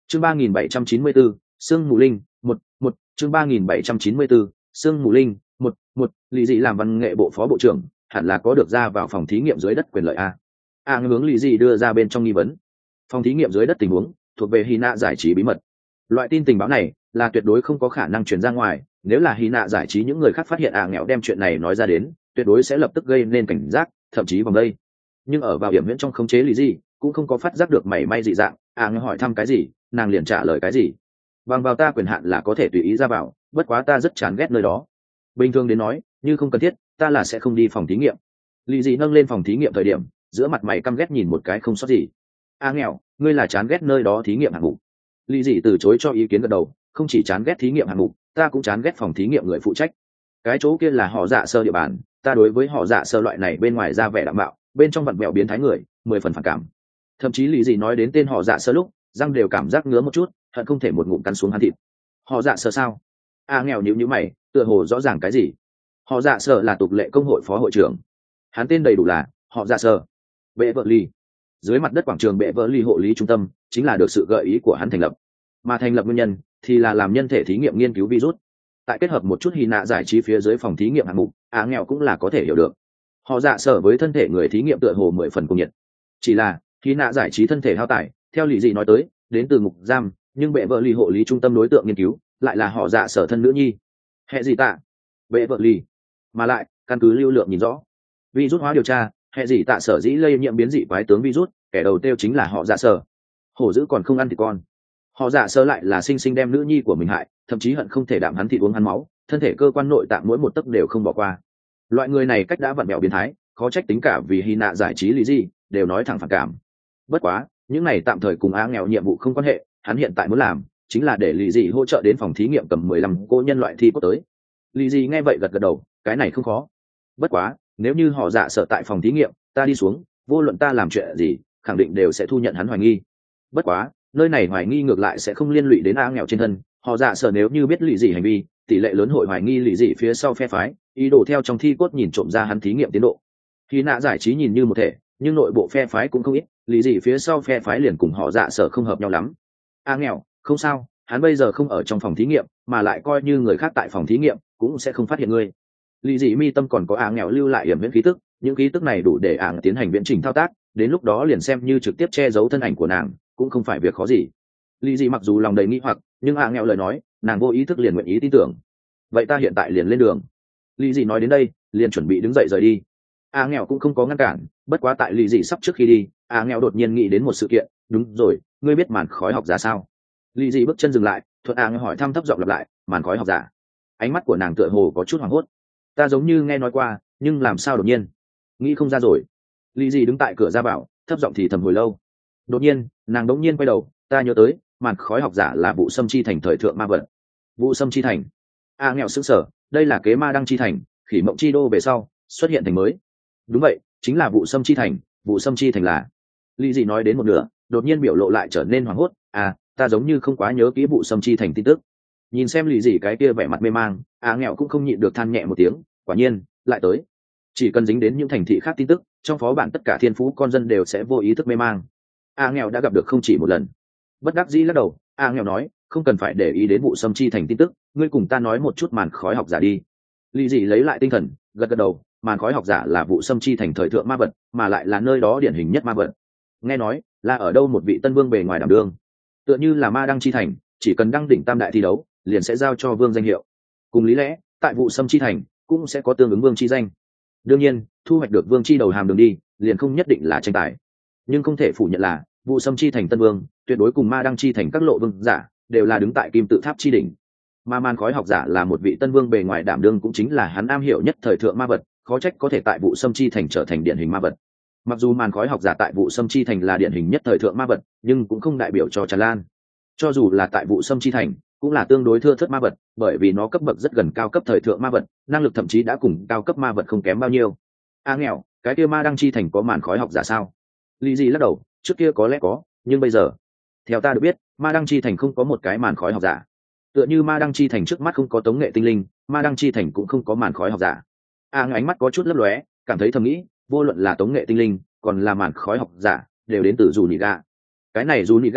chương 3794, sương mù linh một chương 3794, sương mù linh một lì dị làm văn nghệ bộ phó bộ trưởng hẳn là có được ra vào phòng thí nghiệm dưới đất quyền lợi a hướng lì dị đưa ra bên trong nghi vấn. Phòng thí nghiệm dưới đất tình huống thuộc về hy nạ giải trí bí mật, loại tin tình báo này là tuyệt đối không có khả năng truyền ra ngoài. Nếu là hy nạ giải trí những người khác phát hiện nghèo đem chuyện này nói ra đến, tuyệt đối sẽ lập tức gây nên cảnh giác, thậm chí vòng đây. Nhưng ở vào hiểm viễn trong khống chế lì dị cũng không có phát giác được mảy may dị dạng. Nghèo hỏi thăm cái gì, nàng liền trả lời cái gì. Bằng vào ta quyền hạn là có thể tùy ý ra vào, bất quá ta rất chán ghét nơi đó. Bình thường đến nói, như không cần thiết, ta là sẽ không đi phòng thí nghiệm. Lì dị nâng lên phòng thí nghiệm thời điểm, giữa mặt mày căm ghét nhìn một cái không sót gì. Nghèo, ngươi là chán ghét nơi đó thí nghiệm hạng mục. Lì dị từ chối cho ý kiến gật đầu, không chỉ chán ghét thí nghiệm hạng mục, ta cũng chán ghét phòng thí nghiệm người phụ trách. Cái chỗ kia là họ dạ sơ địa bàn, ta đối với họ dạ sơ loại này bên ngoài ra vẻ đạm bạo, bên trong vặn vẹo biến thái người, 10 phần phản cảm. Thậm chí lì dị nói đến tên họ dạ sơ lúc, răng đều cảm giác ngứa một chút, hận không thể một ngụm cắn xuống hắn thịt. Họ dạ sơ sao? Nghèo nhíu mày, tựa hồ rõ ràng cái gì. Họ dạ sơ là tục lệ công hội phó hội trưởng, hắn tên đầy đủ là họ dạ sơ bệ vợ ly. Dưới mặt đất quảng trường bệ vợ ly hộ lý trung tâm chính là được sự gợi ý của hắn thành lập, mà thành lập nguyên nhân thì là làm nhân thể thí nghiệm nghiên cứu virus. Tại kết hợp một chút hy nạ giải trí phía dưới phòng thí nghiệm hạng mục, nghèo cũng là có thể hiểu được. Họ dạ sở với thân thể người thí nghiệm tựa hồ 10 phần cùng nhiệt. Chỉ là hy nạ giải trí thân thể hao tải, theo lý dị nói tới, đến từ ngục giam, nhưng bệ vợ ly hộ lý trung tâm đối tượng nghiên cứu lại là họ dạ sở thân nữ nhi hệ gì tạ bệ vợ ly. Mà lại căn cứ lưu lượng nhìn rõ, virus hóa điều tra, hệ gì tạ sở dĩ lây nhiễm biến dị quái tướng virus, kẻ đầu tiêu chính là họ dạ sở. Hổ dữ còn không ăn thì con, họ dạ sở lại là sinh sinh đem nữ nhi của mình hại, thậm chí hận không thể đạm hắn thịt uống hắn máu, thân thể cơ quan nội tạng mỗi một tấc đều không bỏ qua. Loại người này cách đã vặn vẹo biến thái, khó trách tính cả vì hy nạ giải trí lý gì đều nói thẳng phản cảm. Bất quá những này tạm thời cùng nghèo nhiệm vụ không quan hệ, hắn hiện tại muốn làm chính là để lý gì hỗ trợ đến phòng thí nghiệm cầm 15 cô nhân loại thi cốt tới. Lý gì nghe vậy gật gật đầu, cái này không khó. Bất quá nếu như họ dạ sở tại phòng thí nghiệm, ta đi xuống, vô luận ta làm chuyện gì khẳng định đều sẽ thu nhận hắn hoài nghi. Bất quá nơi này hoài nghi ngược lại sẽ không liên lụy đến nghèo trên thân. Họ dạ sở nếu như biết lý gì hành vi, tỷ lệ lớn hội hoài nghi lý gì phía sau phe phái, ý đồ theo trong thi cốt nhìn trộm ra hắn thí nghiệm tiến độ. Khi nạ giải trí nhìn như một thể, nhưng nội bộ phe phái cũng không ít, lý gì phía sau phe phái liền cùng họ dạ sở không hợp nhau lắm. Nghèo không sao, hắn bây giờ không ở trong phòng thí nghiệm, mà lại coi như người khác tại phòng thí nghiệm cũng sẽ không phát hiện ngươi. Lý dị mi tâm còn có nghèo lưu lại hiểm viễn khí tức, những khí tức này đủ để tiến hành viễn trình thao tác, đến lúc đó liền xem như trực tiếp che giấu thân ảnh của nàng cũng không phải việc khó gì. Lý dị mặc dù lòng đầy nghi hoặc, nhưng nghèo lời nói nàng vô ý thức liền nguyện ý tin tưởng. Vậy ta hiện tại liền lên đường. Lý dị nói đến đây liền chuẩn bị đứng dậy rời đi. Nghèo cũng không có ngăn cản, bất quá tại Lý dị sắp trước khi đi, nghèo đột nhiên nghĩ đến một sự kiện. Đúng rồi, ngươi biết màn khói học giả sao? Lý dị bước chân dừng lại, thuận nghèo hỏi thăm thấp giọng lặp lại, màn khói học giả. Ánh mắt của nàng tựa hồ có chút hoảng hốt. Ta giống như nghe nói qua, nhưng làm sao đột nhiên nghĩ không ra rồi. Lý dị đứng tại cửa ra bảo, thấp giọng thì thầm hồi lâu. Đột nhiên nàng đống nhiên quay đầu, ta nhớ tới, màn khói học giả là vụ xâm chi thành thời thượng ma vật. Vụ xâm chi thành? Nghèo sững sờ, đây là kế ma đăng chi thành, khỉ mộng chi đô về sau xuất hiện thành mới. Đúng vậy, chính là vụ xâm chi thành. Vụ xâm chi thành là? Lý dị nói đến một nửa, đột nhiên biểu lộ lại trở nên hoảng hốt. Ta giống như không quá nhớ kỹ vụ xâm chi thành tin tức. Nhìn xem Lý dị cái kia vẻ mặt mê mang, nghèo cũng không nhịn được than nhẹ một tiếng. Quả nhiên lại tới. Chỉ cần dính đến những thành thị khác tin tức, trong phó bản tất cả thiên phú con dân đều sẽ vô ý thức mê mang. Nghèo đã gặp được không chỉ một lần. Bất đắc dĩ lắc đầu, nghèo nói, không cần phải để ý đến vụ xâm chi thành tin tức, ngươi cùng ta nói một chút màn khói học giả đi. Lý dị lấy lại tinh thần, gật gật đầu, màn khói học giả là vụ xâm chi thành thời thượng ma vật, mà lại là nơi đó điển hình nhất ma vật. Nghe nói là ở đâu một vị tân vương bề ngoài đảm đương, tựa như là ma đăng chi thành, chỉ cần đăng đỉnh tam đại thi đấu liền sẽ giao cho vương danh hiệu. Cùng lý lẽ tại vụ xâm chi thành cũng sẽ có tương ứng vương chi danh. Đương nhiên thu hoạch được vương chi đầu hàm đường đi liền không nhất định là tranh tài, nhưng không thể phủ nhận là vụ xâm chi thành tân vương tuyệt đối cùng ma đăng chi thành các lộ vương giả đều là đứng tại kim tự tháp chi đỉnh. Mà màn khói học giả là một vị tân vương bề ngoài đảm đương, cũng chính là hắn am hiểu nhất thời thượng ma vật, khó trách có thể tại vụ xâm chi thành trở thành điển hình ma vật. Mặc dù màn khói học giả tại vụ xâm chi thành là điển hình nhất thời thượng ma vật, nhưng cũng không đại biểu cho tràn lan. Cho dù là tại vụ xâm chi thành cũng là tương đối thưa thớt ma vật, bởi vì nó cấp bậc rất gần cao cấp thời thượng ma vật, năng lực thậm chí đã cùng cao cấp ma vật không kém bao nhiêu. Nghèo, cái kia ma đăng chi thành có màn khói học giả sao? Lý dị lắc đầu, trước kia có lẽ có, nhưng bây giờ theo ta được biết, ma đăng chi thành không có một cái màn khói học giả. Tựa như ma đăng chi thành trước mắt không có tống nghệ tinh linh, ma đăng chi thành cũng không có màn khói học giả. Ánh mắt có chút lấp lóe, cảm thấy thầm nghĩ, vô luận là tống nghệ tinh linh còn là màn khói học giả đều đến từ dù nhị gà. Cái này dù nhị gà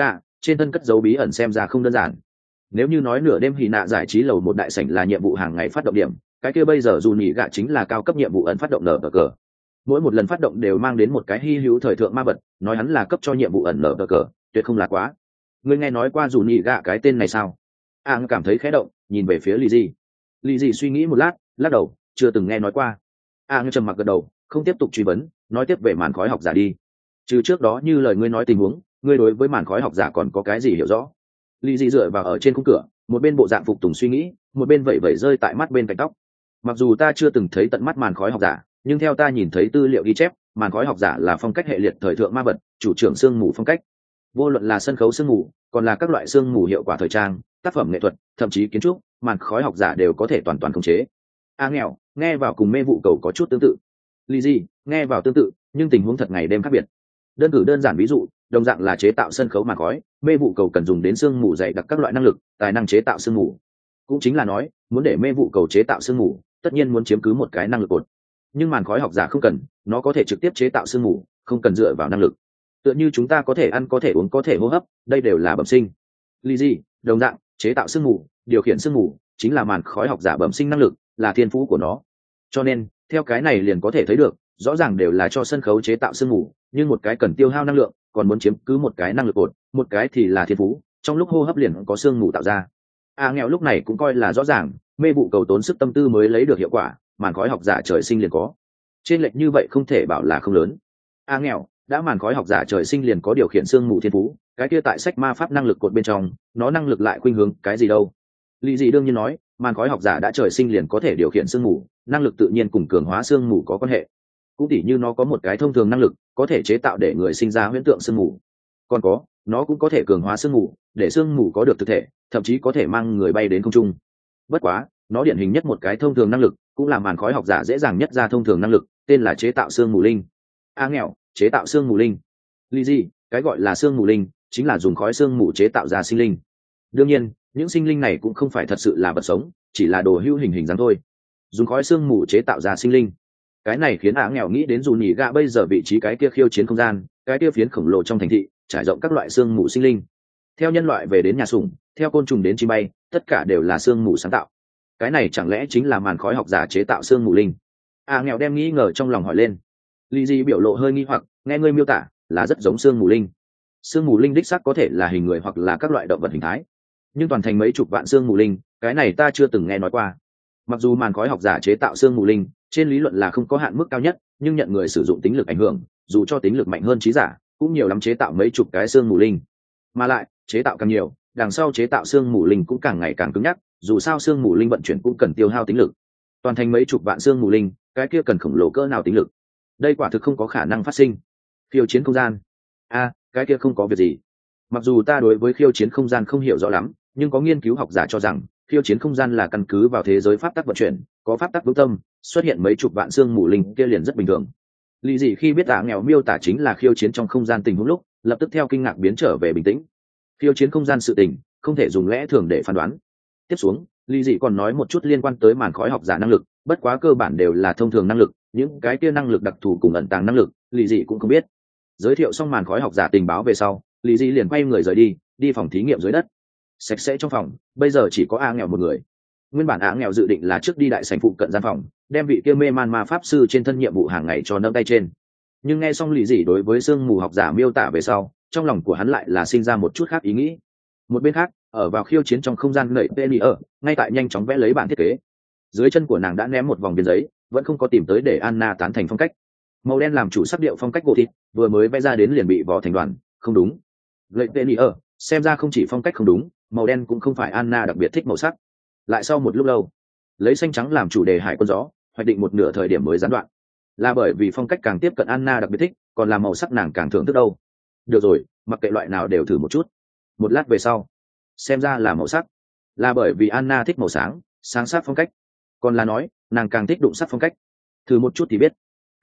trên thân cất dấu bí ẩn xem ra không đơn giản. Nếu như nói nửa đêm hì nạ giải trí lầu một đại sảnh là nhiệm vụ hàng ngày phát động điểm, cái kia bây giờ dù nhị gạ chính là cao cấp nhiệm vụ ẩn phát động nở cờ. Mỗi một lần phát động đều mang đến một cái hy hữu thời thượng ma vật, nói hắn là cấp cho nhiệm vụ ẩn nở cờ, tuyệt không là quá. Ngươi nghe nói qua dù nhị gạ cái tên này sao? Cảm thấy khẽ động, nhìn về phía Lý Dị suy nghĩ một lát, lắc đầu, chưa từng nghe nói qua. Trầm mặc gật đầu, không tiếp tục truy vấn, nói tiếp về màn khói học giả đi. Trừ trước đó như lời ngươi nói tình huống, ngươi đối với màn khói học giả còn có cái gì hiểu rõ? Lý Dị dựa vào ở trên khung cửa, một bên bộ dạng phục tùng suy nghĩ, một bên vẩy vẩy rơi tại mắt bên cạnh tóc. Mặc dù ta chưa từng thấy tận mắt màn khói học giả, nhưng theo ta nhìn thấy tư liệu ghi chép, màn khói học giả là phong cách hệ liệt thời thượng ma vật, chủ trưởng sương mù phong cách. Vô luận là sân khấu sương mù, còn là các loại sương mù hiệu quả thời trang, tác phẩm nghệ thuật, thậm chí kiến trúc, màn khói học giả đều có thể toàn khống chế. Nghèo, nghe vào cùng mê vụ cầu có chút tương tự. Lý Dị, nghe vào tương tự, nhưng tình huống thật ngày đêm khác biệt. Đơn cử đơn giản ví dụ, đồng dạng là chế tạo sân khấu màn khói, mê vụ cầu cần dùng đến sương mù dày đặc các loại năng lực, tài năng chế tạo sương mù. Cũng chính là nói, muốn để mê vụ cầu chế tạo sương mù, tất nhiên muốn chiếm cứ một cái năng lực cột. Nhưng màn khói học giả không cần, nó có thể trực tiếp chế tạo sương mù, không cần dựa vào năng lực. Tựa như chúng ta có thể ăn, có thể uống, có thể hô hấp, đây đều là bẩm sinh. Lý Dị, đồng dạng, chế tạo sương mù, điều khiển sương mù, chính là màn khói học giả bẩm sinh năng lực, là thiên phú của nó. Cho nên, theo cái này liền có thể thấy được, rõ ràng đều là cho sân khấu chế tạo sương mù, nhưng một cái cần tiêu hao năng lượng, còn muốn chiếm cứ một cái năng lực cột, một cái thì là thiên phú, trong lúc hô hấp liền có sương mù tạo ra. Nghèo lúc này cũng coi là rõ ràng, mê vụ cầu tốn sức tâm tư mới lấy được hiệu quả, màn khói học giả trời sinh liền có. Trên lệch như vậy không thể bảo là không lớn. Nghèo, đã màn khói học giả trời sinh liền có điều khiển sương mù thiên phú, cái kia tại sách ma pháp năng lực cột bên trong, nó năng lực lại khuynh hướng cái gì đâu? Lý Dị đương nhiên nói, màn khói học giả đã trời sinh liền có thể điều khiển sương mù, năng lực tự nhiên cùng cường hóa sương mù có quan hệ. Cũng tỉ như nó có một cái thông thường năng lực, có thể chế tạo để người sinh ra huyễn tượng sương mù. Còn có, nó cũng có thể cường hóa sương mù, để sương mù có được thực thể, thậm chí có thể mang người bay đến không trung. Bất quá, nó điển hình nhất một cái thông thường năng lực, cũng là màn khói học giả dễ dàng nhất ra thông thường năng lực, tên là chế tạo sương mù linh. Nghèo, chế tạo sương mù linh. Lý Dị, cái gọi là sương mù linh, chính là dùng khói sương mù chế tạo ra sinh linh. Đương nhiên, những sinh linh này cũng không phải thật sự là vật sống, chỉ là đồ hữu hình dáng thôi. Dùng khói sương mù chế tạo ra sinh linh, cái này khiến nghèo nghĩ đến dù nhị gạ bây giờ vị trí cái kia khiêu chiến không gian, cái kia phiến khổng lồ trong thành thị, trải rộng các loại sương mù sinh linh. Theo nhân loại về đến nhà sủng, theo côn trùng đến chim bay, tất cả đều là sương mù sáng tạo. Cái này chẳng lẽ chính là màn khói học giả chế tạo sương mù linh? Nghèo đem nghi ngờ trong lòng hỏi lên. Lý Dị biểu lộ hơi nghi hoặc, nghe ngươi miêu tả là rất giống sương mù linh. Sương mù linh đích xác có thể là hình người hoặc là các loại động vật hình thái, nhưng toàn thành mấy chục vạn sương mù linh, cái này ta chưa từng nghe nói qua. Mặc dù màn khói học giả chế tạo sương mù linh trên lý luận là không có hạn mức cao nhất, nhưng nhận người sử dụng tính lực ảnh hưởng, dù cho tính lực mạnh hơn trí giả, cũng nhiều lắm chế tạo mấy chục cái sương mù linh. Mà lại, chế tạo càng nhiều, đằng sau chế tạo sương mù linh cũng càng ngày càng cứng nhắc, dù sao sương mù linh vận chuyển cũng cần tiêu hao tính lực. Toàn thành mấy chục vạn sương mù linh, cái kia cần khổng lồ cỡ nào tính lực? Đây quả thực không có khả năng phát sinh. Khiêu chiến không gian. Cái kia không có việc gì. Mặc dù ta đối với khiêu chiến không gian không hiểu rõ lắm, nhưng có nghiên cứu học giả cho rằng khiêu chiến không gian là căn cứ vào thế giới pháp tắc vận chuyển, có pháp tắc vững tâm, xuất hiện mấy chục vạn sương mù linh kia liền rất bình thường. Lý Dị khi biết nghèo miêu tả chính là khiêu chiến trong không gian tình huống lúc, lập tức theo kinh ngạc biến trở về bình tĩnh. Khiêu chiến không gian sự tình, không thể dùng lẽ thường để phán đoán. Tiếp xuống, Lý Dị còn nói một chút liên quan tới màn khói học giả năng lực, bất quá cơ bản đều là thông thường năng lực, những cái kia năng lực đặc thù cùng ẩn tàng năng lực, Lý Dị cũng không biết. Giới thiệu xong màn khói học giả tình báo về sau, Lý Dị liền quay người rời đi phòng thí nghiệm dưới đất. Sạch sẽ trong phòng, bây giờ chỉ có nghèo một người. Nguyên bản nghèo dự định là trước đi đại sảnh phụ cận gian phòng, đem vị kia mê man ma pháp sư trên thân nhiệm vụ hàng ngày cho nâng tay trên. Nhưng nghe xong Lý Dị đối với sương mù học giả miêu tả về sau, trong lòng của hắn lại là sinh ra một chút khác ý nghĩ. Một bên khác, ở vào khiêu chiến trong không gian nảy Penny ở, ngay tại nhanh chóng vẽ lấy bản thiết kế. Dưới chân của nàng đã ném một vòng viên giấy, vẫn không có tìm tới để Anna tán thành phong cách. Màu đen làm chủ sắc điệu phong cách gỗ thịt, vừa mới vẽ ra đến liền bị vò thành đoàn, không đúng. Gậy Penny ở, xem ra không chỉ phong cách không đúng, màu đen cũng không phải Anna đặc biệt thích màu sắc. Lại sau một lúc lâu, lấy xanh trắng làm chủ đề hải quân gió, hoạch định một nửa thời điểm mới gián đoạn. Là bởi vì phong cách càng tiếp cận Anna đặc biệt thích, còn là màu sắc nàng càng thưởng thức đâu. Được rồi, mặc kệ loại nào đều thử một chút. Một lát về sau, xem ra là màu sắc. Là bởi vì Anna thích màu sáng, sáng sắc phong cách. Còn là nói, nàng càng thích đụng sắc phong cách. Thử một chút thì biết.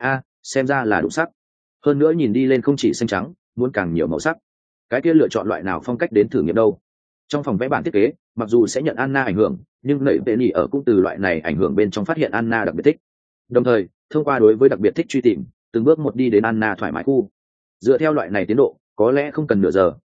Xem ra là đụng sắc. Hơn nữa nhìn đi lên không chỉ xanh trắng, muốn càng nhiều màu sắc. Cái kia lựa chọn loại nào phong cách đến thử nghiệm đâu. Trong phòng vẽ bản thiết kế, mặc dù sẽ nhận Anna ảnh hưởng, nhưng nảy Penny ở cũng từ loại này ảnh hưởng bên trong phát hiện Anna đặc biệt thích. Đồng thời, thông qua đối với đặc biệt thích truy tìm, từng bước một đi đến Anna thoải mái khu. Dựa theo loại này tiến độ, có lẽ không cần nửa giờ,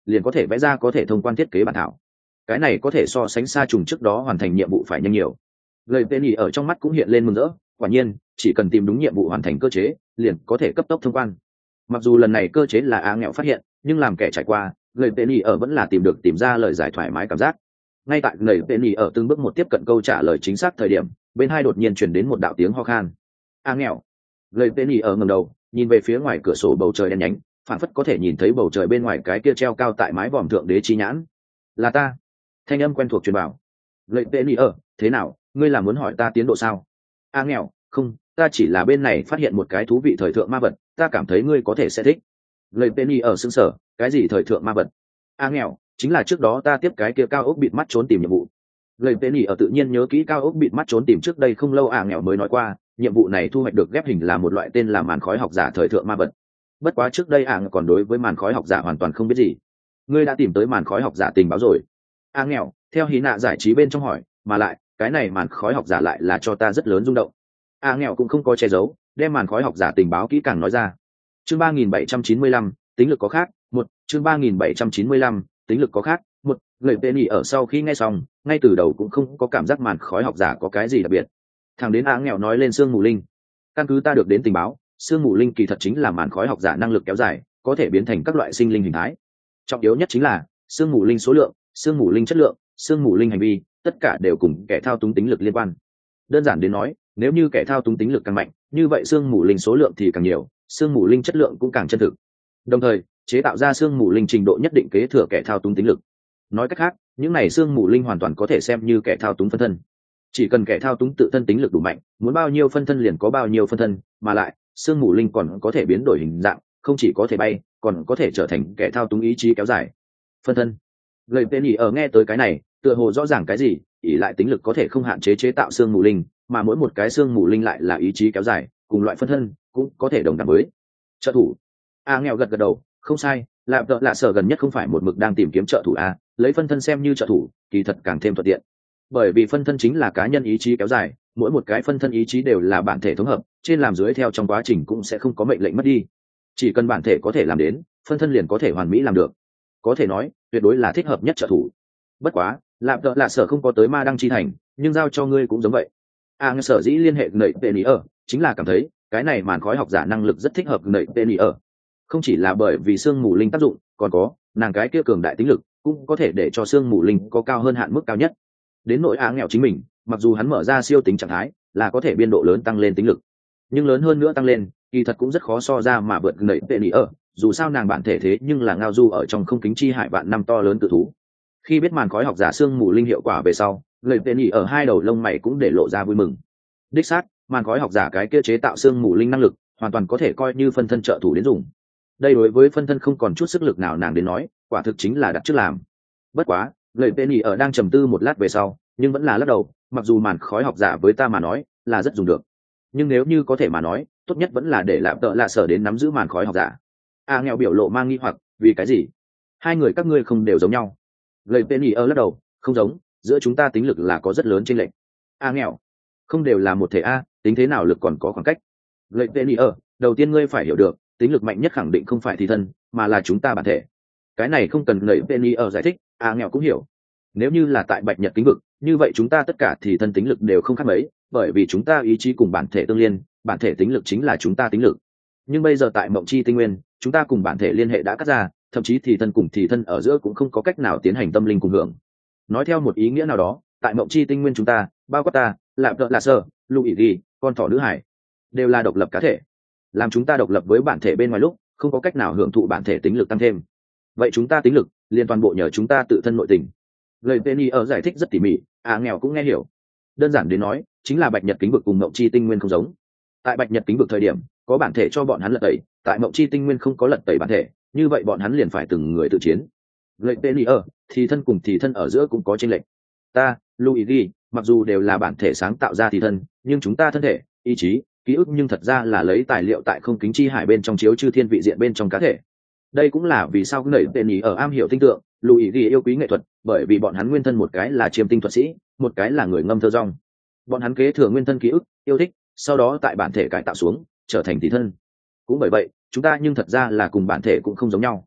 liền có thể vẽ ra có thể thông quan thiết kế bản thảo. Cái này có thể so sánh Sa Trùng trước đó hoàn thành nhiệm vụ phải nhanh nhiều. Lời Penny ở trong mắt cũng hiện lên mừng rỡ, quả nhiên chỉ cần tìm đúng nhiệm vụ hoàn thành cơ chế liền có thể cấp tốc thông quan. Mặc dù lần này cơ chế là A Nghèo phát hiện, nhưng làm kẻ trải qua, lời Penny ở vẫn là tìm ra lời giải thoải mái cảm giác. Ngay tại lời Penny ở từng bước một tiếp cận câu trả lời chính xác thời điểm, bên hai đột nhiên truyền đến một đạo tiếng ho khan. A Nghèo. Lời Penny ở ngẩng đầu, nhìn về phía ngoài cửa sổ bầu trời đen nhánh, phản phất có thể nhìn thấy bầu trời bên ngoài cái kia treo cao tại mái vòm thượng đế chi nhãn. Là ta. Thanh âm quen thuộc truyền vào. Lời Penny ở, thế nào, ngươi là muốn hỏi ta tiến độ sao? A Nghèo, không, ta chỉ là bên này phát hiện một cái thú vị thời thượng ma vật, ta cảm thấy ngươi có thể sẽ thích. Lời Penny ở sững sờ, cái gì thời thượng ma vật? A Nghèo, chính là trước đó ta tiếp cái kia cao ốc bịt mắt trốn tìm nhiệm vụ. Lời Penny ở tự nhiên nhớ kỹ cao ốc bịt mắt trốn tìm trước đây không lâu A Nghèo mới nói qua, nhiệm vụ này thu hoạch được ghép hình là một loại tên là màn khói học giả thời thượng ma vật. Bất quá trước đây A Nghèo còn đối với màn khói học giả hoàn toàn không biết gì. Ngươi đã tìm tới màn khói học giả tình báo rồi? A Nghèo theo hí nạ giải trí bên trong hỏi, mà lại cái này màn khói học giả lại là cho ta rất lớn rung động. A Nghèo cũng không có che giấu, đem màn khói học giả tình báo kỹ càng nói ra. Chương 3795, tính lực có khác, một. Chương 3795, tính lực có khác, một. Người Penny ở sau khi nghe xong, ngay từ đầu cũng không có cảm giác màn khói học giả có cái gì đặc biệt. Thằng đến A Nghèo nói lên Sương Mù Linh. Căn cứ ta được đến tình báo, Sương Mù Linh kỳ thật chính là màn khói học giả năng lực kéo dài, có thể biến thành các loại sinh linh hình thái. Trọng yếu nhất chính là Sương Mù Linh số lượng, Sương Mù Linh chất lượng, Sương Mù Linh hành vi, tất cả đều cùng kẻ thao túng tính lực liên quan. Đơn giản đến nói, nếu như kẻ thao túng tính lực càng mạnh, như vậy Sương Mù Linh số lượng thì càng nhiều, Sương Mù Linh chất lượng cũng càng chân thực. Đồng thời, chế tạo ra Sương Mù Linh trình độ nhất định kế thừa kẻ thao túng tính lực. Nói cách khác, những này Sương Mù Linh hoàn toàn có thể xem như kẻ thao túng phân thân. Chỉ cần kẻ thao túng tự thân tính lực đủ mạnh, muốn bao nhiêu phân thân liền có bao nhiêu phân thân, mà lại, Sương Mù Linh còn có thể biến đổi hình dạng, không chỉ có thể bay, còn có thể trở thành kẻ thao túng ý chí kéo dài. Phân thân. Lời Penny ở nghe tới cái này, tựa hồ rõ ràng cái gì, ỷ lại tính lực có thể không hạn chế chế tạo Sương Mù Linh, mà mỗi một cái Sương Mù Linh lại là ý chí kéo dài, cùng loại phân thân cũng có thể đồng đẳng với trợ thủ. A Nghèo gật đầu, không sai, lạ sở gần nhất không phải một mực đang tìm kiếm trợ thủ a, lấy phân thân xem như trợ thủ, kỳ thật càng thêm thuận tiện. Bởi vì phân thân chính là cá nhân ý chí kéo dài, mỗi một cái phân thân ý chí đều là bản thể thống hợp, trên làm dưới theo trong quá trình cũng sẽ không có mệnh lệnh mất đi. Chỉ cần bản thể có thể làm đến, phân thân liền có thể hoàn mỹ làm được. Có thể nói, tuyệt đối là thích hợp nhất trợ thủ. Bất quá, lạ sở không có tới ma đăng chi thành, nhưng giao cho ngươi cũng giống vậy. A sở dĩ liên hệ nảy Penny ở, chính là cảm thấy cái này màn khói học giả năng lực rất thích hợp nảy Penny ở. Không chỉ là bởi vì Sương Mù Linh tác dụng, còn có nàng cái kia cường đại tính lực cũng có thể để cho Sương Mù Linh có cao hơn hạn mức cao nhất. Đến nỗi A Nghèo chính mình, mặc dù hắn mở ra siêu tính trạng thái là có thể biên độ lớn tăng lên tính lực, nhưng lớn hơn nữa tăng lên kỳ thật cũng rất khó so ra mà vượt nảy Penny ở, dù sao nàng bản thể thế nhưng là ngao du ở trong không kính chi hải vạn năm to lớn tự thú. Khi biết màn khói học giả Sương Mù Linh hiệu quả về sau, người Penny ở hai đầu lông mày cũng để lộ ra vui mừng. Đích xác, màn khói học giả cái kia chế tạo Sương Mù Linh năng lực hoàn toàn có thể coi như phân thân trợ thủ đến dùng. Đây đối với phân thân không còn chút sức lực nào nàng đến nói, quả thực chính là đặt trước làm. Bất quá, lời Penny ở đang trầm tư một lát về sau, nhưng vẫn là lắc đầu, mặc dù màn khói học giả với ta mà nói là rất dùng được, nhưng nếu như có thể mà nói, tốt nhất vẫn là để lạ sở đến nắm giữ màn khói học giả. A Nghèo biểu lộ mang nghi hoặc, vì cái gì? Hai người các ngươi không đều giống nhau. Lời Penny ở lắc đầu, không giống, giữa chúng ta tính lực là có rất lớn chênh lệch. A Nghèo, không đều là một thể a, tính thế nào lực còn có khoảng cách. Lời Penny ở, đầu tiên ngươi phải hiểu được, tính lực mạnh nhất khẳng định không phải thì thân, mà là chúng ta bản thể. Cái này không cần lời Penny ở giải thích, A Nghèo cũng hiểu. Nếu như là tại Bạch Nhật kính vực, như vậy chúng ta tất cả thì thân tính lực đều không khác mấy, bởi vì chúng ta ý chí cùng bản thể tương liên, bản thể tính lực chính là chúng ta tính lực. Nhưng bây giờ tại Mộng Chi Tinh Nguyên, chúng ta cùng bản thể liên hệ đã cắt ra, thậm chí thì thân cùng thì thân ở giữa cũng không có cách nào tiến hành tâm linh cùng hưởng. Nói theo một ý nghĩa nào đó, tại Mộng Chi Tinh Nguyên chúng ta, bao quát ta, lạ sơ, Luigi, con thỏ nữ hải, đều là độc lập cá thể. Làm chúng ta độc lập với bản thể bên ngoài lúc, không có cách nào hưởng thụ bản thể tính lực tăng thêm. Vậy chúng ta tính lực liên toàn bộ nhờ chúng ta tự thân nội tình. Lời Penny ở giải thích rất tỉ mỉ, Nghèo cũng nghe hiểu. Đơn giản đến nói, chính là Bạch Nhật kính vực cùng Mộng Chi Tinh Nguyên không giống. Tại Bạch Nhật kính vực thời điểm, có bản thể cho bọn hắn lật tẩy, tại Mộng Chi Tinh Nguyên không có lật tẩy bản thể, như vậy bọn hắn liền phải từng người tự chiến. Lời Penny ở, thì thân cùng thì thân ở giữa cũng có chênh lệch. Ta, Luigi, mặc dù đều là bản thể sáng tạo ra thì thân, nhưng chúng ta thân thể, ý chí, ký ức nhưng thật ra là lấy tài liệu tại không kính chi hải bên trong chiếu chư thiên vị diện bên trong cá thể. Đây cũng là vì sao nảy Penny ở am hiểu tinh tượng, Luigi yêu quý nghệ thuật, bởi vì bọn hắn nguyên thân một cái là chiêm tinh thuật sĩ, một cái là người ngâm thơ rong. Bọn hắn kế thừa nguyên thân ký ức, yêu thích, sau đó tại bản thể cải tạo xuống, trở thành thì thân. Cũng bởi vậy, chúng ta nhưng thật ra là cùng bản thể cũng không giống nhau.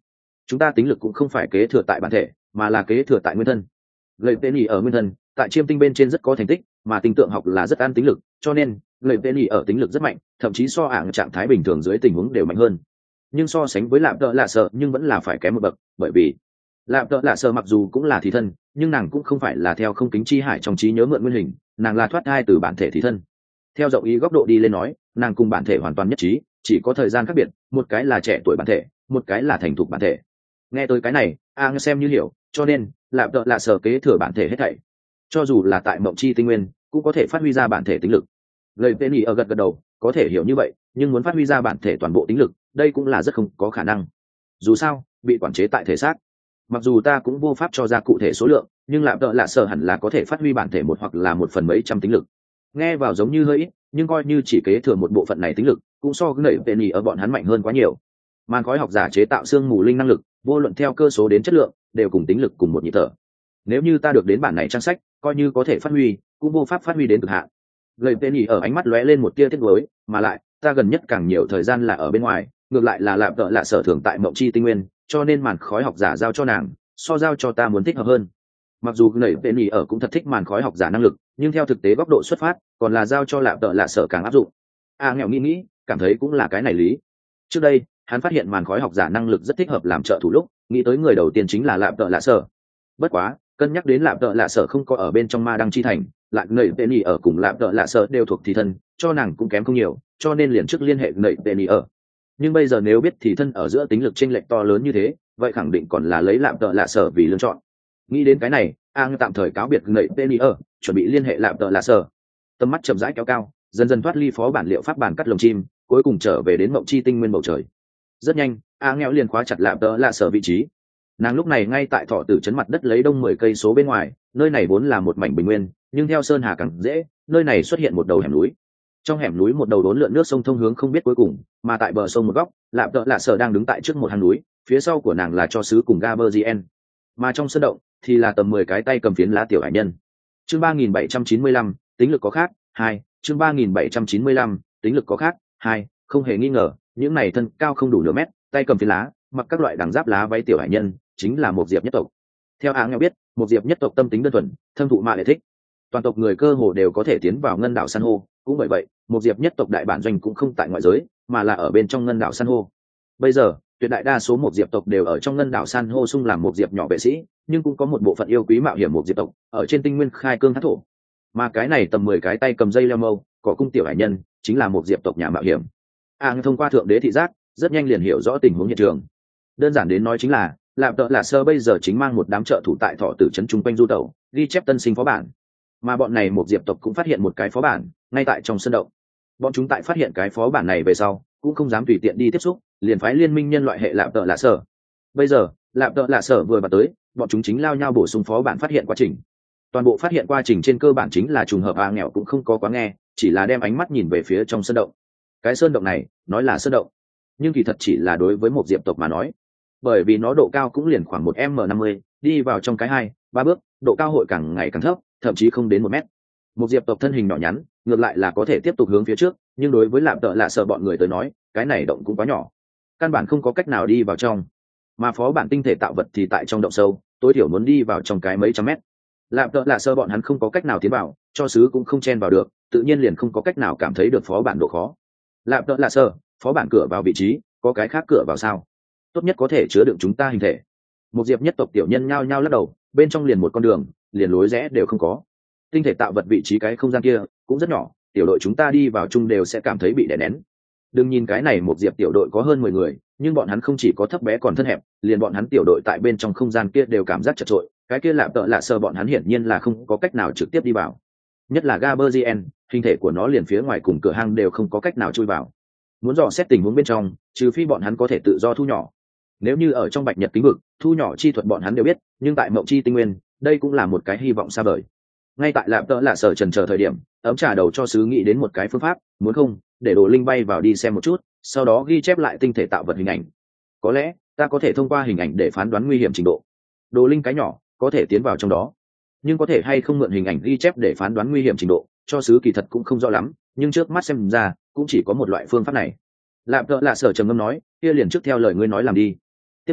chúng ta tính lực cũng không phải kế thừa tại bản thể mà là kế thừa tại nguyên thân. Gậy tên nhì ở nguyên thân tại chiêm tinh bên trên rất có thành tích, mà tinh tượng học là rất ăn tính lực, cho nên gậy tên nhì ở tính lực rất mạnh, thậm chí so ảng trạng thái bình thường dưới tình huống đều mạnh hơn. Nhưng so sánh với lạp tợ lạ sợ nhưng vẫn là phải kém một bậc, bởi vì lạp tợ lạ sợ mặc dù cũng là thị thân, nhưng nàng cũng không phải là theo không kính chi hải trong trí nhớ mượn nguyên hình, nàng là thoát thai từ bản thể thị thân. Theo rộng ý góc độ đi lên nói, nàng cùng bản thể hoàn toàn nhất trí, chỉ có thời gian khác biệt, một cái là trẻ tuổi bản thể, một cái là thành thục bản thể. Nghe tới cái này a xem như hiểu, cho nên lạp tợ lạ sợ kế thừa bản thể hết thảy, cho dù là tại mộng chi tinh nguyên cũng có thể phát huy ra bản thể tính lực. Lời tên ý ở gật gật đầu, có thể hiểu như vậy, nhưng muốn phát huy ra bản thể toàn bộ tính lực, đây cũng là rất không có khả năng. Dù sao bị quản chế tại thể xác, mặc dù ta cũng vô pháp cho ra cụ thể số lượng, nhưng lạp tợ lạ sợ hẳn là có thể phát huy bản thể một hoặc là một phần mấy trăm tính lực. Nghe vào giống như hơi ít, nhưng coi như chỉ kế thừa một bộ phận này tính lực, cũng so với nảy tên ý ở bọn hắn mạnh hơn quá nhiều. Màn khói học giả chế tạo xương mù linh năng lực, vô luận theo cơ số đến chất lượng, đều cùng tính lực cùng một nhịp thở. Nếu như ta được đến bản này trang sách, coi như có thể phát huy, cũng vô pháp phát huy đến cực hạn. Lời tên ý ở ánh mắt lóe lên một tia tiếc nuối, mà lại ta gần nhất càng nhiều thời gian là ở bên ngoài, ngược lại là lạp tợ lạ sở thường tại mộng chi tinh nguyên, cho nên màn khói học giả giao cho nàng, so giao cho ta muốn thích hợp hơn. Mặc dù lời tên ý ở cũng thật thích màn khói học giả năng lực, nhưng theo thực tế góc độ xuất phát, còn là giao cho lạp tợ lạ sở càng áp dụng. Nghèo nghĩ, cảm thấy cũng là cái này lý. Trước đây hắn phát hiện màn khói học giả năng lực rất thích hợp làm trợ thủ lúc, nghĩ tới người đầu tiên chính là lạp tợ lạ sở. Bất quá cân nhắc đến lạp tợ lạ sở không có ở bên trong ma đăng chi thành, lại nầy tên ý ở cùng lạp tợ lạ sở đều thuộc thị thân, cho nàng cũng kém không nhiều, cho nên liền trước liên hệ nầy tên ý ở. Nhưng bây giờ nếu biết thị thân ở giữa tính lực chênh lệch to lớn như thế, vậy khẳng định còn là lấy lạp tợ lạ sở vì lựa chọn. Nghĩ đến cái này, tạm thời cáo biệt nầy tên ý ở, chuẩn bị liên hệ lạp tợ lạ sở. Tầm mắt chậm rãi kéo cao, dần dần thoát ly phó bản liệu pháp bản cắt lồng chim, cuối cùng trở về đến mộng chi tinh nguyên bầu trời. Rất nhanh nghèo liền khóa chặt lạp tợ lạ sở vị trí. Nàng lúc này ngay tại thọ tử trấn mặt đất lấy đông 10 cây số bên ngoài, nơi này vốn là một mảnh bình nguyên, nhưng theo sơn hà càng dễ, nơi này xuất hiện một đầu hẻm núi. Trong hẻm núi một đầu đốn lượn nước sông thông hướng không biết cuối cùng, mà tại bờ sông một góc, lạp tợ lạ sở đang đứng tại trước một hang núi, phía sau của nàng là cho sứ cùng Gaberzien, mà trong sân động thì là tầm 10 cái tay cầm phiến lá tiểu hải nhân. Chương 3795, tính lực có khác 2, chương 3795, tính lực có khác 2, không hề nghi ngờ, những này thân cao không đủ nửa mét, tay cầm phiến lá, mặc các loại đằng giáp lá váy tiểu hải nhân, chính là một diệp nhất tộc. Theo nghèo biết, một diệp nhất tộc tâm tính đơn thuần, thâm thụ mạ lệ thích, toàn tộc người cơ hồ đều có thể tiến vào ngân đảo san hô, cũng bởi vậy một diệp nhất tộc đại bản doanh cũng không tại ngoại giới, mà là ở bên trong ngân đảo san hô. Bây giờ tuyệt đại đa số một diệp tộc đều ở trong ngân đảo san hô sung làm một diệp nhỏ vệ sĩ, nhưng cũng có một bộ phận yêu quý mạo hiểm một diệp tộc ở trên tinh nguyên khai cương thác thổ, mà cái này tầm 10 cái tay cầm dây leo mâu có cung tiểu hải nhân chính là một diệp tộc nhà mạo hiểm. Thông qua thượng đế thị giác rất nhanh liền hiểu rõ tình huống hiện trường. Đơn giản đến nói chính là lạp tợ lạ sơ bây giờ chính mang một đám trợ thủ tại thọ tử trấn chung quanh du tẩu, ghi chép tân sinh phó bản, mà bọn này một diệp tộc cũng phát hiện một cái phó bản ngay tại trong sân động. Bọn chúng tại phát hiện cái phó bản này về sau cũng không dám tùy tiện đi tiếp xúc, liền phái liên minh nhân loại hệ lạp tợ lạ sơ. Bây giờ lạp tợ lạ sơ vừa vào tới, bọn chúng chính lao nhau bổ sung phó bản phát hiện quá trình. Toàn bộ phát hiện quá trình trên cơ bản chính là trùng hợp, nghèo cũng không có quá nghe, chỉ là đem ánh mắt nhìn về phía trong sân động. Cái sơn động này nói là sơn động, nhưng kỳ thật chỉ là đối với một diệp tộc mà nói, bởi vì nó độ cao cũng liền khoảng 1m50, đi vào trong cái 2-3 bước, độ cao hội càng ngày càng thấp, thậm chí không đến 1 mét. Một diệp tộc thân hình nhỏ nhắn, ngược lại là có thể tiếp tục hướng phía trước, nhưng đối với lạp tợ lạ sợ bọn người tới nói, cái này động cũng quá nhỏ, căn bản không có cách nào đi vào trong. Mà phó bản tinh thể tạo vật thì tại trong động sâu, tối thiểu muốn đi vào trong cái mấy trăm mét. Lạp tợ lạ sợ bọn hắn không có cách nào tiến vào, cho sứ cũng không chen vào được, tự nhiên liền không có cách nào cảm thấy được phó bản độ khó. Lạp tợ lạ sợ, phó bản cửa vào vị trí, có cái khác cửa vào sao? Tốt nhất có thể chứa đựng chúng ta hình thể. Một diệp nhất tộc tiểu nhân nhao nhao lắc đầu, bên trong liền một con đường, liền lối rẽ đều không có. Tinh thể tạo vật vị trí cái không gian kia cũng rất nhỏ, tiểu đội chúng ta đi vào chung đều sẽ cảm thấy bị đè nén. Đừng nhìn cái này một diệp tiểu đội có hơn 10 người, nhưng bọn hắn không chỉ có thấp bé còn thân hẹp, liền bọn hắn tiểu đội tại bên trong không gian kia đều cảm giác chật chội, cái kia lạp tợ lạ sơ bọn hắn hiển nhiên là không có cách nào trực tiếp đi vào. Nhất là Gaberzien, hình thể của nó liền phía ngoài cùng cửa hang đều không có cách nào chui vào. Muốn dò xét tình huống bên trong, trừ phi bọn hắn có thể tự do thu nhỏ. Nếu như ở trong bạch nhật kính vực, thu nhỏ chi thuật bọn hắn đều biết, nhưng tại mộng chi tinh nguyên, đây cũng là một cái hy vọng xa vời. Ngay tại lạp tợ lạ sở trần chờ thời điểm, ấm trà đầu cho sứ nghĩ đến một cái phương pháp, muốn không để đồ linh bay vào đi xem một chút, sau đó ghi chép lại tinh thể tạo vật hình ảnh. Có lẽ ta có thể thông qua hình ảnh để phán đoán nguy hiểm trình độ. Đồ linh cái nhỏ có thể tiến vào trong đó, nhưng có thể hay không mượn hình ảnh ghi chép để phán đoán nguy hiểm trình độ, cho sứ kỳ thật cũng không rõ lắm, nhưng trước mắt xem ra cũng chỉ có một loại phương pháp này. Lạp tợ lạ sở trầm ngâm nói, kia liền trước theo lời ngươi nói làm đi. Tiếp lấy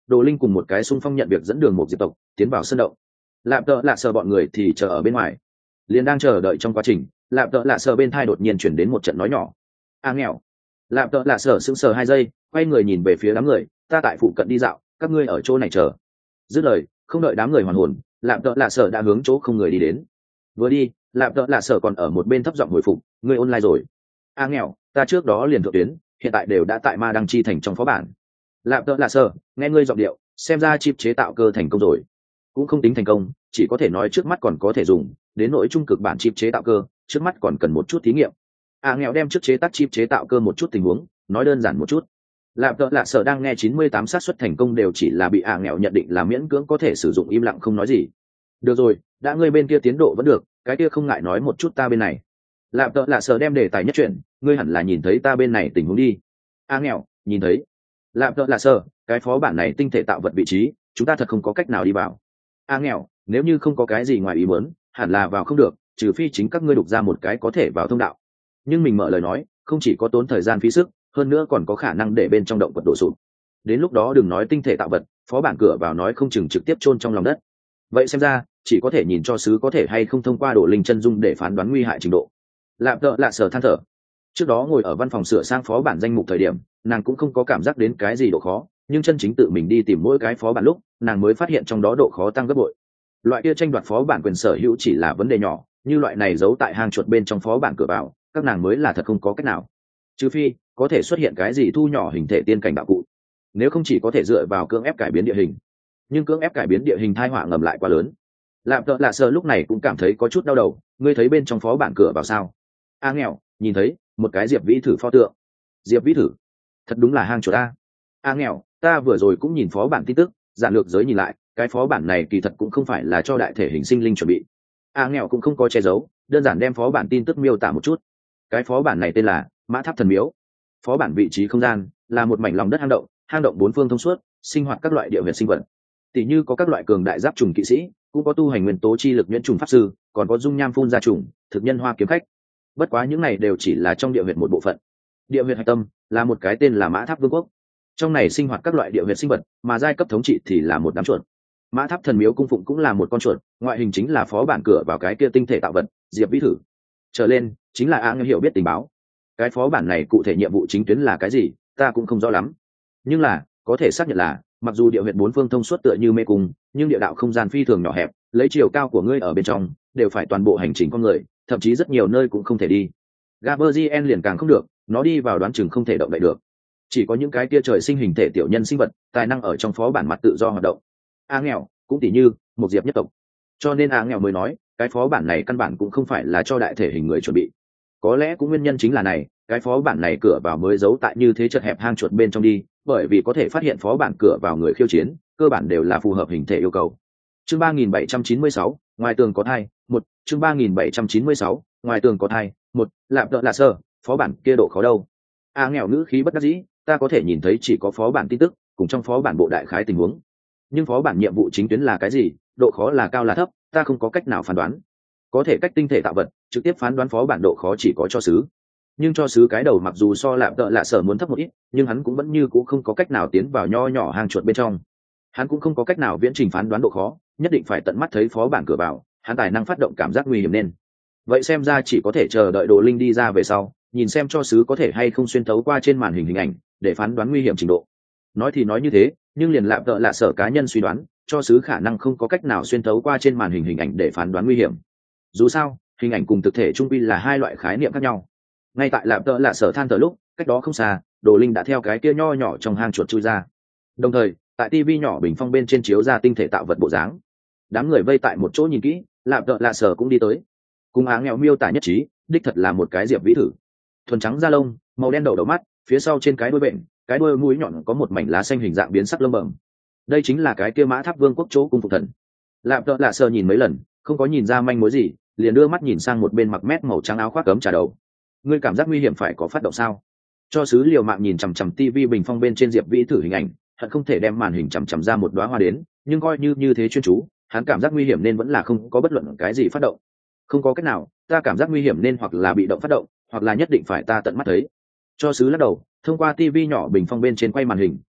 Đồ Linh cùng một cái xung phong nhận việc dẫn đường một diệp tộc tiến vào sân động. Lạp Tợ Lạ Sở bọn người thì chờ ở bên ngoài. Liền đang chờ đợi trong quá trình, Lạp Tợ Lạ Sở bên thai đột nhiên chuyển đến một trận nói nhỏ. Nghèo. Lạp Tợ Lạ Sở sững sờ 2 giây, quay người nhìn về phía đám người, ta tại phụ cận đi dạo, các ngươi ở chỗ này chờ. Dứt lời, không đợi đám người hoàn hồn, Lạp Tợ Lạ Sở đã hướng chỗ không người đi đến. Vừa đi, Lạp Tợ Lạ Sở còn ở một bên thấp giọng hồi phục, ngươi online rồi. Nghèo, ta trước đó liền thượng tuyến, hiện tại đều đã tại Ma Đăng Chi thành trong phó bản. Lạp Tợ Lạ Sở, nghe ngươi giọng điệu, xem ra chip chế tạo cơ thành công rồi. Cũng không tính thành công, chỉ có thể nói trước mắt còn có thể dùng, đến nỗi trung cực bản chip chế tạo cơ, trước mắt còn cần một chút thí nghiệm. Nghèo đem trước chế tác chip chế tạo cơ một chút tình huống, nói đơn giản một chút. Lạp Tợ Lạ Sở đang nghe 98 xác suất thành công đều chỉ là bị nghèo nhận định là miễn cưỡng có thể sử dụng, im lặng không nói gì. Được rồi, đã ngươi bên kia tiến độ vẫn được, cái kia không ngại nói một chút ta bên này. Lạp Tợ Lạ Sở đem đề tài nhất chuyện, ngươi hẳn là nhìn thấy ta bên này tình huống đi. Nghèo, nhìn thấy. Lạp Tợ Lạ Sở, cái phó bản này tinh thể tạo vật vị trí, chúng ta thật không có cách nào đi vào. Nghèo, nếu như không có cái gì ngoài ý muốn, hẳn là vào không được, trừ phi chính các ngươi đục ra một cái có thể vào thông đạo. Nhưng mình mở lời nói, không chỉ có tốn thời gian phí sức, hơn nữa còn có khả năng để bên trong động vật đổ sụp. Đến lúc đó đừng nói tinh thể tạo vật, phó bản cửa vào nói không chừng trực tiếp chôn trong lòng đất. Vậy xem ra, chỉ có thể nhìn cho sứ có thể hay không thông qua đổ linh chân dung để phán đoán nguy hại trình độ. Lạp Tợ Lạ Sở than thở. Trước đó ngồi ở văn phòng sửa sang phó bản danh mục thời điểm, nàng cũng không có cảm giác đến cái gì độ khó, nhưng chân chính tự mình đi tìm mỗi cái phó bản lúc, nàng mới phát hiện trong đó độ khó tăng gấp bội. Loại kia tranh đoạt phó bản quyền sở hữu chỉ là vấn đề nhỏ, như loại này giấu tại hang chuột bên trong phó bản cửa vào, các nàng mới là thật không có cách nào. Trừ phi có thể xuất hiện cái gì thu nhỏ hình thể tiên cảnh đạo cụ, nếu không chỉ có thể dựa vào cưỡng ép cải biến địa hình. Nhưng cưỡng ép cải biến địa hình tai họa ngầm lại quá lớn. Lạp Tợ Lạ Sở lúc này cũng cảm thấy có chút đau đầu, ngươi thấy bên trong phó bản cửa vào sao? Nghèo, nhìn thấy một cái diệp vĩ thử pho tượng. Diệp vĩ thử, thật đúng là hang chuột Nghèo, ta vừa rồi cũng nhìn phó bản tin tức, giản lược giới nhìn lại, cái phó bản này kỳ thật cũng không phải là cho đại thể hình sinh linh chuẩn bị. Nghèo cũng không có che giấu, đơn giản đem phó bản tin tức miêu tả một chút. Cái phó bản này tên là Mã Tháp Thần Miếu. Phó bản vị trí không gian là một mảnh lòng đất hang động 4 phương thông suốt, sinh hoạt các loại địa huyệt sinh vật. Tỷ như có các loại cường đại giáp trùng kỵ sĩ, cũng có tu hành nguyên tố chi lực nhuyễn trùng pháp sư, còn có dung nham phun ra trùng, thực nhân hoa kiếm khách. Bất quá những này đều chỉ là trong địa huyệt một bộ phận. Địa huyệt hạch tâm là một cái tên là Mã Tháp Vương quốc. Trong này sinh hoạt các loại địa huyệt sinh vật, mà giai cấp thống trị thì là một đám chuột. Mã Tháp Thần Miếu cung phụng cũng là một con chuột, ngoại hình chính là phó bản cửa vào cái kia tinh thể tạo vật, diệp vĩ thử. Trở lên chính là hiểu biết tình báo. Cái phó bản này cụ thể nhiệm vụ chính tuyến là cái gì, ta cũng không rõ lắm. Nhưng là có thể xác nhận là, mặc dù địa huyệt 4 phương thông suốt tựa như mê cung, nhưng địa đạo không gian phi thường nhỏ hẹp, lấy chiều cao của ngươi ở bên trong, đều phải toàn bộ hành trình con người, thậm chí rất nhiều nơi cũng không thể đi. Gaberzien liền càng không được, nó đi vào đoán chừng không thể động đậy được. Chỉ có những cái kia trời sinh hình thể tiểu nhân sinh vật, tài năng ở trong phó bản mặt tự do hoạt động. Nghèo, cũng tỉ như một diệp nhất tộc. Cho nên nghèo mới nói, cái phó bản này căn bản cũng không phải là cho đại thể hình người chuẩn bị. Có lẽ cũng nguyên nhân chính là này, cái phó bản này cửa vào mới giấu tại như thế chật hẹp hang chuột bên trong đi, bởi vì có thể phát hiện phó bản cửa vào người khiêu chiến, cơ bản đều là phù hợp hình thể yêu cầu. Chương 3796, ngoài tường có thai, chương 3796, ngoài tường có thai, Lạp Tợ Lạ Sở, phó bản kia độ khó đâu? Nghèo ngữ khí bất đắc dĩ, ta có thể nhìn thấy chỉ có phó bản tin tức, cùng trong phó bản bộ đại khái tình huống. Nhưng phó bản nhiệm vụ chính tuyến là cái gì, độ khó là cao là thấp, ta không có cách nào phán đoán. Có thể cách tinh thể tạo vật, trực tiếp phán đoán phó bản độ khó chỉ có cho sứ. Nhưng cho sứ cái đầu mặc dù so Lạp Tợ Lạ Sở muốn thấp một ít, nhưng hắn cũng vẫn như cũ không có cách nào tiến vào nho nhỏ hang chuột bên trong. Hắn cũng không có cách nào viễn trình phán đoán độ khó, nhất định phải tận mắt thấy phó bản cửa vào, hắn tài năng phát động cảm giác nguy hiểm nên. Vậy xem ra chỉ có thể chờ đợi Đồ Linh đi ra về sau, nhìn xem cho sứ có thể hay không xuyên thấu qua trên màn hình hình ảnh để phán đoán nguy hiểm trình độ. Nói thì nói như thế, nhưng liền Lạp Tợ Lạ Sở cá nhân suy đoán, cho sứ khả năng không có cách nào xuyên thấu qua trên màn hình hình ảnh để phán đoán nguy hiểm. Dù sao, hình ảnh cùng thực thể trung quy là hai loại khái niệm khác nhau. Ngay tại Lạp Tợ Lạ Sở than thở lúc, cách đó không xa, Đồ Linh đã theo cái kia nho nhỏ trong hang chuột chui ra. Đồng thời, tại tivi nhỏ bình phong bên trên chiếu ra tinh thể tạo vật bộ dáng. Đám người vây tại một chỗ nhìn kỹ, Lạp Tợ Lạ Sở cũng đi tới. Cùng nghèo miêu tả nhất trí, đích thật là một cái diệp vĩ thử. Thuần trắng da lông, màu đen đầu mắt, phía sau trên cái đuôi bệnh, cái đuôi mũi nhọn có một mảnh lá xanh hình dạng biến sắc lông bẩm. Đây chính là cái kia Mã Tháp Vương quốc chỗ cung phục thần. Lạp Tợ Lạ Sở nhìn mấy lần, không có nhìn ra manh mối gì, liền đưa mắt nhìn sang một bên mặc mét màu trắng áo khoác cấm trà đầu. Ngươi cảm giác nguy hiểm phải có phát động sao? Cho sứ liều mạng nhìn chằm chằm tivi bình phong bên trên diệp vĩ thử hình ảnh, hận không thể đem màn hình chằm chằm ra một đóa hoa đến, nhưng coi như thế chuyên chú, hắn cảm giác nguy hiểm nên vẫn là không có bất luận cái gì phát động. Không có cách nào, ta cảm giác nguy hiểm nên hoặc là bị động phát động, hoặc là nhất định phải ta tận mắt thấy. Cho sứ lắc đầu, thông qua tivi nhỏ bình phong bên trên quay màn hình,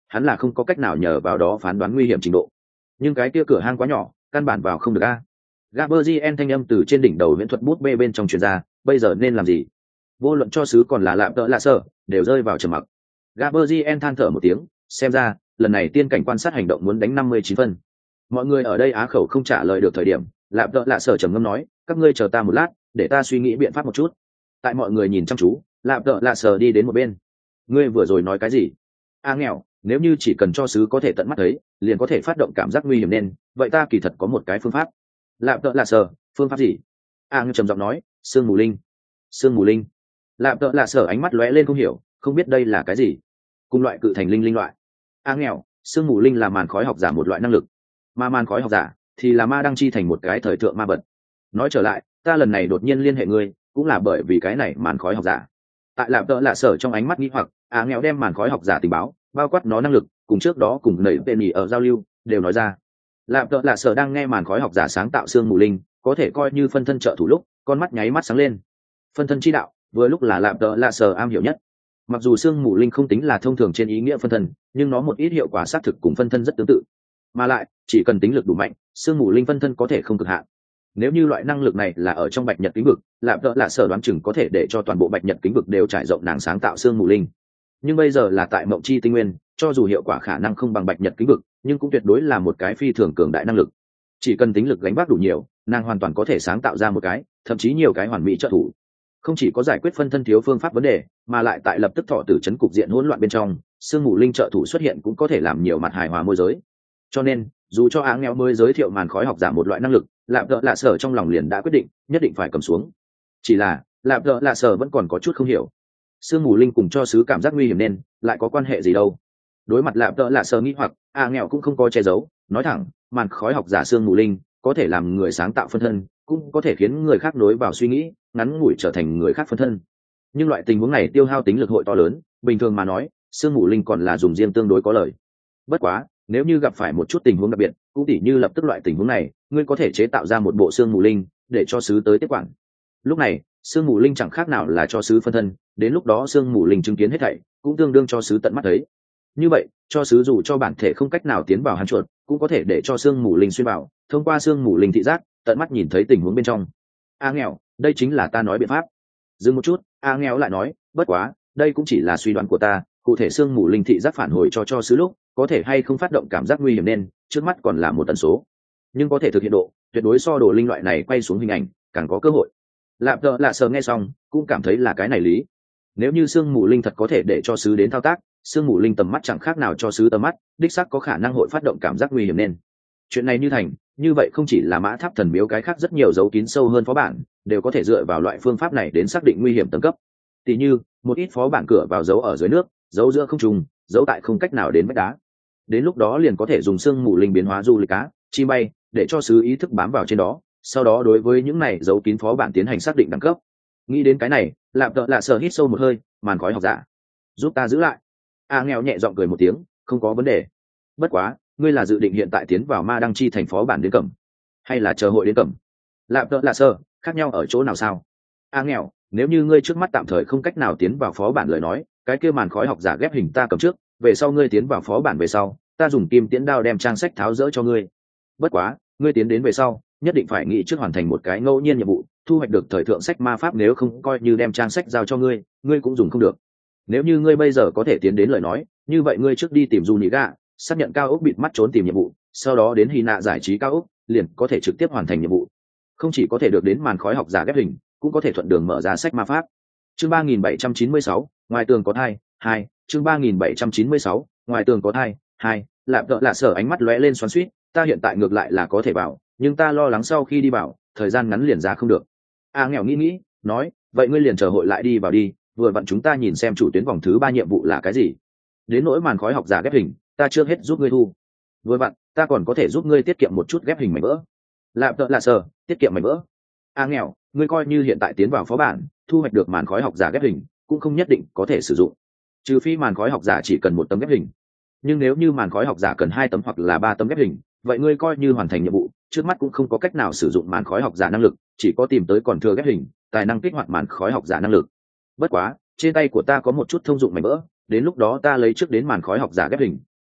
hắn là không có cách nào nhờ vào đó phán đoán nguy hiểm trình độ. Nhưng cái kia cửa hang quá nhỏ, căn bản vào không được a. Gaberzien thanh âm từ trên đỉnh đầu viễn thuật bút bê bên trong truyền ra, bây giờ nên làm gì? Vô luận cho sứ còn là lạm tợ lạ sở, đều rơi vào trầm mặc. Gaberzien than thở một tiếng, xem ra lần này tiên cảnh quan sát hành động muốn đánh 59 phân. Mọi người ở đây á khẩu không trả lời được thời điểm, lạm tợ lạ sở trầm ngâm nói, các ngươi chờ ta một lát, để ta suy nghĩ biện pháp một chút. Tại mọi người nhìn chăm chú, lạm tợ lạ sở đi đến một bên. Ngươi vừa rồi nói cái gì? Nghèo, nếu như chỉ cần cho sứ có thể tận mắt thấy, liền có thể phát động cảm giác nguy hiểm nên, vậy ta kỳ thật có một cái phương pháp. Lạm tợ lạ sở, phương pháp gì? Nghèo trầm giọng nói, sương mù linh. Sương mù linh. Lạm tợ lạ sở ánh mắt lóe lên không hiểu, không biết đây là cái gì. Cùng loại cự thành linh loại. Nghèo, sương mù linh là màn khói học giả một loại năng lực, mà màn khói học giả thì là ma đăng chi thành một cái thời thượng ma vật. Nói trở lại, ta lần này đột nhiên liên hệ ngươi, cũng là bởi vì cái này màn khói học giả. Tại lạm tợ lạ sở trong ánh mắt nghi hoặc, nghèo đem màn khói học giả tình báo, bao quát nó năng lực, cùng trước đó cùng nảy tên nhì ở giao lưu, đều nói ra. Lạm tợ lạ sở đang nghe màn khói học giả sáng tạo sương mù linh, có thể coi như phân thân trợ thủ lúc, con mắt nháy mắt sáng lên. Phân thân chi đạo, vừa lúc là lạm tợ lạ sở am hiểu nhất. Mặc dù sương mù linh không tính là thông thường trên ý nghĩa phân thân, nhưng nó một ít hiệu quả xác thực cùng phân thân rất tương tự. Mà lại, chỉ cần tính lực đủ mạnh, sương mù linh phân thân có thể không cực hạn. Nếu như loại năng lực này là ở trong bạch nhật kính vực, lạm tợ lạ sở đoán chừng có thể để cho toàn bộ bạch nhật kính vực đều trải rộng nàng sáng tạo sương mù linh. Nhưng bây giờ là tại mộng chi tinh nguyên, cho dù hiệu quả khả năng không bằng bạch nhật kính vực, nhưng cũng tuyệt đối là một cái phi thường cường đại năng lực. Chỉ cần tính lực gánh vác đủ nhiều, nàng hoàn toàn có thể sáng tạo ra một cái, thậm chí nhiều cái hoàn mỹ trợ thủ. Không chỉ có giải quyết phân thân thiếu phương pháp vấn đề, mà lại tại lập tức thọ tử chấn cục diện hỗn loạn bên trong, sương mù linh trợ thủ xuất hiện cũng có thể làm nhiều mặt hài hòa môi giới. Cho nên, dù cho nghèo mới giới thiệu màn khói học giả một loại năng lực, lạm tợ lạ sở trong lòng liền đã quyết định nhất định phải cầm xuống. Chỉ là lạm tợ lạ sở vẫn còn có chút không hiểu, sương mù linh cùng cho sứ cảm giác nguy hiểm nên lại có quan hệ gì đâu. Đối mặt lạm tợ lạ sở nghĩ hoặc, nghèo cũng không có che giấu, nói thẳng, màn khói học giả sương mù linh có thể làm người sáng tạo phân thân, cũng có thể khiến người khác nối vào suy nghĩ, ngắn ngủi trở thành người khác phân thân. Nhưng loại tình huống này tiêu hao tính lực hội to lớn, bình thường mà nói, sương mù linh còn là dùng riêng tương đối có lời. Bất quá, nếu như gặp phải một chút tình huống đặc biệt, cũng tỉ như lập tức loại tình huống này, ngươi có thể chế tạo ra một bộ sương mù linh để cho sứ tới tiếp quản. Lúc này, sương mù linh chẳng khác nào là cho sứ phân thân, đến lúc đó sương mù linh chứng kiến hết thảy, cũng tương đương cho sứ tận mắt thấy. Như vậy, cho sứ dù cho bản thể không cách nào tiến vào hắn chuột, cũng có thể để cho sương mù linh xuyên vào, thông qua sương mù linh thị giác, tận mắt nhìn thấy tình huống bên trong. Nghèo, đây chính là ta nói biện pháp. Dừng một chút, nghèo lại nói, bất quá, đây cũng chỉ là suy đoán của ta, cụ thể sương mù linh thị giác phản hồi cho sứ lúc có thể hay không phát động cảm giác nguy hiểm nên trước mắt còn là một tần số, nhưng có thể thực hiện độ tuyệt đối so đồ linh loại này quay xuống hình ảnh càng có cơ hội. Lạm tợ lạ sờ nghe xong cũng cảm thấy là cái này lý. Nếu như sương mù linh thật có thể để cho sứ đến thao tác, sương mù linh tầm mắt chẳng khác nào cho sứ tầm mắt, đích xác có khả năng hội phát động cảm giác nguy hiểm nên chuyện này như thành, như vậy không chỉ là mã tháp thần miếu cái khác rất nhiều dấu kín sâu hơn phó bản đều có thể dựa vào loại phương pháp này đến xác định nguy hiểm tầng cấp. Tỷ như một ít phó bản cửa vào dấu ở dưới nước, dấu giữa không trùng, dấu tại không cách nào đến vách đá. Đến lúc đó liền có thể dùng sương mù linh biến hóa du lịch cá, chim bay, để cho sứ ý thức bám vào trên đó, sau đó đối với những này dấu kín phó bản tiến hành xác định đẳng cấp. Nghĩ đến cái này, lạm tợ lạ sờ hít sâu một hơi, màn khói học giả, giúp ta giữ lại. Nghèo nhẹ giọng cười một tiếng, không có vấn đề. Bất quá, ngươi là dự định hiện tại tiến vào ma đăng chi thành phó bản đến cẩm, hay là chờ hội đến cẩm? Lạm tợ lạ sờ, khác nhau ở chỗ nào sao? Nghèo, nếu như ngươi trước mắt tạm thời không cách nào tiến vào phó bản lời nói, cái kia màn khói học giả ghép hình ta cầm trước, về sau ngươi tiến vào phó bản về sau, ta dùng kim tiễn đao đem trang sách tháo dỡ cho ngươi. Bất quá, ngươi tiến đến về sau, nhất định phải nghĩ trước hoàn thành một cái ngẫu nhiên nhiệm vụ, thu hoạch được thời thượng sách ma pháp, nếu không coi như đem trang sách giao cho ngươi, ngươi cũng dùng không được. Nếu như ngươi bây giờ có thể tiến đến lời nói, như vậy ngươi trước đi tìm Du Nhĩ Gà, xác nhận cao ốc bịt mắt trốn tìm nhiệm vụ, sau đó đến Hy Nạ giải trí cao ốc, liền có thể trực tiếp hoàn thành nhiệm vụ. Không chỉ có thể được đến màn khói học giả ghép hình, cũng có thể thuận đường mở ra sách ma pháp. Chương 3796, ngoài tường có thai, 2, chương 3796, ngoài tường có thai, 2, Lạm tợ lạ sở ánh mắt lóe lên xoắn xuýt, ta hiện tại ngược lại là có thể vào, nhưng ta lo lắng sau khi đi vào, thời gian ngắn liền ra không được. Nghèo nghĩ, nói, vậy ngươi liền chờ hội lại đi vào đi, vừa vặn chúng ta nhìn xem chủ tuyến vòng thứ 3 nhiệm vụ là cái gì. Đến nỗi màn khói học giả ghép hình, ta chưa hết giúp ngươi thu. Vừa vặn, ta còn có thể giúp ngươi tiết kiệm một chút ghép hình mảnh vỡ. Lạm tợ lạ sở, tiết kiệm mảnh vỡ. Nghèo, ngươi coi như hiện tại tiến vào phó bản, thu hoạch được màn khói học giả ghép hình, cũng không nhất định có thể sử dụng. Trừ phi màn khói học giả chỉ cần 1 tấm ghép hình. Nhưng nếu như màn khói học giả cần 2 tấm hoặc là 3 tấm ghép hình, vậy ngươi coi như hoàn thành nhiệm vụ, trước mắt cũng không có cách nào sử dụng màn khói học giả năng lực, chỉ có tìm tới còn thừa ghép hình, tài năng kích hoạt màn khói học giả năng lực. Bất quá, trên tay của ta có một chút thông dụng mảnh vỡ, đến lúc đó ta lấy trước đến màn khói học giả ghép hình,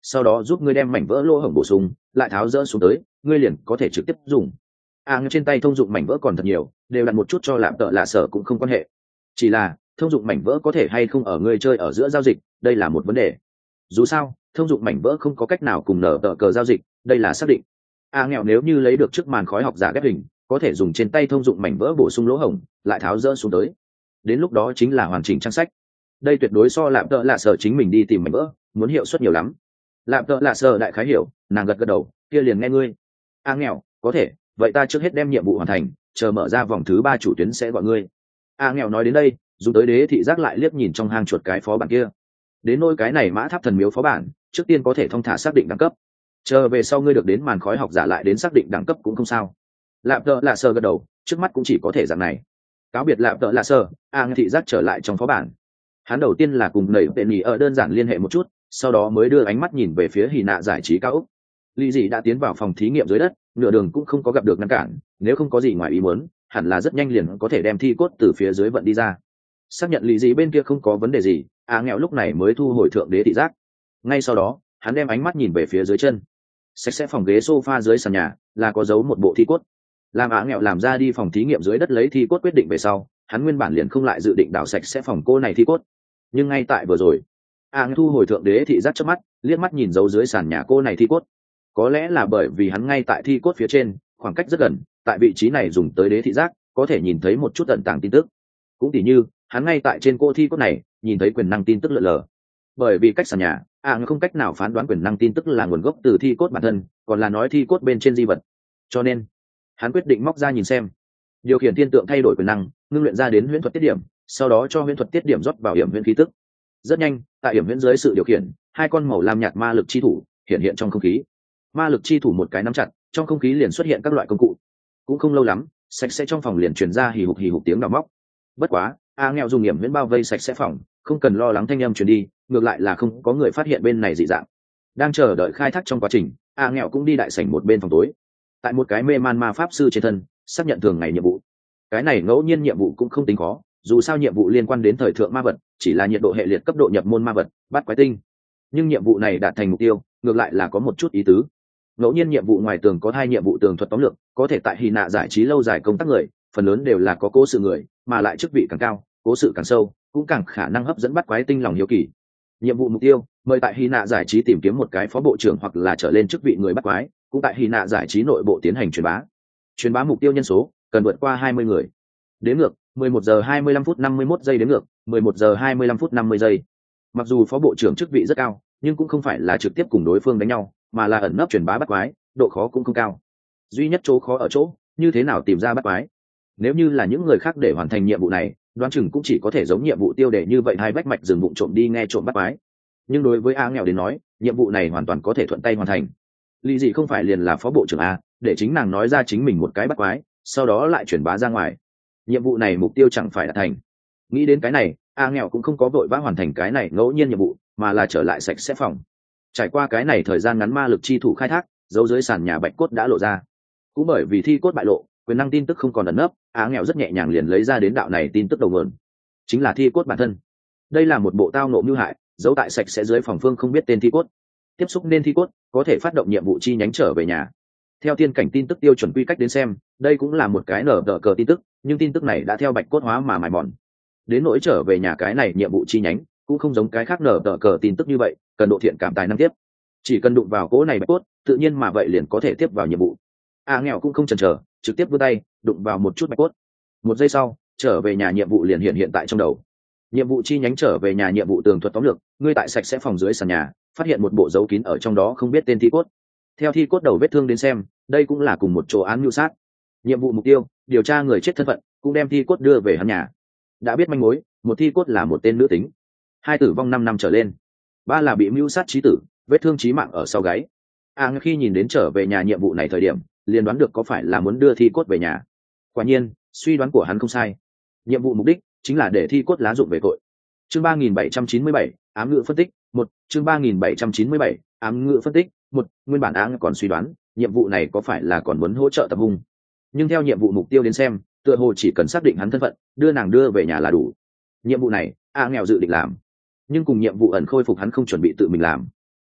sau đó giúp ngươi đem mảnh vỡ lỗ hổng bổ sung lại tháo rỡ xuống tới, ngươi liền có thể trực tiếp dùng. Trên tay thông dụng mảnh vỡ còn thật nhiều, đều đặt một chút cho lạm tợ lạ sở cũng không quan hệ, chỉ là thông dụng mảnh vỡ có thể hay không ở ngươi chơi ở giữa giao dịch, đây là một vấn đề. Dù sao thông dụng mảnh vỡ không có cách nào cùng nở tờ cờ giao dịch, đây là xác định. Nghèo nếu như lấy được trước màn khói học giả ghép hình, có thể dùng trên tay thông dụng mảnh vỡ bổ sung lỗ hổng lại tháo rỡ xuống tới, đến lúc đó chính là hoàn chỉnh trang sách. Đây tuyệt đối so lạm tợ lạ sở chính mình đi tìm mảnh vỡ muốn hiệu suất nhiều lắm. Lạm tợ lạ sở đại khái hiểu, nàng gật gật đầu, kia liền nghe ngươi. Nghèo có thể, vậy ta trước hết đem nhiệm vụ hoàn thành, chờ mở ra vòng thứ 3 chủ tuyến sẽ gọi ngươi. Nghèo nói đến đây, dùng tới đế thị giác lại liếc nhìn trong hang chuột cái phó bản kia. Đến nôi cái này mã tháp thần miếu phó bản, trước tiên có thể thong thả xác định đẳng cấp, chờ về sau ngươi được đến màn khói học giả lại đến xác định đẳng cấp cũng không sao. Lạp tợ lạ sơ gật đầu, trước mắt cũng chỉ có thể dạng này. Cáo biệt lạp tợ lạ sơ, thị giác trở lại trong phó bản. Hắn đầu tiên là cùng nảy tên nhì ở đơn giản liên hệ một chút, sau đó mới đưa ánh mắt nhìn về phía Hỉ Nạ giải trí cao ốc. Lý Dị đã tiến vào phòng thí nghiệm dưới đất, nửa đường cũng không có gặp được ngăn cản, nếu không có gì ngoài ý muốn, hẳn là rất nhanh liền có thể đem thi cốt từ phía dưới vận đi ra. Xác nhận Lý Dị bên kia không có vấn đề gì, nghèo lúc này mới thu hồi thượng đế thị giác. Ngay sau đó, hắn đem ánh mắt nhìn về phía dưới chân. Sạch sẽ phòng ghế sofa dưới sàn nhà là có giấu một bộ thi cốt. Làm nghèo làm ra đi phòng thí nghiệm dưới đất lấy thi cốt quyết định về sau, hắn nguyên bản liền không lại dự định đào sạch sẽ phòng cô này thi cốt. Nhưng ngay tại vừa rồi, thu hồi thượng đế thị giác trước mắt, liếc mắt nhìn dấu dưới sàn nhà cô này thi cốt. Có lẽ là bởi vì hắn ngay tại thi cốt phía trên, khoảng cách rất gần, tại vị trí này dùng tới đế thị giác, có thể nhìn thấy một chút ẩn tàng tin tức. Cũng tỉ như, hắn ngay tại trên cô thi cốt này, nhìn thấy quyền năng tin tức lượn lờ. Bởi vì cách sàn nhà, không cách nào phán đoán quyền năng tin tức là nguồn gốc từ thi cốt bản thân, còn là nói thi cốt bên trên di vật. Cho nên, hắn quyết định móc ra nhìn xem. Điều khiển thiên tượng thay đổi quyền năng, ngưng luyện ra đến huyễn thuật tiết điểm, sau đó cho huyễn thuật tiết điểm rót vào hiểm huyễn khí tức. Rất nhanh, tại hiểm huyễn dưới sự điều khiển, hai con màu lam nhạt ma lực chi thủ hiện trong không khí. Ma lực chi thủ một cái nắm chặt, trong không khí liền xuất hiện các loại công cụ. Cũng không lâu lắm, sạch sẽ trong phòng liền truyền ra hì hục tiếng đào móc. Bất quá, nghèo dùng hiểm huyễn bao vây sạch sẽ phòng, không cần lo lắng thanh âm truyền đi, ngược lại là không có người phát hiện bên này dị dạng. Đang chờ đợi khai thác trong quá trình, nghèo cũng đi đại sảnh một bên phòng tối. Tại một cái mê man ma pháp sư trên thân, xác nhận thường ngày nhiệm vụ. Cái này ngẫu nhiên nhiệm vụ cũng không tính khó, dù sao nhiệm vụ liên quan đến thời thượng ma vật, chỉ là nhiệt độ hệ liệt cấp độ nhập môn ma vật, bắt quái tinh. Nhưng nhiệm vụ này đạt thành mục tiêu, ngược lại là có một chút ý tứ. Ngẫu nhiên nhiệm vụ ngoài tường có 2 nhiệm vụ tường thuật tóm lược, có thể tại Hỉ Nạ giải trí lâu dài công tác người, phần lớn đều là có cố sự người, mà lại chức vị càng cao, cố sự càng sâu, cũng càng khả năng hấp dẫn bắt quái tinh lòng hiếu kỳ. Nhiệm vụ mục tiêu, mời tại Hỉ Nạ giải trí tìm kiếm một cái phó bộ trưởng hoặc là trở lên chức vị người bắt quái, cũng tại Hỉ Nạ giải trí nội bộ tiến hành truyền bá mục tiêu nhân số cần vượt qua 20 người. Đếm ngược 11 giờ 25 phút 51 giây, đếm ngược 11 giờ 25 phút 50 giây. Mặc dù phó bộ trưởng chức vị rất cao, nhưng cũng không phải là trực tiếp cùng đối phương đánh nhau, mà là ẩn nấp truyền bá bắt quái, độ khó cũng không cao. Duy nhất chỗ khó ở chỗ như thế nào tìm ra bắt quái. Nếu như là những người khác để hoàn thành nhiệm vụ này, đoán chừng cũng chỉ có thể giống nhiệm vụ tiêu đề như vậy, hai bách mạch rừng vụng trộm đi nghe trộm bắt quái. Nhưng đối với nghèo đến nói, nhiệm vụ này hoàn toàn có thể thuận tay hoàn thành. Lý Dị không phải liền là phó bộ trưởng để chính nàng nói ra chính mình một cái bắt quái, sau đó lại truyền bá ra ngoài. Nhiệm vụ này mục tiêu chẳng phải đạt thành. Nghĩ đến cái này, nghèo cũng không có vội vã hoàn thành cái này ngẫu nhiên nhiệm vụ, mà là trở lại sạch sẽ phòng. Trải qua cái này thời gian ngắn ma lực chi thủ khai thác, dấu dưới sàn nhà bạch cốt đã lộ ra. Cũng bởi vì thi cốt bại lộ, quyền năng tin tức không còn ẩn nấp, nghèo rất nhẹ nhàng liền lấy ra đến đạo này tin tức đầu nguồn, chính là thi cốt bản thân. Đây là một bộ tao ngộ mưu hại, giấu tại sạch sẽ dưới phòng phương không biết tên thi cốt. Tiếp xúc nên thi cốt, có thể phát động nhiệm vụ chi nhánh trở về nhà. Theo tiên cảnh tin tức tiêu chuẩn quy cách đến xem, đây cũng là một cái nở tờ cờ tin tức, nhưng tin tức này đã theo bạch cốt hóa mà mài mòn. Đến nỗi trở về nhà cái này nhiệm vụ chi nhánh, cũng không giống cái khác nở tờ cờ tin tức như vậy, cần độ thiện cảm tài năng tiếp. Chỉ cần đụng vào cỗ này bạch cốt, tự nhiên mà vậy liền có thể tiếp vào nhiệm vụ. Nghèo cũng không chần chờ, trực tiếp vươn tay đụng vào một chút bạch cốt. 1 giây sau, trở về nhà nhiệm vụ liền hiện tại trong đầu. Nhiệm vụ chi nhánh trở về nhà nhiệm vụ tường thuật tóm lược, ngươi tại sạch sẽ phòng dưới sàn nhà, phát hiện một bộ dấu kín ở trong đó không biết tên thi cốt. Theo thi cốt đầu vết thương đến xem, đây cũng là cùng một chỗ án mưu sát. Nhiệm vụ mục tiêu, điều tra người chết thân phận, cũng đem thi cốt đưa về hắn nhà. Đã biết manh mối, một thi cốt là một tên nữ tính, 2 tử vong 5 năm trở lên, 3 là bị mưu sát chí tử, vết thương chí mạng ở sau gáy. Khi nhìn đến trở về nhà nhiệm vụ này thời điểm, liền đoán được có phải là muốn đưa thi cốt về nhà. Quả nhiên, suy đoán của hắn không sai. Nhiệm vụ mục đích chính là để thi cốt lá dụng về tội. Chương 3797, ám ngữ phân tích 1. Chương 3797, ám ngữ phân tích 1. Nguyên bản còn suy đoán nhiệm vụ này có phải là còn muốn hỗ trợ tập hung, nhưng theo nhiệm vụ mục tiêu đến xem, tựa hồ chỉ cần xác định hắn thân phận, đưa nàng đưa về nhà là đủ. Nhiệm vụ này nghèo dự định làm, nhưng cùng nhiệm vụ ẩn khôi phục hắn không chuẩn bị tự mình làm.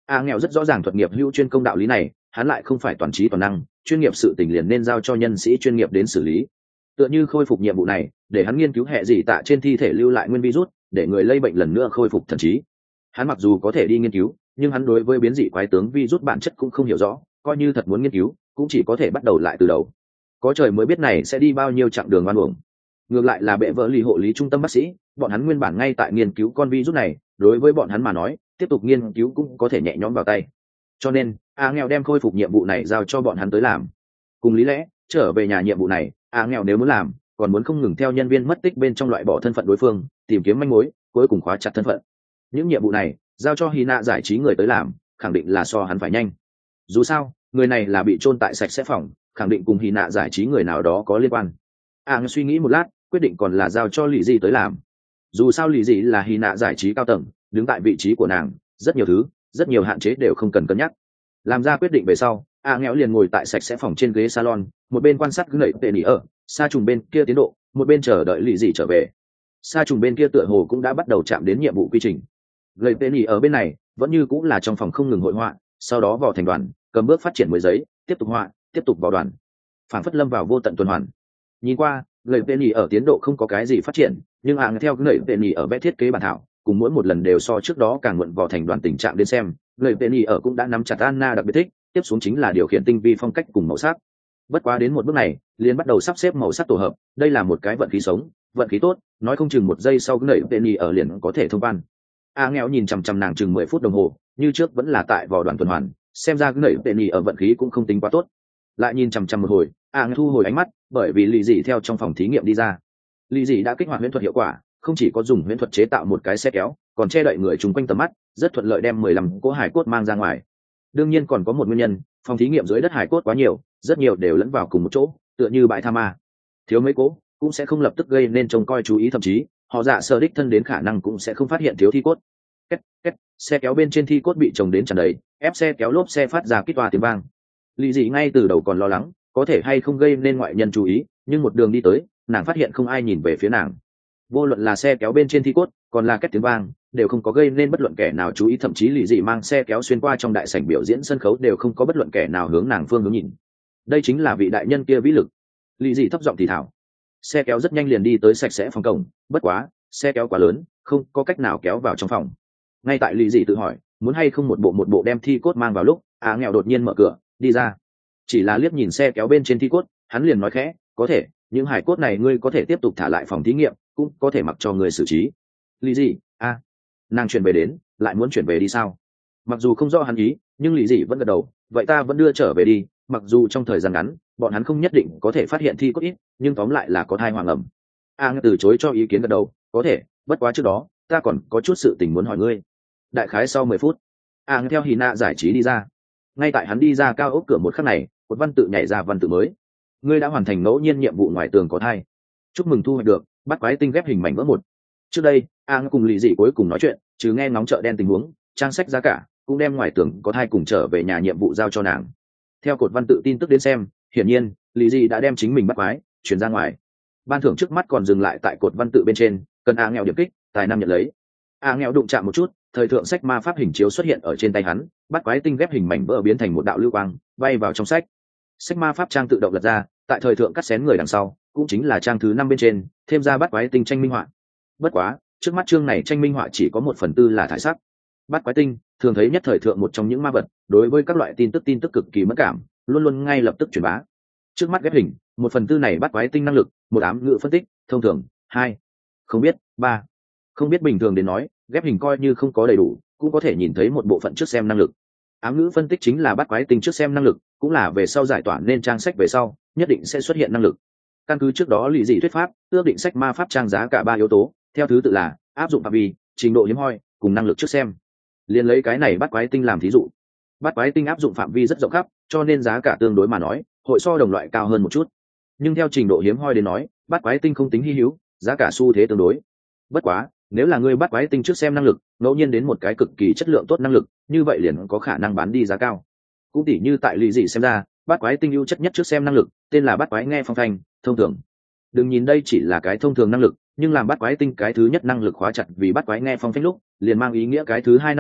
Nghèo rất rõ ràng thuật nghiệp hữu chuyên công đạo lý này, hắn lại không phải toàn trí toàn năng, chuyên nghiệp sự tình liền nên giao cho nhân sĩ chuyên nghiệp đến xử lý. Tựa như khôi phục nhiệm vụ này, để hắn nghiên cứu hệ gì tạ trên thi thể lưu lại nguyên virus, để người lây bệnh lần nữa khôi phục thần trí. Hắn mặc dù có thể đi nghiên cứu, nhưng hắn đối với biến dị quái tướng virus bản chất cũng không hiểu rõ, coi như thật muốn nghiên cứu, cũng chỉ có thể bắt đầu lại từ đầu. Có trời mới biết này sẽ đi bao nhiêu chặng đường oan uổng. Ngược lại là bệ vợ lì hộ lý trung tâm bác sĩ, bọn hắn nguyên bản ngay tại nghiên cứu con virus này, đối với bọn hắn mà nói, tiếp tục nghiên cứu cũng có thể nhẹ nhõm vào tay. Cho nên, nghèo đem khôi phục nhiệm vụ này giao cho bọn hắn tới làm. Cùng lý lẽ, trở về nhà nhiệm vụ này, nghèo nếu muốn làm, còn muốn không ngừng theo nhân viên mất tích bên trong loại bỏ thân phận đối phương, tìm kiếm manh mối, cuối cùng khóa chặt thân phận. Những nhiệm vụ này, giao cho Hy Nạ giải trí người tới làm, khẳng định là so hắn phải nhanh. Dù sao, người này là bị chôn tại sạch sẽ phòng, khẳng định cùng Hy Nạ giải trí người nào đó có liên quan. Suy nghĩ một lát, quyết định còn là giao cho Lý Dị tới làm. Dù sao Lý Dị là Hy Nạ giải trí cao tầng, đứng tại vị trí của nàng, rất nhiều hạn chế đều không cần cân nhắc. Làm ra quyết định về sau, nghèo liền ngồi tại sạch sẽ phòng trên ghế salon, một bên quan sát nảy tệ nỉ ở sa trùng bên kia tiến độ, một bên chờ đợi Lý Dị trở về. Sa trùng bên kia tựa hồ cũng đã bắt đầu chạm đến nhiệm vụ quy trình. Gầy tệ nỉ ở bên này vẫn như cũng là trong phòng không ngừng hội họa, sau đó vò thành đoàn, cầm bước phát triển mới giấy, tiếp tục họa, tiếp tục vào đoàn, phản phất lâm vào vô tận tuần hoàn. Nhìn qua, gầy tệ nỉ ở tiến độ không có cái gì phát triển, nhưng theo gầy tệ nỉ ở vẽ thiết kế bản thảo, cùng mỗi một lần đều so trước đó càng muộn vò thành đoàn tình trạng đến xem, gầy tệ nỉ ở cũng đã nắm chặt Anna đặc biệt thích, tiếp xuống chính là điều khiển tinh vi phong cách cùng màu sắc. Bất quá đến một bước này, liền bắt đầu sắp xếp màu sắc tổ hợp, đây là một cái vận khí sống, vận khí tốt, nói không chừng một giây sau gầy tệ nỉ ở liền có thể thông quan. Nghèo nhìn chằm chằm nàng chừng 10 phút đồng hồ, như trước vẫn là tại vò đoàn tuần hoàn, xem ra nảy tệ nỉ ở vận khí cũng không tính quá tốt. Lại nhìn chằm chằm một hồi, nghèo thu hồi ánh mắt, bởi vì Lý Dị theo trong phòng thí nghiệm đi ra. Lý Dị đã kích hoạt huyễn thuật hiệu quả, không chỉ có dùng huyễn thuật chế tạo một cái xe kéo, còn che đậy người chung quanh tầm mắt, rất thuận lợi đem 15 cỗ hải cốt mang ra ngoài. Đương nhiên còn có một nguyên nhân, phòng thí nghiệm dưới đất hải cốt quá nhiều, rất nhiều đều lẫn vào cùng một chỗ, tựa như bãi tha ma. Thiếu mấy cỗ cũng sẽ không lập tức gây nên trông coi chú ý, thậm chí họ dạ sơ đích thân đến khả năng cũng sẽ không phát hiện thiếu thi cốt. Xe kéo bên trên thi cốt bị chồng đến tràn đầy, ép xe kéo lốp xe phát ra kít toa tiếng vang. Lý Dị ngay từ đầu còn lo lắng có thể hay không gây nên ngoại nhân chú ý, nhưng một đường đi tới, nàng phát hiện không ai nhìn về phía nàng. Vô luận là xe kéo bên trên thi cốt, còn là két tiếng vang, đều không có gây nên bất luận kẻ nào chú ý, thậm chí Lý Dị mang xe kéo xuyên qua trong đại sảnh biểu diễn sân khấu đều không có bất luận kẻ nào hướng nàng phương hướng nhìn. Đây chính là vị đại nhân kia vĩ lực. Lý Dị thấp giọng thì thào. Xe kéo rất nhanh liền đi tới sạch sẽ phòng cổng, bất quá xe kéo quá lớn, không có cách nào kéo vào trong phòng. Ngay tại Lý Dị tự hỏi muốn hay không một bộ đem thi cốt mang vào lúc, nghèo đột nhiên mở cửa đi ra. Chỉ là liếc nhìn xe kéo bên trên thi cốt, hắn liền nói khẽ, có thể, những hải cốt này ngươi có thể tiếp tục thả lại phòng thí nghiệm, cũng có thể mặc cho người xử trí. Lý Dị, nàng chuyển về đến, lại muốn chuyển về đi sao? Mặc dù không rõ hắn ý, nhưng Lý Dị vẫn gật đầu, vậy ta vẫn đưa trở về đi, mặc dù trong thời gian ngắn bọn hắn không nhất định có thể phát hiện thi cốt ít, nhưng tóm lại là có thai hoàng ẩm. Từ chối cho ý kiến gật đầu, có thể, bất quá trước đó ta còn có chút sự tình muốn hỏi ngươi. Đại khái sau 10 phút, theo Hy Nạ giải trí đi ra. Ngay tại hắn đi ra cao ốc cửa một khắc này, một văn tự nhảy ra văn tự mới. Ngươi đã hoàn thành ngẫu nhiên nhiệm vụ ngoài tường có thai, chúc mừng thu hoạch được bắt quái tinh ghép hình mảnh vỡ 1. Trước đây cùng Lý Dị cuối cùng nói chuyện, trừ nghe ngóng chợ đen tình huống, trang sách giá cả, cũng đem ngoài tường có thai cùng trở về nhà nhiệm vụ giao cho nàng. Theo cột văn tự tin tức đến xem, hiển nhiên Lý Dị đã đem chính mình bắt quái chuyển ra ngoài. Ban thưởng trước mắt còn dừng lại tại cột văn tự bên trên, cần nghèo điểm kích tài năng nhận lấy. Nghèo đụng chạm một chút, thời thượng sách ma pháp hình chiếu xuất hiện ở trên tay hắn, bắt quái tinh ghép hình mảnh vỡ biến thành một đạo lưu quang bay vào trong sách. Sách ma pháp trang tự động lật ra, tại thời thượng cắt xén người đằng sau, cũng chính là trang thứ 5 bên trên, thêm ra bắt quái tinh tranh minh họa. Bất quá trước mắt chương này tranh minh họa chỉ có 1/4 là thải sắc. Bắt quái tinh thường thấy nhất thời thượng một trong những ma vật, đối với các loại tin tức cực kỳ mất cảm, luôn luôn ngay lập tức truyền bá. Trước mắt ghép hình 1/4 này bắt quái tinh năng lực, một ám ngữ phân tích thông thường, 2 không biết, 3 không biết. Bình thường đến nói, ghép hình coi như không có đầy đủ, cũng có thể nhìn thấy một bộ phận trước xem năng lực. Ám ngữ phân tích chính là bắt quái tinh trước xem năng lực, cũng là về sau giải tỏa nên trang sách về sau nhất định sẽ xuất hiện năng lực. Căn cứ trước đó Lý Dị thuyết pháp, ước định sách ma pháp trang giá cả 3 yếu tố, theo thứ tự là áp dụng phạm vi, trình độ hiếm hoi cùng năng lực trước xem. Liên lấy cái này bắt quái tinh làm thí dụ. Bắt quái tinh áp dụng phạm vi rất rộng khắp, cho nên giá cả tương đối mà nói hội so đồng loại cao hơn một chút. Nhưng theo trình độ hiếm hoi đến nói, bắt quái tinh không tính hi hữu, giá cả xu thế tương đối. Bất quá nếu là người bắt quái tinh trước xem năng lực, ngẫu nhiên đến một cái cực kỳ chất lượng tốt năng lực, như vậy liền có khả năng bán đi giá cao. Cũng tỉ như tại Lý Dị xem ra, bắt quái tinh ưu chất nhất trước xem năng lực, tên là bắt quái nghe phong thanh thông thường. Đừng nhìn đây chỉ là cái thông thường năng lực, nhưng làm bắt quái tinh cái thứ nhất năng lực khóa chặt vì bắt quái nghe phong thanh lúc, liền mang ý nghĩa cái thứ hai năng lực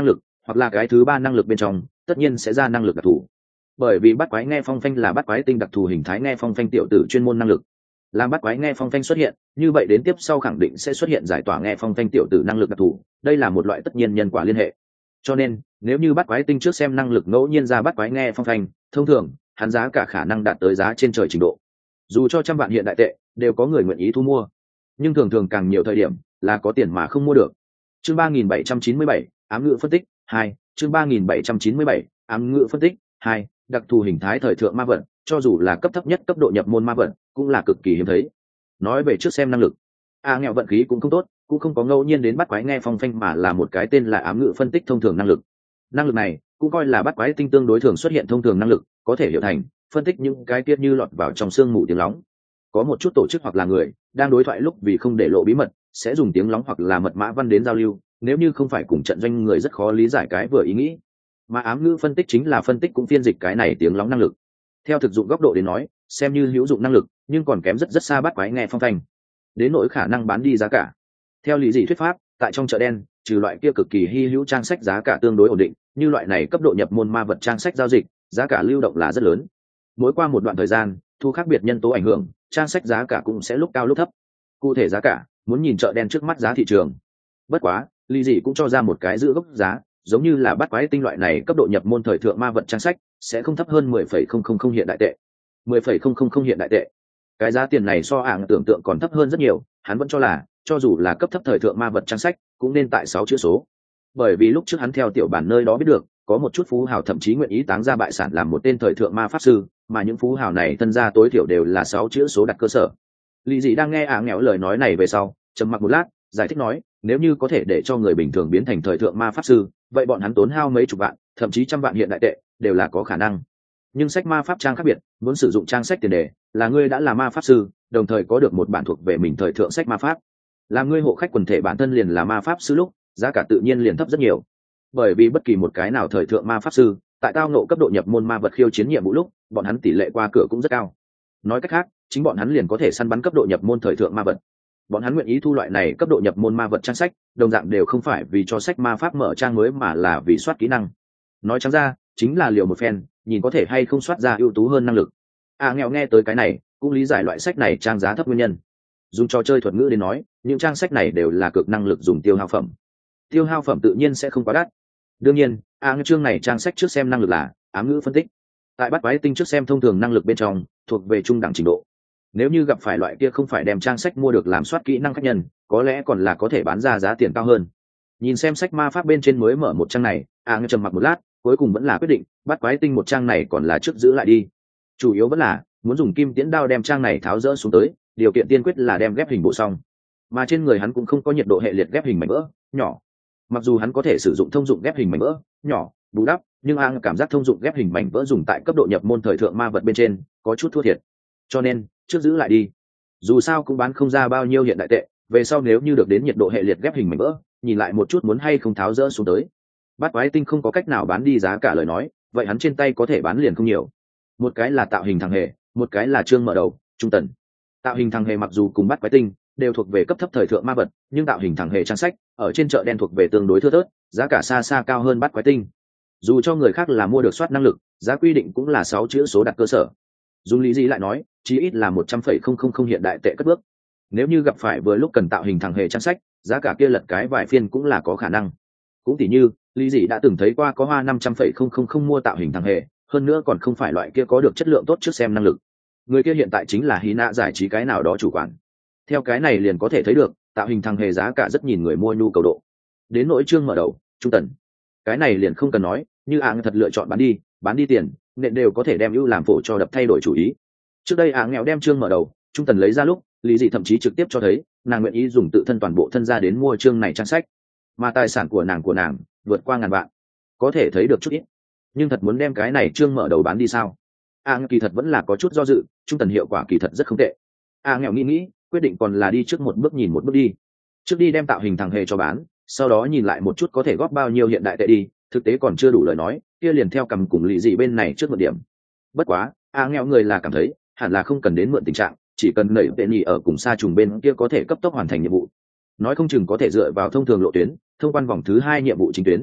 hoặc là cái thứ ba năng lực bên trong tất nhiên sẽ ra năng lực đặc thù. Bởi vì bắt quái nghe phong phanh là bắt quái tinh đặc thù hình thái nghe phong phanh tiểu tử chuyên môn năng lực, làm bắt quái nghe phong phanh xuất hiện, như vậy đến tiếp sau khẳng định sẽ xuất hiện giải tỏa nghe phong phanh tiểu tử năng lực đặc thù, đây là một loại tất nhiên nhân quả liên hệ. Cho nên nếu như bắt quái tinh trước xem năng lực ngẫu nhiên ra bắt quái nghe phong phanh, thông thường hắn giá cả khả năng đạt tới giá trên trời trình độ, dù cho 100 vạn hiện đại tệ đều có người nguyện ý thu mua, nhưng thường thường càng nhiều thời điểm là có tiền mà không mua được. Chương 3797, ám ngữ phân tích 2, chương 3797, ám ngữ phân tích 2, đặc thù hình thái thời thượng ma vật, cho dù là cấp thấp nhất cấp độ nhập môn ma vật, cũng là cực kỳ hiếm thấy. Nói về trước xem năng lực, nghèo vận khí cũng không tốt, cũng không có ngẫu nhiên đến bắt quái nghe phong phanh, mà là một cái tên là ám ngữ phân tích thông thường năng lực. Năng lực này cũng coi là bắt quái tinh tương đối thường xuất hiện thông thường năng lực, có thể hiểu thành phân tích những cái tiết như lọt vào trong sương mù tiếng lóng. Có một chút tổ chức hoặc là người đang đối thoại lúc vì không để lộ bí mật, sẽ dùng tiếng lóng hoặc là mật mã văn đến giao lưu, nếu như không phải cùng trận doanh người rất khó lý giải cái vừa ý nghĩ. Mà ám ngữ phân tích chính là phân tích cũng phiên dịch cái này tiếng lóng năng lực. Theo thực dụng góc độ đến nói, xem như hữu dụng năng lực, nhưng còn kém rất rất xa bắt quái nghe phong phanh. Đến nỗi khả năng bán đi giá cả, theo lý dị thuyết pháp, tại trong chợ đen, trừ loại kia cực kỳ hy hữu trang sách giá cả tương đối ổn định, như loại này cấp độ nhập môn ma vật trang sách giao dịch, giá cả lưu động là rất lớn. Mỗi qua một đoạn thời gian, thu khác biệt nhân tố ảnh hưởng, trang sách giá cả cũng sẽ lúc cao lúc thấp. Cụ thể giá cả, muốn nhìn chợ đen trước mắt giá thị trường. Bất quá, lý dị cũng cho ra một cái giữ gốc giá, giống như là bắt quái tinh loại này cấp độ nhập môn thời thượng ma vật trang sách sẽ không thấp hơn 10,000 hiện đại tệ. 10,000 hiện đại tệ. Cái giá tiền này so tưởng tượng còn thấp hơn rất nhiều, hắn vẫn cho là cho dù là cấp thấp thời thượng ma vật trang sách cũng nên tại 6 chữ số. Bởi vì lúc trước hắn theo tiểu bản nơi đó biết được, có một chút phú hào thậm chí nguyện ý táng ra bại sản làm một tên thời thượng ma pháp sư, mà những phú hào này thân gia tối thiểu đều là 6 chữ số đặt cơ sở. Lý dị đang nghe nghèo lời nói này về sau, trầm mặc một lát, giải thích nói, nếu như có thể để cho người bình thường biến thành thời thượng ma pháp sư, vậy bọn hắn tốn hao mấy chục vạn, thậm chí trăm vạn hiện đại tệ đều là có khả năng. Nhưng sách ma pháp trang khác biệt, muốn sử dụng trang sách tiền đề là ngươi đã là ma pháp sư, đồng thời có được một bản thuộc về mình thời thượng sách ma pháp. Làm ngươi hộ khách quần thể bản thân liền là ma pháp sư lúc, giá cả tự nhiên liền thấp rất nhiều. Bởi vì bất kỳ một cái nào thời thượng ma pháp sư, tại tao nộ cấp độ nhập môn ma vật khiêu chiến nhiệm vụ lúc, bọn hắn tỷ lệ qua cửa cũng rất cao. Nói cách khác, chính bọn hắn liền có thể săn bắn cấp độ nhập môn thời thượng ma vật. Bọn hắn nguyện ý thu loại này cấp độ nhập môn ma vật trang sách, đồng dạng đều không phải vì cho sách ma pháp mở trang mới, mà là vì soát kỹ năng. Nói trắng ra, chính là liều một phen, nhìn có thể hay không soát ra ưu tú hơn năng lực. Nghèo nghe tới cái này, cũng lý giải loại sách này trang giá thấp nguyên nhân. Dùng trò chơi thuật ngữ đến nói, những trang sách này đều là cực năng lực dùng tiêu hao phẩm. Tiêu hao phẩm tự nhiên sẽ không quá đắt. Đương nhiên, chương này trang sách trước xem năng lực là ám ngữ phân tích. Tại bắt quái tinh trước xem thông thường năng lực bên trong, thuộc về trung đẳng trình độ. Nếu như gặp phải loại kia không phải đem trang sách mua được làm soát kỹ năng khách nhân, có lẽ còn là có thể bán ra giá tiền cao hơn. Nhìn xem sách ma pháp bên trên mới mở một trang này, trầm mặc một lát, cuối cùng vẫn là quyết định bắt quái tinh một trang này còn là trước giữ lại đi. Chủ yếu vẫn là muốn dùng kim tiễn đao đem trang này tháo rỡ xuống tới, điều kiện tiên quyết là đem ghép hình bộ xong. Mà trên người hắn cũng không có nhiệt độ hệ liệt ghép hình mảnh vỡ nhỏ. Mặc dù hắn có thể sử dụng thông dụng ghép hình mảnh vỡ nhỏ bù đắp, nhưng cảm giác thông dụng ghép hình mảnh vỡ dùng tại cấp độ nhập môn thời thượng ma vật bên trên có chút thua thiệt. Cho nên trước giữ lại đi, dù sao cũng bán không ra bao nhiêu hiện đại tệ, về sau nếu như được đến nhiệt độ hệ liệt ghép hình mảnh vỡ, nhìn lại một chút muốn hay không tháo rỡ xuống tới. Bắt quái tinh không có cách nào bán đi giá cả lời nói, vậy hắn trên tay có thể bán liền không nhiều. Một cái là tạo hình thằng hề, một cái là chương mở đầu trung tần. Tạo hình thằng hề mặc dù cùng bắt quái tinh đều thuộc về cấp thấp thời thượng ma vật, nhưng tạo hình thằng hề trang sách ở trên chợ đen thuộc về tương đối thưa thớt, giá cả xa xa cao hơn bắt quái tinh. Dù cho người khác là mua được soát năng lực, giá quy định cũng là 6 chữ số đặt cơ sở. Dùng lý gì lại nói, chí ít là 100,000 hiện đại tệ cất bước. Nếu như gặp phải vừa lúc cần tạo hình thằng hề trang sách, giá cả kia lật cái vài phiên cũng là có khả năng. Cũng tỉ như lý gì đã từng thấy qua có hoa 500,000 mua tạo hình thằng hề, hơn nữa còn không phải loại kia có được chất lượng tốt trước xem năng lực. Người kia hiện tại chính là Hy Nạ giải trí cái nào đó chủ quản. Theo cái này liền có thể thấy được tạo hình thằng hề giá cả rất nhìn người mua nhu cầu độ. Đến nỗi chương mở đầu trung tần, cái này liền không cần nói, như thật lựa chọn bán đi tiền nện đều có thể đem ưu làm phổ cho đập thay đổi chủ ý. Trước đây nghèo đem chương mở đầu trung tần lấy ra lúc, lý dị thậm chí trực tiếp cho thấy nàng nguyện ý dùng tự thân toàn bộ thân ra đến mua chương này trang sách, mà tài sản của nàng vượt qua ngàn vạn, có thể thấy được chút ít. Nhưng thật muốn đem cái này chương mở đầu bán đi sao? Kỳ thật vẫn là có chút do dự, trung tần hiệu quả kỳ thật rất không tệ. Nghèo nghĩ quyết định còn là đi trước một bước nhìn một bước đi. Trước đi đem tạo hình thằng hề cho bán, sau đó nhìn lại một chút có thể góp bao nhiêu hiện đại tệ đi, thực tế còn chưa đủ lời nói, kia liền theo cầm cùng lì dị bên này trước một điểm. Bất quá, nghèo người là cảm thấy hẳn là không cần đến mượn tình trạng, chỉ cần nảy tệ nhì ở cùng xa trùng bên kia có thể cấp tốc hoàn thành nhiệm vụ, nói không chừng có thể dựa vào thông thường lộ tuyến thông quan vòng thứ 2 nhiệm vụ chính tuyến.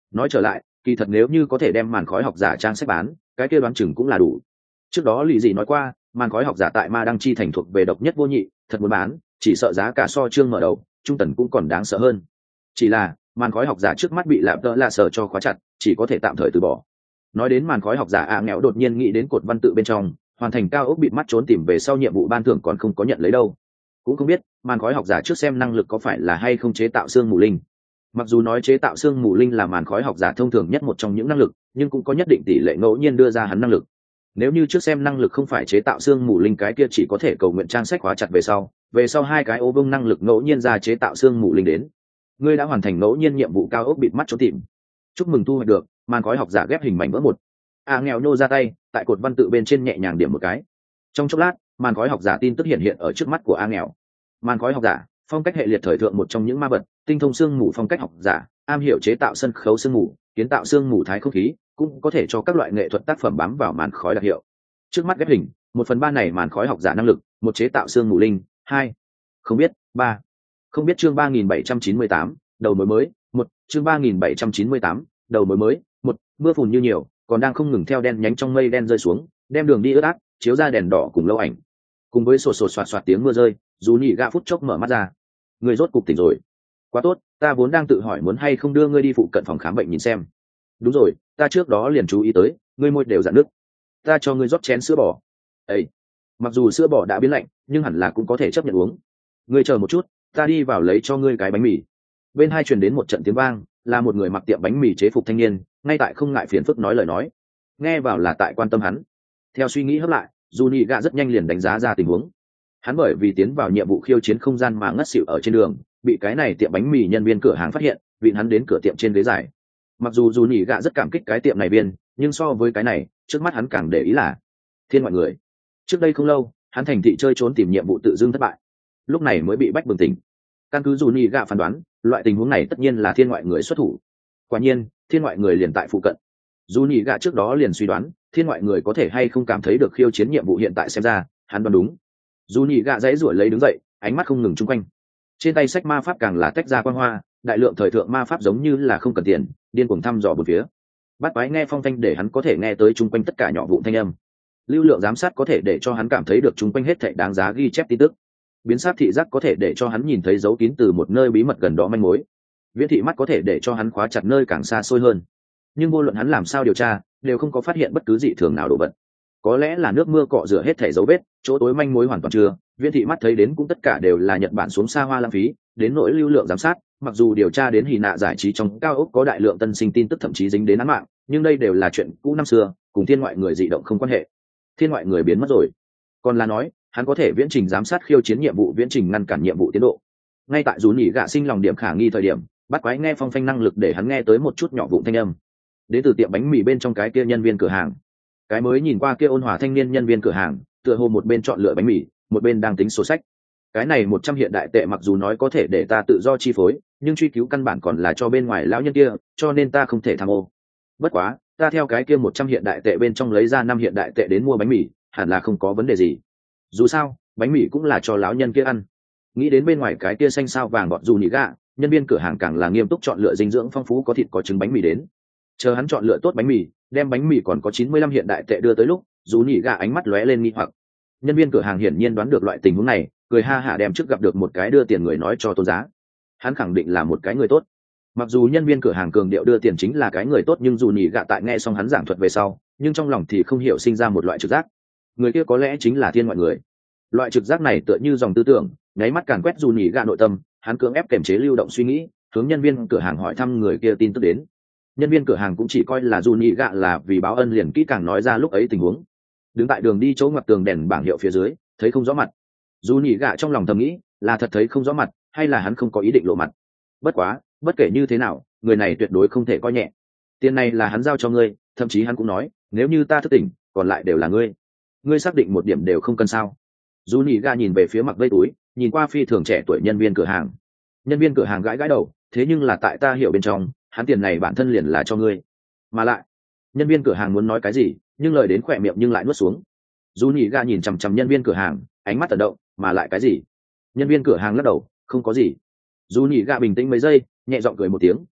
nói trở lại, kỳ thật nếu như có thể đem màn khói học giả trang sách bán, cái kia đoán chừng cũng là đủ. Trước đó lì dị nói qua, màn khói học giả tại ma đăng chi thành thuộc về độc nhất vô nhị, thật muốn bán, chỉ sợ giá cả so trương mở đầu trung tần cũng còn đáng sợ hơn. Chỉ là màn khói học giả trước mắt bị lạp đỡ lạ sở cho khóa chặt, chỉ có thể tạm thời từ bỏ. Nói đến màn khói học giả nghèo đột nhiên nghĩ đến cột văn tự bên trong, hoàn thành cao ốc bị mắt trốn tìm về sau nhiệm vụ ban thưởng còn không có nhận lấy đâu. Cũng không biết màn khói học giả trước xem năng lực có phải là hay không chế tạo xương mù linh. Mặc dù nói chế tạo xương mù linh là màn khói học giả thông thường nhất một trong những năng lực, nhưng cũng có nhất định tỷ lệ ngẫu nhiên đưa ra hắn năng lực. Nếu như trước xem năng lực không phải chế tạo xương mù linh, cái kia chỉ có thể cầu nguyện trang sách khóa chặt về sau hai cái ô vương năng lực ngẫu nhiên ra chế tạo xương mù linh đến. Ngươi đã hoàn thành ngẫu nhiên nhiệm vụ cao ốc bịt mắt trốn tìm, chúc mừng thu hoạch được màn khói học giả ghép hình mảnh vỡ một. Nghèo nhô ra tay tại cột văn tự bên trên nhẹ nhàng điểm một cái, trong chốc lát màn khói học giả tin tức hiện hiện ở trước mắt của nghèo. Màn khói học giả, phong cách hệ liệt thời thượng một trong những ma vật, tinh thông xương mù phong cách học giả, am hiểu chế tạo sân khấu xương mù, kiến tạo xương mù thái không khí, cũng có thể cho các loại nghệ thuật tác phẩm bám vào màn khói đặc hiệu. Trước mắt ghép hình, 1/3 này màn khói học giả năng lực, một chế tạo xương mù linh, 2. Không biết, 3. Không biết chương 3798, đầu mối mới, 1, chương 3798, đầu mối mới, 1, mưa phùn như nhiều, còn đang không ngừng theo đen nhánh trong mây đen rơi xuống, đem đường đi ướt át, chiếu ra đèn đỏ cùng lâu ảnh. Cùng với sột sột soạt soạt tiếng mưa rơi, dù nhị gạ phút chốc mở mắt ra. Người rốt cục tỉnh rồi. Quá tốt, ta vốn đang tự hỏi muốn hay không đưa ngươi đi phụ cận phòng khám bệnh nhìn xem. Đúng rồi, ta trước đó liền chú ý tới, ngươi môi đều dạn nước. Ta cho ngươi rót chén sữa bò. Ê, mặc dù sữa bò đã biến lạnh, nhưng hẳn là cũng có thể chấp nhận uống. Ngươi chờ một chút, ta đi vào lấy cho ngươi cái bánh mì. Bên hai truyền đến một trận tiếng vang, là một người mặc tiệm bánh mì chế phục thanh niên, ngay tại không ngại phiền phức nói lời nói. Nghe vào là tại quan tâm hắn. Theo suy nghĩ hấp lại, dù nhị gạ rất nhanh liền đánh giá ra tình huống. Hắn bởi vì tiến vào nhiệm vụ khiêu chiến không gian mà ngất xỉu ở trên đường, bị cái này tiệm bánh mì nhân viên cửa hàng phát hiện, vịn hắn đến cửa tiệm trên ghế dài. Mặc dù dù nhị gạ rất cảm kích cái tiệm này viên, nhưng so với cái này, trước mắt hắn càng để ý là thiên ngoại người. Trước đây không lâu, hắn thành thị chơi trốn tìm nhiệm vụ tự dưng thất bại, lúc này mới bị bách bừng tỉnh. Căn cứ dù nhị gạ phán đoán, loại tình huống này tất nhiên là thiên ngoại người xuất thủ. Quả nhiên, thiên ngoại người liền tại phụ cận. Dù nhị gạ trước đó liền suy đoán, thiên ngoại người có thể hay không cảm thấy được khiêu chiến nhiệm vụ hiện tại xem ra, hắn đoán đúng. Dù nhị gạ dãy ruổi lấy đứng dậy, ánh mắt không ngừng chung quanh. Trên tay sách ma pháp càng là tách ra quang hoa, đại lượng thời thượng ma pháp giống như là không cần tiền, điên cuồng thăm dò bốn phía. Bắt quái nghe phong thanh để hắn có thể nghe tới chung quanh tất cả nhỏ vụn thanh âm. Lưu lượng giám sát có thể để cho hắn cảm thấy được chung quanh hết thảy đáng giá ghi chép tin tức. Biến sát thị giác có thể để cho hắn nhìn thấy dấu kín từ một nơi bí mật gần đó manh mối. Viễn thị mắt có thể để cho hắn khóa chặt nơi càng xa xôi hơn. Nhưng vô luận hắn làm sao điều tra, đều không có phát hiện bất cứ dị thường nào đồ vật. Có lẽ là nước mưa cọ rửa hết thảy dấu vết, chỗ tối manh mối hoàn toàn chưa. Viễn thị mắt thấy đến cũng tất cả đều là Nhật Bản xuống xa hoa lãng phí, đến nỗi lưu lượng giám sát, mặc dù điều tra đến hì nạ giải trí trong cao ốc có đại lượng tân sinh tin tức thậm chí dính đến án mạng, nhưng đây đều là chuyện cũ năm xưa, cùng thiên ngoại người dị động không quan hệ. Thiên ngoại người biến mất rồi, còn là nói hắn có thể viễn trình giám sát khiêu chiến nhiệm vụ, viễn trình ngăn cản nhiệm vụ tiến độ. Ngay tại dù nhị gạ sinh lòng điểm khả nghi thời điểm, bắt quái nghe phong phanh năng lực để hắn nghe tới một chút nhỏ vụn thanh âm, đến từ tiệm bánh mì bên trong cái kia nhân viên cửa hàng. Cái mới nhìn qua kia ôn hòa thanh niên nhân viên cửa hàng, tựa hồ một bên chọn lựa bánh mì, một bên đang tính sổ sách. Cái này 100 hiện đại tệ mặc dù nói có thể để ta tự do chi phối, nhưng truy cứu căn bản còn là cho bên ngoài lão nhân kia, cho nên ta không thể tham ô. Bất quá, ta theo cái kia 100 hiện đại tệ bên trong lấy ra 5 hiện đại tệ đến mua bánh mì, hẳn là không có vấn đề gì. Dù sao, bánh mì cũng là cho lão nhân kia ăn. Nghĩ đến bên ngoài cái kia xanh sao vàng gọt dù nhị gạ, nhân viên cửa hàng càng là nghiêm túc chọn lựa dinh dưỡng phong phú có thịt có trứng bánh mì đến. Chờ hắn chọn lựa tốt bánh mì, đem bánh mì còn có 95 hiện đại tệ đưa tới lúc, dù nhị gạ ánh mắt lóe lên nghi hoặc. Nhân viên cửa hàng hiển nhiên đoán được loại tình huống này, cười ha hả đem trước gặp được một cái đưa tiền người nói cho tôn giá. Hắn khẳng định là một cái người tốt. Mặc dù nhân viên cửa hàng cường điệu đưa tiền chính là cái người tốt, nhưng dù nhị gạ tại nghe xong hắn giảng thuật về sau, nhưng trong lòng thì không hiểu sinh ra một loại trực giác. Người kia có lẽ chính là thiên ngoại người. Loại trực giác này tựa như dòng tư tưởng, nháy mắt càn quét dù nhị gạ nội tâm, hắn cưỡng ép kiềm chế lưu động suy nghĩ, hướng nhân viên cửa hàng hỏi thăm người kia tin tức đến. Nhân viên cửa hàng cũng chỉ coi là dù nhị gạ là vì báo ân liền kỹ càng nói ra lúc ấy tình huống. Đứng tại đường đi chỗ ngoặt tường đèn bảng hiệu phía dưới, thấy không rõ mặt. Dù nhị gạ trong lòng thầm nghĩ, là thật thấy không rõ mặt, hay là hắn không có ý định lộ mặt. Bất quá, bất kể như thế nào, người này tuyệt đối không thể coi nhẹ. Tiền này là hắn giao cho ngươi, thậm chí hắn cũng nói, nếu như ta thức tỉnh, còn lại đều là ngươi. Ngươi xác định một điểm đều không cần sao? Dù nhị gạ nhìn về phía mặc vây túi, nhìn qua phi thường trẻ tuổi nhân viên cửa hàng. Nhân viên cửa hàng gãi gãi đầu, thế nhưng là tại ta hiểu bên trong, hắn tiền này bản thân liền là cho ngươi. Mà lại, nhân viên cửa hàng muốn nói cái gì, nhưng lời đến khỏe miệng nhưng lại nuốt xuống. Dù nhị gạ nhìn chằm chằm nhân viên cửa hàng, ánh mắt tận động, mà lại cái gì? Nhân viên cửa hàng lắc đầu, không có gì. Dù nhị gạ bình tĩnh mấy giây, nhẹ giọng cười một tiếng,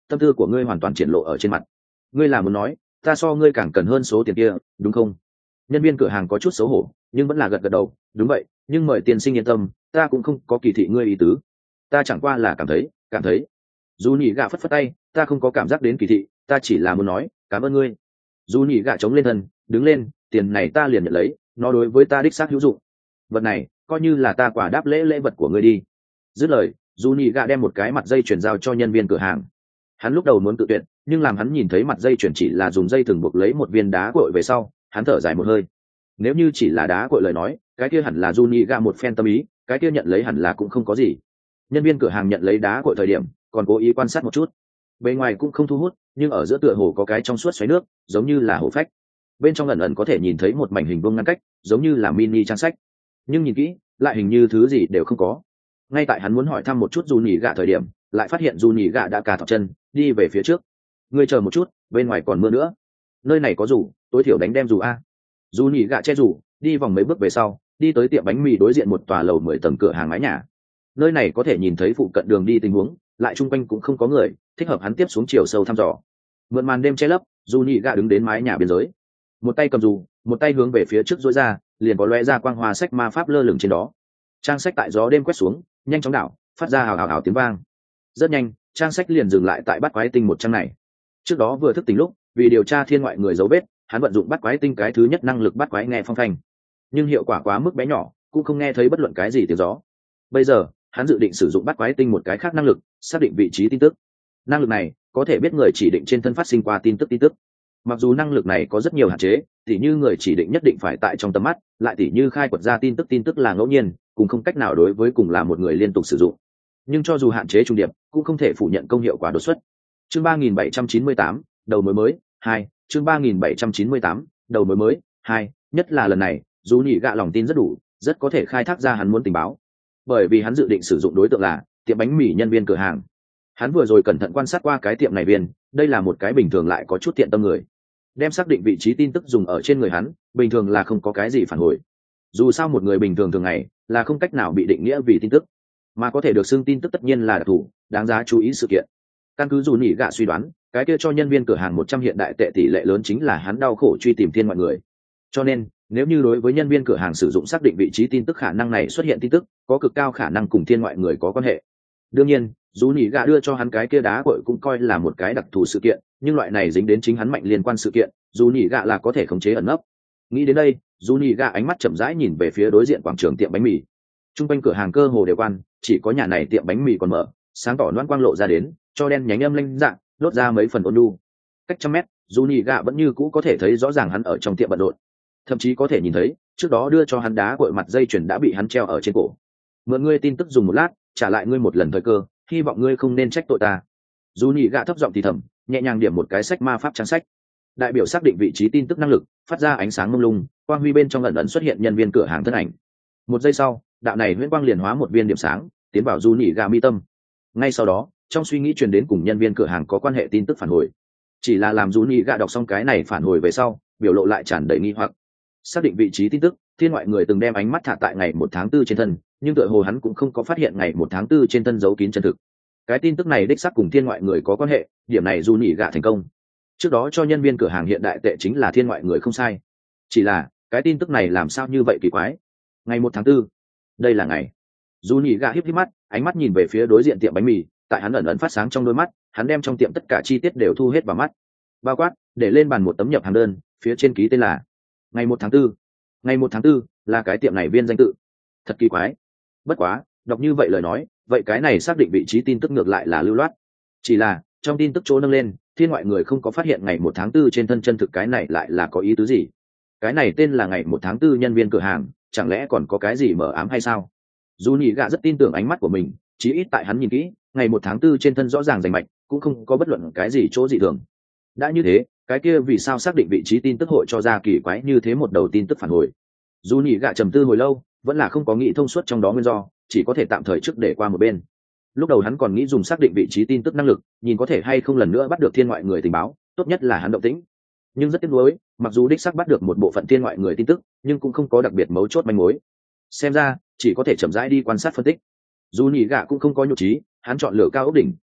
tâm tư của ngươi hoàn toàn triển lộ ở trên mặt. Ngươi là muốn nói ta so ngươi càng cần hơn số tiền kia đúng không? Nhân viên cửa hàng có chút xấu hổ nhưng vẫn là gật gật đầu, đúng vậy, nhưng mời tiên sinh yên tâm, ta cũng không có kỳ thị ngươi ý tứ, ta chẳng qua là cảm thấy. Dù nhị gạ phất phất tay, ta không có cảm giác đến kỳ thị, ta chỉ là muốn nói cảm ơn ngươi. Dù nhị gạ chống lên thân đứng lên, tiền này ta liền nhận lấy, nó đối với ta đích xác hữu dụng, vật này coi như là ta quả đáp lễ vật của ngươi đi. Dứt lời, dù nhị gạ đem một cái mặt dây chuyển giao cho nhân viên cửa hàng. Hắn lúc đầu muốn tự tuyệt, nhưng làm hắn nhìn thấy mặt dây chuyển chỉ là dùng dây thừng buộc lấy một viên đá cội về sau, hắn thở dài một hơi. Nếu như chỉ là đá cội lời nói, cái kia hẳn là Juni gạ một phen tâm ý, cái kia nhận lấy hẳn là cũng không có gì. Nhân viên cửa hàng nhận lấy đá cội thời điểm, còn cố ý quan sát một chút. Bề ngoài cũng không thu hút, nhưng ở giữa tựa hồ có cái trong suốt xoáy nước, giống như là hồ phách. Bên trong ẩn ẩn có thể nhìn thấy một mảnh hình vuông ngăn cách, giống như là mini trang sách. Nhưng nhìn kỹ, lại hình như thứ gì đều không có. Ngay tại hắn muốn hỏi thăm một chút Juni gạ thời điểm, lại phát hiện Juni gạ đã cà thọc chân, đi về phía trước. Ngươi chờ một chút, bên ngoài còn mưa nữa. Nơi này có dù, tối thiểu đánh đem dù a. Juni gạ che dù, đi vòng mấy bước về sau, đi tới tiệm bánh mì đối diện một tòa lầu 10 tầng cửa hàng mái nhà. Nơi này có thể nhìn thấy phụ cận đường đi tình huống, lại chung quanh cũng không có người, thích hợp hắn tiếp xuống chiều sâu thăm dò. Mượn màn đêm che lấp, Juni gạ đứng đến mái nhà biên giới, một tay cầm dù, một tay hướng về phía trước duỗi ra, liền có lóe ra quang hoa sách ma pháp lơ lửng trên đó. Trang sách tại gió đêm quét xuống, nhanh chóng đảo, phát ra hào hào hào tiếng vang. Rất nhanh, trang sách liền dừng lại tại bắt quái tinh 100 này. Trước đó vừa thức tỉnh lúc, vì điều tra thiên ngoại người dấu vết, hắn vận dụng bắt quái tinh cái thứ nhất năng lực bắt quái nghe phong thanh, nhưng hiệu quả quá mức bé nhỏ, cũng không nghe thấy bất luận cái gì tiếng gió. Bây giờ hắn dự định sử dụng bắt quái tinh một cái khác năng lực, xác định vị trí tin tức. Năng lực này có thể biết người chỉ định trên thân phát sinh qua tin tức. Mặc dù năng lực này có rất nhiều hạn chế, tỉ như người chỉ định nhất định phải tại trong tầm mắt, lại tỉ như khai quật ra tin tức là ngẫu nhiên, cũng không cách nào đối với cùng là một người liên tục sử dụng. Nhưng cho dù hạn chế trung điệp, cũng không thể phủ nhận công hiệu quả đột xuất. Chương 3798, đầu mối mới 2, chương 3798, đầu mối mới 2, nhất là lần này, dù nhị gạ lòng tin rất đủ, rất có thể khai thác ra hắn muốn tình báo. Bởi vì hắn dự định sử dụng đối tượng là tiệm bánh mì nhân viên cửa hàng. Hắn vừa rồi cẩn thận quan sát qua cái tiệm này viên, đây là một cái bình thường lại có chút tiện tâm người. Đem xác định vị trí tin tức dùng ở trên người hắn, bình thường là không có cái gì phản hồi. Dù sao một người bình thường thường ngày là không cách nào bị định nghĩa vì tin tức, mà có thể được xưng tin tức tất nhiên là đặc thù, đáng giá chú ý sự kiện. Căn cứ dù nhị gạ suy đoán, cái kia cho nhân viên cửa hàng 100 hiện đại tệ tỷ lệ lớn chính là hắn đau khổ truy tìm thiên mọi người. Cho nên nếu như đối với nhân viên cửa hàng sử dụng xác định vị trí tin tức, khả năng này xuất hiện tin tức có cực cao khả năng cùng thiên ngoại người có quan hệ. Đương nhiên dù nhị gạ đưa cho hắn cái kia đá cội cũng coi là một cái đặc thù sự kiện, nhưng loại này dính đến chính hắn mạnh liên quan sự kiện, dù nhị gạ là có thể khống chế ẩn nấp. Nghĩ đến đây, dù nhị gạ ánh mắt chậm rãi nhìn về phía đối diện quảng trường tiệm bánh mì. Trung quanh cửa hàng cơ hồ đều quan, chỉ có nhà này tiệm bánh mì còn mở, sáng tỏ loan quang lộ ra đến, cho đen nhánh âm linh dạng lốt ra mấy phần ôn nhu. Cách trăm mét, dù nhị gạ vẫn như cũ có thể thấy rõ ràng hắn ở trong tiệm bận rộn, thậm chí có thể nhìn thấy trước đó đưa cho hắn đá cội mặt dây chuyền đã bị hắn treo ở trên cổ. Mượn ngươi tin tức dùng một lát, trả lại ngươi một lần thời cơ, hy vọng ngươi không nên trách tội ta. Dù nhị gạ thấp giọng thì thầm, nhẹ nhàng điểm một cái sách ma pháp trang sách, đại biểu xác định vị trí tin tức năng lực phát ra ánh sáng mông lung, quang huy bên trong ẩn ẩn xuất hiện nhân viên cửa hàng thân ảnh. Một giây sau, đạo này huyễn quang liền hóa một viên điểm sáng tiến vào dù nhị gạ mi tâm. Ngay sau đó, trong suy nghĩ truyền đến cùng nhân viên cửa hàng có quan hệ tin tức phản hồi. Chỉ là làm dù nhị gạ đọc xong cái này phản hồi về sau, biểu lộ lại tràn đầy nghi hoặc. Xác định vị trí tin tức, thiên ngoại người từng đem ánh mắt thả tại ngày 1 tháng 4 trên thân, nhưng tựa hồ hắn cũng không có phát hiện ngày 1 tháng 4 trên thân giấu kín chân thực. Cái tin tức này đích xác cùng thiên ngoại người có quan hệ, điểm này dù nhị gạ thành công. Trước đó cho nhân viên cửa hàng hiện đại tệ chính là thiên ngoại người không sai. Chỉ là cái tin tức này làm sao như vậy kỳ quái. Ngày 1 tháng 4, đây là ngày. Dù nhị gạ híp híp mắt, ánh mắt nhìn về phía đối diện tiệm bánh mì, tại hắn ẩn ẩn phát sáng trong đôi mắt, hắn đem trong tiệm tất cả chi tiết đều thu hết vào mắt. Bao quát, để lên bàn một tấm nhập hàng đơn, phía trên ký tên là ngày 1 tháng 4. Ngày 1 tháng 4 là cái tiệm này viên danh tự. Thật kỳ quái. Bất quá, đọc như vậy lời nói, vậy cái này xác định vị trí tin tức ngược lại là lưu loát. Chỉ là, trong tin tức chỗ nâng lên, thiên ngoại người không có phát hiện ngày 1 tháng 4 trên thân chân thực, cái này lại là có ý tứ gì? Cái này tên là ngày 1 tháng 4 nhân viên cửa hàng, chẳng lẽ còn có cái gì mờ ám hay sao? Dù nhị gạ rất tin tưởng ánh mắt của mình, chí ít tại hắn nhìn kỹ, ngày 1 tháng 4 trên thân rõ ràng rành mạch, cũng không có bất luận cái gì chỗ dị thường. Đã như thế, cái kia vì sao xác định vị trí tin tức hội cho ra kỳ quái như thế một đầu tin tức phản hồi? Dù nhị gạ trầm tư hồi lâu, vẫn là không có nghĩ thông suốt trong đó nguyên do, chỉ có thể tạm thời trước để qua một bên. Lúc đầu hắn còn nghĩ dùng xác định vị trí tin tức năng lực, nhìn có thể hay không lần nữa bắt được thiên ngoại người tình báo, tốt nhất là hắn động tĩnh. Nhưng rất tiếc nuối, mặc dù đích xác bắt được một bộ phận thiên ngoại người tin tức, nhưng cũng không có đặc biệt mấu chốt manh mối. Xem ra, chỉ có thể chậm rãi đi quan sát phân tích. Dù nhị gạ cũng không có nhục trí, hắn chọn lựa cao ốc đỉnh,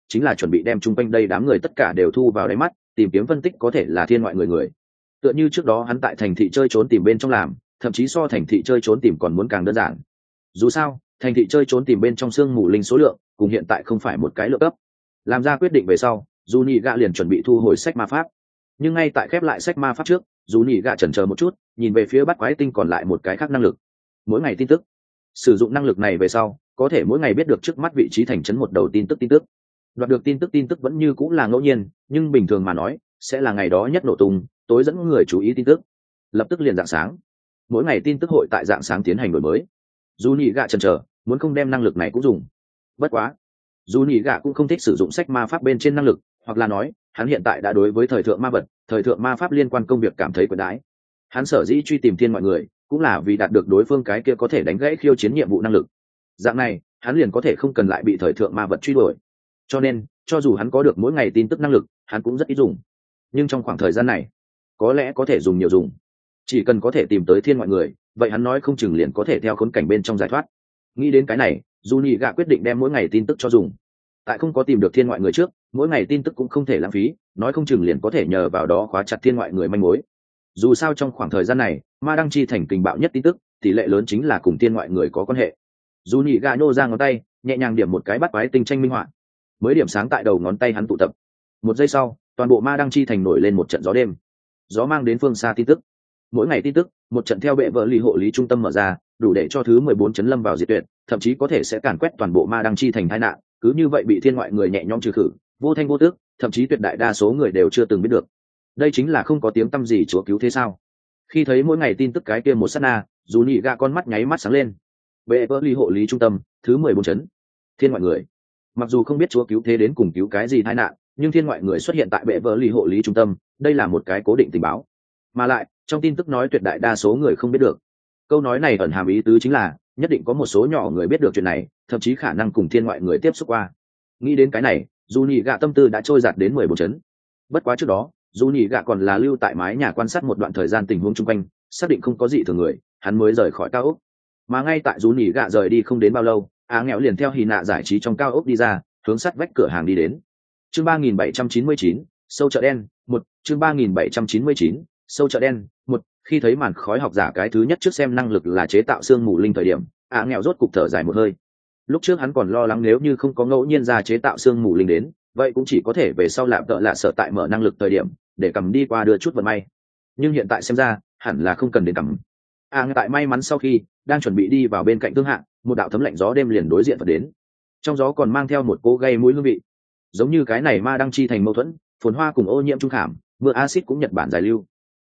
chính là chuẩn bị đem chung quanh đây đám người tất cả đều thu vào đáy mắt, tìm kiếm phân tích có thể là thiên ngoại người. Tựa như trước đó hắn tại thành thị chơi trốn tìm bên trong làm, thậm chí so thành thị chơi trốn tìm còn muốn càng đơn giản. Dù sao thành thị chơi trốn tìm bên trong sương mù linh số lượng cùng hiện tại không phải một cái lượng cấp. Làm ra quyết định về sau, dù nhị gạ liền chuẩn bị thu hồi sách ma pháp, nhưng ngay tại khép lại sách ma pháp trước, dù nhị gạ chần chờ một chút, nhìn về phía bắt quái tinh còn lại một cái khác năng lực, mỗi ngày tin tức. Sử dụng năng lực này về sau, có thể mỗi ngày biết được trước mắt vị trí thành trấn một đầu tin tức. Đoạt được tin tức vẫn như cũng là ngẫu nhiên, nhưng bình thường mà nói sẽ là ngày đó nhất nổ tung, tối dẫn người chú ý tin tức. Lập tức liền rạng sáng, mỗi ngày tin tức hội tại rạng sáng tiến hành đổi mới. Dù nhị gạ chần chờ, muốn không đem năng lực này cũng dùng. Bất quá dù nhị gạ cũng không thích sử dụng sách ma pháp bên trên năng lực, hoặc là nói hắn hiện tại đã đối với thời thượng ma vật, thời thượng ma pháp liên quan công việc cảm thấy quyền đãi. Hắn sở dĩ truy tìm thiên mọi người cũng là vì đạt được đối phương cái kia có thể đánh gãy khiêu chiến nhiệm vụ năng lực. Dạng này hắn liền có thể không cần lại bị thời thượng ma vật truy đuổi. Cho nên cho dù hắn có được mỗi ngày tin tức năng lực, hắn cũng rất ít dùng. Nhưng trong khoảng thời gian này có lẽ có thể dùng nhiều dùng. Chỉ cần có thể tìm tới thiên mọi người, vậy hắn nói không chừng liền có thể theo khốn cảnh bên trong giải thoát. Nghĩ đến cái này, dù nhị gạ quyết định đem mỗi ngày tin tức cho dùng. Tại không có tìm được thiên ngoại người trước, mỗi ngày tin tức cũng không thể lãng phí, nói không chừng liền có thể nhờ vào đó khóa chặt thiên ngoại người manh mối. Dù sao trong khoảng thời gian này ma đăng chi thành kình bạo nhất tin tức, tỷ lệ lớn chính là cùng thiên ngoại người có quan hệ. Dù nhị gạ nhô ra ngón tay, nhẹ nhàng điểm một cái bắt quái tinh tranh minh họa, mới điểm sáng tại đầu ngón tay hắn tụ tập. Một giây sau, toàn bộ ma đăng chi thành nổi lên một trận gió đêm. Gió mang đến phương xa tin tức. Mỗi ngày tin tức, một trận theo bệ vợ lì hộ lý trung tâm mở ra, đủ để cho thứ 14 chấn lâm vào diệt tuyệt, thậm chí có thể sẽ càn quét toàn bộ ma đăng chi thành tai nạn, cứ như vậy bị thiên ngoại người nhẹ nhõm trừ khử, vô thanh vô tước, thậm chí tuyệt đại đa số người đều chưa từng biết được. Đây chính là không có tiếng tăm gì chúa cứu thế sao? Khi thấy mỗi ngày tin tức cái kia một sát na, dù nhị gạ con mắt nháy mắt sáng lên. Bệ vợ lì hộ lý trung tâm, thứ 14 chấn, thiên ngoại người. Mặc dù không biết chúa cứu thế đến cùng cứu cái gì tai nạn, nhưng thiên ngoại người xuất hiện tại bệ vợ lì hộ lý trung tâm, đây là một cái cố định tình báo. Mà lại trong tin tức nói tuyệt đại đa số người không biết được. Câu nói này ẩn hàm ý tứ chính là nhất định có một số nhỏ người biết được chuyện này, thậm chí khả năng cùng thiên ngoại người tiếp xúc qua. Nghĩ đến cái này, dù nhị gạ tâm tư đã trôi giạt đến 14 chấn. Bất quá trước đó dù nhị gạ còn là lưu tại mái nhà quan sát một đoạn thời gian tình huống chung quanh, xác định không có gì thường người, hắn mới rời khỏi cao ốc. Mà ngay tại dù nhị gạ rời đi không đến bao lâu, nghèo liền theo Hy nạ giải trí trong cao ốc đi ra, hướng sắt vách cửa hàng đi đến. Chương 3799, sâu chợ đen 1. Chương 3799, sâu chợ đen 1. Khi thấy màn khói học giả cái thứ nhất trước xem năng lực là chế tạo xương mù linh thời điểm, nghèo rốt cục thở dài một hơi. Lúc trước hắn còn lo lắng nếu như không có ngẫu nhiên ra chế tạo xương mù linh đến, vậy cũng chỉ có thể về sau lạm tợ lạ sợ tại mở năng lực thời điểm để cầm đi qua đưa chút vận may. Nhưng hiện tại xem ra hẳn là không cần đến cầm. Tại may mắn sau khi đang chuẩn bị đi vào bên cạnh thương hạng, một đạo thấm lạnh gió đêm liền đối diện vào đến. Trong gió còn mang theo một cỗ gây mũi hương vị, giống như cái này ma đăng chi thành mâu thuẫn, phồn hoa cùng ô nhiễm trung khảm, mưa axit cũng Nhật Bản giải lưu.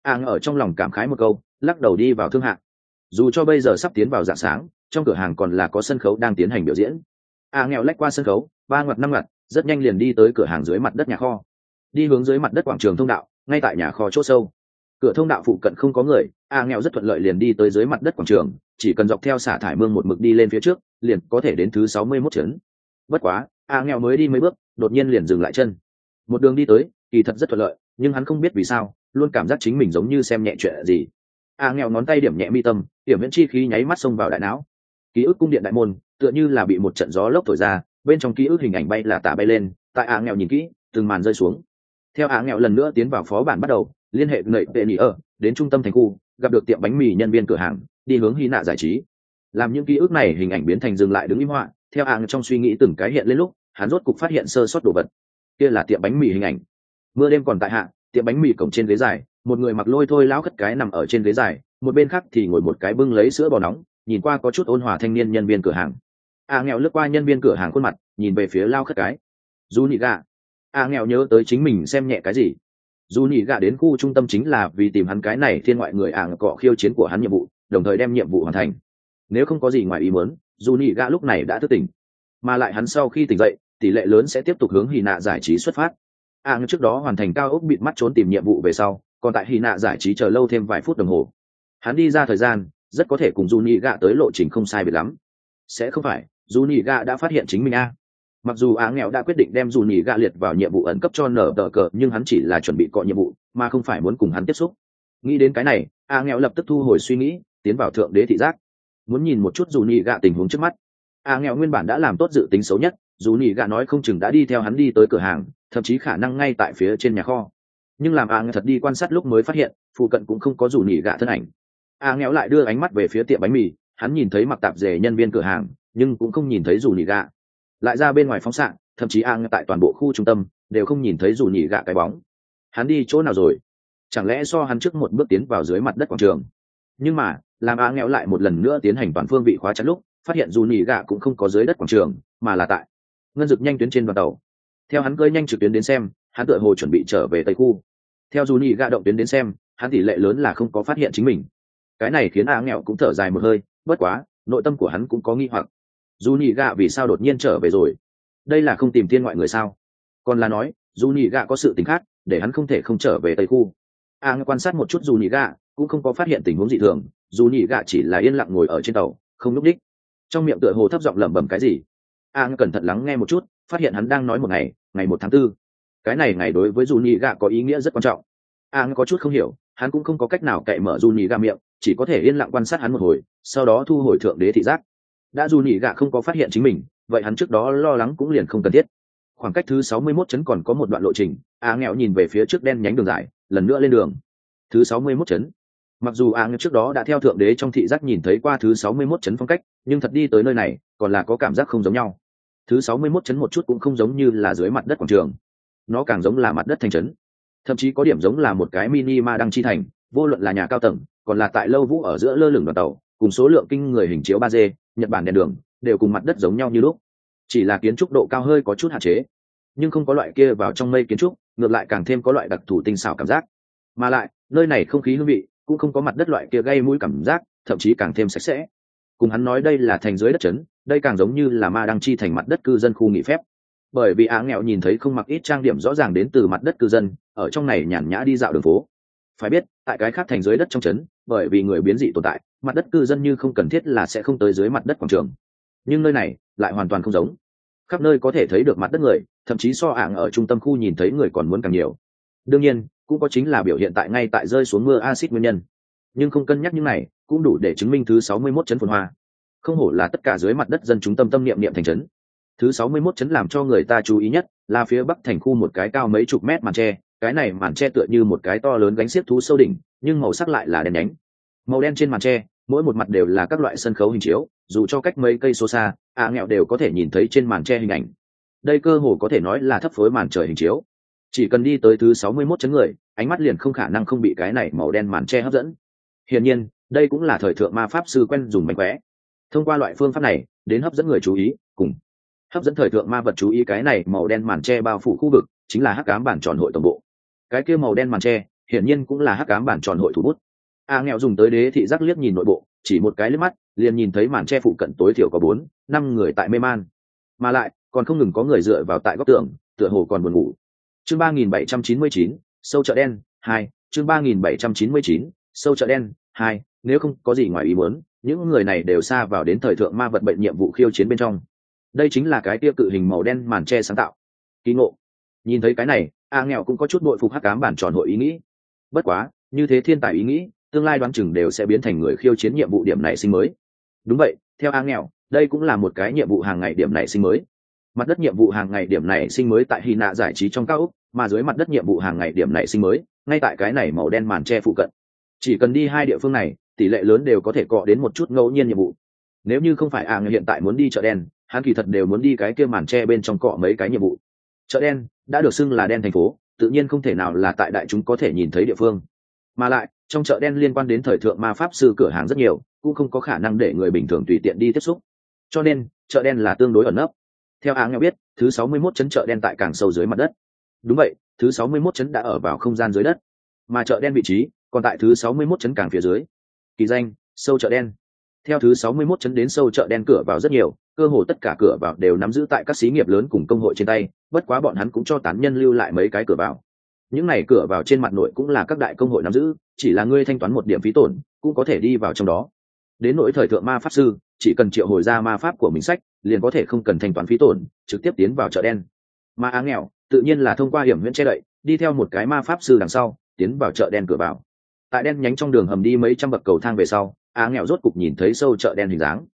Ở trong lòng cảm khái một câu, lắc đầu đi vào thương hạng. Dù cho bây giờ sắp tiến vào rạng sáng, trong cửa hàng còn là có sân khấu đang tiến hành biểu diễn. Nghèo lách qua sân khấu, ba ngoặt năm ngoặt, rất nhanh liền đi tới cửa hàng dưới mặt đất nhà kho. Đi hướng dưới mặt đất quảng trường thông đạo, ngay tại nhà kho chỗ sâu. Cửa thông đạo phụ cận không có người, nghèo rất thuận lợi liền đi tới dưới mặt đất quảng trường, chỉ cần dọc theo xả thải mương một mực đi lên phía trước, liền có thể đến thứ 61 trấn. Bất quá, nghèo mới đi mấy bước, đột nhiên liền dừng lại chân. Một đường đi tới, kỳ thật rất thuận lợi, nhưng hắn không biết vì sao, luôn cảm giác chính mình giống như xem nhẹ chuyện gì. Nghèo ngón tay điểm nhẹ mi tâm, điểm viễn chi khí nháy mắt xông vào đại não. Ký ức cung điện đại môn, tựa như là bị một trận gió lốc thổi ra, bên trong ký ức hình ảnh bay là tả bay lên, tại nghèo nhìn kỹ, từng màn rơi xuống. Theo nghèo lần nữa tiến vào phó bản bắt đầu, liên hệ nảy tệ nỉ ở, đến trung tâm thành khu, gặp được tiệm bánh mì nhân viên cửa hàng, đi hướng Hy nạ giải trí. Làm những ký ức này hình ảnh biến thành dừng lại đứng im họa, theo trong suy nghĩ từng cái hiện lên lúc, hắn rốt cục phát hiện sơ sót đồ vật. Kia là tiệm bánh mì hình ảnh. Mưa đêm còn tại hạ, tiệm bánh mì cổng trên ghế dài, một người mặc lôi thôi lão khất cái nằm ở trên ghế dài, một bên khác thì ngồi một cái bưng lấy sữa bò nóng, nhìn qua có chút ôn hòa thanh niên nhân viên cửa hàng. Nghèo lướt qua nhân viên cửa hàng khuôn mặt, nhìn về phía lao khất cái. Dù nhị gạ. Nghèo nhớ tới chính mình xem nhẹ cái gì. Dù nhị gạ đến khu trung tâm chính là vì tìm hắn cái này thiên ngoại người cọ khiêu chiến của hắn nhiệm vụ, đồng thời đem nhiệm vụ hoàn thành. Nếu không có gì ngoài ý muốn, dù nhị gạ lúc này đã thức tỉnh, mà lại hắn sau khi tỉnh dậy, tỷ lệ lớn sẽ tiếp tục hướng Hy nạ giải trí xuất phát. Trước đó hoàn thành cao ốc bịt mắt trốn tìm nhiệm vụ về sau, còn tại Hy nạ giải trí chờ lâu thêm vài phút đồng hồ. Hắn đi ra thời gian, rất có thể cùng dù nhị gạ tới lộ trình không sai biệt lắm. Sẽ không phải dù nhị gạ đã phát hiện chính mình mặc dù nghèo đã quyết định đem dù nhị gạ liệt vào nhiệm vụ ẩn cấp cho nở tờ cờ, nhưng hắn chỉ là chuẩn bị cọ nhiệm vụ mà không phải muốn cùng hắn tiếp xúc. Nghĩ đến cái này, nghèo lập tức thu hồi suy nghĩ, tiến vào thượng đế thị giác, muốn nhìn một chút dù nhị gạ tình huống trước mắt. Nghèo nguyên bản đã làm tốt dự tính xấu nhất, dù nhị gạ nói không chừng đã đi theo hắn đi tới cửa hàng, thậm chí khả năng ngay tại phía trên nhà kho. Nhưng làm nghèo thật đi quan sát lúc mới phát hiện phụ cận cũng không có dù nhị gạ thân ảnh. Nghèo lại đưa ánh mắt về phía tiệm bánh mì, hắn nhìn thấy mặc tạp dề nhân viên cửa hàng nhưng cũng không nhìn thấy dù nhị gạ. Lại ra bên ngoài phóng xạ, thậm chí tại toàn bộ khu trung tâm đều không nhìn thấy dù nhị gạ cái bóng. Hắn đi chỗ nào rồi? Chẳng lẽ so hắn trước một bước tiến vào dưới mặt đất quảng trường? Nhưng mà làm nghèo lại một lần nữa tiến hành toàn phương vị khóa chặt lúc phát hiện dù nhị gạ cũng không có dưới đất quảng trường mà là tại ngân dực nhanh tuyến trên đoàn tàu. Theo hắn cơi nhanh trực tuyến đến xem, hắn tựa hồ chuẩn bị trở về tây khu. Theo dù nhị gạ động tuyến đến xem, hắn tỷ lệ lớn là không có phát hiện chính mình. Cái này khiến nghèo cũng thở dài một hơi, bất quá nội tâm của hắn cũng có nghi hoặc. Dù nhị gạ vì sao đột nhiên trở về rồi? Đây là không tìm thiên ngoại người sao? Còn là nói dù nhị gạ có sự tính khác để hắn không thể không trở về tây khu? Quan sát một chút dù nhị gạ cũng không có phát hiện tình huống dị thường, dù nhị gạ chỉ là yên lặng ngồi ở trên tàu không lúc đích, trong miệng tựa hồ thấp giọng lẩm bẩm cái gì. Cẩn thận lắng nghe một chút, phát hiện hắn đang nói một ngày 1 tháng 4. Cái này ngày đối với dù nhị gạ có ý nghĩa rất quan trọng. Có chút không hiểu, hắn cũng không có cách nào cậy mở dù nhị gạ miệng, chỉ có thể yên lặng quan sát hắn một hồi, sau đó thu hồi thượng đế thị giác. Đã dù nhị gạ không có phát hiện chính mình, vậy hắn trước đó lo lắng cũng liền không cần thiết. Khoảng cách thứ 61 chấn còn có một đoạn lộ trình, nghèo nhìn về phía trước đen nhánh đường dài, lần nữa lên đường. Thứ 61 chấn. Mặc dù trước đó đã theo thượng đế trong thị giác nhìn thấy qua thứ 61 chấn phong cách, nhưng thật đi tới nơi này còn là có cảm giác không giống nhau. Thứ 61 chấn một chút cũng không giống như là dưới mặt đất quảng trường, nó càng giống là mặt đất thành trấn, thậm chí có điểm giống là một cái mini ma đăng chi thành. Vô luận là nhà cao tầng còn là tại lâu vũ ở giữa lơ lửng đoàn tàu, cùng số lượng kinh người hình chiếu 3D Nhật Bản đèn đường đều cùng mặt đất giống nhau như lúc, chỉ là kiến trúc độ cao hơi có chút hạn chế, nhưng không có loại kia vào trong mây kiến trúc, ngược lại càng thêm có loại đặc thù tinh xảo cảm giác. Mà lại nơi này không khí hương vị cũng không có mặt đất loại kia gây mũi cảm giác, thậm chí càng thêm sạch sẽ. Cùng hắn nói đây là thành dưới đất trấn, đây càng giống như là ma đăng chi thành mặt đất cư dân khu nghỉ phép. Bởi vì nghèo nhìn thấy không mặc ít trang điểm rõ ràng đến từ mặt đất cư dân ở trong này nhàn nhã đi dạo đường phố. Phải biết tại cái khác thành dưới đất trong trấn, bởi vì người biến dị tồn tại, mặt đất cư dân như không cần thiết là sẽ không tới dưới mặt đất quảng trường. Nhưng nơi này lại hoàn toàn không giống, khắp nơi có thể thấy được mặt đất người, thậm chí so ở trung tâm khu nhìn thấy người còn muốn càng nhiều. Đương nhiên cũng có chính là biểu hiện tại ngay tại rơi xuống mưa axit nguyên nhân, nhưng không cân nhắc những này cũng đủ để chứng minh thứ 61 chấn phồn hoa. Không hổ là tất cả dưới mặt đất dân chúng tâm niệm thành trấn. Thứ 61 chấn làm cho người ta chú ý nhất là phía bắc thành khu một cái cao mấy chục mét màn tre, cái này màn tre tựa như một cái to lớn gánh xiếc thú sâu đỉnh, nhưng màu sắc lại là đen nhánh. Màu đen trên màn tre, mỗi một mặt đều là các loại sân khấu hình chiếu, dù cho cách mấy cây số xa, nghèo đều có thể nhìn thấy trên màn tre hình ảnh. Đây cơ hồ có thể nói là thấp phối màn trời hình chiếu. Chỉ cần đi tới thứ 61 chấn người, ánh mắt liền không khả năng không bị cái này màu đen màn tre hấp dẫn. Hiển nhiên, đây cũng là thời thượng ma pháp sư quen dùng mánh khóe. Thông qua loại phương pháp này, đến hấp dẫn người chú ý, cùng hấp dẫn thời thượng ma vật chú ý. Cái này màu đen màn tre bao phủ khu vực, chính là hắc ám bản tròn hội tổng bộ. Cái kia màu đen màn tre, hiển nhiên cũng là hắc ám bản tròn hội thủ bút. Nghèo dùng tới đế thị giác liếc nhìn nội bộ, chỉ một cái liếc mắt, liền nhìn thấy màn tre phụ cận tối thiểu có 4-5 người tại mê man, mà lại còn không ngừng có người dựa vào tại góc tường, tựa hồ còn buồn ngủ. Chương 3799, sâu chợ đen 2, chương 3799, sâu chợ đen 2, nếu không có gì ngoài ý muốn, những người này đều xa vào đến thời thượng ma vật bệnh nhiệm vụ khiêu chiến bên trong. Đây chính là cái tiêu cự hình màu đen màn tre sáng tạo. Kỳ ngộ. Nhìn thấy cái này, nghèo cũng có chút bội phục hắc ám bản tròn hội ý nghĩ. Bất quá, như thế thiên tài ý nghĩ, tương lai đoán chừng đều sẽ biến thành người khiêu chiến nhiệm vụ điểm này sinh mới. Đúng vậy, theo nghèo, đây cũng là một cái nhiệm vụ hàng ngày điểm này sinh mới. Mặt đất nhiệm vụ hàng ngày điểm này sinh mới tại Hy Nạ giải trí trong cao ốc, mà dưới mặt đất nhiệm vụ hàng ngày điểm này sinh mới ngay tại cái này màu đen màn tre phụ cận. Chỉ cần đi hai địa phương này, tỷ lệ lớn đều có thể cọ đến một chút ngẫu nhiên nhiệm vụ. Nếu như không phải người hiện tại muốn đi chợ đen, hắn kỳ thật đều muốn đi cái kia màn tre bên trong cọ mấy cái nhiệm vụ. Chợ đen đã được xưng là đen thành phố, tự nhiên không thể nào là tại đại chúng có thể nhìn thấy địa phương. Mà lại trong chợ đen liên quan đến thời thượng ma pháp sư cửa hàng rất nhiều, cũng không có khả năng để người bình thường tùy tiện đi tiếp xúc. Cho nên chợ đen là tương đối ẩn nấp. Theo nghèo biết, thứ 61 chấn chợ đen tại càng sâu dưới mặt đất. Đúng vậy, thứ 61 chấn đã ở vào không gian dưới đất, mà chợ đen vị trí còn tại thứ 61 chấn càng phía dưới. Kỳ danh: sâu chợ đen. Theo thứ 61 chấn đến sâu chợ đen cửa vào rất nhiều, cơ hồ tất cả cửa vào đều nắm giữ tại các xí nghiệp lớn cùng công hội trên tay, bất quá bọn hắn cũng cho tán nhân lưu lại mấy cái cửa vào. Những này cửa vào trên mặt nội cũng là các đại công hội nắm giữ, chỉ là ngươi thanh toán một điểm phí tổn, cũng có thể đi vào trong đó. Đến nỗi thời thượng ma pháp sư, chỉ cần triệu hồi ra ma pháp của mình sách, liền có thể không cần thanh toán phí tổn, trực tiếp tiến vào chợ đen. Mà nghèo, tự nhiên là thông qua hiểm huyễn che đậy, đi theo một cái ma pháp sư đằng sau, tiến vào chợ đen cửa vào. Tại đen nhánh trong đường hầm đi mấy trăm bậc cầu thang về sau, nghèo rốt cục nhìn thấy sâu chợ đen hình dáng.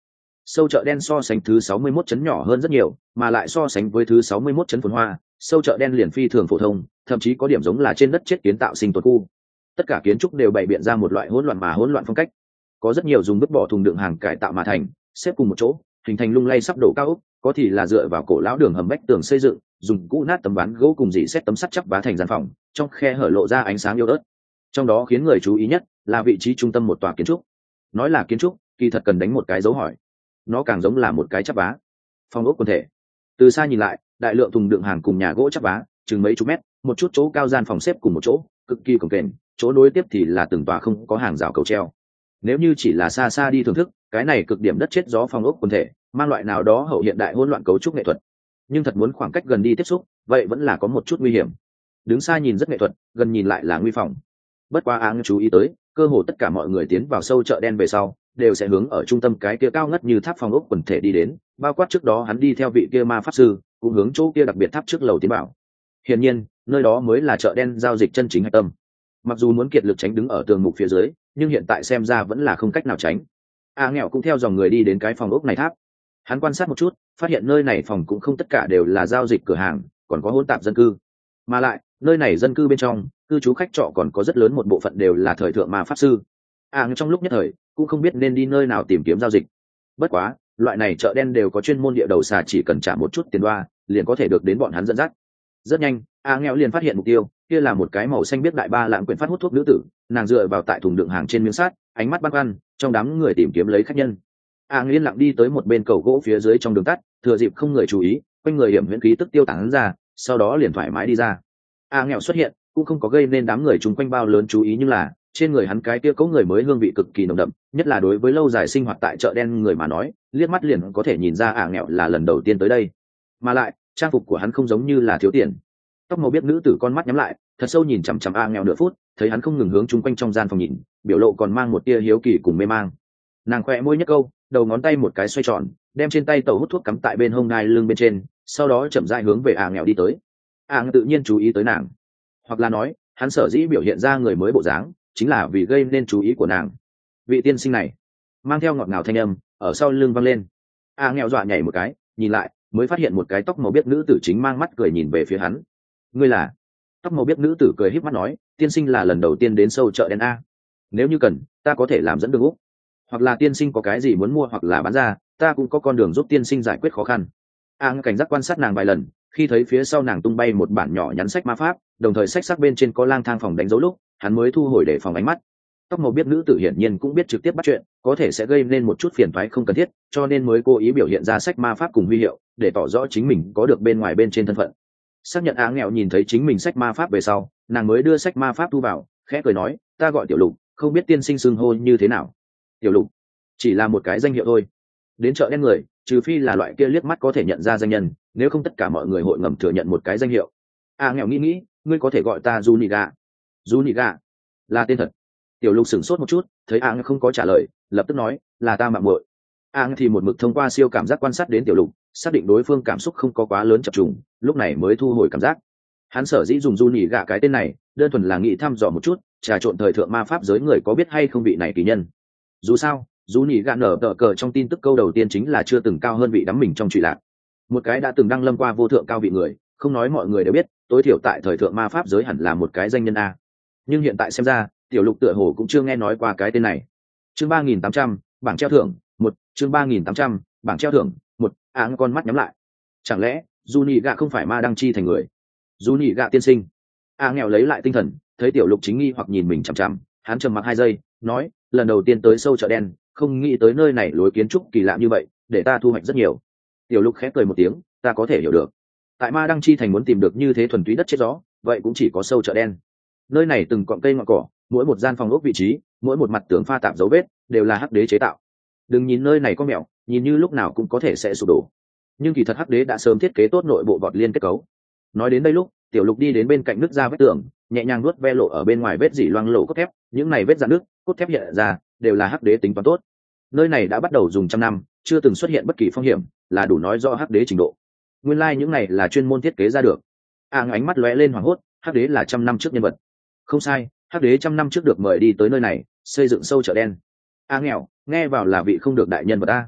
sâu chợ đen so sánh thứ 61 chấn nhỏ hơn rất nhiều, mà lại so sánh với thứ 61 chấn phồn hoa, sâu chợ đen liền phi thường phổ thông, thậm chí có điểm giống là trên đất chết kiến tạo sinh tồn khu. Tất cả kiến trúc đều bày biện ra một loại hỗn loạn phong cách. Có rất nhiều dùng vứt bỏ thùng đựng hàng cải tạo mà thành, xếp cùng một chỗ, hình thành lung lay sắp đổ cao ốc, có thì là dựa vào cổ lão đường hầm vách tường xây dựng, dùng cũ nát tấm ván gỗ cùng dỉ xét tấm sắt chắp vá thành gian phòng, trong khe hở lộ ra ánh sáng yếu ớt. Trong đó khiến người chú ý nhất là vị trí trung tâm một tòa kiến trúc. Nói là kiến trúc, kỳ thật cần đánh một cái dấu hỏi. Nó càng giống là một cái chắp vá, phòng ốc quần thể. Từ xa nhìn lại, đại lượng thùng đựng hàng cùng nhà gỗ chắp vá, chừng mấy chục mét, một chút chỗ cao gian phòng xếp cùng một chỗ, cực kỳ cồng kềnh, chỗ nối tiếp thì là từng tòa không có hàng rào cầu treo. Nếu như chỉ là xa xa đi thưởng thức, cái này cực điểm đất chết gió phòng ốc quần thể, mang loại nào đó hậu hiện đại hỗn loạn cấu trúc nghệ thuật. Nhưng thật muốn khoảng cách gần đi tiếp xúc, vậy vẫn là có một chút nguy hiểm. Đứng xa nhìn rất nghệ thuật, gần nhìn lại là nguy phòng. Bất quá áng chú ý tới, cơ hồ tất cả mọi người tiến vào sâu chợ đen về sau, đều sẽ hướng ở trung tâm cái kia cao ngất như tháp phòng ốc quần thể đi đến, bao quát trước đó hắn đi theo vị kia ma pháp sư, cũng hướng chỗ kia đặc biệt tháp trước lầu tiến bảo. Hiển nhiên, nơi đó mới là chợ đen giao dịch chân chính hạch tâm. Mặc dù muốn kiệt lực tránh đứng ở tường mục phía dưới, nhưng hiện tại xem ra vẫn là không cách nào tránh. Nghèo cũng theo dòng người đi đến cái phòng ốc này tháp. Hắn quan sát một chút, phát hiện nơi này phòng cũng không tất cả đều là giao dịch cửa hàng, còn có hỗn tạp dân cư. Mà lại, nơi này dân cư bên trong, cư trú khách trọ còn có rất lớn một bộ phận đều là thời thượng ma pháp sư. Trong lúc nhất thời, cũng không biết nên đi nơi nào tìm kiếm giao dịch. Bất quá, loại này chợ đen đều có chuyên môn địa đầu xà, chỉ cần trả một chút tiền đoa, liền có thể được đến bọn hắn dẫn dắt. Rất nhanh, nghèo liền phát hiện mục tiêu, kia là một cái màu xanh biết đại ba lạng quyển phát hút thuốc nữ tử, nàng dựa vào tại thùng đựng hàng trên miếng sắt, ánh mắt băn khoăn, trong đám người tìm kiếm lấy khách nhân. Yên lặng đi tới một bên cầu gỗ phía dưới trong đường tắt, thừa dịp không người chú ý, quanh người hiểm huyễn khí tức tiêu tán ra, sau đó liền thoải mái đi ra. Nghèo xuất hiện, cũng không có gây nên đám người chung quanh bao lớn chú ý, nhưng là trên người hắn cái kia có người mới hương vị cực kỳ nồng đậm, nhất là đối với lâu dài sinh hoạt tại chợ đen người mà nói, liếc mắt liền có thể nhìn ra nghèo là lần đầu tiên tới đây. Mà lại, trang phục của hắn không giống như là thiếu tiền. Tóc màu biết nữ tử con mắt nhắm lại, thật sâu nhìn chằm chằm nghèo nửa phút, thấy hắn không ngừng hướng chung quanh trong gian phòng nhìn, biểu lộ còn mang một tia hiếu kỳ cùng mê mang. Nàng khẽ môi nhếch câu, đầu ngón tay một cái xoay tròn, đem trên tay tàu hút thuốc cắm tại bên hông ngai lưng bên trên, sau đó chậm rãi hướng về nghèo đi tới. Tự nhiên chú ý tới nàng, hoặc là nói, hắn sở dĩ biểu hiện ra người mới bộ dáng, chính là vì gây nên chú ý của nàng. Vị tiên sinh này, mang theo ngọt ngào thanh âm, ở sau lưng vang lên. Nghèo dọa nhảy một cái, nhìn lại, mới phát hiện một cái tóc màu biết nữ tử chính mang mắt cười nhìn về phía hắn. Ngươi là? Tóc màu biết nữ tử cười híp mắt nói, tiên sinh là lần đầu tiên đến sâu chợ đen a. Nếu như cần, ta có thể làm dẫn đường úc. Hoặc là tiên sinh có cái gì muốn mua hoặc là bán ra, ta cũng có con đường giúp tiên sinh giải quyết khó khăn. Cảnh giác quan sát nàng vài lần, khi thấy phía sau nàng tung bay một bản nhỏ nhắn sách ma pháp, đồng thời sách sắc bên trên có lang thang phòng đánh dấu lúc, hắn mới thu hồi để phòng ánh mắt. Tóc màu biết nữ tử hiển nhiên cũng biết trực tiếp bắt chuyện, có thể sẽ gây nên một chút phiền toái không cần thiết, cho nên mới cố ý biểu hiện ra sách ma pháp cùng huy hiệu, để tỏ rõ chính mình có được bên ngoài bên trên thân phận. Xác nhận nghèo nhìn thấy chính mình sách ma pháp về sau, nàng mới đưa sách ma pháp thu vào, khẽ cười nói, ta gọi Tiểu Lục, không biết tiên sinh xưng hô như thế nào. Tiểu Lục chỉ là một cái danh hiệu thôi. Đến chợ đen người, trừ phi là loại kia liếc mắt có thể nhận ra danh nhân, nếu không tất cả mọi người hội ngầm thừa nhận một cái danh hiệu. Nghèo nghĩ, ngươi có thể gọi ta Juniga. Juniga là tên thật. Tiểu Lục sửng sốt một chút, thấy không có trả lời, lập tức nói, là ta mạng muội. Thì một mực thông qua siêu cảm giác quan sát đến Tiểu Lục, xác định đối phương cảm xúc không có quá lớn chập trùng, lúc này mới thu hồi cảm giác. Hắn sở dĩ dùng Juniga cái tên này, đơn thuần là nghĩ thăm dò một chút, trà trộn thời thượng ma pháp giới người có biết hay không vị này kỳ nhân. Dù sao, Juniga nở tờ cờ trong tin tức câu đầu tiên chính là chưa từng cao hơn vị đắm mình trong trụy lạc. Một cái đã từng đăng lâm qua vô thượng cao vị người, không nói mọi người đều biết, tối thiểu tại thời thượng ma pháp giới hẳn là một cái danh nhân a. Nhưng hiện tại xem ra, Tiểu Lục tựa hồ cũng chưa nghe nói qua cái tên này. Chương 3800, bảng treo thưởng, chương 3800, bảng treo thưởng, con mắt nhắm lại. Chẳng lẽ, Juniga không phải ma đăng chi thành người? Juniga tiên sinh. Nghèo lấy lại tinh thần, thấy Tiểu Lục chính nghi hoặc nhìn mình chằm chằm, hắn trầm mặc 2 giây, nói, lần đầu tiên tới sâu chợ đen, không nghĩ tới nơi này lối kiến trúc kỳ lạ như vậy, để ta thu hoạch rất nhiều. Tiểu Lục khẽ cười một tiếng, ta có thể hiểu được. Tại ma đăng chi thành muốn tìm được như thế thuần túy đất chết gió, vậy cũng chỉ có sâu chợ đen. Nơi này từng cọng cây ngọn cỏ, mỗi một gian phòng ốc vị trí, mỗi một mặt tường pha tạp dấu vết, đều là hắc đế chế tạo. Đừng nhìn nơi này có mẹo, nhìn như lúc nào cũng có thể sẽ sụp đổ, nhưng kỳ thật hắc đế đã sớm thiết kế tốt nội bộ vọt liên kết cấu. Nói đến đây lúc, Tiểu Lục đi đến bên cạnh nứt ra vết tường, nhẹ nhàng nuốt ve lộ ở bên ngoài vết dỉ loang lổ cốt thép, những này vết rạn nước, cốt thép hiện ra, đều là hắc đế tính toán tốt. Nơi này đã bắt đầu dùng trăm năm, chưa từng xuất hiện bất kỳ phong hiểm, là đủ nói rõ hắc đế trình độ. Nguyên lai những này là chuyên môn thiết kế ra được. Ánh mắt lóe lên hoảng hốt, hắc đế là trăm năm trước nhân vật. Không sai, hắc đế trăm năm trước được mời đi tới nơi này xây dựng sâu chợ đen. Nghèo nghe vào là vị không được đại nhân vật a.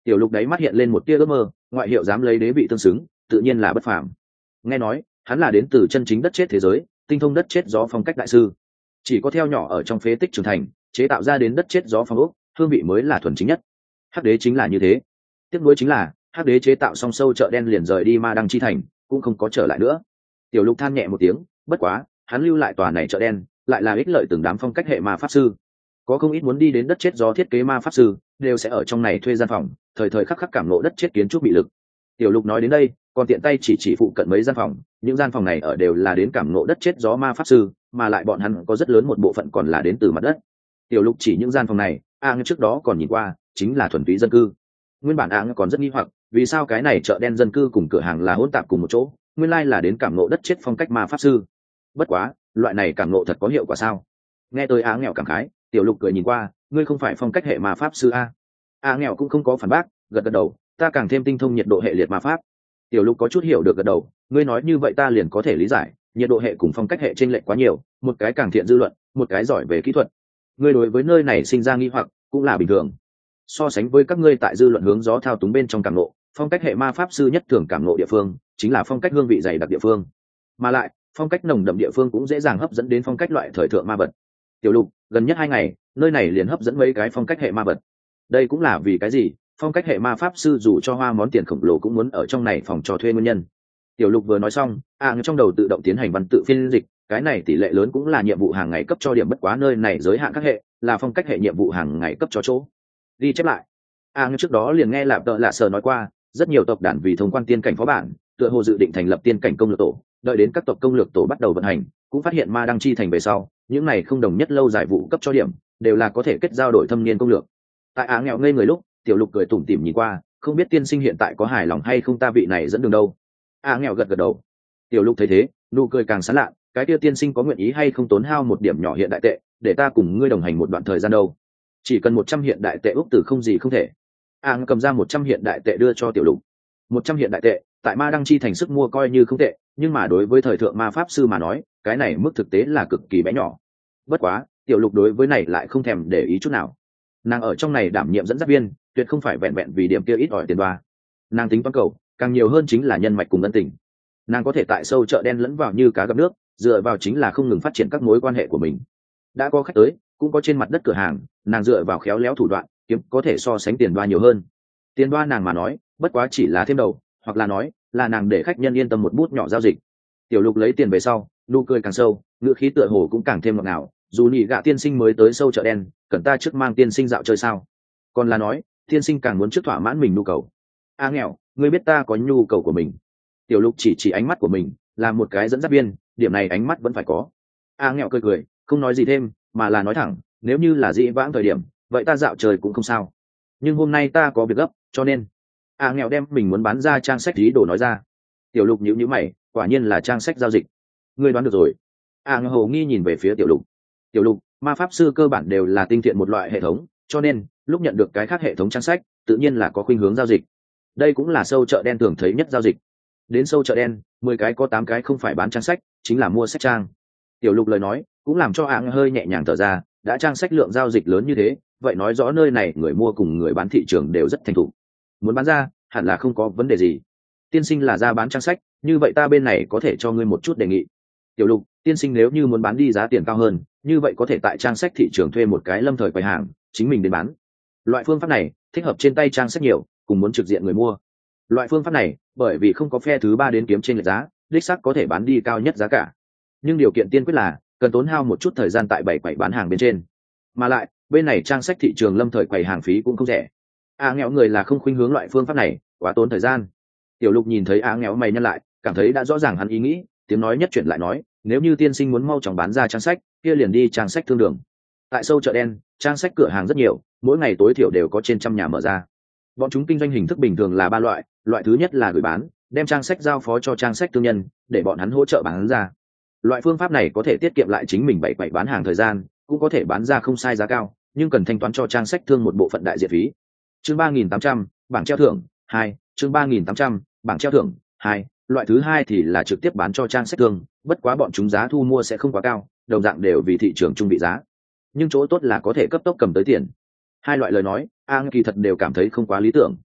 Tiểu Lục đấy mắt hiện lên một tia ước mơ, ngoại hiệu dám lấy đế vị tương xứng, tự nhiên là bất phàm. Nghe nói hắn là đến từ chân chính đất chết thế giới, tinh thông đất chết gió phong cách đại sư. Chỉ có theo nhỏ ở trong phế tích trưởng thành, chế tạo ra đến đất chết gió phong ốc, hương vị mới là thuần chính nhất. Hắc đế chính là như thế. Tiếc nuối chính là Hắc đế chế tạo xong sâu chợ đen liền rời đi Ma Đăng chi thành, cũng không có trở lại nữa. Tiểu Lục than nhẹ một tiếng, bất quá hắn lưu lại tòa này chợ đen, lại là ích lợi từng đám phong cách hệ ma pháp sư. Có không ít muốn đi đến đất chết gió thiết kế ma pháp sư, đều sẽ ở trong này thuê gian phòng, thời thời khắc khắc cảm ngộ đất chết kiến trúc bị lực. Tiểu Lục nói đến đây, còn tiện tay chỉ phụ cận mấy gian phòng, những gian phòng này ở đều là đến cảm ngộ đất chết gió ma pháp sư, mà lại bọn hắn có rất lớn một bộ phận còn là đến từ mặt đất. Tiểu Lục chỉ những gian phòng này, trước đó còn nhìn qua, chính là thuần túy dân cư. Nguyên bản còn rất nghi hoặc, vì sao cái này chợ đen dân cư cùng cửa hàng là hỗn tạp cùng một chỗ, nguyên lai là đến cảm ngộ đất chết phong cách ma pháp sư. Bất quá, loại này cảm ngộ thật có hiệu quả sao? Nghe tôi nghèo cảm khái, Tiểu Lục cười nhìn qua, ngươi không phải phong cách hệ ma pháp sư a? Nghèo cũng không có phản bác, gật đầu, ta càng thêm tinh thông nhiệt độ hệ liệt ma pháp. Tiểu Lục có chút hiểu được gật đầu, ngươi nói như vậy ta liền có thể lý giải, nhiệt độ hệ cùng phong cách hệ chênh lệch quá nhiều, một cái càng thiện dư luận, một cái giỏi về kỹ thuật. Ngươi đối với nơi này sinh ra nghi hoặc, cũng là bình thường. So sánh với các ngươi tại dư luận hướng gió thao túng bên trong cảm ngộ, phong cách hệ ma pháp sư nhất thường cảm ngộ địa phương, chính là phong cách hương vị dày đặc địa phương. Mà lại, phong cách nồng đậm địa phương cũng dễ dàng hấp dẫn đến phong cách loại thời thượng ma vật. Tiểu Lục, gần nhất 2 ngày, nơi này liền hấp dẫn mấy cái phong cách hệ ma vật. Đây cũng là vì cái gì? Phong cách hệ ma pháp sư dù cho hoa món tiền khổng lồ cũng muốn ở trong này phòng trò thuê nguyên nhân. Tiểu Lục vừa nói xong, trong đầu tự động tiến hành văn tự phiên dịch, cái này tỷ lệ lớn cũng là nhiệm vụ hàng ngày cấp cho điểm, bất quá nơi này giới hạn các hệ, là phong cách hệ nhiệm vụ hàng ngày cấp cho chỗ. Đi chép lại. Trước đó liền nghe Lạp Tợ Lạ Sở nói qua, rất nhiều tộc đàn vì thông quan tiên cảnh phó bản, tựa hồ dự định thành lập tiên cảnh công lược tổ, đợi đến các tộc công lược tổ bắt đầu vận hành, cũng phát hiện Ma Đăng chi thành về sau, những này không đồng nhất lâu dài vụ cấp cho điểm, đều là có thể kết giao đổi thâm niên công lược. Tại nghèo ngây người lúc, Tiểu Lục cười tủm tỉm nhìn qua, không biết tiên sinh hiện tại có hài lòng hay không ta vị này dẫn đường đâu. Nghèo gật đầu. Tiểu Lục thấy thế, nụ cười càng sán lạ, cái kia tiên sinh có nguyện ý hay không tốn hao một điểm nhỏ hiện đại tệ, để ta cùng ngươi đồng hành một đoạn thời gian đâu? Chỉ cần 100 hiện đại tệ úc từ không gì không thể. Cầm ra 100 hiện đại tệ đưa cho Tiểu Lục. 100 hiện đại tệ, tại Ma Đăng chi thành sức mua coi như không tệ, nhưng mà đối với thời thượng ma pháp sư mà nói, cái này mức thực tế là cực kỳ bé nhỏ. Bất quá, Tiểu Lục đối với này lại không thèm để ý chút nào. Nàng ở trong này đảm nhiệm dẫn dắt viên, tuyệt không phải vẹn vẹn vì điểm kia ít ỏi tiền đoa. Nàng tính toán cầu, càng nhiều hơn chính là nhân mạch cùng ân tình. Nàng có thể tại sâu chợ đen lẫn vào như cá gặp nước, dựa vào chính là không ngừng phát triển các mối quan hệ của mình. Đã có khách tới, cũng có trên mặt đất cửa hàng, nàng dựa vào khéo léo thủ đoạn, kiếm có thể so sánh tiền đoa nhiều hơn. Tiền đoa nàng mà nói, bất quá chỉ là thêm đầu, hoặc là nói, là nàng để khách nhân yên tâm một bút nhỏ giao dịch. Tiểu Lục lấy tiền về sau, nụ cười càng sâu, ngữ khí tựa hồ cũng càng thêm ngọt ngào. Dù nhị gạ tiên sinh mới tới sâu chợ đen, cần ta trước mang tiên sinh dạo chơi sao? Còn là nói, tiên sinh càng muốn trước thỏa mãn mình nhu cầu. Nghèo, ngươi biết ta có nhu cầu của mình. Tiểu Lục chỉ ánh mắt của mình, là một cái dẫn dắt viên, điểm này ánh mắt vẫn phải có. Nghèo cười, không nói gì thêm, mà là nói thẳng, nếu như là dĩ vãng thời điểm, vậy ta dạo chơi cũng không sao. Nhưng hôm nay ta có việc gấp, cho nên nghèo đem mình muốn bán ra trang sách ý đồ nói ra. Tiểu Lục nhíu mày, quả nhiên là trang sách giao dịch. Ngươi đoán được rồi. Nghèo hồ nghi nhìn về phía Tiểu Lục. Tiểu Lục, ma pháp sư cơ bản đều là tinh thiện một loại hệ thống, cho nên lúc nhận được cái khác hệ thống trang sách, tự nhiên là có khuynh hướng giao dịch. Đây cũng là sâu chợ đen thường thấy nhất giao dịch. Đến sâu chợ đen, 10 cái có 8 cái không phải bán trang sách, chính là mua sách trang. Tiểu Lục lời nói cũng làm cho hơi nhẹ nhàng thở ra, đã trang sách lượng giao dịch lớn như thế, vậy nói rõ nơi này người mua cùng người bán thị trường đều rất thành thục. Muốn bán ra, hẳn là không có vấn đề gì. Tiên sinh là ra bán trang sách, như vậy ta bên này có thể cho ngươi một chút đề nghị. Tiểu Lục, tiên sinh nếu như muốn bán đi giá tiền cao hơn, như vậy có thể tại trang sách thị trường thuê một cái lâm thời quầy hàng, chính mình đến bán. Loại phương pháp này thích hợp trên tay trang sách nhiều, cùng muốn trực diện người mua. Loại phương pháp này, bởi vì không có phe thứ ba đến kiếm trên lệch giá, đích xác có thể bán đi cao nhất giá cả. Nhưng điều kiện tiên quyết là cần tốn hao một chút thời gian tại 7 quầy bán hàng bên trên. Mà lại, bên này trang sách thị trường lâm thời quầy hàng phí cũng không rẻ. Nghèo người là không khuynh hướng loại phương pháp này, quá tốn thời gian. Tiểu Lục nhìn thấy nghèo mày nhăn lại, cảm thấy đã rõ ràng hắn ý nghĩ, tiếng nói nhất chuyển lại nói, nếu như tiên sinh muốn mau chóng bán ra trang sách, kia liền đi trang sách thương đường. Tại sâu chợ đen, trang sách cửa hàng rất nhiều, mỗi ngày tối thiểu đều có trên 100 nhà mở ra. Bọn chúng kinh doanh hình thức bình thường là 3 loại, loại thứ nhất là gửi bán, đem trang sách giao phó cho trang sách thương nhân, để bọn hắn hỗ trợ bán ra. Loại phương pháp này có thể tiết kiệm lại chính mình 7 quầy bán hàng thời gian, cũng có thể bán ra không sai giá cao, nhưng cần thanh toán cho trang sách thương một bộ phận đại diện phí. Chương 3800, bảng treo thưởng 2, chương 3800, bảng treo thưởng 2. Loại thứ hai thì là trực tiếp bán cho trang sách thương, bất quá bọn chúng giá thu mua sẽ không quá cao, đồng dạng đều vì thị trường trung vị giá. Nhưng chỗ tốt là có thể cấp tốc cầm tới tiền. Hai loại lời nói, kỳ thật đều cảm thấy không quá lý tưởng.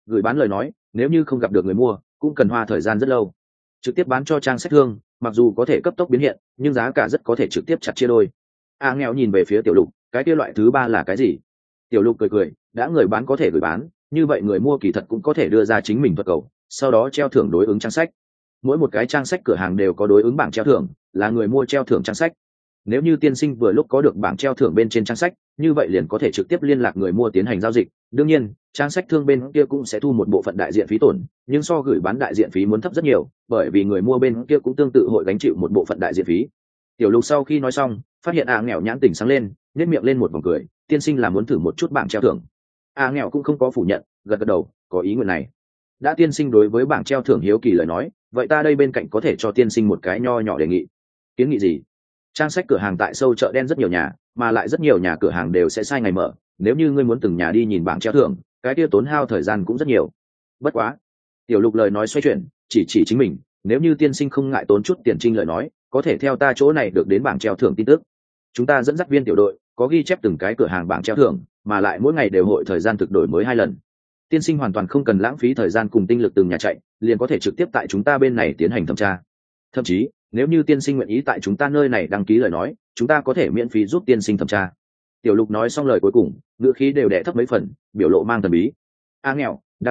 Gửi bán lời nói nếu như không gặp được người mua cũng cần hoa thời gian rất lâu. Trực tiếp bán cho trang sách thương mặc dù có thể cấp tốc biến hiện nhưng giá cả rất có thể trực tiếp chặt chia đôi. Nghèo nhìn về phía Tiểu Lục, cái kia loại thứ ba là cái gì? Tiểu Lục cười cười, đã người bán có thể gửi bán, như vậy người mua kỳ thật cũng có thể đưa ra chính mình thuật cầu, sau đó treo thưởng đối ứng trang sách. Mỗi một cái trang sách cửa hàng đều có đối ứng bảng treo thưởng, là người mua treo thưởng trang sách. Nếu như tiên sinh vừa lúc có được bảng treo thưởng bên trên trang sách, như vậy liền có thể trực tiếp liên lạc người mua tiến hành giao dịch. Đương nhiên, trang sách thương bên kia cũng sẽ thu một bộ phận đại diện phí tổn, nhưng so gửi bán đại diện phí muốn thấp rất nhiều, bởi vì người mua bên kia cũng tương tự hội gánh chịu một bộ phận đại diện phí. Tiểu Lục sau khi nói xong, phát hiện nghèo nhãn tỉnh sáng lên, nhếch miệng lên một vòng cười, tiên sinh là muốn thử một chút bảng treo thưởng. Nghèo cũng không có phủ nhận, gật gật đầu, có ý nguyện này. Đã tiên sinh đối với bảng treo thưởng hiếu kỳ lời nói, vậy ta đây bên cạnh có thể cho tiên sinh một cái nho nhỏ đề nghị. Kiến nghị gì? Trang sách cửa hàng tại sâu chợ đen rất nhiều nhà, mà lại rất nhiều nhà cửa hàng đều sẽ sai ngày mở, nếu như ngươi muốn từng nhà đi nhìn bảng treo thưởng, cái kia tốn hao thời gian cũng rất nhiều. Bất quá, Tiểu Lục lời nói xoay chuyển, chỉ chính mình, nếu như tiên sinh không ngại tốn chút tiền trinh lời nói, có thể theo ta chỗ này được đến bảng treo thưởng tin tức. Chúng ta dẫn dắt viên tiểu đội có ghi chép từng cái cửa hàng bảng treo thưởng, mà lại mỗi ngày đều hội thời gian thực đổi mới 2 lần. Tiên sinh hoàn toàn không cần lãng phí thời gian cùng tinh lực từng nhà chạy, liền có thể trực tiếp tại chúng ta bên này tiến hành thẩm tra. Thậm chí, nếu như tiên sinh nguyện ý tại chúng ta nơi này đăng ký lời nói, chúng ta có thể miễn phí giúp tiên sinh thẩm tra. Tiểu Lục nói xong lời cuối cùng, ngữ khí đều đè thấp mấy phần, biểu lộ mang thần bí. Nghèo, đăng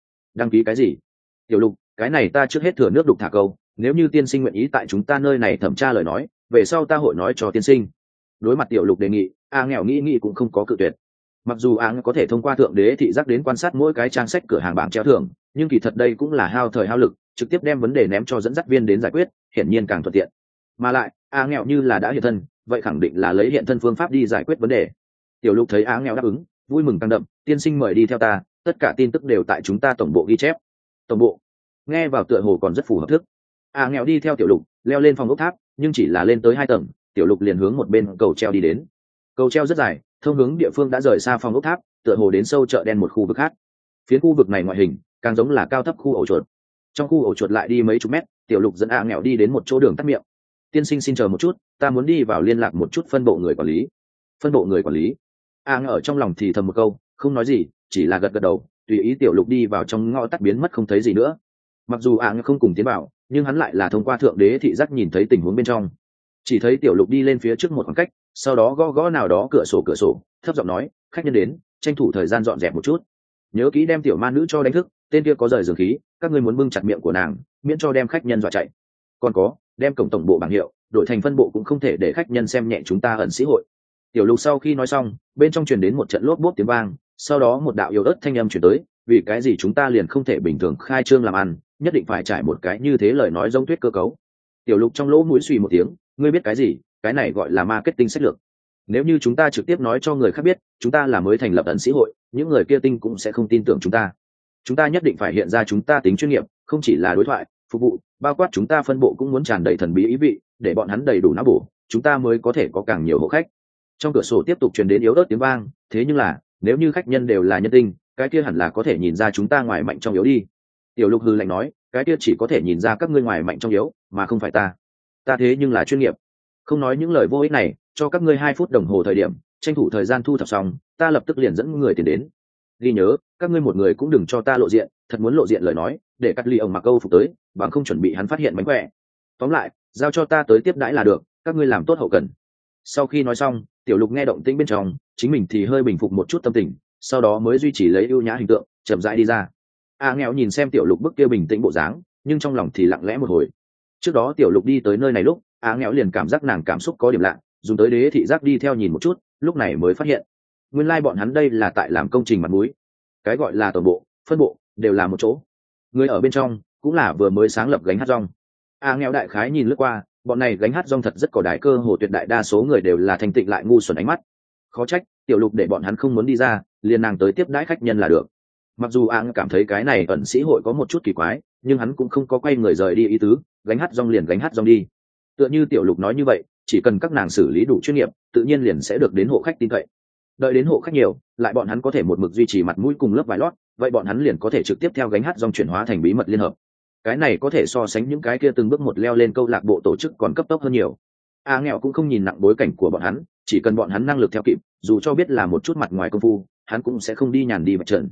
ký cái gì? Tiểu Lục, cái này ta trước hết thừa nước đục thả câu, nếu như tiên sinh nguyện ý tại chúng ta nơi này thẩm tra lời nói, về sau ta hội nói cho tiên sinh. Đối mặt Tiểu Lục đề nghị, nghèo nghĩ cũng không có cự tuyệt. Mặc dù có thể thông qua thượng đế thị giác đến quan sát mỗi cái trang sách cửa hàng bảng treo thưởng, nhưng kỳ thật đây cũng là hao thời hao lực, trực tiếp đem vấn đề ném cho dẫn dắt viên đến giải quyết, hiển nhiên càng thuận tiện. Mà lại, nghèo như là đã hiện thân, vậy khẳng định là lấy hiện thân phương pháp đi giải quyết vấn đề. Tiểu Lục thấy nghèo đáp ứng, vui mừng tăng đậm, tiên sinh mời đi theo ta, tất cả tin tức đều tại chúng ta tổng bộ ghi chép. Tổng bộ? Nghe vào tựa hồ còn rất phù hợp thức. Nghèo đi theo Tiểu Lục, leo lên phòng ốc tháp, nhưng chỉ là lên tới 2 tầng, Tiểu Lục liền hướng một bên cầu treo đi đến. Cầu treo rất dài, thông hướng địa phương đã rời xa phòng ốc tháp, tựa hồ đến sâu chợ đen một khu vực khác. Phiến khu vực này ngoại hình càng giống là cao thấp khu ổ chuột. Trong khu ổ chuột lại đi mấy chục mét, Tiểu Lục dẫn nghèo đi đến một chỗ đường tắt miệng. Tiên sinh xin chờ một chút, ta muốn đi vào liên lạc một chút phân bộ người quản lý. Phân bộ người quản lý? Ở trong lòng thì thầm một câu, không nói gì, chỉ là gật gật đầu, tùy ý Tiểu Lục đi vào trong ngõ tắt biến mất không thấy gì nữa. Mặc dù không cùng tiến vào, nhưng hắn lại là thông qua thượng đế thị giác nhìn thấy tình huống bên trong. Chỉ thấy Tiểu Lục đi lên phía trước một khoảng cách, sau đó gõ gõ nào đó cửa sổ, thấp giọng nói, khách nhân đến, tranh thủ thời gian dọn dẹp một chút. Nhớ kỹ đem tiểu ma nữ cho đánh thức, tên kia có rời giường khí, các ngươi muốn bưng chặt miệng của nàng, miễn cho đem khách nhân dọa chạy. Còn có, đem cổng tổng bộ bảng hiệu đổi thành phân bộ cũng không thể để khách nhân xem nhẹ chúng ta ẩn sĩ hội. Tiểu Lục sau khi nói xong, bên trong truyền đến một trận lốp bốp tiếng vang, sau đó một đạo yếu ớt thanh âm truyền tới, vì cái gì chúng ta liền không thể bình thường khai trương làm ăn, nhất định phải trải một cái như thế lời nói giống tuyết cơ cấu. Tiểu Lục trong lỗ mũi suy một tiếng, ngươi biết cái gì? Cái này gọi là marketing sách lược. Nếu như chúng ta trực tiếp nói cho người khác biết chúng ta là mới thành lập ẩn sĩ hội, những người kia tinh cũng sẽ không tin tưởng chúng ta. Chúng ta nhất định phải hiện ra chúng ta tính chuyên nghiệp, không chỉ là đối thoại phục vụ, bao quát chúng ta phân bộ cũng muốn tràn đầy thần bí ý vị, để bọn hắn đầy đủ não bổ, chúng ta mới có thể có càng nhiều hộ khách. Trong cửa sổ tiếp tục truyền đến yếu ớt tiếng vang, thế nhưng là nếu như khách nhân đều là nhân tinh, cái kia hẳn là có thể nhìn ra chúng ta ngoài mạnh trong yếu đi. Tiểu Lục hừ lạnh nói, cái kia chỉ có thể nhìn ra các ngươi ngoài mạnh trong yếu, mà không phải ta. Ta thế nhưng là chuyên nghiệp. Không nói những lời vô ích này, cho các ngươi 2 phút đồng hồ thời điểm, tranh thủ thời gian thu thập xong, ta lập tức liền dẫn người tiền đến. Ghi nhớ, các ngươi một người cũng đừng cho ta lộ diện, thật muốn lộ diện lời nói, để cắt ly ông mặc câu phục tới, bằng không chuẩn bị hắn phát hiện mánh khỏe. Tóm lại, giao cho ta tới tiếp đãi là được, các ngươi làm tốt hậu cần. Sau khi nói xong, Tiểu Lục nghe động tĩnh bên trong, chính mình thì hơi bình phục một chút tâm tình, sau đó mới duy trì lấy ưu nhã hình tượng, chậm rãi đi ra. Nghèo nhìn xem Tiểu Lục bức kia bình tĩnh bộ dáng, nhưng trong lòng thì lặng lẽ một hồi. Trước đó Tiểu Lục đi tới nơi này lúc, nghèo liền cảm giác nàng cảm xúc có điểm lạ, dùng tới đế thị giác đi theo nhìn một chút, lúc này mới phát hiện nguyên lai bọn hắn đây là tại làm công trình mặt mũi. Cái gọi là tổng bộ, phân bộ đều là một chỗ, người ở bên trong cũng là vừa mới sáng lập gánh hát rong. Nghèo đại khái nhìn lướt qua, bọn này gánh hát rong thật rất có đại cơ hồ tuyệt đại đa số người đều là thanh tịnh lại ngu xuẩn ánh mắt. Khó trách Tiểu Lục để bọn hắn không muốn đi ra, liền nàng tới tiếp đãi khách nhân là được. Mặc dù cảm thấy cái này ẩn sĩ hội có một chút kỳ quái, nhưng hắn cũng không có quay người rời đi ý tứ, gánh hát rong liền gánh hát rong đi. Tựa như Tiểu Lục nói như vậy, chỉ cần các nàng xử lý đủ chuyên nghiệp, tự nhiên liền sẽ được đến hộ khách tin cậy. Đợi đến hộ khách nhiều, lại bọn hắn có thể một mực duy trì mặt mũi cùng lớp vải lót, vậy bọn hắn liền có thể trực tiếp theo gánh hát rong chuyển hóa thành bí mật liên hợp. Cái này có thể so sánh những cái kia từng bước một leo lên câu lạc bộ tổ chức còn cấp tốc hơn nhiều. Nghèo cũng không nhìn nặng bối cảnh của bọn hắn, chỉ cần bọn hắn năng lực theo kịp, dù cho biết là một chút mặt ngoài công phu, hắn cũng sẽ không đi nhàn đi vạch trần.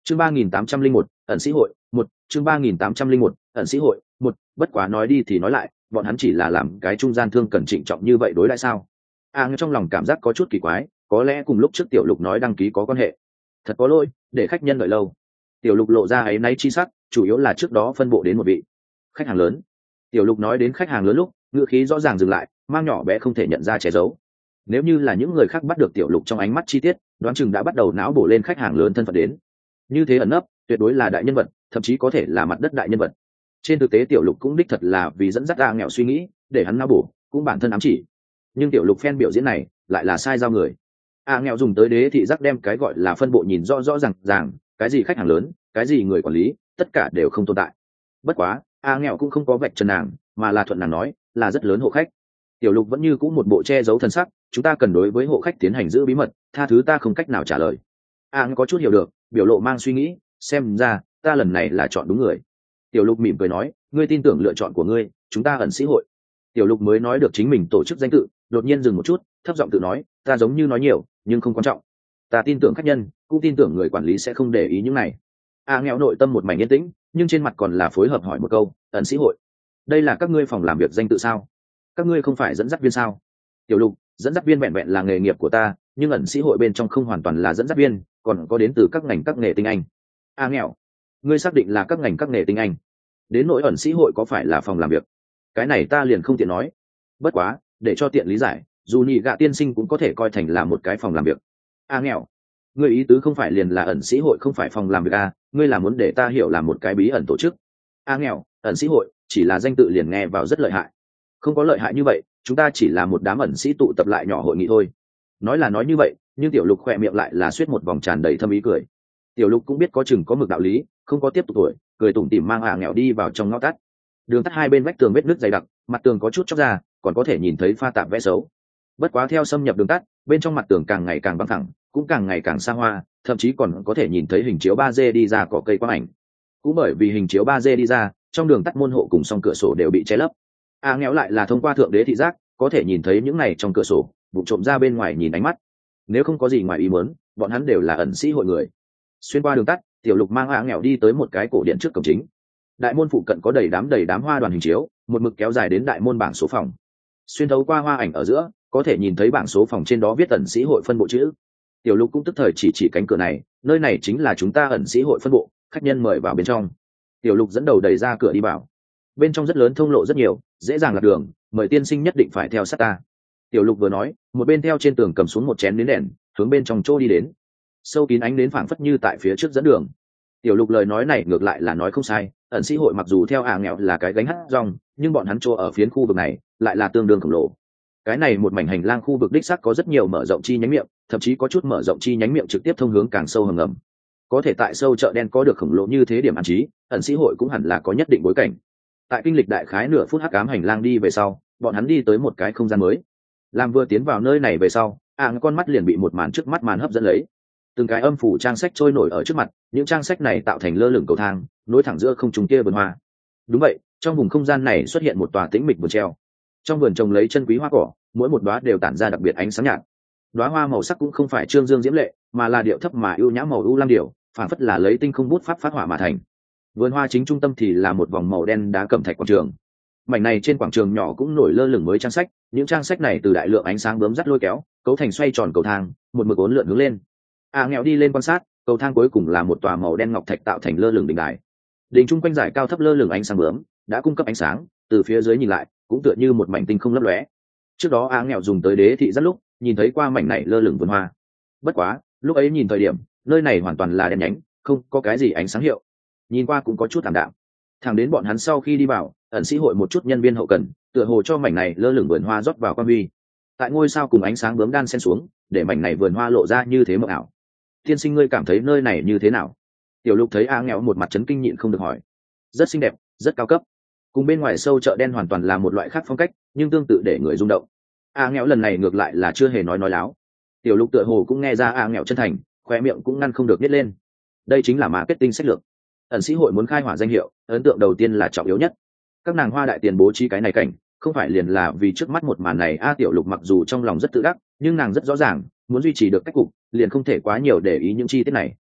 chương 3801, ẩn sĩ hội một chương 3801, ẩn sĩ hội một. Bất quá nói đi thì nói lại, bọn hắn chỉ là làm cái trung gian thương cần trịnh trọng như vậy đối đãi sao? Trong lòng cảm giác có chút kỳ quái, có lẽ cùng lúc trước Tiểu Lục nói đăng ký có quan hệ. Thật có lỗi, để khách nhân đợi lâu. Tiểu Lục lộ ra áy náy chi sắc, chủ yếu là trước đó phân bộ đến một vị khách hàng lớn. Tiểu Lục nói đến khách hàng lớn lúc, ngữ khí rõ ràng dừng lại, mang nhỏ bé không thể nhận ra che giấu. Nếu như là những người khác bắt được Tiểu Lục trong ánh mắt chi tiết, đoán chừng đã bắt đầu não bổ lên khách hàng lớn thân phận đến. Như thế ẩn nấp, tuyệt đối là đại nhân vật, thậm chí có thể là mặt đất đại nhân vật. Trên thực tế Tiểu Lục cũng đích thật là vì dẫn dắt nghèo suy nghĩ, để hắn não bổ, cũng bản thân ám chỉ. Nhưng Tiểu Lục phen biểu diễn này lại là sai giao người. Nghèo dùng tới đế thị giác đem cái gọi là phân bộ nhìn rõ rõ ràng, cái gì khách hàng lớn, cái gì người quản lý, tất cả đều không tồn tại. Bất quá nghèo cũng không có vạch trần nàng, mà là thuận nàng nói là rất lớn hộ khách. Tiểu Lục vẫn như cũ một bộ che giấu thân sắc, chúng ta cần đối với hộ khách tiến hành giữ bí mật, tha thứ ta không cách nào trả lời. Có chút hiểu được, biểu lộ mang suy nghĩ, xem ra ta lần này là chọn đúng người. Tiểu Lục mỉm cười nói, ngươi tin tưởng lựa chọn của ngươi, chúng ta ẩn sĩ hội. Tiểu Lục mới nói được chính mình tổ chức danh tự, đột nhiên dừng một chút, thấp giọng tự nói, ta giống như nói nhiều nhưng không quan trọng, ta tin tưởng khách nhân, cũng tin tưởng người quản lý sẽ không để ý những này. Nghèo nội tâm một mảnh yên tĩnh, nhưng trên mặt còn là phối hợp hỏi một câu, ẩn sĩ hội, đây là các ngươi phòng làm việc danh tự sao? Các ngươi không phải dẫn dắt viên sao? Tiểu Lục, dẫn dắt viên vẹn vẹn là nghề nghiệp của ta, nhưng ẩn sĩ hội bên trong không hoàn toàn là dẫn dắt viên, còn có đến từ các ngành các nghề tinh anh. Nghèo, ngươi xác định là các ngành các nghề tinh anh? Đến nỗi ẩn sĩ hội có phải là phòng làm việc, cái này ta liền không tiện nói. Bất quá để cho tiện lý giải, dù nhị gạ tiên sinh cũng có thể coi thành là một cái phòng làm việc. Nghèo, ngươi ý tứ không phải liền là ẩn sĩ hội không phải phòng làm việc ngươi là muốn để ta hiểu là một cái bí ẩn tổ chức. Nghèo, ẩn sĩ hội chỉ là danh tự liền nghe vào rất lợi hại. Không có lợi hại như vậy, chúng ta chỉ là một đám ẩn sĩ tụ tập lại nhỏ hội nghị thôi. Nói là nói như vậy, nhưng Tiểu Lục khỏe miệng lại là suýt một vòng tràn đầy thâm ý cười. Tiểu Lục cũng biết có chừng có mực đạo lý, không có tiếp tục tuổi, cười tủm tỉm mang nghèo đi vào trong ngõ tắt. Đường tắt hai bên vách tường vết nứt dày đặc, mặt tường có chút chóc ra, còn có thể nhìn thấy pha tạp vẽ xấu. Bất quá theo xâm nhập đường tắt, bên trong mặt tường càng ngày càng băng thẳng, cũng càng ngày càng xa hoa, thậm chí còn có thể nhìn thấy hình chiếu 3D đi ra cỏ cây quang ảnh. Cũng bởi vì hình chiếu 3D đi ra, trong đường tắt môn hộ cùng song cửa sổ đều bị che lấp. Nghèo lại là thông qua thượng đế thị giác, có thể nhìn thấy những này trong cửa sổ, bụng trộm ra bên ngoài nhìn ánh mắt. Nếu không có gì ngoài ý muốn, bọn hắn đều là ẩn sĩ hội người. Xuyên qua đường tắt, Tiểu Lục mang nghèo đi tới một cái cổ điện trước cổng chính. Đại môn phụ cận có đầy đám hoa đoàn hình chiếu, một mực kéo dài đến đại môn bảng số phòng. Xuyên thấu qua hoa ảnh ở giữa, có thể nhìn thấy bảng số phòng trên đó viết ẩn sĩ hội phân bộ chữ. Tiểu Lục cũng tức thời chỉ cánh cửa này, nơi này chính là chúng ta ẩn sĩ hội phân bộ, khách nhân mời vào bên trong. Tiểu Lục dẫn đầu đẩy ra cửa đi vào. Bên trong rất lớn, thông lộ rất nhiều, dễ dàng lạc đường, mời tiên sinh nhất định phải theo sát ta. Tiểu Lục vừa nói, một bên theo trên tường cầm xuống một chén nến đèn, hướng bên trong chỗ đi đến. Sâu kín ánh nến phảng phất như tại phía trước dẫn đường. Tiểu Lục lời nói này ngược lại là nói không sai, ẩn sĩ hội mặc dù theo nghèo là cái gánh hát rong, nhưng bọn hắn chỗ ở phiến khu vực này lại là tương đương khổng lồ. Cái này một mảnh hành lang khu vực đích xác có rất nhiều mở rộng chi nhánh miệng, thậm chí có chút mở rộng chi nhánh miệng trực tiếp thông hướng càng sâu hầm ngầm. Có thể tại sâu chợ đen có được khổng lồ như thế điểm an trí, ẩn sĩ hội cũng hẳn là có nhất định bối cảnh. Tại kinh lịch đại khái nửa phút hắc ám hành lang đi về sau, bọn hắn đi tới một cái không gian mới. Làm vừa tiến vào nơi này về sau, con mắt liền bị một màn trước mắt màn hấp dẫn lấy. Từng cái âm phủ trang sách trôi nổi ở trước mặt, những trang sách này tạo thành lơ lửng cầu thang, nối thẳng giữa không trung kia vườn hoa. Đúng vậy, trong vùng không gian này xuất hiện một tòa tĩnh mịch vườn treo. Trong vườn trồng lấy chân quý hoa cỏ, mỗi một đóa đều tản ra đặc biệt ánh sáng nhạt. Đóa hoa màu sắc cũng không phải trương dương diễm lệ, mà là điệu thấp mà ưu nhã màu u lam điệu, phản phất là lấy tinh không bút pháp phát họa mà thành. Vườn hoa chính trung tâm thì là một vòng màu đen đá cẩm thạch quảng trường. Mảnh này trên quảng trường nhỏ cũng nổi lơ lửng mới trang sách, những trang sách này từ đại lượng ánh sáng bướm dắt lôi kéo, cấu thành xoay tròn cầu thang, một mực uốn lượn hướng lên. Nghèo đi lên quan sát, cầu thang cuối cùng là một tòa màu đen ngọc thạch tạo thành lơ lửng đỉnh đài. Đỉnh trung quanh dải cao thấp lơ lửng ánh sáng bướm, đã cung cấp ánh sáng, từ phía dưới nhìn lại, cũng tựa như một mảnh tinh không lấp lóe. Trước đó nghèo dùng tới đế thị rất lúc, nhìn thấy qua mảnh này lơ lửng vườn hoa. Bất quá, lúc ấy nhìn thời điểm, nơi này hoàn toàn là đen nhánh, không có cái gì ánh sáng hiệu. Nhìn qua cũng có chút ảm đạm. Thẳng đến bọn hắn sau khi đi vào, ẩn sĩ hội một chút nhân viên hậu cần, tựa hồ cho mảnh này lơ lửng vườn hoa rót vào quan huy. Tại ngôi sao cùng ánh sáng bướm đan xen xuống, để mảnh này vườn hoa lộ ra như thế mộng ảo. Tiên sinh, ngươi cảm thấy nơi này như thế nào? Tiểu Lục thấy nghèo một mặt chấn kinh nhịn không được hỏi. Rất xinh đẹp, rất cao cấp. Cùng bên ngoài sâu chợ đen hoàn toàn là một loại khác phong cách, nhưng tương tự để người rung động. Nghèo lần này ngược lại là chưa hề nói láo. Tiểu Lục tựa hồ cũng nghe ra nghèo chân thành, khóe miệng cũng ngăn không được nhếch lên. Đây chính là marketing sách lược. Ẩn sĩ hội muốn khai hỏa danh hiệu, ấn tượng đầu tiên là trọng yếu nhất. Các nàng hoa đại tiền bố trí cái này cảnh, không phải liền là vì trước mắt một màn này. Tiểu Lục mặc dù trong lòng rất tự đắc, nhưng nàng rất rõ ràng, muốn duy trì được cách cục, liền không thể quá nhiều để ý những chi tiết này.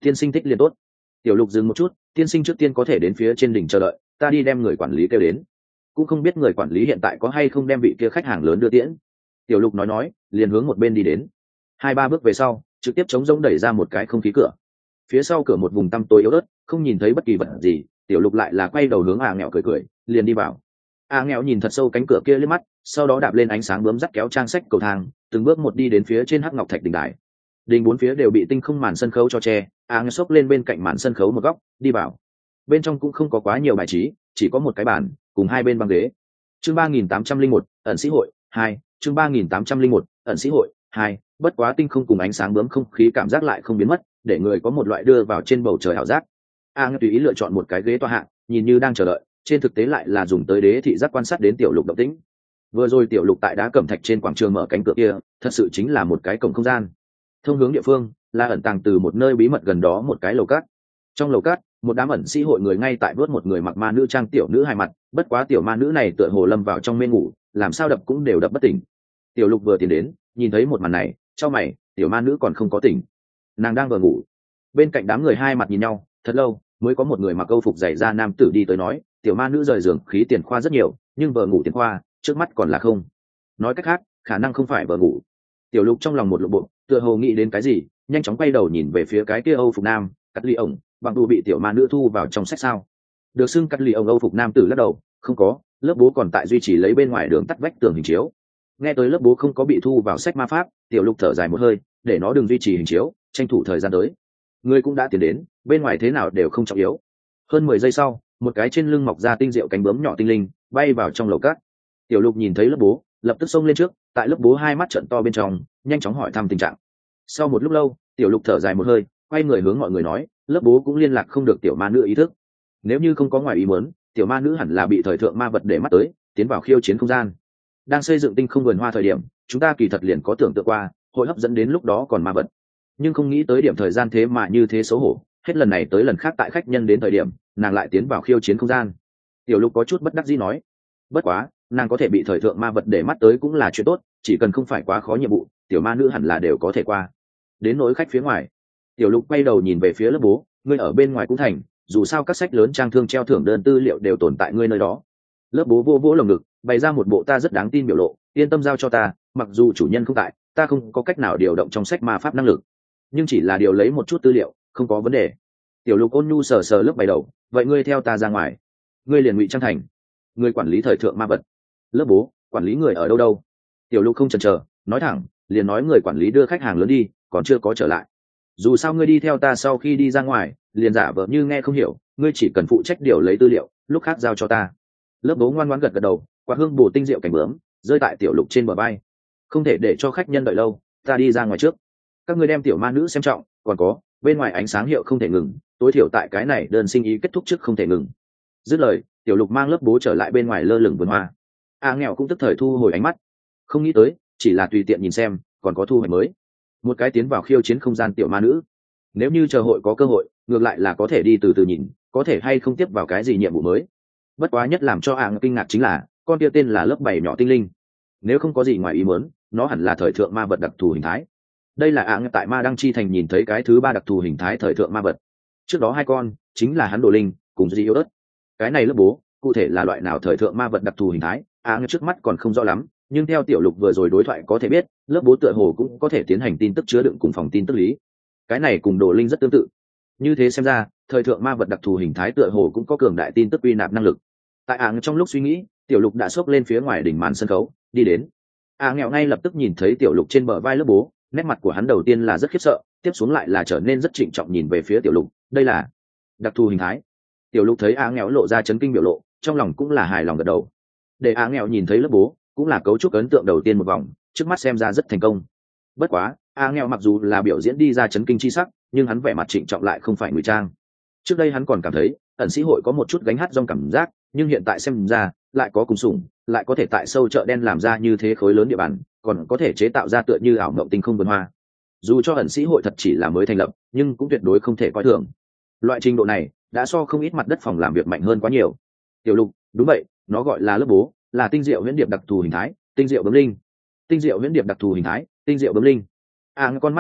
tiên sinh thích liền tốt. Tiểu Lục dừng một chút, tiên sinh trước tiên có thể đến phía trên đỉnh chờ đợi, ta đi đem người quản lý kêu đến. Cũng không biết người quản lý hiện tại có hay không đem vị kia khách hàng lớn đưa tiễn. Tiểu Lục nói, liền hướng một bên đi đến. 2-3 bước về sau, trực tiếp chống rỗng đẩy ra một cái không khí cửa. Phía sau cửa một vùng tăm tối yếu ớt, không nhìn thấy bất kỳ vật gì. Tiểu Lục lại là quay đầu hướng nghèo cười cười, liền đi vào. Nghèo nhìn thật sâu cánh cửa kia liếc mắt, sau đó đạp lên ánh sáng bướm dắt kéo trang sách cầu thang, từng bước một đi đến phía trên hắc ngọc thạch đỉnh đài. Đỉnh bốn phía đều bị tinh không màn sân khấu cho che. Nghèo xốc lên bên cạnh màn sân khấu một góc, đi vào. Bên trong cũng không có quá nhiều bài trí, chỉ có một cái bàn cùng hai bên băng ghế. Chương 3801, ẩn sĩ hội 2, chương 3801, ẩn sĩ hội 2, bất quá tinh không cùng ánh sáng bướm không khí cảm giác lại không biến mất, để người có một loại đưa vào trên bầu trời ảo giác. Nghèo tùy ý lựa chọn một cái ghế tọa hạ, nhìn như đang chờ đợi, trên thực tế lại là dùng tới đế thị giác quan sát đến Tiểu Lục động tĩnh. Vừa rồi Tiểu Lục tại đá cẩm thạch trên quảng trường mở cánh cửa kia, thật sự chính là một cái cổng không gian. Thông hướng địa phương là ẩn tàng từ một nơi bí mật gần đó một cái lầu cát. Trong lầu cát, một đám ẩn sĩ hội người ngay tại vớt một người mặc ma nữ trang tiểu nữ hai mặt, bất quá tiểu ma nữ này tựa hồ lâm vào trong mê ngủ, làm sao đập cũng đều đập bất tỉnh. Tiểu Lục vừa tiến đến, nhìn thấy một màn này, chau mày, tiểu ma nữ còn không có tỉnh, nàng đang vừa ngủ. Bên cạnh đám người hai mặt nhìn nhau, thật lâu mới có một người mặc câu phục dày da nam tử đi tới nói, tiểu ma nữ rời giường khí tiền khoa rất nhiều, nhưng vừa ngủ tiền khoa trước mắt còn là không. Nói cách khác, khả năng không phải vừa ngủ. Tiểu Lục trong lòng một lộ bộ, tựa hồ nghĩ đến cái gì, nhanh chóng quay đầu nhìn về phía cái kia Âu phục nam, cắt ly ổng, bằng dù bị tiểu ma nữ thu vào trong sách sao. Được xưng cắt ly ổng Âu phục nam tử lắc đầu, không có, lớp bố còn tại duy trì lấy bên ngoài đường tắt vách tường hình chiếu. Nghe tới lớp bố không có bị thu vào sách ma pháp, Tiểu Lục thở dài một hơi, để nó đừng duy trì hình chiếu, tranh thủ thời gian tới. Người cũng đã tiến đến, bên ngoài thế nào đều không trọng yếu. Hơn 10 giây sau, một cái trên lưng mọc ra tinh diệu cánh bướm nhỏ tinh linh bay vào trong lầu cát. Tiểu Lục nhìn thấy lớp bố, lập tức xông lên trước, tại lớp bố hai mắt trợn to bên trong, nhanh chóng hỏi thăm tình trạng. Sau một lúc lâu, Tiểu Lục thở dài một hơi, quay người hướng mọi người nói, lớp bố cũng liên lạc không được tiểu ma nữ ý thức. Nếu như không có ngoài ý muốn, tiểu ma nữ hẳn là bị thời thượng ma vật để mắt tới, tiến vào khiêu chiến không gian. Đang xây dựng tinh không vườn hoa thời điểm, chúng ta kỳ thật liền có tưởng tượng qua, hội hấp dẫn đến lúc đó còn ma vật. Nhưng không nghĩ tới điểm thời gian thế mà như thế xấu hổ, hết lần này tới lần khác tại khách nhân đến thời điểm, nàng lại tiến vào khiêu chiến không gian. Tiểu Lục có chút bất đắc dĩ nói, bất quá, nàng có thể bị thời thượng ma vật để mắt tới cũng là chuyện tốt, chỉ cần không phải quá khó nhiệm vụ, tiểu ma nữ hẳn là đều có thể qua. Đến nỗi khách phía ngoài, Tiểu Lục quay đầu nhìn về phía lớp bố, ngươi ở bên ngoài cũng thành, dù sao các sách lớn trang thương treo thưởng đơn tư liệu đều tồn tại ngươi nơi đó. Lớp bố vô vỗ lồng ngực, bày ra một bộ ta rất đáng tin biểu lộ, yên tâm giao cho ta, mặc dù chủ nhân không tại, ta không có cách nào điều động trong sách ma pháp năng lực, nhưng chỉ là điều lấy một chút tư liệu, không có vấn đề. Tiểu Lục ôn nhu sờ sờ lớp bày đầu, vậy ngươi theo ta ra ngoài. Ngươi liền ngụy trang thành người quản lý thời thượng ma vật. Lớp bố, quản lý người ở đâu đâu? Tiểu Lục không chần chờ, nói thẳng, liền nói người quản lý đưa khách hàng lớn đi, còn chưa có trở lại. Dù sao ngươi đi theo ta sau khi đi ra ngoài, liền giả vờ như nghe không hiểu, ngươi chỉ cần phụ trách điều lấy tư liệu, lúc khác giao cho ta. Lớp bố ngoan ngoãn gật gật đầu, quả hương bổ tinh diệu cảnh bướm rơi tại Tiểu Lục trên bờ vai. Không thể để cho khách nhân đợi lâu, ta đi ra ngoài trước. Các ngươi đem tiểu ma nữ xem trọng, còn có, bên ngoài ánh sáng hiệu không thể ngừng, tối thiểu tại cái này đơn sinh ý kết thúc trước không thể ngừng. Dứt lời, Tiểu Lục mang lớp bố trở lại bên ngoài lơ lửng vườn hoa. Nghèo cũng tức thời thu hồi ánh mắt, không nghĩ tới, chỉ là tùy tiện nhìn xem, còn có thu hoạch mới. Một cái tiến vào khiêu chiến không gian tiểu ma nữ. Nếu như chờ hội có cơ hội, ngược lại là có thể đi từ từ nhìn, có thể hay không tiếp vào cái gì nhiệm vụ mới. Bất quá nhất làm cho kinh ngạc chính là, con kia tên là lớp 7 nhỏ tinh linh. Nếu không có gì ngoài ý muốn, nó hẳn là thời thượng ma vật đặc thù hình thái. Đây là tại Ma Đăng Chi Thành nhìn thấy cái thứ 3 đặc thù hình thái thời thượng ma vật. Trước đó 2 con chính là hắn đồ linh cùng Di Yếu Đất. Cái này lớp bố, cụ thể là loại nào thời thượng ma vật đặc thù hình thái, trước mắt còn không rõ lắm, nhưng theo Tiểu Lục vừa rồi đối thoại có thể biết, lớp bố tựa hồ cũng có thể tiến hành tin tức chứa đựng cùng phòng tin tức lý. Cái này cùng đồ linh rất tương tự. Như thế xem ra, thời thượng ma vật đặc thù hình thái tựa hồ cũng có cường đại tin tức uy nạp năng lực. Tại trong lúc suy nghĩ, Tiểu Lục đã xốc lên phía ngoài đỉnh màn sân khấu, đi đến. Nghèo ngay lập tức nhìn thấy Tiểu Lục trên bờ vai lớp bố, nét mặt của hắn đầu tiên là rất khiếp sợ, tiếp xuống lại là trở nên rất trịnh trọng nhìn về phía Tiểu Lục, đây là đặc thù hình thái. Tiểu Lục thấy nghèo lộ ra chấn kinh biểu lộ, trong lòng cũng là hài lòng gật đầu. Để nghèo nhìn thấy lớp bố, cũng là cấu trúc ấn tượng đầu tiên một vòng, trước mắt xem ra rất thành công. Bất quá, nghèo mặc dù là biểu diễn đi ra chấn kinh chi sắc, nhưng hắn vẻ mặt trịnh trọng lại không phải ngụy trang. Trước đây hắn còn cảm thấy ẩn sĩ hội có một chút gánh hát rong cảm giác, nhưng hiện tại xem ra lại có cùng sủng, lại có thể tại sâu chợ đen làm ra như thế khối lớn địa bàn, còn có thể chế tạo ra tựa như ảo mộng tinh không vườn hoa. Dù cho ẩn sĩ hội thật chỉ là mới thành lập, nhưng cũng tuyệt đối không thể coi thường. Loại trình độ này đã so không ít mặt đất phòng làm việc mạnh hơn quá nhiều. Tiểu Lục, đúng vậy, nó gọi là lớp bố, là tinh diệu huyễn điệp đặc thù hình thái, tinh diệu bướm linh. Tinh diệu huyễn điệp đặc thù hình thái, tinh diệu bướm linh. Con mắt híp híp,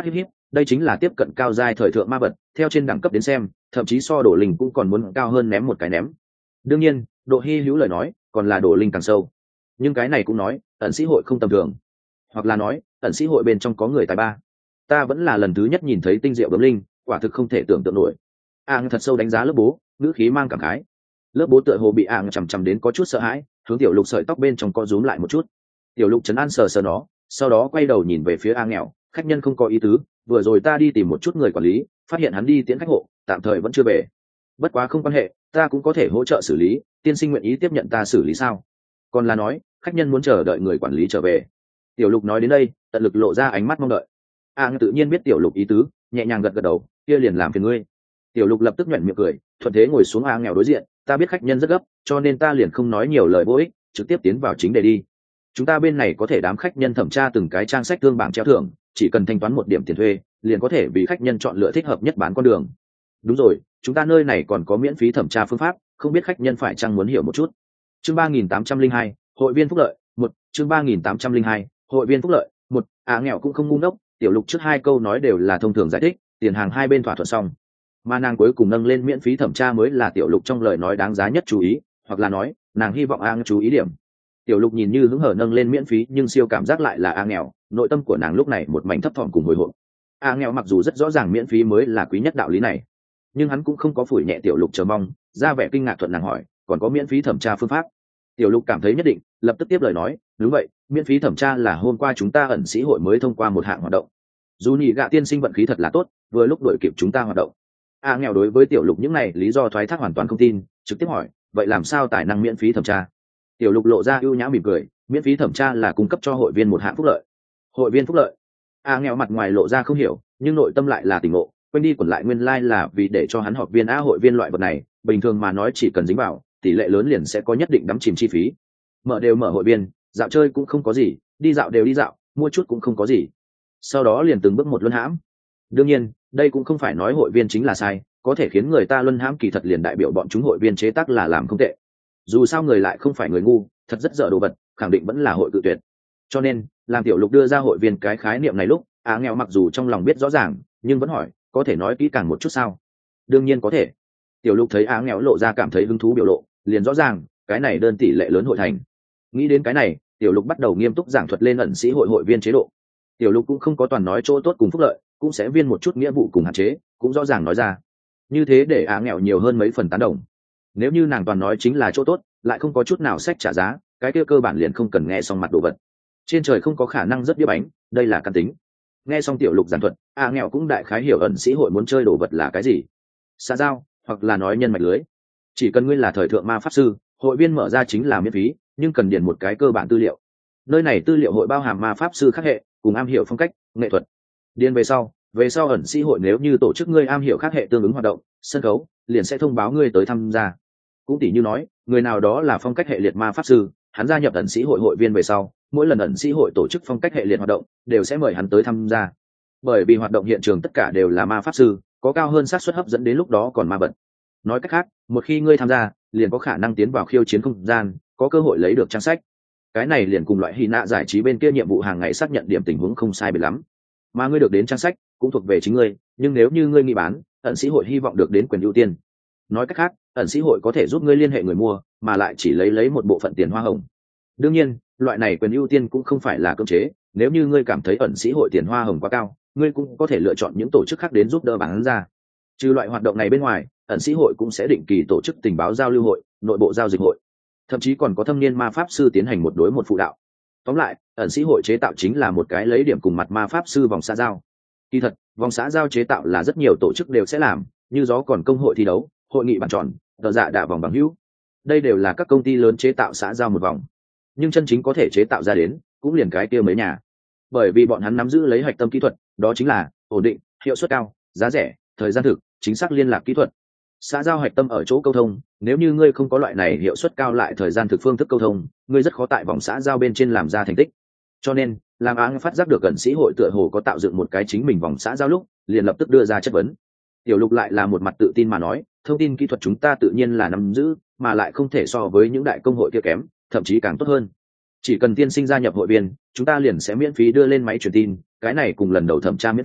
đây chính là tiếp cận cao giai thời thượng ma vật, theo trên đẳng cấp đến xem thậm chí so đổ linh cũng còn muốn cao hơn ném một cái ném. Đương nhiên độ hy hữu lời nói còn là đổ linh càng sâu, nhưng cái này cũng nói ẩn sĩ hội không tầm thường, hoặc là nói ẩn sĩ hội bên trong có người tài ba. Ta vẫn là lần thứ nhất nhìn thấy tinh diệu bấm linh, quả thực không thể tưởng tượng nổi. Thật sâu đánh giá lớp bố, ngữ khí mang cảm khái. Lớp bố tựa hồ bị chằm chằm đến có chút sợ hãi, hướng tiểu lục sợi tóc bên trong co rúm lại một chút. Tiểu lục trấn an sờ sờ nó, sau đó quay đầu nhìn về phía nghèo, khách nhân không có ý tứ, vừa rồi ta đi tìm một chút người quản lý, phát hiện hắn đi tiễn khách hộ, tạm thời vẫn chưa về. Bất quá không quan hệ, ta cũng có thể hỗ trợ xử lý, tiên sinh nguyện ý tiếp nhận ta xử lý sao? Còn là nói khách nhân muốn chờ đợi người quản lý trở về. Tiểu lục nói đến đây tận lực lộ ra ánh mắt mong đợi. Tự nhiên biết tiểu lục ý tứ, nhẹ nhàng gật gật đầu, kia liền làm phiền ngươi. Tiểu lục lập tức nhoẻn miệng cười, thuận thế ngồi xuống nghèo đối diện. Ta biết khách nhân rất gấp, cho nên ta liền không nói nhiều lời vô ích, trực tiếp tiến vào chính đề đi. Chúng ta bên này có thể đám khách nhân thẩm tra từng cái trang sách thương bảng treo thưởng, chỉ cần thanh toán một điểm tiền thuê liền có thể vì khách nhân chọn lựa thích hợp nhất bán con đường. Đúng rồi, chúng ta nơi này còn có miễn phí thẩm tra phương pháp, không biết khách nhân phải chăng muốn hiểu một chút. Chương 3802, hội viên phúc lợi 1, chương 3802, hội viên phúc lợi 1. Nghèo cũng không ngu ngốc, tiểu lục trước hai câu nói đều là thông thường giải thích, tiền hàng hai bên thỏa thuận xong, mà nàng cuối cùng nâng lên miễn phí thẩm tra mới là tiểu lục trong lời nói đáng giá nhất chú ý, hoặc là nói nàng hy vọng chú ý điểm. Tiểu lục nhìn như hứng hở nâng lên miễn phí, nhưng siêu cảm giác lại là nghèo, nội tâm của nàng lúc này một mảnh thấp thỏm cùng hồi hộp. Nghèo mặc dù rất rõ ràng miễn phí mới là quý nhất đạo lý này, nhưng hắn cũng không có phủi nhẹ tiểu lục chờ mong, ra vẻ kinh ngạc thuận nàng hỏi, còn có miễn phí thẩm tra phương pháp? Tiểu lục cảm thấy nhất định, lập tức tiếp lời nói, đúng vậy, miễn phí thẩm tra là hôm qua chúng ta ẩn sĩ hội mới thông qua một hạng hoạt động. Dù nhị gạ tiên sinh vận khí thật là tốt, vừa lúc đuổi kịp chúng ta hoạt động. Nghèo đối với tiểu lục những này lý do thoái thác hoàn toàn không tin, trực tiếp hỏi, vậy làm sao tài năng miễn phí thẩm tra? Tiểu lục lộ ra ưu nhã mỉm cười, miễn phí thẩm tra là cung cấp cho hội viên một hạng phúc lợi. Hội viên phúc lợi? Nghèo mặt ngoài lộ ra không hiểu, nhưng nội tâm lại là tỉnh ngộ, quên đi quẩn lại nguyên lai là vì để cho hắn học viên hội viên loại vật này, bình thường mà nói chỉ cần dính vào tỷ lệ lớn liền sẽ có nhất định đắm chìm chi phí. Mở đều mở hội viên, dạo chơi cũng không có gì, đi dạo đều đi dạo, mua chút cũng không có gì, sau đó liền từng bước một luân hãm. Đương nhiên đây cũng không phải nói hội viên chính là sai, có thể khiến người ta luân hãm kỳ thật liền đại biểu bọn chúng hội viên chế tác là làm không tệ. Dù sao người lại không phải người ngu, thật rất dở đồ vật khẳng định vẫn là hội cự tuyệt. Cho nên làm tiểu lục đưa ra hội viên cái khái niệm này lúc, nghèo mặc dù trong lòng biết rõ ràng nhưng vẫn hỏi, có thể nói kỹ càng một chút sao? Đương nhiên có thể. Tiểu lục thấy nghèo lộ ra cảm thấy hứng thú biểu lộ, liền rõ ràng cái này đơn tỷ lệ lớn hội thành. Nghĩ đến cái này, tiểu lục bắt đầu nghiêm túc giảng thuật lên ẩn sĩ hội hội viên chế độ. Tiểu lục cũng không có toàn nói chỗ tốt cùng phúc lợi, cũng sẽ viên một chút nghĩa vụ cùng hạn chế, cũng rõ ràng nói ra, như thế để nghèo nhiều hơn mấy phần tán đồng. Nếu như nàng toàn nói chính là chỗ tốt, lại không có chút nào sách trả giá, cái kia cơ bản liền không cần nghe xong mặt đồ vật. Trên trời không có khả năng rất đĩa bánh, đây là căn tính. Nghe xong tiểu lục giảng thuật, nghèo cũng đại khái hiểu ẩn sĩ hội muốn chơi đồ vật là cái gì. Xã giao, hoặc là nói nhân mạch lưới. Chỉ cần ngươi là thời thượng ma pháp sư, hội viên mở ra chính là miễn phí, nhưng cần điền một cái cơ bản tư liệu. Nơi này tư liệu hội bao hàm ma pháp sư khác hệ cùng am hiểu phong cách nghệ thuật. Điền về sau ẩn sĩ hội nếu như tổ chức ngươi am hiểu khác hệ tương ứng hoạt động sân khấu, liền sẽ thông báo ngươi tới tham gia. Cũng tỉ như nói người nào đó là phong cách hệ liệt ma pháp sư, hắn gia nhập ẩn sĩ hội hội viên về sau, mỗi lần ẩn sĩ hội tổ chức phong cách hệ liệt hoạt động đều sẽ mời hắn tới tham gia. Bởi vì hoạt động hiện trường tất cả đều là ma pháp sư, có cao hơn xác suất hấp dẫn đến lúc đó còn ma vật. Nói cách khác, một khi ngươi tham gia liền có khả năng tiến vào khiêu chiến không gian, có cơ hội lấy được trang sách. Cái này liền cùng loại hy nạ giải trí bên kia nhiệm vụ hàng ngày xác nhận điểm tình huống không sai biệt lắm. Mà ngươi được đến trang sách cũng thuộc về chính ngươi, nhưng nếu như ngươi nghi bán, ẩn sĩ hội hy vọng được đến quyền ưu tiên. Nói cách khác, ẩn sĩ hội có thể giúp ngươi liên hệ người mua, mà lại chỉ lấy một bộ phận tiền hoa hồng. Đương nhiên loại này quyền ưu tiên cũng không phải là cưỡng chế, nếu như ngươi cảm thấy ẩn sĩ hội tiền hoa hồng quá cao, ngươi cũng có thể lựa chọn những tổ chức khác đến giúp đỡ bán ra. Trừ loại hoạt động này bên ngoài, ẩn sĩ hội cũng sẽ định kỳ tổ chức tình báo giao lưu hội, nội bộ giao dịch hội, thậm chí còn có thâm niên ma pháp sư tiến hành một đối một phụ đạo. Tóm lại, ẩn sĩ hội chế tạo chính là một cái lấy điểm cùng mặt ma pháp sư vòng xã giao. Kỳ thật, vòng xã giao chế tạo là rất nhiều tổ chức đều sẽ làm, như gió còn công hội thi đấu, hội nghị bàn tròn, tờ dạ đạ vòng bằng hữu. Đây đều là các công ty lớn chế tạo xã giao một vòng. Nhưng chân chính có thể chế tạo ra đến, cũng liền cái kia mấy nhà. Bởi vì bọn hắn nắm giữ lấy hạch tâm kỹ thuật, đó chính là ổn định, hiệu suất cao, giá rẻ, thời gian thực, chính xác liên lạc kỹ thuật. Xã giao hạch tâm ở chỗ câu thông, nếu như ngươi không có loại này hiệu suất cao lại thời gian thực phương thức câu thông, ngươi rất khó tại vòng xã giao bên trên làm ra thành tích. Cho nên, làm phát giác được ẩn sĩ hội tựa hồ có tạo dựng một cái chính mình vòng xã giao lúc, liền lập tức đưa ra chất vấn. Tiểu lục lại là một mặt tự tin mà nói, thông tin kỹ thuật chúng ta tự nhiên là nắm giữ, mà lại không thể so với những đại công hội kia kém, thậm chí càng tốt hơn. Chỉ cần tiên sinh gia nhập hội viên, chúng ta liền sẽ miễn phí đưa lên máy truyền tin, cái này cùng lần đầu thẩm tra miễn phí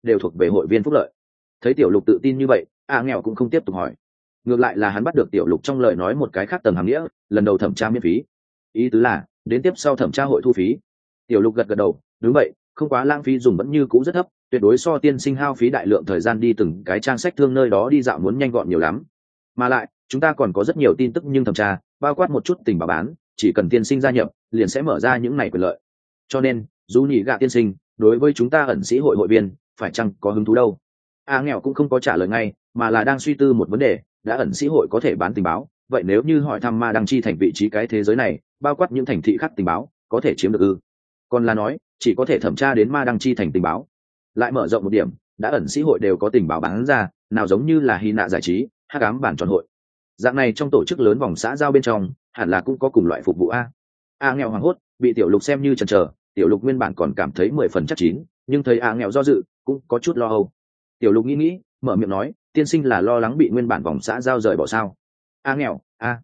đều thuộc về hội viên phúc lợi. Thấy tiểu lục tự tin như vậy, nghèo cũng không tiếp tục hỏi. Ngược lại là hắn bắt được tiểu lục trong lời nói một cái khác tầng hàm nghĩa, lần đầu thẩm tra miễn phí, ý tứ là đến tiếp sau thẩm tra hội thu phí. Tiểu lục gật gật đầu, đúng vậy, không quá lãng phí, dùng vẫn như cũ rất thấp, tuyệt đối so tiên sinh hao phí đại lượng thời gian đi từng cái trang sách thương nơi đó đi dạo muốn nhanh gọn nhiều lắm. Mà lại chúng ta còn có rất nhiều tin tức nhưng thẩm tra, bao quát một chút tình báo bán, chỉ cần tiên sinh gia nhập liền sẽ mở ra những này quyền lợi. Cho nên dù nhị gạ tiên sinh đối với chúng ta ẩn sĩ hội hội viên phải chăng có hứng thú đâu? Nghèo cũng không có trả lời ngay, mà là đang suy tư một vấn đề. Đã ẩn sĩ hội có thể bán tình báo, vậy nếu như hỏi thăm ma đăng chi thành vị trí cái thế giới này, bao quát những thành thị khác tình báo, có thể chiếm được ư? Còn là nói chỉ có thể thẩm tra đến ma đăng chi thành tình báo? Lại mở rộng một điểm, đã ẩn sĩ hội đều có tình báo bán ra, nào giống như là hy nạ giải trí, hắc ám bản tròn hội dạng này trong tổ chức lớn vòng xã giao bên trong, hẳn là cũng có cùng loại phục vụ nghèo hoảng hốt, bị tiểu lục xem như chần chờ. Tiểu lục nguyên bản còn cảm thấy 10% chắc chín, nhưng thấy nghèo do dự, cũng có chút lo âu. Tiểu lục nghĩ, mở miệng nói, tiên sinh là lo lắng bị nguyên bản vòng xã giao rời bỏ sao? Nghèo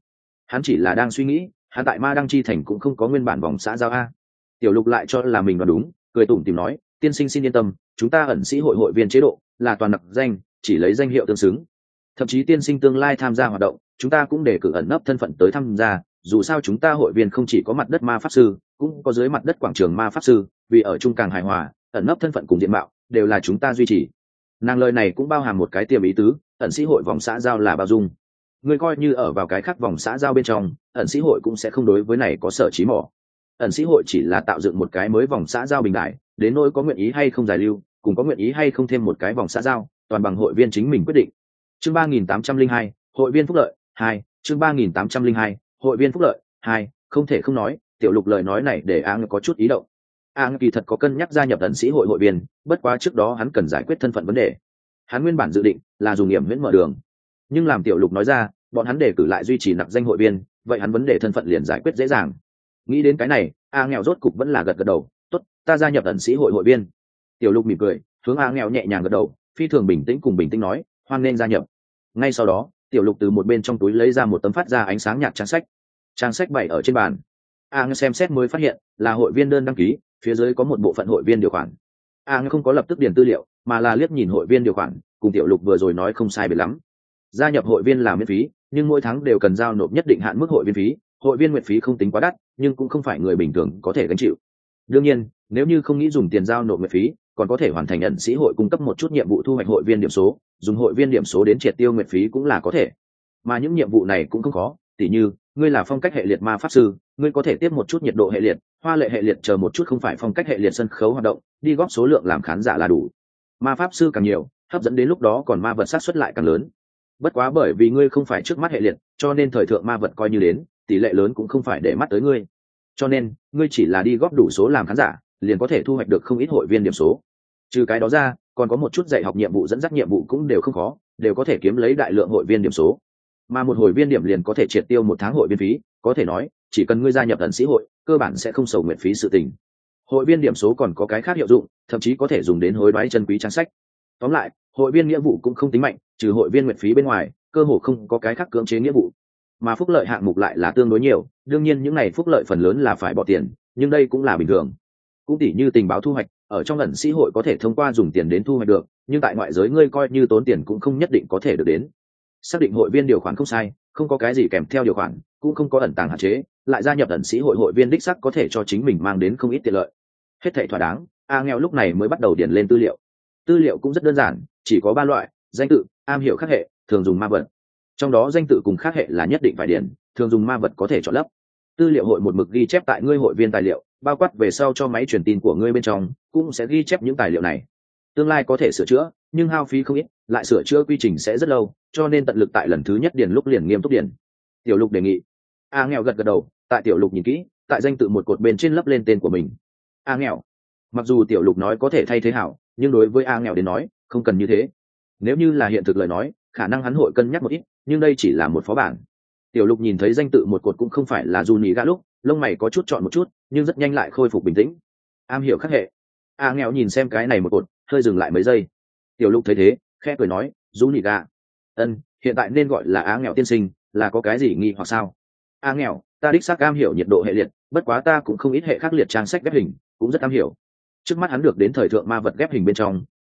hắn chỉ là đang suy nghĩ, hắn tại ma đăng chi thành cũng không có nguyên bản vòng xã giao Tiểu lục lại cho là mình đoán đúng, cười tủm tỉm nói, tiên sinh xin yên tâm, chúng ta ẩn sĩ hội hội viên chế độ là toàn nặc danh, chỉ lấy danh hiệu tương xứng. Thậm chí tiên sinh tương lai tham gia hoạt động, chúng ta cũng để cử ẩn nấp thân phận tới tham gia, dù sao chúng ta hội viên không chỉ có mặt đất ma pháp sư, cũng có dưới mặt đất quảng trường ma pháp sư, vì ở chung càng hài hòa, ẩn nấp thân phận cùng diện mạo đều là chúng ta duy trì. Nàng lời này cũng bao hàm một cái tiềm ý tứ, ẩn sĩ hội vòng xã giao là bao dung. Người coi như ở vào cái khác vòng xã giao bên trong, ẩn sĩ hội cũng sẽ không đối với này có sở trí mỏ. Ẩn sĩ hội chỉ là tạo dựng một cái mới vòng xã giao bình đại, đến nỗi có nguyện ý hay không giải lưu, cùng có nguyện ý hay không thêm một cái vòng xã giao, toàn bằng hội viên chính mình quyết định. Chương 3802, hội viên phúc lợi 2, chương 3802, hội viên phúc lợi 2, không thể không nói, tiểu lục lời nói này để có chút ý động. Kỳ thật có cân nhắc gia nhập ẩn sĩ hội hội viên, bất quá trước đó hắn cần giải quyết thân phận vấn đề. Hắn nguyên bản dự định là dùng nghiệm miễn mở đường, nhưng làm tiểu lục nói ra, bọn hắn đề cử lại duy trì nặc danh hội viên, vậy hắn vấn đề thân phận liền giải quyết dễ dàng. Nghĩ đến cái này, nghèo rốt cục vẫn là gật gật đầu, tốt, ta gia nhập ẩn sĩ hội hội viên. Tiểu lục mỉm cười, hướng nghèo nhẹ nhàng gật đầu, phi thường bình tĩnh nói, hoan nên gia nhập. Ngay sau đó, tiểu lục từ một bên trong túi lấy ra một tấm phát ra ánh sáng nhạt trang sách bày ở trên bàn. Xem xét mới phát hiện là hội viên đơn đăng ký, phía dưới có một bộ phận hội viên điều khoản. Không có lập tức điền tư liệu, mà là liếc nhìn hội viên điều khoản, cùng tiểu lục vừa rồi nói không sai biệt lắm. Gia nhập hội viên là miễn phí, nhưng mỗi tháng đều cần giao nộp nhất định hạn mức hội viên phí. Hội viên nguyện phí không tính quá đắt, nhưng cũng không phải người bình thường có thể gánh chịu. Đương nhiên, nếu như không nghĩ dùng tiền giao nộp nguyện phí, còn có thể hoàn thành ẩn sĩ hội cung cấp một chút nhiệm vụ thu hoạch hội viên điểm số, dùng hội viên điểm số đến triệt tiêu nguyện phí cũng là có thể. Mà những nhiệm vụ này cũng không khó, tỉ như ngươi là phong cách hệ liệt ma pháp sư, ngươi có thể tiếp một chút nhiệt độ hệ liệt, hoa lệ hệ liệt chờ một chút không phải phong cách hệ liệt sân khấu hoạt động, đi góp số lượng làm khán giả là đủ. Ma pháp sư càng nhiều, hấp dẫn đến lúc đó còn ma vật sát xuất lại càng lớn. Bất quá bởi vì ngươi không phải trước mắt hệ liệt, cho nên thời thượng ma vật coi như đến, tỷ lệ lớn cũng không phải để mắt tới ngươi. Cho nên ngươi chỉ là đi góp đủ số làm khán giả, liền có thể thu hoạch được không ít hội viên điểm số. Trừ cái đó ra, còn có một chút dạy học nhiệm vụ dẫn dắt nhiệm vụ cũng đều không khó, đều có thể kiếm lấy đại lượng hội viên điểm số. Mà một hội viên điểm liền có thể triệt tiêu một tháng hội viên phí, có thể nói chỉ cần ngươi gia nhập ẩn sĩ hội, cơ bản sẽ không sầu nguyện phí sự tình. Hội viên điểm số còn có cái khác hiệu dụng, thậm chí có thể dùng đến hối đoái chân quý trang sách. Tóm lại, hội viên nghĩa vụ cũng không tính mạnh, trừ hội viên nguyện phí bên ngoài, cơ hồ không có cái khác cưỡng chế nghĩa vụ. Mà phúc lợi hạng mục lại là tương đối nhiều, đương nhiên những này phúc lợi phần lớn là phải bỏ tiền, nhưng đây cũng là bình thường. Cũng tỉ như tình báo thu hoạch, ở trong ẩn sĩ hội có thể thông qua dùng tiền đến thu hoạch được, nhưng tại ngoại giới ngươi coi như tốn tiền cũng không nhất định có thể được đến. Xác định hội viên điều khoản không sai, không có cái gì kèm theo điều khoản, cũng không có ẩn tàng hạn chế, lại gia nhập ẩn sĩ hội hội viên đích sắc có thể cho chính mình mang đến không ít tiện lợi. Hết thảy thỏa đáng, nghèo lúc này mới bắt đầu điền lên tư liệu. Tư liệu cũng rất đơn giản, chỉ có 3 loại: danh tự, am hiểu khắc hệ, thường dùng ma vật. Trong đó danh tự cùng khắc hệ là nhất định phải điền, thường dùng ma vật có thể chọn lấp. Tư liệu hội một mực ghi chép tại ngươi hội viên tài liệu, bao quát về sau cho máy truyền tin của ngươi bên trong cũng sẽ ghi chép những tài liệu này. Tương lai có thể sửa chữa, nhưng hao phí không ít, lại sửa chữa quy trình sẽ rất lâu, cho nên tận lực tại lần thứ nhất điền lúc liền nghiêm túc điền. Tiểu lục đề nghị. Nghèo gật gật đầu, tại tiểu lục nhìn kỹ, tại danh tự một cột bên trên lấp lên tên của mình. Nghèo. Mặc dù tiểu lục nói có thể thay thế hảo, nhưng đối với nghèo đến nói không cần như thế. Nếu như là hiện thực lời nói, khả năng hắn hội cân nhắc một ít, nhưng đây chỉ là một phó bản. Tiểu lục nhìn thấy danh tự một cột cũng không phải là du nhị gã lúc, lông mày có chút chọn một chút, nhưng rất nhanh lại khôi phục bình tĩnh. Am hiểu khắc hệ. Nghèo nhìn xem cái này một cột, hơi dừng lại mấy giây. Tiểu lục thấy thế, khẽ cười nói, du nhị gã. Hiện tại nên gọi là nghèo tiên sinh, là có cái gì nghi hoặc sao? Nghèo, ta đích xác am hiểu nhiệt độ hệ liệt, bất quá ta cũng không ít hệ khắc liệt trang sách ghép hình, cũng rất am hiểu. Trước mắt hắn được đến thời thượng ma vật ghép hình bên trong,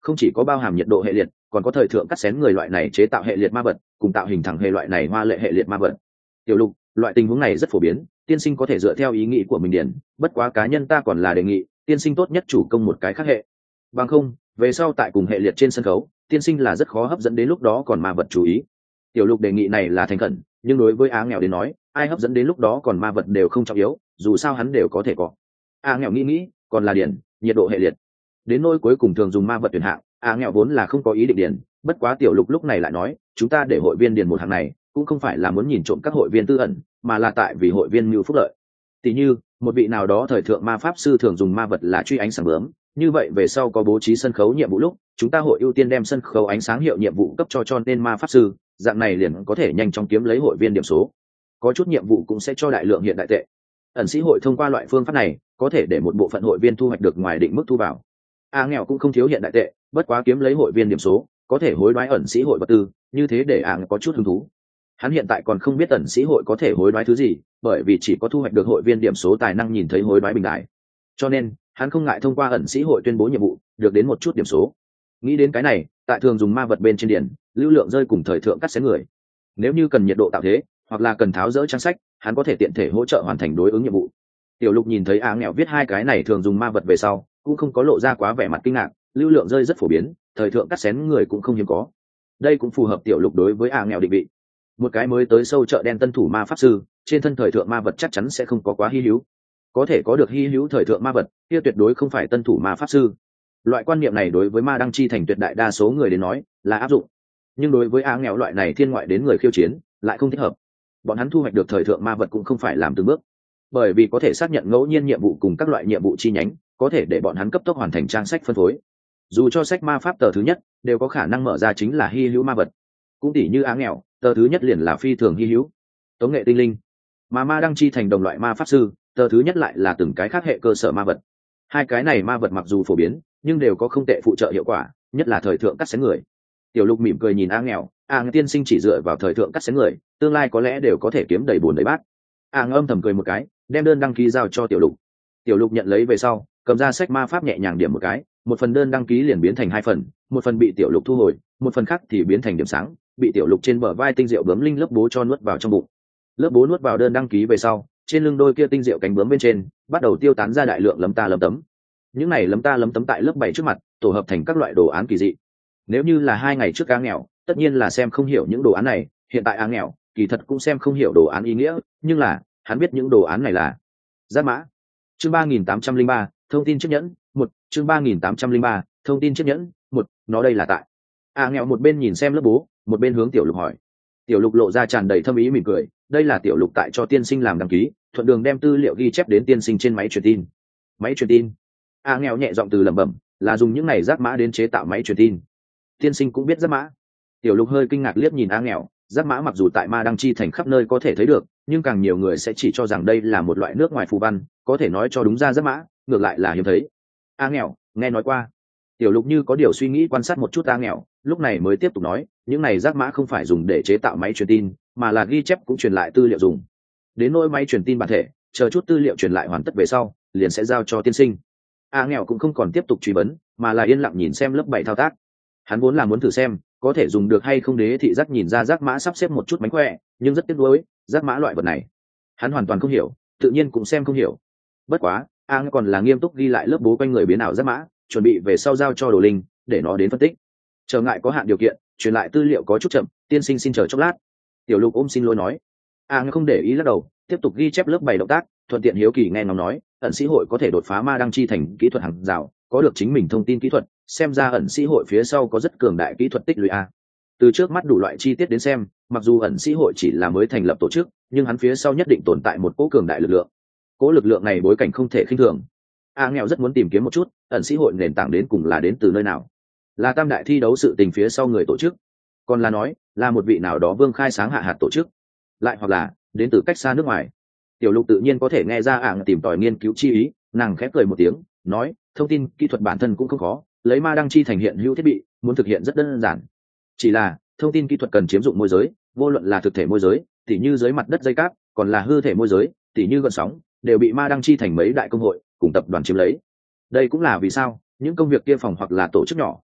không chỉ có bao hàm nhiệt độ hệ liệt, còn có thời thượng cắt xén người loại này chế tạo hệ liệt ma vật, cùng tạo hình thẳng hệ loại này hoa lệ hệ liệt ma vật. Tiểu Lục, loại tình huống này rất phổ biến, tiên sinh có thể dựa theo ý nghĩ của mình điển, bất quá cá nhân ta còn là đề nghị tiên sinh tốt nhất chủ công một cái khác hệ, bằng không về sau tại cùng hệ liệt trên sân khấu tiên sinh là rất khó hấp dẫn đến lúc đó còn ma vật chú ý. Tiểu Lục đề nghị này là thành khẩn, nhưng đối với Á Nghèo đến nói, ai hấp dẫn đến lúc đó còn ma vật đều không trọng yếu, dù sao hắn đều có thể có. Á Nghèo nghĩ còn là điển nhiệt độ hệ liệt. Đến nỗi cuối cùng thường dùng ma vật tuyển hạng, Á Nghèo vốn là không có ý định điển, bất quá Tiểu Lục lúc này lại nói chúng ta để hội viên điền một hạng này cũng không phải là muốn nhìn trộm các hội viên tư ẩn, mà là tại vì hội viên mưu phúc lợi. Tỷ như một vị nào đó thời thượng ma pháp sư thường dùng ma vật là truy ánh sáng bướm, như vậy về sau có bố trí sân khấu nhiệm vụ lúc chúng ta hội ưu tiên đem sân khấu ánh sáng hiệu nhiệm vụ cấp cho nên ma pháp sư, dạng này liền có thể nhanh chóng kiếm lấy hội viên điểm số. Có chút nhiệm vụ cũng sẽ cho đại lượng hiện đại tệ. Ẩn sĩ hội thông qua loại phương pháp này có thể để một bộ phận hội viên thu hoạch được ngoài định mức thu vào. Nghèo cũng không thiếu hiện đại tệ, bất quá kiếm lấy hội viên điểm số có thể hối đoái ẩn sĩ hội vật tư, như thế để có chút hứng thú. Hắn hiện tại còn không biết ẩn sĩ hội có thể hối đoái thứ gì, bởi vì chỉ có thu hoạch được hội viên điểm số tài năng nhìn thấy hối đoái bình đại, cho nên hắn không ngại thông qua ẩn sĩ hội tuyên bố nhiệm vụ được đến một chút điểm số. Nghĩ đến cái này, tại thường dùng ma vật bên trên điển lưu lượng rơi cùng thời thượng cắt xén người, nếu như cần nhiệt độ tạo thế hoặc là cần tháo dỡ trang sách, hắn có thể tiện thể hỗ trợ hoàn thành đối ứng nhiệm vụ. Tiểu Lục nhìn thấy Nghèo viết hai cái này thường dùng ma vật về sau cũng không có lộ ra quá vẻ mặt kinh ngạc, lưu lượng rơi rất phổ biến, thời thượng cắt xén người cũng không hiếm có. Đây cũng phù hợp Tiểu Lục đối với Nghèo định vị. Một cái mới tới sâu chợ đen tân thủ ma pháp sư, trên thân thời thượng ma vật chắc chắn sẽ không có quá hi hữu. Có thể có được hi hữu thời thượng ma vật, kia tuyệt đối không phải tân thủ ma pháp sư. Loại quan niệm này đối với ma đăng chi thành tuyệt đại đa số người đến nói là áp dụng, nhưng đối với Nghèo loại này thiên ngoại đến người khiêu chiến lại không thích hợp. Bọn hắn thu hoạch được thời thượng ma vật cũng không phải làm từng bước, bởi vì có thể xác nhận ngẫu nhiên nhiệm vụ cùng các loại nhiệm vụ chi nhánh, có thể để bọn hắn cấp tốc hoàn thành trang sách phân phối. Dù cho sách ma pháp tờ thứ nhất đều có khả năng mở ra chính là hi hữu ma vật, cũng tỷ như Nghèo tờ thứ nhất liền là phi thường hi hữu tống nghệ tinh linh, mà ma đăng chi thành đồng loại ma pháp sư tờ thứ nhất lại là từng cái khác hệ cơ sở ma vật. Hai cái này ma vật mặc dù phổ biến nhưng đều có không tệ phụ trợ hiệu quả, nhất là thời thượng cắt xén người. Tiểu Lục mỉm cười nhìn Nghèo, tiên sinh chỉ dựa vào thời thượng cắt xén người tương lai có lẽ đều có thể kiếm đầy bùn đầy bát. Âm thầm cười một cái, đem đơn đăng ký giao cho Tiểu Lục. Tiểu Lục nhận lấy về sau cầm ra sách ma pháp nhẹ nhàng điểm một cái, một phần đơn đăng ký liền biến thành hai phần, một phần bị Tiểu Lục thu hồi, một phần khác thì biến thành điểm sáng, bị Tiểu Lục trên bờ vai tinh diệu bướm linh lớp bố cho nuốt vào trong bụng. Lớp bố nuốt vào đơn đăng ký về sau, trên lưng đôi kia tinh diệu cánh bướm bên trên bắt đầu tiêu tán ra đại lượng lấm ta lấm tấm. Những này lấm ta lấm tấm tại lớp 7 trước mặt tổ hợp thành các loại đồ án kỳ dị. Nếu như là 2 ngày trước Nghèo tất nhiên là xem không hiểu những đồ án này, hiện tại Nghèo kỳ thật cũng xem không hiểu đồ án ý nghĩa, nhưng là hắn biết những đồ án này là giáp mã. Chương 3803, thông tin chiếc nhẫn 1. Chương 3803, thông tin chiếc nhẫn 1. Nó đây là tại Nghèo một bên nhìn xem lớp bố, một bên hướng Tiểu Lục hỏi. Tiểu Lục lộ ra tràn đầy thâm ý mỉm cười, đây là Tiểu Lục tại cho tiên sinh làm đăng ký, thuận đường đem tư liệu ghi chép đến tiên sinh trên máy truyền tin. Máy truyền tin? Nghèo nhẹ giọng từ lẩm bẩm, là dùng những này giáp mã đến chế tạo máy truyền tin. Tiên sinh cũng biết giáp mã? Tiểu Lục hơi kinh ngạc liếc nhìn Nghèo, giáp mã mặc dù tại ma đăng chi thành khắp nơi có thể thấy được, nhưng càng nhiều người sẽ chỉ cho rằng đây là một loại nước ngoài phù văn, có thể nói cho đúng ra giáp mã ngược lại là hiếm thấy. Nghèo nghe nói qua. Tiểu Lục như có điều suy nghĩ quan sát một chút Nghèo, lúc này mới tiếp tục nói, những này giáp mã không phải dùng để chế tạo máy truyền tin, mà là ghi chép cũng truyền lại tư liệu dùng. Đến nỗi máy truyền tin bản thể, chờ chút tư liệu truyền lại hoàn tất về sau liền sẽ giao cho tiên sinh. Nghèo cũng không còn tiếp tục truy vấn, mà là yên lặng nhìn xem lớp 7 thao tác. Hắn vốn là muốn thử xem có thể dùng được hay không đế thị giác nhìn ra giác mã sắp xếp một chút mánh khỏe, nhưng rất tiếc nuối, giác mã loại vật này hắn hoàn toàn không hiểu, tự nhiên cũng xem không hiểu. Bất quá còn là nghiêm túc ghi lại lớp bố quanh người biến ảo giác mã, chuẩn bị về sau giao cho Đồ Linh để nó đến phân tích. Trở ngại có hạn điều kiện, truyền lại tư liệu có chút chậm, tiên sinh xin chờ chốc lát. Tiểu Lục ôm xin lỗi nói. Không để ý lắc đầu, tiếp tục ghi chép lớp 7 động tác, thuận tiện hiếu kỳ nghe ngóng nói, ẩn sĩ hội có thể đột phá ma đăng chi thành kỹ thuật hàng rào, có được chính mình thông tin kỹ thuật, xem ra ẩn sĩ hội phía sau có rất cường đại kỹ thuật tích lũy a. Từ trước mắt đủ loại chi tiết đến xem, mặc dù ẩn sĩ hội chỉ là mới thành lập tổ chức, nhưng hắn phía sau nhất định tồn tại một cỗ cường đại lực lượng. Cỗ lực lượng này bối cảnh không thể khinh thường. Nghèo rất muốn tìm kiếm một chút, ẩn sĩ hội nền tảng đến cùng là đến từ nơi nào? Là tam đại thi đấu sự tình phía sau người tổ chức, còn là nói là một vị nào đó vương khai sáng hạ hạt tổ chức, lại hoặc là đến từ cách xa nước ngoài. Tiểu Lục tự nhiên có thể nghe ra tìm tòi nghiên cứu chi ý, nàng khẽ cười một tiếng, nói, thông tin kỹ thuật bản thân cũng không khó, lấy ma đăng chi thành hiện hữu thiết bị, muốn thực hiện rất đơn giản. Chỉ là thông tin kỹ thuật cần chiếm dụng môi giới, vô luận là thực thể môi giới, tỉ như dưới mặt đất dây cáp, còn là hư thể môi giới, tỉ như gợn sóng, đều bị ma đăng chi thành mấy đại công hội cùng tập đoàn chiếm lấy. Đây cũng là vì sao những công việc kia phòng hoặc là tổ chức nhỏ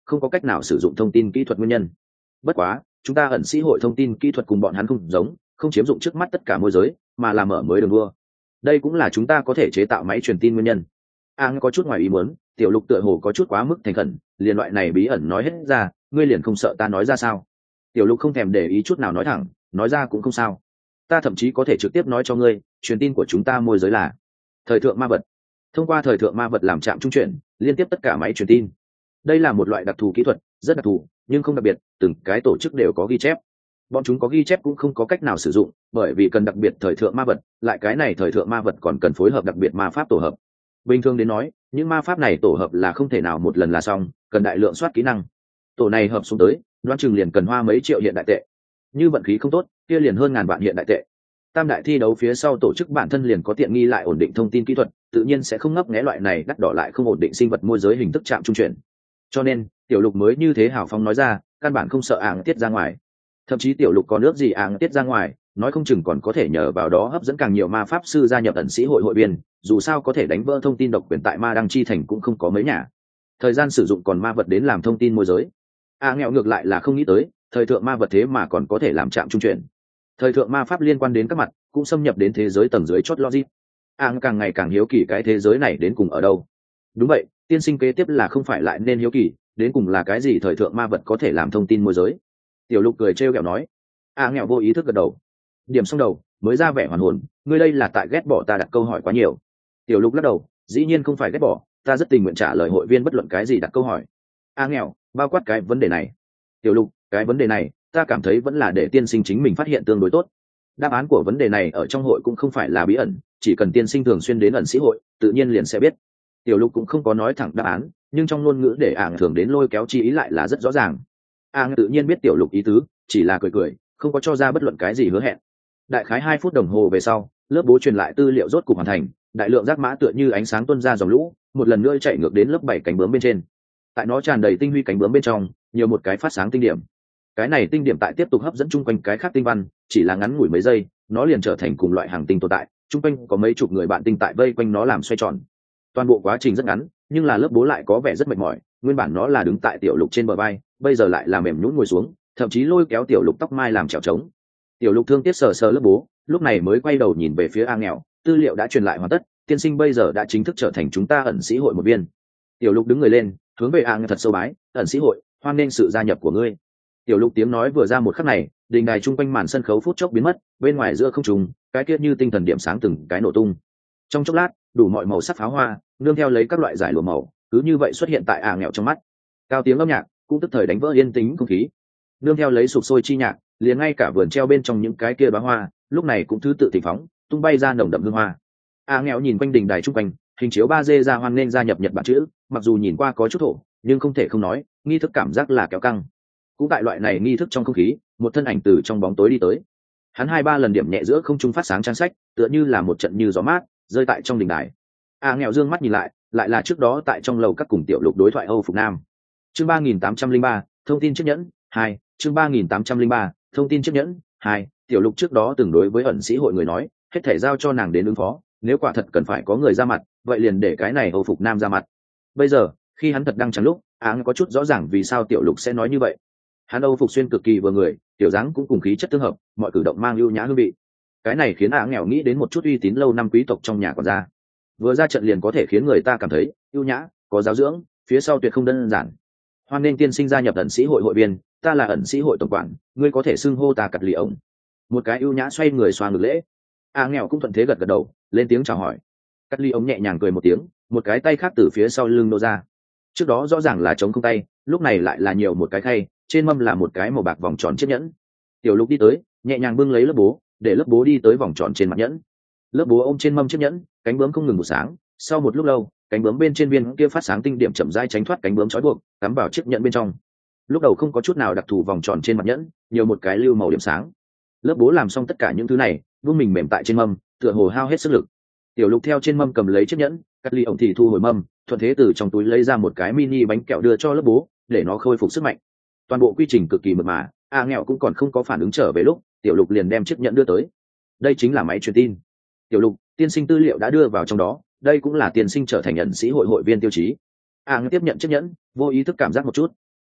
không có cách nào sử dụng thông tin kỹ thuật nguyên nhân. Bất quá chúng ta ẩn sĩ hội thông tin kỹ thuật cùng bọn hắn không giống, không chiếm dụng trước mắt tất cả môi giới, mà là mở mới đường đua. Đây cũng là chúng ta có thể chế tạo máy truyền tin nguyên nhân. Có chút ngoài ý muốn, tiểu lục tựa hồ có chút quá mức thành khẩn, liền loại này bí ẩn nói hết ra, ngươi liền không sợ ta nói ra sao? Tiểu lục không thèm để ý chút nào nói thẳng, nói ra cũng không sao. Ta thậm chí có thể trực tiếp nói cho ngươi, truyền tin của chúng ta môi giới là thời thượng ma vật. Thông qua thời thượng ma vật làm trạm trung chuyển, liên tiếp tất cả máy truyền tin. Đây là một loại đặc thù kỹ thuật, rất đặc thù, nhưng không đặc biệt, từng cái tổ chức đều có ghi chép. Bọn chúng có ghi chép cũng không có cách nào sử dụng, bởi vì cần đặc biệt thời thượng ma vật, lại cái này thời thượng ma vật còn cần phối hợp đặc biệt ma pháp tổ hợp. Bình thường đến nói, những ma pháp này tổ hợp là không thể nào một lần là xong, cần đại lượng soát kỹ năng. Tổ này hợp xuống tới, đoán chừng liền cần hoa mấy triệu hiện đại tệ. Như vận khí không tốt, kia liền hơn ngàn vạn hiện đại tệ. Tam đại thi đấu phía sau tổ chức bản thân liền có tiện nghi lại ổn định thông tin kỹ thuật, tự nhiên sẽ không ngấp nghé loại này đắt đỏ lại không ổn định sinh vật môi giới hình thức chạm trung chuyển. Cho nên tiểu lục mới như thế hào phóng nói ra, căn bản không sợ tiết ra ngoài. Thậm chí tiểu lục có nước gì tiết ra ngoài, nói không chừng còn có thể nhờ vào đó hấp dẫn càng nhiều ma pháp sư gia nhập ẩn sĩ hội hội viên, dù sao có thể đánh vỡ thông tin độc quyền tại ma đăng chi thành cũng không có mấy nhà. Thời gian sử dụng còn ma vật đến làm thông tin môi giới. Nghèo ngược lại là không nghĩ tới, thời thượng ma vật thế mà còn có thể làm chạm trung chuyển. Thời thượng ma pháp liên quan đến các mặt, cũng xâm nhập đến thế giới tầng dưới chót logic. Càng ngày càng hiếu kỳ cái thế giới này đến cùng ở đâu. Đúng vậy, tiên sinh kế tiếp là không phải lại nên hiếu kỳ, đến cùng là cái gì thời thượng ma vật có thể làm thông tin môi giới. Tiểu lục cười trêu ghẹo nói. Nghèo vô ý thức gật đầu. Điểm xong đầu, mới ra vẻ hoàn hồn, ngươi đây là tại ghét bỏ ta đặt câu hỏi quá nhiều. Tiểu lục lắc đầu, dĩ nhiên không phải ghét bỏ, ta rất tình nguyện trả lời hội viên bất luận cái gì đặt câu hỏi. Nghèo, bao quát cái vấn đề này. Tiểu lục, cái vấn đề này ta cảm thấy vẫn là để tiên sinh chính mình phát hiện tương đối tốt. Đáp án của vấn đề này ở trong hội cũng không phải là bí ẩn, chỉ cần tiên sinh thường xuyên đến ẩn sĩ hội, tự nhiên liền sẽ biết. Tiểu lục cũng không có nói thẳng đáp án, nhưng trong ngôn ngữ để thường đến lôi kéo chi ý lại là rất rõ ràng. Tự nhiên biết tiểu lục ý tứ, chỉ là cười cười, không có cho ra bất luận cái gì hứa hẹn. Đại khái 2 phút đồng hồ về sau, lớp bố truyền lại tư liệu rốt cục hoàn thành, đại lượng giác mã tựa như ánh sáng tuôn ra dòng lũ, một lần nữa chạy ngược đến lớp 7 cánh bướm bên trên. Tại nó tràn đầy tinh huy cánh bướm bên trong, nhiều một cái phát sáng tinh điểm. Cái này tinh điểm tại tiếp tục hấp dẫn chung quanh cái khác tinh văn, chỉ là ngắn ngủi mấy giây, nó liền trở thành cùng loại hàng tinh tồn tại, chung quanh có mấy chục người bạn tinh tại vây quanh nó làm xoay tròn. Toàn bộ quá trình rất ngắn, nhưng là lớp bố lại có vẻ rất mệt mỏi, nguyên bản nó là đứng tại tiểu lục trên bờ vai, bây giờ lại là mềm nhũn ngồi xuống, thậm chí lôi kéo tiểu lục tóc mai làm trèo trống. Tiểu lục thương tiếc sờ sờ lớp bố, lúc này mới quay đầu nhìn về phía nghèo, tư liệu đã truyền lại hoàn tất, tiên sinh bây giờ đã chính thức trở thành chúng ta ẩn sĩ hội một viên. Tiểu lục đứng người lên, hướng về nghèo thật sâu bái, ẩn sĩ hội, hoan nghênh sự gia nhập của ngươi. Tiểu lục tiếng nói vừa ra một khắc này, đình đài chung quanh màn sân khấu phút chốc biến mất, bên ngoài giữa không trung, cái kia như tinh thần điểm sáng từng cái nổ tung. Trong chốc lát, đủ mọi màu sắc pháo hoa, nương theo lấy các loại giải lụa màu, cứ như vậy xuất hiện tại nghèo trong mắt. Cao tiếng âm nhạc cũng tức thời đánh vỡ yên tĩnh không khí. Nương theo lấy sục sôi chi nhạc, liền ngay cả vườn treo bên trong những cái kia bá hoa, lúc này cũng thứ tự thịnh phóng, tung bay ra nồng đậm hương hoa. Nghèo nhìn quanh đình đài chung quanh, hình chiếu 3D ra hoan nên gia nhập Nhật Bản chữ, mặc dù nhìn qua có chút thổ, nhưng không thể không nói, nghi thức cảm giác là kéo căng. Cũng tại loại này nghi thức trong không khí, một thân ảnh từ trong bóng tối đi tới. Hắn 2-3 lần điểm nhẹ giữa không trung phát sáng trang sách, tựa như là một trận như gió mát rơi tại trong đình đài. Nghèo dương mắt nhìn lại là trước đó tại trong lầu các cùng tiểu lục đối thoại Âu Phục Nam. Chương 3803, thông tin chiếc nhẫn 2. Chương 3803, thông tin chiếc nhẫn 2. Tiểu lục trước đó từng đối với ẩn sĩ hội người nói, hết thể giao cho nàng đến ứng phó, nếu quả thật cần phải có người ra mặt, vậy liền để cái này Âu Phục Nam ra mặt. Bây giờ khi hắn thật đang chẳng lúc, có chút rõ ràng vì sao tiểu lục sẽ nói như vậy. Hắn Âu Phục xuyên cực kỳ vừa người, tiểu dáng cũng cùng khí chất tương hợp, mọi cử động mang ưu nhã hương vị. Cái này khiến nghèo nghĩ đến một chút uy tín lâu năm quý tộc trong nhà quản gia, vừa ra trận liền có thể khiến người ta cảm thấy ưu nhã, có giáo dưỡng, phía sau tuyệt không đơn giản. Hoan nên tiên sinh gia nhập ẩn sĩ hội hội viên, ta là ẩn sĩ hội tổng quản, ngươi có thể xưng hô ta Cật Lì ổng. Một cái ưu nhã xoay người xoa ngực lễ. Nghèo cũng thuận thế gật gật đầu, lên tiếng chào hỏi. Cật Lì ổng nhẹ nhàng cười một tiếng, một cái tay khác từ phía sau lưng nô ra. Trước đó rõ ràng là chống không tay, lúc này lại là nhiều một cái khay, trên mâm là một cái màu bạc vòng tròn chiếc nhẫn. Tiểu lục đi tới, nhẹ nhàng bưng lấy lớp bố, để lớp bố đi tới vòng tròn trên mặt nhẫn. Lớp bố ôm trên mâm chiếc nhẫn, cánh bướm không ngừng một sáng. Sau một lúc lâu, cánh bướm bên trên viên kia phát sáng tinh điểm chậm rãi tránh thoát cánh bướm trói buộc, cắm vào chiếc nhẫn bên trong. Lúc đầu không có chút nào đặc thù vòng tròn trên mặt nhẫn, nhiều một cái lưu màu điểm sáng. Lớp bố làm xong tất cả những thứ này, vung mình mềm tại trên mâm, tựa hồ hao hết sức lực. Tiểu lục theo trên mâm cầm lấy chiếc nhẫn, Cắt Ly ổng thì thu hồi mâm, thuận thế từ trong túi lấy ra một cái mini bánh kẹo đưa cho lớp bố, để nó khôi phục sức mạnh. Toàn bộ quy trình cực kỳ mượt mà, nghèo cũng còn không có phản ứng trở về lúc, tiểu lục liền đem chiếc nhẫn đưa tới. Đây chính là máy truyền tin. Tiểu lục, tiên sinh tư liệu đã đưa vào trong đó, đây cũng là tiên sinh trở thành ẩn sĩ hội hội viên tiêu chí. Tiếp nhận chiếc nhẫn, vô ý thức cảm giác một chút.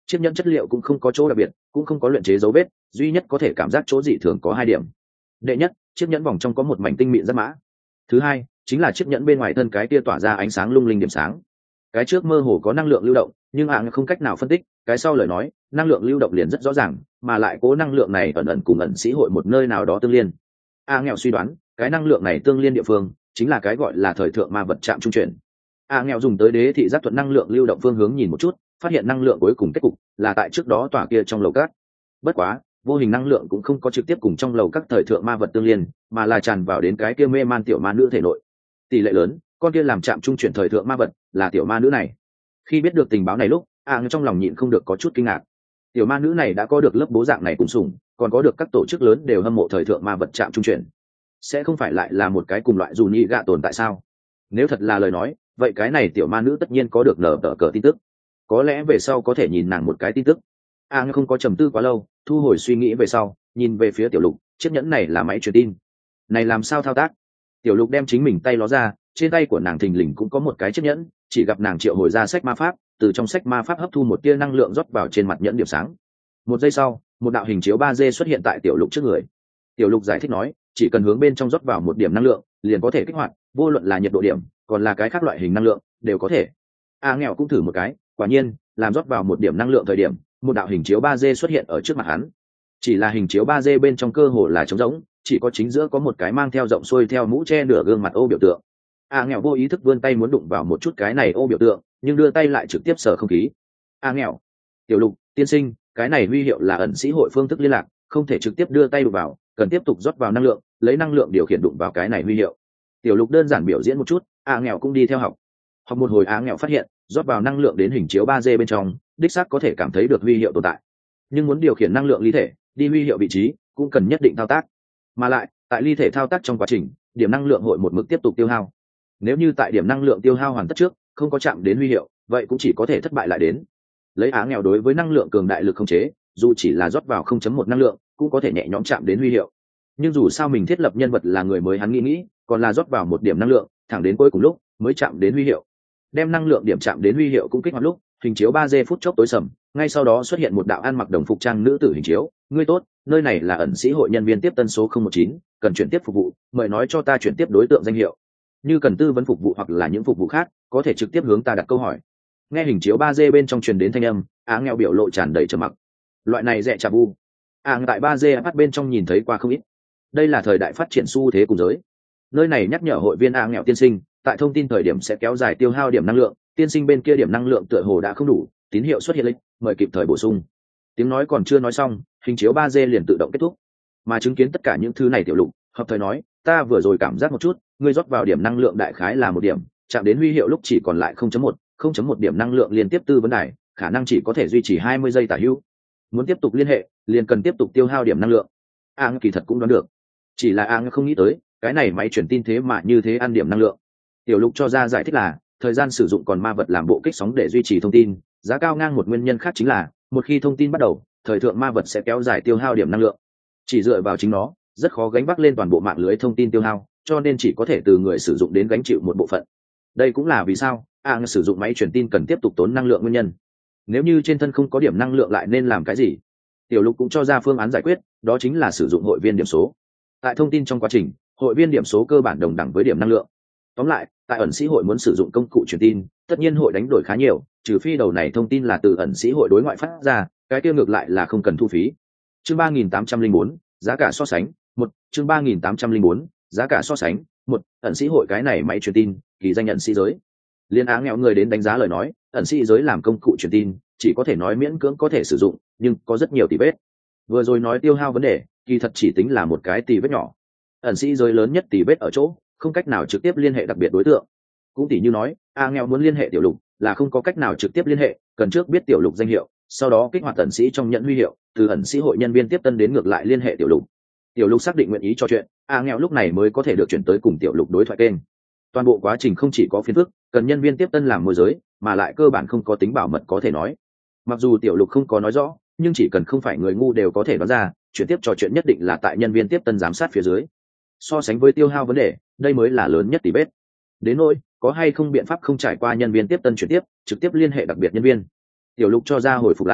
chiếc nhẫn chất liệu cũng không có chỗ đặc biệt, cũng không có luyện chế dấu vết, duy nhất có thể cảm giác chỗ dị thường có 2 điểm. Đệ nhất, chiếc nhẫn vòng trong có một mảnh tinh mịn giáp mã. Thứ hai, chính là chiếc nhẫn bên ngoài thân cái tia tỏa ra ánh sáng lung linh điểm sáng. Cái trước mơ hồ có năng lượng lưu động, nhưng hạng không cách nào phân tích. Cái sau lời nói, năng lượng lưu động liền rất rõ ràng, mà lại cố năng lượng này ẩn ẩn cùng ẩn sĩ hội một nơi nào đó tương liên. Nghèo suy đoán, cái năng lượng này tương liên địa phương chính là cái gọi là thời thượng ma vật trạm trung chuyển. Nghèo dùng tới đế thị giác thuận năng lượng lưu động phương hướng nhìn một chút, phát hiện năng lượng cuối cùng kết cục là tại trước đó tòa kia trong lầu cát. Bất quá, vô hình năng lượng cũng không có trực tiếp cùng trong lầu các thời thượng ma vật tương liên, mà là tràn vào đến cái kia mê man tiểu ma nữ thể nội. Tỷ lệ lớn, con kia làm chạm trung chuyển thời thượng ma vật là tiểu ma nữ này. Khi biết được tình báo này lúc, trong lòng nhịn không được có chút kinh ngạc. Tiểu ma nữ này đã có được lớp bố dạng này cùng sủng, còn có được các tổ chức lớn đều hâm mộ thời thượng ma vật chạm trung chuyển, sẽ không phải lại là một cái cùng loại dù nhị gạ tồn tại sao? Nếu thật là lời nói, vậy cái này tiểu ma nữ tất nhiên có được nở tờ cờ tin tức, có lẽ về sau có thể nhìn nàng một cái tin tức. Không có trầm tư quá lâu, thu hồi suy nghĩ về sau, nhìn về phía tiểu lục, chiếc nhẫn này là máy truyền tin, này làm sao thao tác? Tiểu lục đem chính mình tay ló ra, trên tay của nàng thình lình cũng có một cái chiếc nhẫn, chỉ gặp nàng triệu hồi ra sách ma pháp, từ trong sách ma pháp hấp thu một tia năng lượng rót vào trên mặt nhẫn điểm sáng. Một giây sau, một đạo hình chiếu 3D xuất hiện tại tiểu lục trước người. Tiểu lục giải thích nói, chỉ cần hướng bên trong rót vào một điểm năng lượng, liền có thể kích hoạt, vô luận là nhiệt độ điểm, còn là cái khác loại hình năng lượng, đều có thể. Nghèo cũng thử một cái, quả nhiên, làm rót vào một điểm năng lượng thời điểm, một đạo hình chiếu 3D xuất hiện ở trước mặt hắn. Chỉ là hình chiếu 3D bên trong cơ hồ là trống rỗng, chỉ có chính giữa có một cái mang theo rộng xuôi theo mũ che nửa gương mặt ô biểu tượng. Nghèo vô ý thức vươn tay muốn đụng vào một chút cái này ô biểu tượng, nhưng đưa tay lại trực tiếp sờ không khí. Nghèo, tiểu lục, tiên sinh, cái này huy hiệu là ẩn sĩ hội phương thức liên lạc, không thể trực tiếp đưa tay đụng vào, cần tiếp tục rót vào năng lượng, lấy năng lượng điều khiển đụng vào cái này huy hiệu. Tiểu lục đơn giản biểu diễn một chút, nghèo cũng đi theo học. Học một hồi nghèo phát hiện, rót vào năng lượng đến hình chiếu 3D bên trong, đích xác có thể cảm thấy được huy hiệu tồn tại. Nhưng muốn điều khiển năng lượng ly thể, đi huy hiệu vị trí, cũng cần nhất định thao tác. Mà lại, tại ly thể thao tác trong quá trình, điểm năng lượng hội một mực tiếp tục tiêu hao. Nếu như tại điểm năng lượng tiêu hao hoàn tất trước, không có chạm đến huy hiệu, vậy cũng chỉ có thể thất bại lại đến. Lấy nghèo đối với năng lượng cường đại lực khống chế, dù chỉ là rót vào 0.1 năng lượng, cũng có thể nhẹ nhõm chạm đến huy hiệu. Nhưng dù sao mình thiết lập nhân vật là người mới, hắn nghĩ, còn là rót vào một điểm năng lượng, thẳng đến cuối cùng lúc mới chạm đến huy hiệu. Đem năng lượng điểm chạm đến huy hiệu cũng kích hoạt lúc, hình chiếu 3D phút chốc tối sầm, ngay sau đó xuất hiện một đạo ăn mặc đồng phục trang nữ tử hình chiếu. Ngươi tốt, nơi này là ẩn sĩ hội nhân viên tiếp tân số 019, cần chuyển tiếp phục vụ, mời nói cho ta chuyển tiếp đối tượng danh hiệu. Như cần tư vấn phục vụ hoặc là những phục vụ khác, có thể trực tiếp hướng ta đặt câu hỏi. Nghe hình chiếu 3D bên trong truyền đến thanh âm, nghèo biểu lộ tràn đầy trầm mặc. Loại này rẻ chà bu, tại 3D bắt bên trong nhìn thấy qua không ít. Đây là thời đại phát triển xu thế cùng giới. Nơi này nhắc nhở hội viên nghèo tiên sinh, tại thông tin thời điểm sẽ kéo dài tiêu hao điểm năng lượng, tiên sinh bên kia điểm năng lượng tựa hồ đã không đủ, tín hiệu xuất hiện lịch, mời kịp thời bổ sung. Tiếng nói còn chưa nói xong, hình chiếu 3D liền tự động kết thúc. Mà chứng kiến tất cả những thứ này tiểu lục, hợp thời nói, ta vừa rồi cảm giác một chút, ngươi rót vào điểm năng lượng đại khái là 1 điểm, chạm đến huy hiệu lúc chỉ còn lại 0.1 điểm năng lượng liên tiếp tư vấn đài, khả năng chỉ có thể duy trì 20 giây tả hữu. Muốn tiếp tục liên hệ, liền cần tiếp tục tiêu hao điểm năng lượng. Kỳ thật cũng đoán được, chỉ là không nghĩ tới, cái này máy truyền tin thế mà như thế ăn điểm năng lượng. Tiểu lục cho ra giải thích là, thời gian sử dụng còn ma vật làm bộ kích sóng để duy trì thông tin, giá cao ngang một nguyên nhân khác chính là, một khi thông tin bắt đầu, thời thượng ma vật sẽ kéo dài tiêu hao điểm năng lượng. Chỉ dựa vào chính nó, rất khó gánh vác lên toàn bộ mạng lưới thông tin tiêu hao, cho nên chỉ có thể từ người sử dụng đến gánh chịu một bộ phận. Đây cũng là vì sao sử dụng máy truyền tin cần tiếp tục tốn năng lượng nguyên nhân. Nếu như trên thân không có điểm năng lượng lại nên làm cái gì? Tiểu lục cũng cho ra phương án giải quyết, đó chính là sử dụng hội viên điểm số. Tại thông tin trong quá trình, hội viên điểm số cơ bản đồng đẳng với điểm năng lượng. Tóm lại, tại ẩn sĩ hội muốn sử dụng công cụ truyền tin, tất nhiên hội đánh đổi khá nhiều, trừ phi đầu này thông tin là từ ẩn sĩ hội đối ngoại phát ra, cái kia ngược lại là không cần thu phí. Chương 3804, giá cả so sánh, 1, chương 3804, giá cả so sánh, 1, ẩn sĩ hội cái này máy truyền tin, kỳ danh ẩn sĩ giới. Liên nghèo người đến đánh giá lời nói, ẩn sĩ giới làm công cụ truyền tin, chỉ có thể nói miễn cưỡng có thể sử dụng, nhưng có rất nhiều tỉ vết. Vừa rồi nói tiêu hao vấn đề, kỳ thật chỉ tính là một cái tỉ vết nhỏ. Ẩn sĩ giới lớn nhất tỉ vết ở chỗ, không cách nào trực tiếp liên hệ đặc biệt đối tượng. Cũng tỉ như nói, nghèo muốn liên hệ tiểu lục, là không có cách nào trực tiếp liên hệ, cần trước biết tiểu lục danh hiệu, sau đó kích hoạt ẩn sĩ trong nhận huy hiệu, từ ẩn sĩ hội nhân viên tiếp tân đến ngược lại liên hệ tiểu lục. Tiểu lục xác định nguyện ý trò chuyện, nghèo lúc này mới có thể được chuyển tới cùng tiểu lục đối thoại kênh. Toàn bộ quá trình không chỉ có phiền phức, cần nhân viên tiếp tân làm môi giới, mà lại cơ bản không có tính bảo mật có thể nói. Mặc dù tiểu lục không có nói rõ, nhưng chỉ cần không phải người ngu đều có thể đoán ra, chuyển tiếp trò chuyện nhất định là tại nhân viên tiếp tân giám sát phía dưới. So sánh với tiêu hao vấn đề, đây mới là lớn nhất tỷ bết. Đến nỗi có hay không biện pháp không trải qua nhân viên tiếp tân chuyển tiếp, trực tiếp liên hệ đặc biệt nhân viên. Tiểu lục cho ra hồi phục là,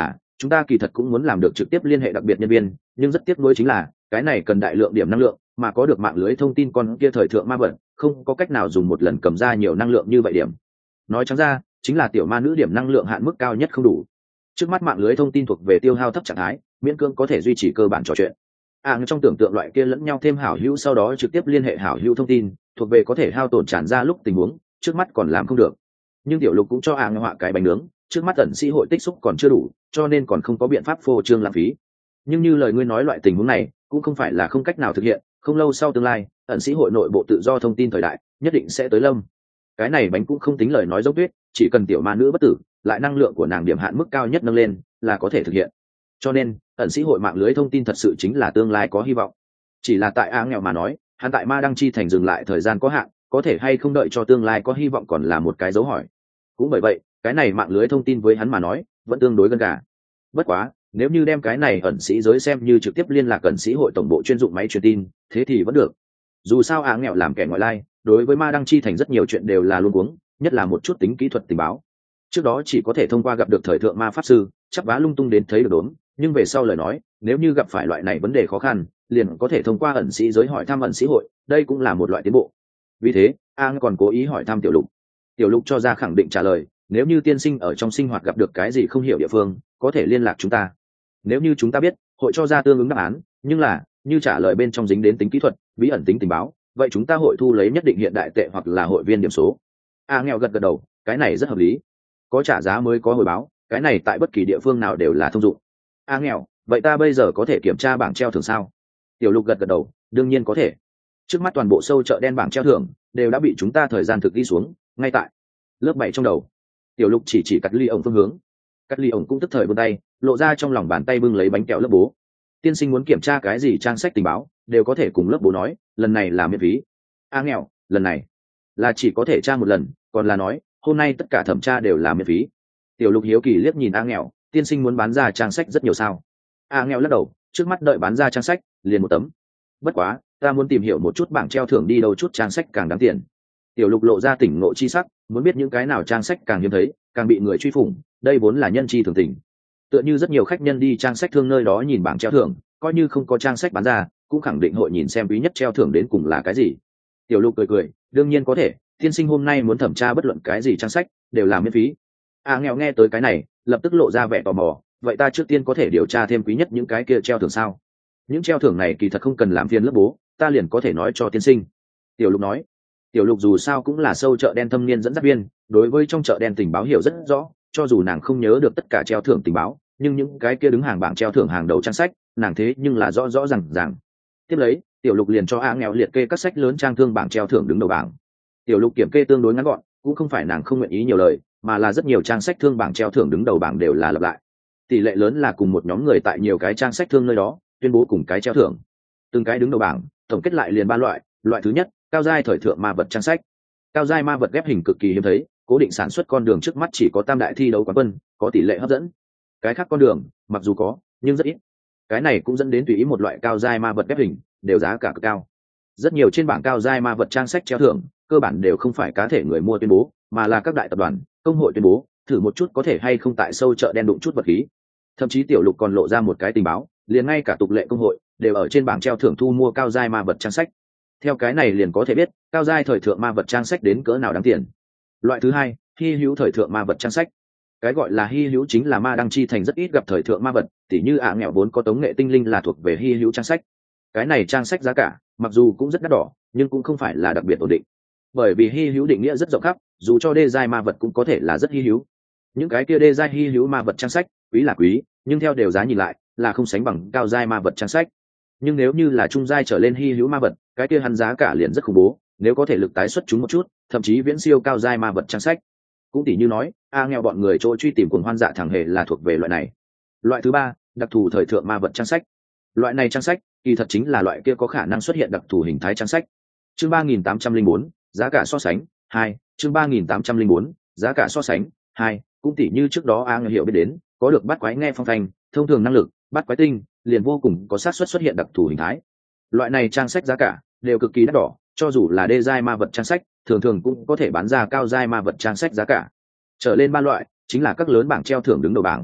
chúng ta kỳ thật cũng muốn làm được trực tiếp liên hệ đặc biệt nhân viên, nhưng rất tiếc nuối chính là cái này cần đại lượng điểm năng lượng, mà có được mạng lưới thông tin con kia thời thượng ma vật không có cách nào dùng một lần cầm ra nhiều năng lượng như vậy điểm. Nói trắng ra chính là tiểu ma nữ điểm năng lượng hạn mức cao nhất không đủ. Trước mắt mạng lưới thông tin thuộc về tiêu hao thấp trạng thái, miễn cưỡng có thể duy trì cơ bản trò chuyện. Trong tưởng tượng loại kia lẫn nhau thêm hảo hữu sau đó trực tiếp liên hệ hảo hữu thông tin, thuộc về có thể hao tổn tràn ra lúc tình huống, trước mắt còn làm không được. Nhưng tiểu lục cũng cho họa cái bánh nướng, trước mắt ẩn sĩ hội tích xúc còn chưa đủ, cho nên còn không có biện pháp phô trương lãng phí. Nhưng như lời ngươi nói loại tình huống này cũng không phải là không cách nào thực hiện, không lâu sau tương lai ẩn sĩ hội nội bộ tự do thông tin thời đại nhất định sẽ tới lâm. Cái này bánh cũng không tính lời nói dốc tuyết, chỉ cần tiểu ma nữ bất tử, lại năng lượng của nàng điểm hạn mức cao nhất nâng lên là có thể thực hiện. Cho nên ẩn sĩ hội mạng lưới thông tin thật sự chính là tương lai có hy vọng. Chỉ là tại nghèo mà nói, hắn tại ma đăng chi thành dừng lại thời gian có hạn, có thể hay không đợi cho tương lai có hy vọng còn là một cái dấu hỏi. Cũng bởi vậy cái này mạng lưới thông tin với hắn mà nói vẫn tương đối gần gà. Bất quá nếu như đem cái này ẩn sĩ giới xem như trực tiếp liên lạc ẩn sĩ hội tổng bộ chuyên dụng máy truyền tin, thế thì vẫn được. Dù sao nghèo làm kẻ ngoại lai, đối với ma đăng chi thành rất nhiều chuyện đều là luôn cuống, nhất là một chút tính kỹ thuật tình báo. Trước đó chỉ có thể thông qua gặp được thời thượng ma pháp sư chắp vá lung tung đến thấy được đốn, nhưng về sau lời nói nếu như gặp phải loại này vấn đề khó khăn liền có thể thông qua ẩn sĩ giới hỏi thăm ẩn sĩ hội, đây cũng là một loại tiến bộ. Vì thế còn cố ý hỏi thăm tiểu lục. Tiểu lục cho ra khẳng định trả lời, nếu như tiên sinh ở trong sinh hoạt gặp được cái gì không hiểu địa phương có thể liên lạc chúng ta, nếu như chúng ta biết hội cho ra tương ứng đáp án, nhưng là như trả lời bên trong dính đến tính kỹ thuật bí ẩn tính tình báo, vậy chúng ta hội thu lấy nhất định hiện đại tệ hoặc là hội viên điểm số. Nghèo gật gật đầu, cái này rất hợp lý, có trả giá mới có hồi báo, cái này tại bất kỳ địa phương nào đều là thông dụng. Nghèo, vậy ta bây giờ có thể kiểm tra bảng treo thưởng sao? Tiểu lục gật gật đầu, đương nhiên có thể. Trước mắt toàn bộ sâu chợ đen bảng treo thưởng đều đã bị chúng ta thời gian thực ghi xuống, ngay tại lớp 7 trong đầu. Tiểu lục chỉ cắt ly ổng phương hướng. Cắt ly ổng cũng tức thời vươn tay lộ ra trong lòng bàn tay bưng lấy bánh kẹo lớp bố. Tiên sinh muốn kiểm tra cái gì trang sách tình báo đều có thể cùng lớp bố nói, lần này là miễn phí. Nghèo, lần này là chỉ có thể tra một lần, còn là nói hôm nay tất cả thẩm tra đều là miễn phí? Tiểu lục hiếu kỳ liếc nhìn nghèo, tiên sinh muốn bán ra trang sách rất nhiều sao? Nghèo lắc đầu, trước mắt đợi bán ra trang sách liền một tấm. Bất quá ta muốn tìm hiểu một chút bảng treo thưởng đi đâu chút trang sách càng đáng tiền. Tiểu lục lộ ra tỉnh ngộ chi sắc, muốn biết những cái nào trang sách càng hiếm thấy càng bị người truy phủng, đây vốn là nhân chi thường tình. Tựa như rất nhiều khách nhân đi trang sách thương nơi đó nhìn bảng treo thưởng, coi như không có trang sách bán ra cũng khẳng định hội nhìn xem quý nhất treo thưởng đến cùng là cái gì. Tiểu lục cười, đương nhiên có thể, tiên sinh hôm nay muốn thẩm tra bất luận cái gì trang sách đều là miễn phí. Nghèo nghe tới cái này lập tức lộ ra vẻ tò mò, vậy ta trước tiên có thể điều tra thêm quý nhất những cái kia treo thưởng sao? Những treo thưởng này kỳ thật không cần làm phiền lớp bố, ta liền có thể nói cho tiên sinh. Tiểu lục nói. Tiểu lục dù sao cũng là sâu chợ đen thâm niên dẫn dắt viên, đối với trong chợ đen tình báo hiểu rất rõ, cho dù nàng không nhớ được tất cả treo thưởng tình báo, nhưng những cái kia đứng hàng bảng treo thưởng hàng đầu trang sách nàng thế nhưng là rõ ràng. Tiếp lấy tiểu lục liền cho nghèo liệt kê các sách lớn trang thương bảng treo thưởng đứng đầu bảng. Tiểu lục kiểm kê tương đối ngắn gọn, cũng không phải nàng không nguyện ý nhiều lời, mà là rất nhiều trang sách thương bảng treo thưởng đứng đầu bảng đều là lặp lại, tỷ lệ lớn là cùng một nhóm người tại nhiều cái trang sách thương nơi đó tuyên bố cùng cái treo thưởng. Từng cái đứng đầu bảng tổng kết lại liền ba loại. Loại thứ nhất, cao giai thời thượng ma vật trang sách. Cao giai ma vật ghép hình cực kỳ hiếm thấy, cố định sản xuất con đường trước mắt chỉ có tam đại thi đấu quán quân có tỷ lệ hấp dẫn, cái khác con đường mặc dù có nhưng rất ít. Cái này cũng dẫn đến tùy ý một loại cao giai ma vật ghép hình đều giá cả cực cao. Rất nhiều trên bảng cao giai ma vật trang sách treo thưởng cơ bản đều không phải cá thể người mua tuyên bố, mà là các đại tập đoàn công hội tuyên bố, thử một chút có thể hay không tại sâu chợ đen đụng chút vật khí. Thậm chí tiểu lục còn lộ ra một cái tình báo, liền ngay cả tục lệ công hội đều ở trên bảng treo thưởng thu mua cao giai ma vật trang sách. Theo cái này liền có thể biết cao giai thời thượng ma vật trang sách đến cỡ nào đáng tiền. Loại thứ hai, hy hữu thời thượng ma vật trang sách. Cái gọi là hy hữu chính là ma đăng chi thành rất ít gặp thời thượng ma vật, tỉ như nghèo vốn có tống nghệ tinh linh là thuộc về hy hữu trang sách. Cái này trang sách giá cả mặc dù cũng rất đắt đỏ, nhưng cũng không phải là đặc biệt ổn định, bởi vì hy hữu định nghĩa rất rộng khắp, dù cho đê giai ma vật cũng có thể là rất hy hữu. Những cái kia đê giai hy hữu ma vật trang sách quý là quý, nhưng theo đều giá nhìn lại là không sánh bằng cao giai ma vật trang sách. Nhưng nếu như là trung giai trở lên hy hữu ma vật, cái kia hắn giá cả liền rất khủng bố, nếu có thể lực tái xuất chúng một chút, thậm chí viễn siêu cao giai ma vật trang sách. Cũng tỉ như nói nghèo bọn người chỗ truy tìm cuồng hoan dạ thẳng hề là thuộc về loại này. Loại thứ ba, đặc thù thời thượng ma vật trang sách. Loại này trang sách kỳ thật chính là loại kia có khả năng xuất hiện đặc thù hình thái trang sách. Chương 3804, giá cả so sánh 2. Chương 3804, giá cả so sánh 2. Cũng tỉ như trước đó nghèo hiểu biết đến, có được bắt quái nghe phong thanh, thông thường năng lực, bắt quái tinh, liền vô cùng có xác suất xuất hiện đặc thù hình thái. Loại này trang sách giá cả đều cực kỳ đắt đỏ, cho dù là đê giai ma vật trang sách thường cũng có thể bán ra cao giai ma vật trang sách giá cả. Trở lên ba loại chính là các lớn bảng treo thưởng đứng đầu bảng.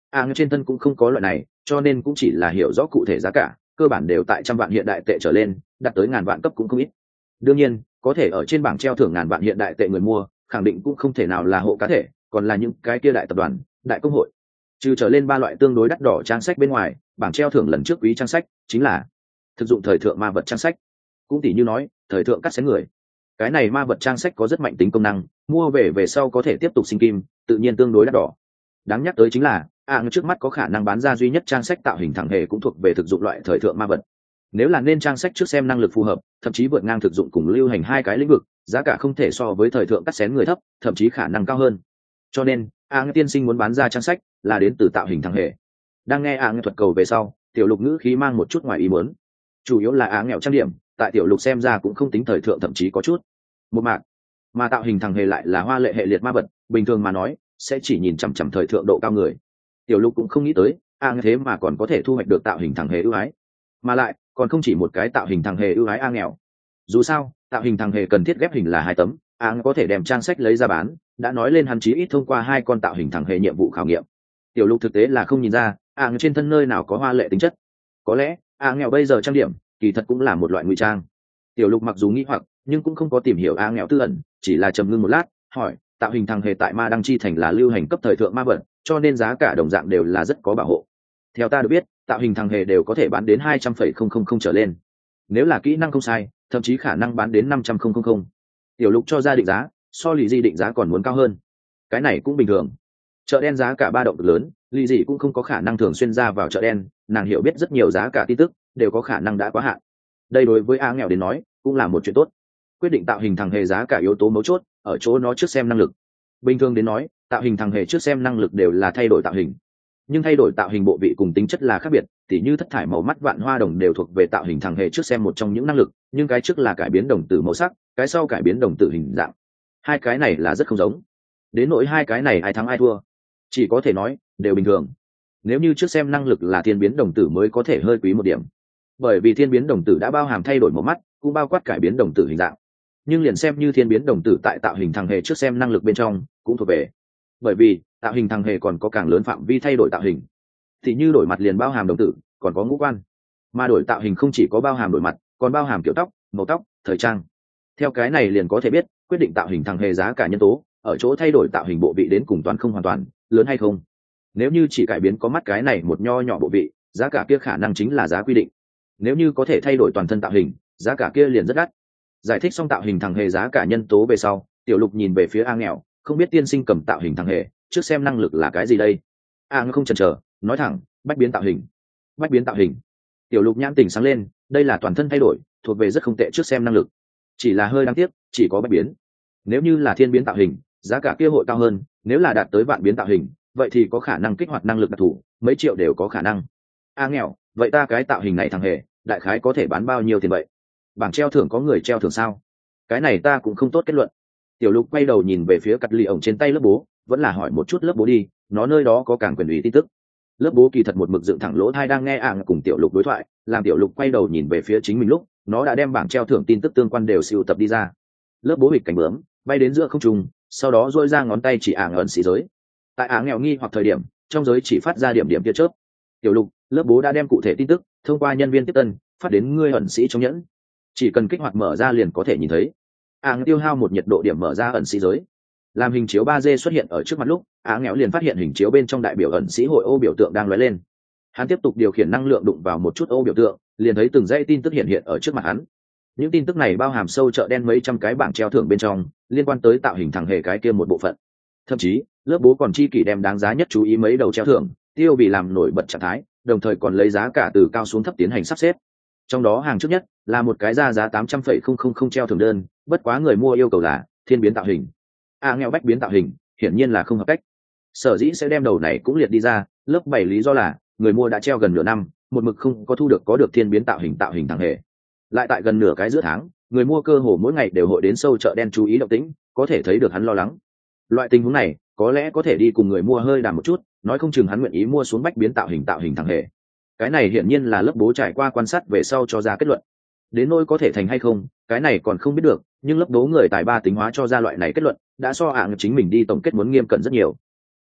trên thân cũng không có loại này, cho nên cũng chỉ là hiểu rõ cụ thể giá cả, cơ bản đều tại trăm vạn hiện đại tệ trở lên, đạt tới ngàn vạn cấp cũng không ít. Đương nhiên, có thể ở trên bảng treo thưởng ngàn vạn hiện đại tệ người mua, khẳng định cũng không thể nào là hộ cá thể, còn là những cái kia đại tập đoàn, đại công hội. Trừ trở lên ba loại tương đối đắt đỏ trang sách bên ngoài, bảng treo thưởng lần trước quý trang sách chính là thực dụng thời thượng ma vật trang sách. Cũng tỷ như nói, thời thượng cắt xén người. Cái này ma vật trang sách có rất mạnh tính công năng, mua về sau có thể tiếp tục sinh kim, tự nhiên tương đối đắt đỏ. Đáng nhắc tới chính là, trước mắt có khả năng bán ra duy nhất trang sách tạo hình thẳng hề cũng thuộc về thực dụng loại thời thượng ma vật. Nếu là nên trang sách trước xem năng lực phù hợp, thậm chí vượt ngang thực dụng cùng lưu hành hai cái lĩnh vực, giá cả không thể so với thời thượng cắt xén người thấp, thậm chí khả năng cao hơn. Cho nên, tiên sinh muốn bán ra trang sách là đến từ tạo hình thẳng hề. Đang nghe thuật cầu về sau, tiểu lục ngữ khí mang một chút ngoài ý muốn. Chủ yếu là nghèo trang điểm, tại tiểu lục xem ra cũng không tính thời thượng, thậm chí có chút một mạc, mà tạo hình thằng hề lại là hoa lệ hệ liệt ma vật, bình thường mà nói sẽ chỉ nhìn chằm chằm thời thượng độ cao người. Tiểu lục cũng không nghĩ tới thế mà còn có thể thu hoạch được tạo hình thằng hề ưu ái, mà lại còn không chỉ một cái tạo hình thằng hề ưu ái nghèo. Dù sao tạo hình thằng hề cần thiết ghép hình là 2 tấm, có thể đem trang sách lấy ra bán, đã nói lên hắn chí ít thông qua 2 con tạo hình thằng hề nhiệm vụ khảo nghiệm. Tiểu lục thực tế là không nhìn ra trên thân nơi nào có hoa lệ tính chất. Có lẽ nghèo bây giờ trang điểm kỳ thật cũng là một loại ngụy trang. Tiểu lục mặc dù nghĩ hoặc nhưng cũng không có tìm hiểu nghèo tư ẩn, chỉ là trầm ngưng một lát hỏi, tạo hình thằng hề tại ma đăng chi thành là lưu hành cấp thời thượng ma vật, cho nên giá cả đồng dạng đều là rất có bảo hộ. Theo ta được biết, tạo hình thằng hề đều có thể bán đến 200,000 trở lên, nếu là kỹ năng không sai thậm chí khả năng bán đến 500,000. Tiểu lục cho ra định giá so lì di định giá còn muốn cao hơn. Cái này cũng bình thường, chợ đen giá cả ba động cực lớn, lì di cũng không có khả năng thường xuyên ra vào chợ đen, nàng hiểu biết rất nhiều giá cả tin tức đều có khả năng đã quá hạn. Đây đối với nghèo đến nói cũng là một chuyện tốt. Quyết định tạo hình thằng hề giá cả yếu tố mấu chốt ở chỗ nó trước xem năng lực. Bình thường đến nói, tạo hình thằng hề trước xem năng lực đều là thay đổi tạo hình, nhưng thay đổi tạo hình bộ vị cùng tính chất là khác biệt, tỉ như thất thải màu mắt vạn hoa đồng đều thuộc về tạo hình thằng hề trước xem một trong những năng lực, nhưng cái trước là cải biến đồng tử màu sắc, cái sau cải biến đồng tử hình dạng. Hai cái này là rất không giống. Đến nỗi hai cái này ai thắng ai thua, chỉ có thể nói đều bình thường. Nếu như trước xem năng lực là thiên biến đồng tử mới có thể hơi quý một điểm, bởi vì thiên biến đồng tử đã bao hàm thay đổi màu mắt, cũng bao quát cải biến đồng tử hình dạng. Nhưng liền xem như thiên biến đồng tử tại tạo hình thằng hề trước xem năng lực bên trong cũng thuộc về, bởi vì tạo hình thằng hề còn có càng lớn phạm vi thay đổi tạo hình, thì như đổi mặt liền bao hàm đồng tử, còn có ngũ quan, mà đổi tạo hình không chỉ có bao hàm đổi mặt, còn bao hàm kiểu tóc, màu tóc, thời trang. Theo cái này liền có thể biết quyết định tạo hình thằng hề giá cả nhân tố ở chỗ thay đổi tạo hình bộ vị đến cùng toàn không hoàn toàn, lớn hay không. Nếu như chỉ cải biến có mắt cái này một nho nhỏ bộ vị, giá cả kia khả năng chính là giá quy định. Nếu như có thể thay đổi toàn thân tạo hình, giá cả kia liền rất đắt. Giải thích xong tạo hình thằng hề giá cả nhân tố về sau, tiểu lục nhìn về phía nghèo, không biết tiên sinh cầm tạo hình thằng hề trước xem năng lực là cái gì đây. Không chần chờ nói thẳng, bách biến tạo hình. Bách biến tạo hình. Tiểu lục nhãn tình sáng lên, đây là toàn thân thay đổi, thuộc về rất không tệ trước xem năng lực, chỉ là hơi đáng tiếc chỉ có bách biến. Nếu như là thiên biến tạo hình, giá cả kia hội cao hơn, nếu là đạt tới vạn biến tạo hình, vậy thì có khả năng kích hoạt năng lực đặc thù, mấy triệu đều có khả năng. Nghèo, vậy ta cái tạo hình này thằng hề đại khái có thể bán bao nhiêu tiền vậy? Bảng treo thưởng có người treo thưởng sao? Cái này ta cũng không tốt kết luận. Tiểu lục quay đầu nhìn về phía cắt lì ổng trên tay lớp bố, vẫn là hỏi một chút lớp bố đi, nó nơi đó có càng quyền ủy tin tức. Lớp bố kỳ thật một mực dựng thẳng lỗ tai đang nghe cùng tiểu lục đối thoại, làm tiểu lục quay đầu nhìn về phía chính mình lúc nó đã đem bảng treo thưởng tin tức tương quan đều siêu tập đi ra. Lớp bố hịch cánh bướm bay đến giữa không trung, sau đó duỗi ra ngón tay chỉ ẩn sĩ giới. Tại nghèo nghi hoặc thời điểm, trong giới chỉ phát ra điểm điểm tia chớp. Tiểu lục, lớp bố đã đem cụ thể tin tức thông qua nhân viên tiếp tân phát đến ngươi ẩn sĩ trong nhẫn, chỉ cần kích hoạt mở ra liền có thể nhìn thấy. Tiêu hao một nhiệt độ điểm mở ra ẩn sĩ giới. Làm hình chiếu 3D xuất hiện ở trước mặt lúc nghèo liền phát hiện hình chiếu bên trong đại biểu ẩn sĩ hội ô biểu tượng đang lóe lên. Hắn tiếp tục điều khiển năng lượng đụng vào một chút ô biểu tượng, liền thấy từng dãy tin tức hiện hiện ở trước mặt hắn. Những tin tức này bao hàm sâu chợ đen mấy trăm cái bảng treo thưởng bên trong, liên quan tới tạo hình thằng hề cái kia một bộ phận. Thậm chí lớp bố còn chi kỷ đem đáng giá nhất chú ý mấy đầu treo thưởng tiêu vì làm nổi bật trạng thái, đồng thời còn lấy giá cả từ cao xuống thấp tiến hành sắp xếp. Trong đó hàng trước nhất là một cái giá 800,000 treo thưởng đơn, bất quá người mua yêu cầu là thiên biến tạo hình. Nghèo bách biến tạo hình hiển nhiên là không hợp cách. Sở dĩ sẽ đem đầu này cũng liệt đi ra, lớp 7 lý do là người mua đã treo gần nửa năm, một mực không có thu được có được thiên biến tạo hình thằng hề. Lại tại gần nửa cái giữa tháng, người mua cơ hồ mỗi ngày đều hội đến sâu chợ đen chú ý động tĩnh, có thể thấy được hắn lo lắng. Loại tình huống này có lẽ có thể đi cùng người mua hơi đàm một chút, nói không chừng hắn nguyện ý mua xuống bách biến tạo hình thằng hề. Cái này hiển nhiên là lớp bố trải qua quan sát về sau cho ra kết luận. Đến nỗi có thể thành hay không, cái này còn không biết được, nhưng lớp bố người tài ba tính hóa cho ra loại này kết luận đã so chính mình đi tổng kết muốn nghiêm cẩn rất nhiều.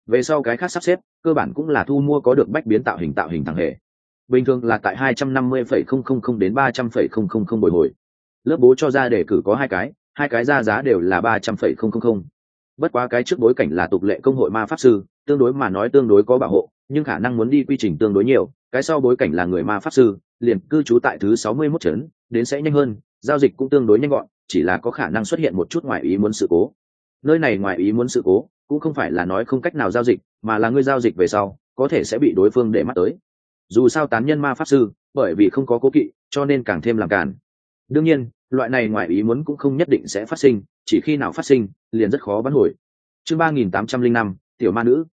Về sau cái khác sắp xếp cơ bản cũng là thu mua có được bách biến tạo hình thẳng hề, bình thường là tại 250,000 đến 300,000 bồi hồi. Lớp bố cho ra đề cử có hai cái ra giá đều là 300,000. Bất quá cái trước bối cảnh là tục lệ công hội ma pháp sư, tương đối mà nói tương đối có bảo hộ, nhưng khả năng muốn đi quy trình tương đối nhiều. Cái sau bối cảnh là người ma pháp sư, liền cư trú tại thứ 61 trấn, đến sẽ nhanh hơn, giao dịch cũng tương đối nhanh gọn, chỉ là có khả năng xuất hiện một chút ngoài ý muốn sự cố. Nơi này ngoài ý muốn sự cố, cũng không phải là nói không cách nào giao dịch, mà là ngươi giao dịch về sau, có thể sẽ bị đối phương để mắt tới. Dù sao tán nhân ma pháp sư, bởi vì không có cố kỵ, cho nên càng thêm làm cản. Đương nhiên, loại này ngoài ý muốn cũng không nhất định sẽ phát sinh, chỉ khi nào phát sinh, liền rất khó vãn hồi. Chương 3805, tiểu ma nữ,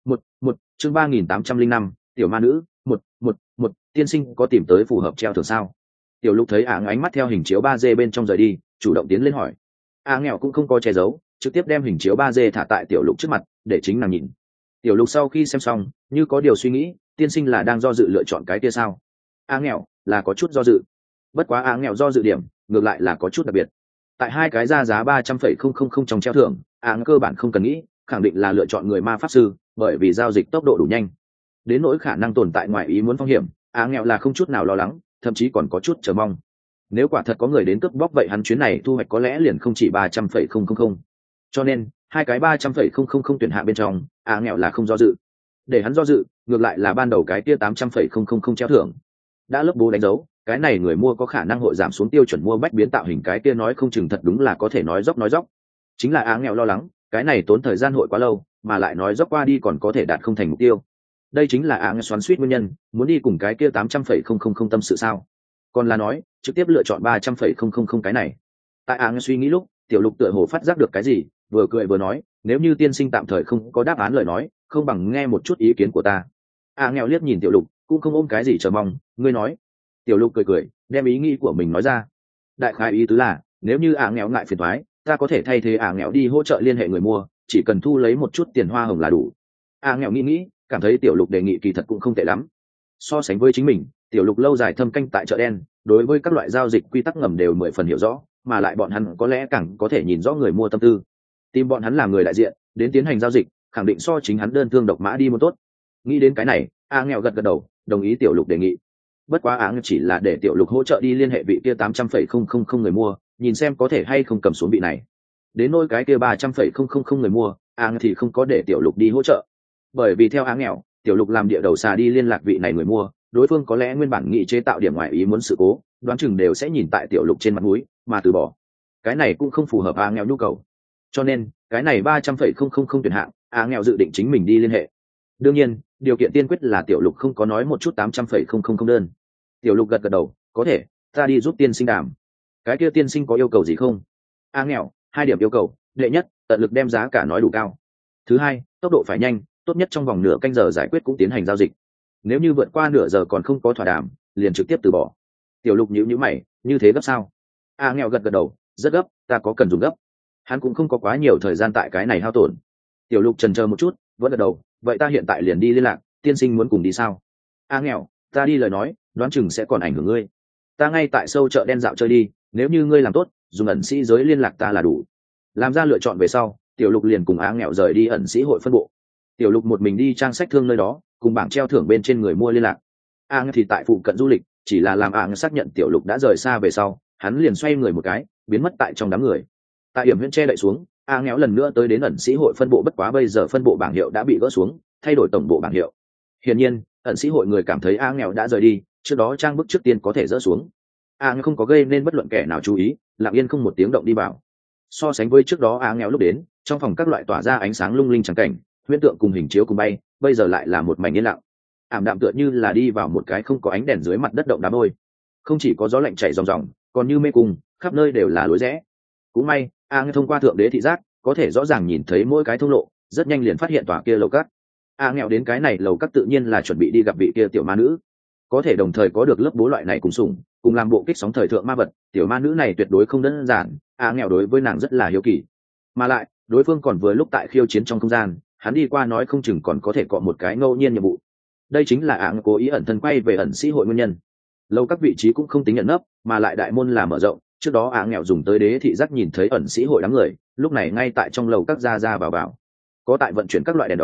một chương 3805, tiểu ma nữ, một tiên sinh có tìm tới phù hợp treo thưởng sao? Tiểu Lục thấy ánh mắt theo hình chiếu 3D bên trong rời đi, chủ động tiến lên hỏi. Nghèo cũng không có che giấu, trực tiếp đem hình chiếu 3D thả tại Tiểu Lục trước mặt, để chính nàng nhìn. Tiểu Lục sau khi xem xong, như có điều suy nghĩ, tiên sinh là đang do dự lựa chọn cái kia sao? Nghèo là có chút do dự. Bất quá nghèo do dự điểm, ngược lại là có chút đặc biệt. Tại hai cái ra giá 300,000 trong treo thưởng, cơ bản không cần nghĩ, khẳng định là lựa chọn người ma pháp sư, bởi vì giao dịch tốc độ đủ nhanh. Đến nỗi khả năng tồn tại ngoài ý muốn phong hiểm, nghèo là không chút nào lo lắng, thậm chí còn có chút chờ mong. Nếu quả thật có người đến cướp bóc vậy hắn chuyến này thu hoạch có lẽ liền không chỉ 300,000. Cho nên hai cái 300,000 tuyển hạng bên trong, nghèo là không do dự. Để hắn do dự, ngược lại là ban đầu cái kia 800,000 treo thưởng. Đã lớp bố đánh dấu, cái này người mua có khả năng hội giảm xuống tiêu chuẩn mua bách biến tạo hình, cái kia nói không chừng thật đúng là có thể nói dốc. Chính là nghèo lo lắng, cái này tốn thời gian hội quá lâu, mà lại nói dốc qua đi còn có thể đạt không thành mục tiêu. Đây chính là nghèo xoắn suýt nguyên nhân, muốn đi cùng cái kia 800,000 tâm sự sao? Còn là nói trực tiếp lựa chọn 300,000 cái này. Tại nghèo suy nghĩ lúc, Tiểu Lục tựa hồ phát giác được cái gì, vừa cười vừa nói, nếu như tiên sinh tạm thời không có đáp án lời nói, không bằng nghe một chút ý kiến của ta. Nghèo liếc nhìn Tiểu Lục, cũng không ôm cái gì chờ mong, ngươi nói. Tiểu Lục cười, đem ý nghĩ của mình nói ra. Đại khái ý tứ là, nếu như nghèo ngại phiền toái, ta có thể thay thế nghèo đi hỗ trợ liên hệ người mua, chỉ cần thu lấy một chút tiền hoa hồng là đủ. Nghèo nghĩ, cảm thấy Tiểu Lục đề nghị kỳ thật cũng không tệ lắm. So sánh với chính mình, Tiểu Lục lâu dài thâm canh tại chợ đen, đối với các loại giao dịch quy tắc ngầm đều 10 phần hiểu rõ, mà lại bọn hắn có lẽ càng có thể nhìn rõ người mua tâm tư. Tìm bọn hắn làm người đại diện, đến tiến hành giao dịch, khẳng định so chính hắn đơn thương độc mã đi một tốt. Nghĩ đến cái này, nghèo gật đầu, đồng ý Tiểu Lục đề nghị. Bất quá chỉ là để Tiểu Lục hỗ trợ đi liên hệ vị kia 800,000 người mua, nhìn xem có thể hay không cầm xuống vị này. Đến nỗi cái kia 300,000 người mua, thì không có để Tiểu Lục đi hỗ trợ. Bởi vì theo nghèo, Tiểu Lục làm địa đầu xà đi liên lạc vị này người mua, đối phương có lẽ nguyên bản nghị chế tạo điểm ngoại ý muốn sự cố, đoán chừng đều sẽ nhìn tại Tiểu Lục trên mặt mũi mà từ bỏ. Cái này cũng không phù hợp nghèo nhu cầu. Cho nên, cái này 300,000 tuyển hạng, nghèo dự định chính mình đi liên hệ. Đương nhiên, điều kiện tiên quyết là Tiểu Lục không có nói một chút 800,000 đơn. Tiểu Lục gật đầu, có thể, ta đi giúp tiên sinh đàm. Cái kia tiên sinh có yêu cầu gì không? Nghèo, 2 điểm yêu cầu, đệ nhất, tận lực đem giá cả nói đủ cao. Thứ hai, tốc độ phải nhanh, tốt nhất trong vòng nửa canh giờ giải quyết cũng tiến hành giao dịch. Nếu như vượt qua nửa giờ còn không có thỏa đàm, liền trực tiếp từ bỏ. Tiểu Lục nhíu mày, như thế gấp sao? Nghèo gật đầu, rất gấp, ta có cần dùng gấp. Hắn cũng không có quá nhiều thời gian tại cái này hao tổn. Tiểu Lục chần chờ một chút, vẫn gật đầu, vậy ta hiện tại liền đi liên lạc, tiên sinh muốn cùng đi sao? Nghèo, ta đi lời nói, đoán chừng sẽ còn ảnh hưởng ngươi. Ta ngay tại sâu chợ đen dạo chơi đi, nếu như ngươi làm tốt, dùng ẩn sĩ giới liên lạc ta là đủ. Làm ra lựa chọn về sau, Tiểu Lục liền cùng nghèo rời đi ẩn sĩ hội phân bộ. Tiểu Lục một mình đi trang sách thương nơi đó, cùng bảng treo thưởng bên trên người mua liên lạc. Thì tại phụ cận du lịch, chỉ là làm xác nhận Tiểu Lục đã rời xa về sau, hắn liền xoay người một cái, biến mất tại trong đám người. Tại điểm huyễn che đậy xuống, nghèo lần nữa tới đến ẩn sĩ hội phân bộ, bất quá bây giờ phân bộ bảng hiệu đã bị gỡ xuống, thay đổi tổng bộ bảng hiệu. Hiển nhiên, ẩn sĩ hội người cảm thấy nghèo đã rời đi, trước đó trang bức trước tiên có thể dỡ xuống. Không có gây nên bất luận kẻ nào chú ý, lặng yên không một tiếng động đi vào. So sánh với trước đó nghèo lúc đến, trong phòng các loại tỏa ra ánh sáng lung linh trắng cảnh, huyễn tượng cùng hình chiếu cùng bay, bây giờ lại là một mảnh yên lặng. Ảm đạm tựa như là đi vào một cái không có ánh đèn dưới mặt đất động đá vôi. Không chỉ có gió lạnh chảy ròng ròng, còn như mê cung, khắp nơi đều là lối rẽ. Cũng may, thông qua thượng đế thị giác, có thể rõ ràng nhìn thấy mỗi cái thông lộ, rất nhanh liền phát hiện tòa kia lầu cát. Nghèo đến cái này lầu cát tự nhiên là chuẩn bị đi gặp vị kia tiểu ma nữ. Có thể đồng thời có được lớp bố loại này cùng sủng, cùng làm bộ kích sóng thời thượng ma vật, tiểu ma nữ này tuyệt đối không đơn giản. Nghèo đối với nàng rất là hiếu kỳ. Mà lại, đối phương còn vừa lúc tại khiêu chiến trong không gian, hắn đi qua nói không chừng còn có thể cọ một cái ngẫu nhiên nhiệm vụ. Đây chính là cố ý ẩn thân quay về ẩn sĩ hội nguyên nhân. Lâu các vị trí cũng không tính nhận nấp, mà lại đại môn là mở rộng, trước đó nghèo dùng tới đế thị giác nhìn thấy ẩn sĩ hội đám người, lúc này ngay tại trong lầu các ra vào. Có tại vận chuyển các loại đèn đóm,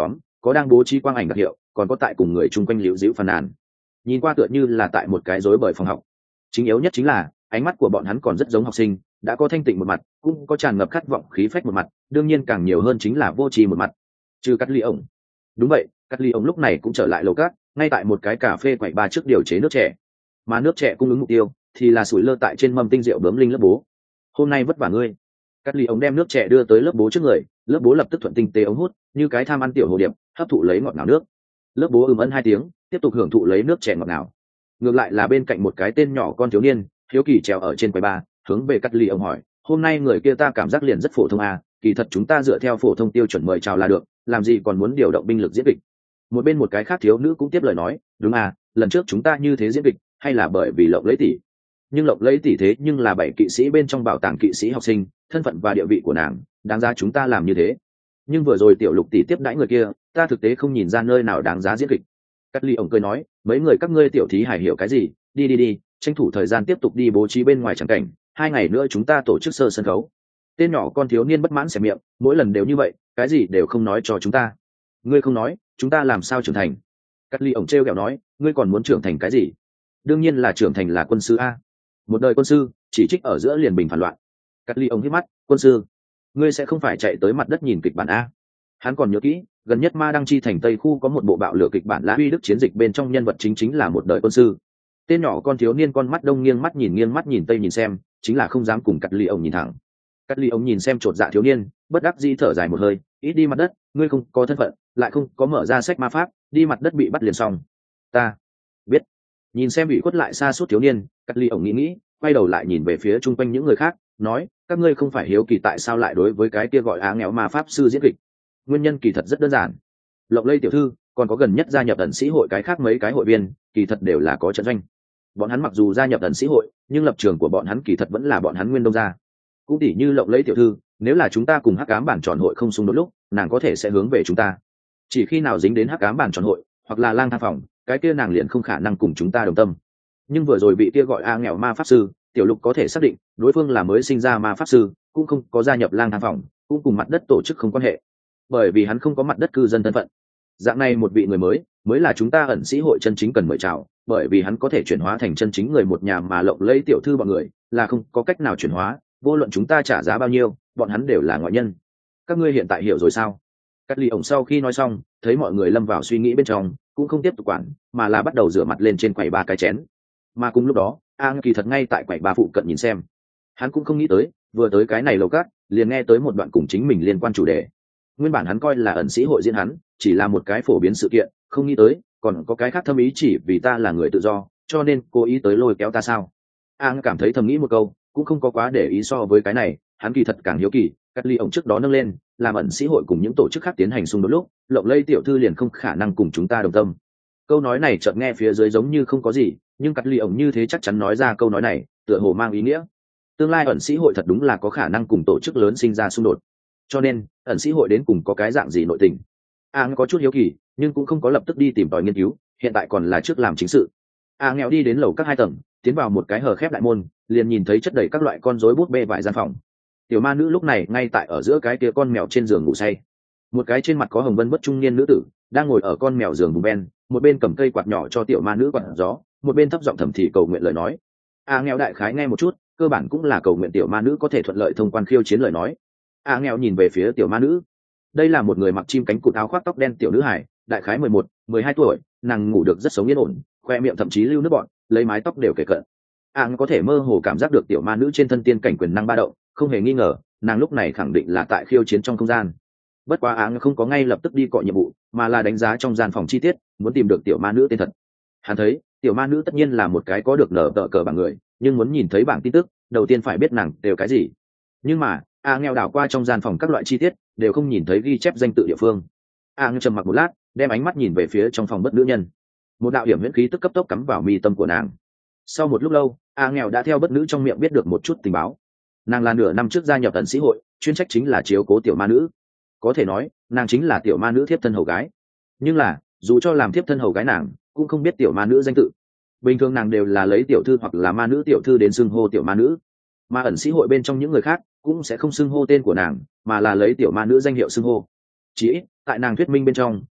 có đang bố trí quang ảnh đặc hiệu, còn có tại cùng người chung quanh liễu dĩu phàn nàn. Nhìn qua tựa như là tại một cái rối bời phòng học. Chính yếu nhất chính là ánh mắt của bọn hắn còn rất giống học sinh, đã có thanh tịnh một mặt, cũng có tràn ngập khát vọng khí phách một mặt, đương nhiên càng nhiều hơn chính là vô tri một mặt. Trừ Cắt Ly ổng. Đúng vậy, Cắt Ly ổng lúc này cũng trở lại lầu cát, ngay tại một cái cà phê quầy ba trước điều chế nước trẻ. Mà nước trẻ cung ứng mục tiêu thì là sủi lơ tại trên mâm tinh rượu bướm linh lớp bố. Hôm nay vất vả ngươi. Cắt Ly ổng đem nước trẻ đưa tới lớp bố trước người, lớp bố lập tức thuận tinh tế ống hút, như cái tham ăn tiểu hồ điệp, hấp thụ lấy ngọt ngào nước. Lớp bố ưm ân hai tiếng, tiếp tục hưởng thụ lấy nước trẻ ngọt ngào. Ngược lại là bên cạnh một cái tên nhỏ con thiếu niên, hiếu kỳ trèo ở trên quầy ba, hướng về Cắt Ly ổng hỏi, hôm nay người kia ta cảm giác liền rất phổ thông à, kỳ thật chúng ta dựa theo phổ thông tiêu chuẩn mời chào là được, làm gì còn muốn điều động binh lực diễn kịch. Một bên một cái khác thiếu nữ cũng tiếp lời nói, đúng à, lần trước chúng ta như thế diễn kịch hay là bởi vì Lộng Lẫy tỷ, nhưng Lộng Lẫy tỷ thế nhưng là 7 kỵ sĩ bên trong bảo tàng kỵ sĩ học sinh, thân phận và địa vị của nàng đáng giá chúng ta làm như thế. Nhưng vừa rồi Tiểu Lục tỷ tiếp đãi người kia, ta thực tế không nhìn ra nơi nào đáng giá diễn kịch. Cắt Ly ổng cười nói, mấy người các ngươi tiểu thí hài hiểu cái gì, đi, tranh thủ thời gian tiếp tục đi bố trí bên ngoài chẳng cảnh, 2 ngày nữa chúng ta tổ chức sơ sân khấu. Tên nhỏ con thiếu niên bất mãn xẻ miệng, mỗi lần đều như vậy, cái gì đều không nói cho chúng ta. Ngươi không nói, chúng ta làm sao trưởng thành? Cắt Ly ổng trêu ghẹo nói, ngươi còn muốn trưởng thành cái gì? Đương nhiên là trưởng thành là quân sư a. Một đời quân sư, chỉ trích ở giữa liền bình phản loạn. Cắt Ly ổng hít mắt, quân sư, ngươi sẽ không phải chạy tới mặt đất nhìn kịch bản a? Hắn còn nhớ kỹ, gần nhất Ma Đăng Chi thành Tây khu có một bộ bạo lửa kịch bản là Huy Đức chiến dịch bên trong nhân vật chính là một đời quân sư. Tên nhỏ con thiếu niên con mắt đông nghiêng mắt nhìn tây nhìn xem, chính là không dám cùng Cắt Ly ổng nhìn thẳng. Cắt Ly ổng nhìn xem chột dạ thiếu niên, bất đắc dĩ thở dài một hơi, ít đi mặt đất, ngươi không có thân phận, lại không có mở ra sách ma pháp, đi mặt đất bị bắt liền xong. Ta biết. Nhìn xem bị khuất lại xa suốt thiếu niên, Cắt Ly ổng nghĩ, quay đầu lại nhìn về phía chung quanh những người khác, nói, các ngươi không phải hiếu kỳ tại sao lại đối với cái kia gọi á nghèo ma pháp sư diễn kịch. Nguyên nhân kỳ thật rất đơn giản. Lộng Lây tiểu thư, còn có gần nhất gia nhập ẩn sĩ hội cái khác mấy cái hội viên, kỳ thật đều là có trận doanh. Bọn hắn mặc dù gia nhập ẩn sĩ hội, nhưng lập trường của bọn hắn kỳ thật vẫn là bọn hắn nguyên đông gia. Cũng tỉ như Lộng Lẫy tiểu thư, nếu là chúng ta cùng Hắc Ám Bản Tròn hội không xung đột lúc, nàng có thể sẽ hướng về chúng ta. Chỉ khi nào dính đến Hắc Ám Bản Tròn hội, hoặc là Lang Thang phòng, cái kia nàng liền không khả năng cùng chúng ta đồng tâm. Nhưng vừa rồi bị kia gọi a nghèo ma pháp sư, Tiểu Lục có thể xác định, đối phương là mới sinh ra ma pháp sư, cũng không có gia nhập Lang Thang phòng, cũng cùng mặt đất tổ chức không quan hệ, bởi vì hắn không có mặt đất cư dân thân phận. Dạng này một vị người mới là chúng ta ẩn sĩ hội chân chính cần mời chào, bởi vì hắn có thể chuyển hóa thành chân chính người một nhà, mà Lộng Lẫy tiểu thư bọn người là không có cách nào chuyển hóa, vô luận chúng ta trả giá bao nhiêu, bọn hắn đều là ngoại nhân. Các ngươi hiện tại hiểu rồi sao? Cắt Ly ổng sau khi nói xong, thấy mọi người lâm vào suy nghĩ bên trong, cũng không tiếp tục quản, mà là bắt đầu rửa mặt lên trên quầy ba cái chén. Mà cùng lúc đó, An kỳ thật ngay tại quầy ba phụ cận nhìn xem. Hắn cũng không nghĩ tới, vừa tới cái này lầu cát, liền nghe tới một đoạn cùng chính mình liên quan chủ đề. Nguyên bản hắn coi là ẩn sĩ hội diễn hắn chỉ là một cái phổ biến sự kiện, không nghĩ tới còn có cái khác thâm ý, chỉ vì ta là người tự do cho nên cố ý tới lôi kéo ta sao? An cảm thấy thầm nghĩ một câu, cũng không có quá để ý. So với cái này, hắn kỳ thật càng hiếu kỳ, Cắt Ly ổng trước đó nâng lên làm ẩn sĩ hội cùng những tổ chức khác tiến hành xung đột lúc, Lộng Lây tiểu thư liền không khả năng cùng chúng ta đồng tâm. Câu nói này chợt nghe phía dưới giống như không có gì, nhưng Cắt Ly ổng như thế chắc chắn nói ra câu nói này, tựa hồ mang ý nghĩa tương lai ẩn sĩ hội thật đúng là có khả năng cùng tổ chức lớn sinh ra xung đột. Cho nên ẩn sĩ hội đến cùng có cái dạng gì nội tình, An có chút hiếu kỳ, nhưng cũng không có lập tức đi tìm tòi nghiên cứu, hiện tại còn là trước làm chính sự. Nghèo đi đến lầu các 2 tầng, tiến vào một cái hờ khép đại môn, liền nhìn thấy chất đầy các loại con rối bút bê vải gian phòng. Tiểu ma nữ lúc này ngay tại ở giữa cái kia con mèo trên giường ngủ say. Một cái trên mặt có hồng vân bất trung niên nữ tử đang ngồi ở con mèo giường vùng bên, một bên cầm cây quạt nhỏ cho tiểu ma nữ quạt gió, một bên thấp giọng thầm thì cầu nguyện lời nói. Nghèo đại khái nghe một chút, cơ bản cũng là cầu nguyện tiểu ma nữ có thể thuận lợi thông quan khiêu chiến lời nói. Nghèo nhìn về phía tiểu ma nữ. Đây là một người mặc chim cánh cụt áo khoác tóc đen tiểu nữ hải, đại khái 11, 12 tuổi, nàng ngủ được rất sống yên ổn, khoe miệng thậm chí lưu nước bọt, lấy mái tóc đều kể cận. Có thể mơ hồ cảm giác được tiểu ma nữ trên thân tiên cảnh quyền năng ba động, không hề nghi ngờ, nàng lúc này khẳng định là tại khiêu chiến trong không gian. Bất quá không có ngay lập tức đi cọ nhiệm vụ, mà là đánh giá trong gian phòng chi tiết, muốn tìm được tiểu ma nữ tên thật. Hắn thấy, tiểu ma nữ tất nhiên là một cái có được nở tờ cờ bảng người, nhưng muốn nhìn thấy bảng tin tức, đầu tiên phải biết nàng đều cái gì. Nhưng mà, nghèo đảo qua trong gian phòng các loại chi tiết, đều không nhìn thấy ghi chép danh tự địa phương. Trầm mặc một lát, đem ánh mắt nhìn về phía trong phòng bất nữ nhân. Một đạo hiểm huyễn khí tức cấp tốc cắm vào mi tâm của nàng. Sau một lúc lâu, nghèo đã theo bất nữ trong miệng biết được một chút tình báo. Nàng là nửa năm trước gia nhập ẩn sĩ hội, chuyên trách chính là chiếu cố tiểu ma nữ. Có thể nói, nàng chính là tiểu ma nữ thiếp thân hầu gái. Nhưng là, dù cho làm thiếp thân hầu gái nàng, cũng không biết tiểu ma nữ danh tự. Bình thường nàng đều là lấy tiểu thư hoặc là ma nữ tiểu thư đến xưng hô tiểu ma nữ. Mà ẩn sĩ hội bên trong những người khác cũng sẽ không xưng hô tên của nàng, mà là lấy tiểu ma nữ danh hiệu xưng hô. Chỉ ít, tại nàng thuyết minh bên trong,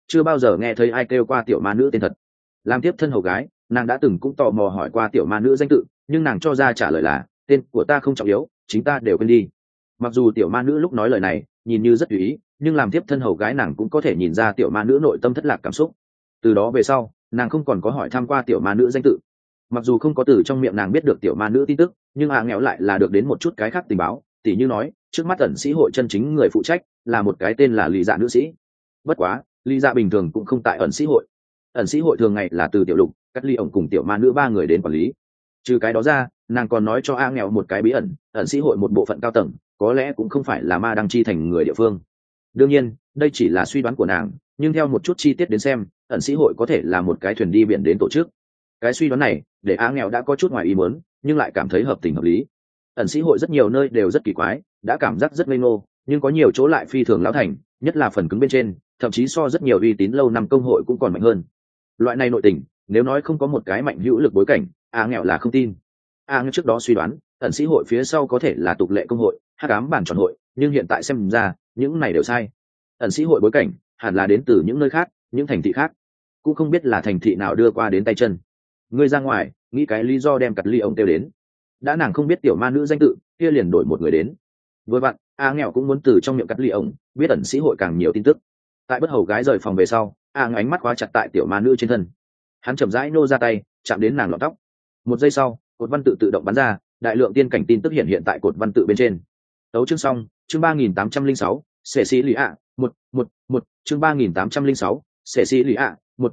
chưa bao giờ nghe thấy ai kêu qua tiểu ma nữ tên thật. Làm tiếp thân hầu gái, nàng đã từng cũng tò mò hỏi qua tiểu ma nữ danh tự, nhưng nàng cho ra trả lời là tên của ta không trọng yếu, chính ta đều quên đi. Mặc dù tiểu ma nữ lúc nói lời này nhìn như rất tùy ý, nhưng làm tiếp thân hầu gái nàng cũng có thể nhìn ra tiểu ma nữ nội tâm thất lạc cảm xúc. Từ đó về sau nàng không còn có hỏi thăm qua tiểu ma nữ danh tự. Mặc dù không có từ trong miệng nàng biết được tiểu ma nữ tin tức, nhưng nghèo lại là được đến một chút cái khác tình báo, tỉ như nói trước mắt ẩn sĩ hội chân chính người phụ trách là một cái tên là Lý Dạ nữ sĩ. Bất quá Lý Dạ bình thường cũng không tại ẩn sĩ hội. Ẩn sĩ hội thường ngày là từ tiểu lục, cắt ly ổng cùng tiểu ma nữ ba người đến quản lý. Trừ cái đó ra, nàng còn nói cho nghèo một cái bí ẩn sĩ hội một bộ phận cao tầng có lẽ cũng không phải là ma đăng chi thành người địa phương. Đương nhiên đây chỉ là suy đoán của nàng, nhưng theo một chút chi tiết đến xem, ẩn sĩ hội có thể là một cái thuyền đi biển đến tổ chức. Cái suy đoán này để nghèo đã có chút ngoài ý muốn, nhưng lại cảm thấy hợp tình hợp lý. Ẩn sĩ hội rất nhiều nơi đều rất kỳ quái, đã cảm giác rất ngây ngô, nhưng có nhiều chỗ lại phi thường lão thành, nhất là phần cứng bên trên, thậm chí so rất nhiều uy tín lâu năm công hội cũng còn mạnh hơn. Loại này nội tình, nếu nói không có một cái mạnh hữu lực bối cảnh, nghèo là không tin. Nghèo trước đó suy đoán ẩn sĩ hội phía sau có thể là tục lệ công hội, hắc ám bản tròn hội, nhưng hiện tại xem ra những này đều sai. Ẩn sĩ hội bối cảnh hẳn là đến từ những nơi khác, những thành thị khác, cũng không biết là thành thị nào đưa qua đến tay chân. Ngươi ra ngoài nghĩ cái lý do đem cặt ly ông kêu đến. Đã nàng không biết tiểu ma nữ danh tự, kia liền đổi một người đến. Vừa vặn nghèo cũng muốn từ trong miệng cắt ly ông biết ẩn sĩ hội càng nhiều tin tức. Tại bất hầu gái rời phòng về sau, ánh mắt khóa chặt tại tiểu ma nữ trên thân. Hắn chậm rãi nô ra tay chạm đến nàng lọn tóc. Một giây sau cột văn tự tự động bắn ra, đại lượng tiên cảnh tin tức hiện tại cột văn tự bên trên. Tấu chương xong, chương 3806, Sệ sĩ Lý ạ, 1 chương 3806, Sệ sĩ Lý ạ, 1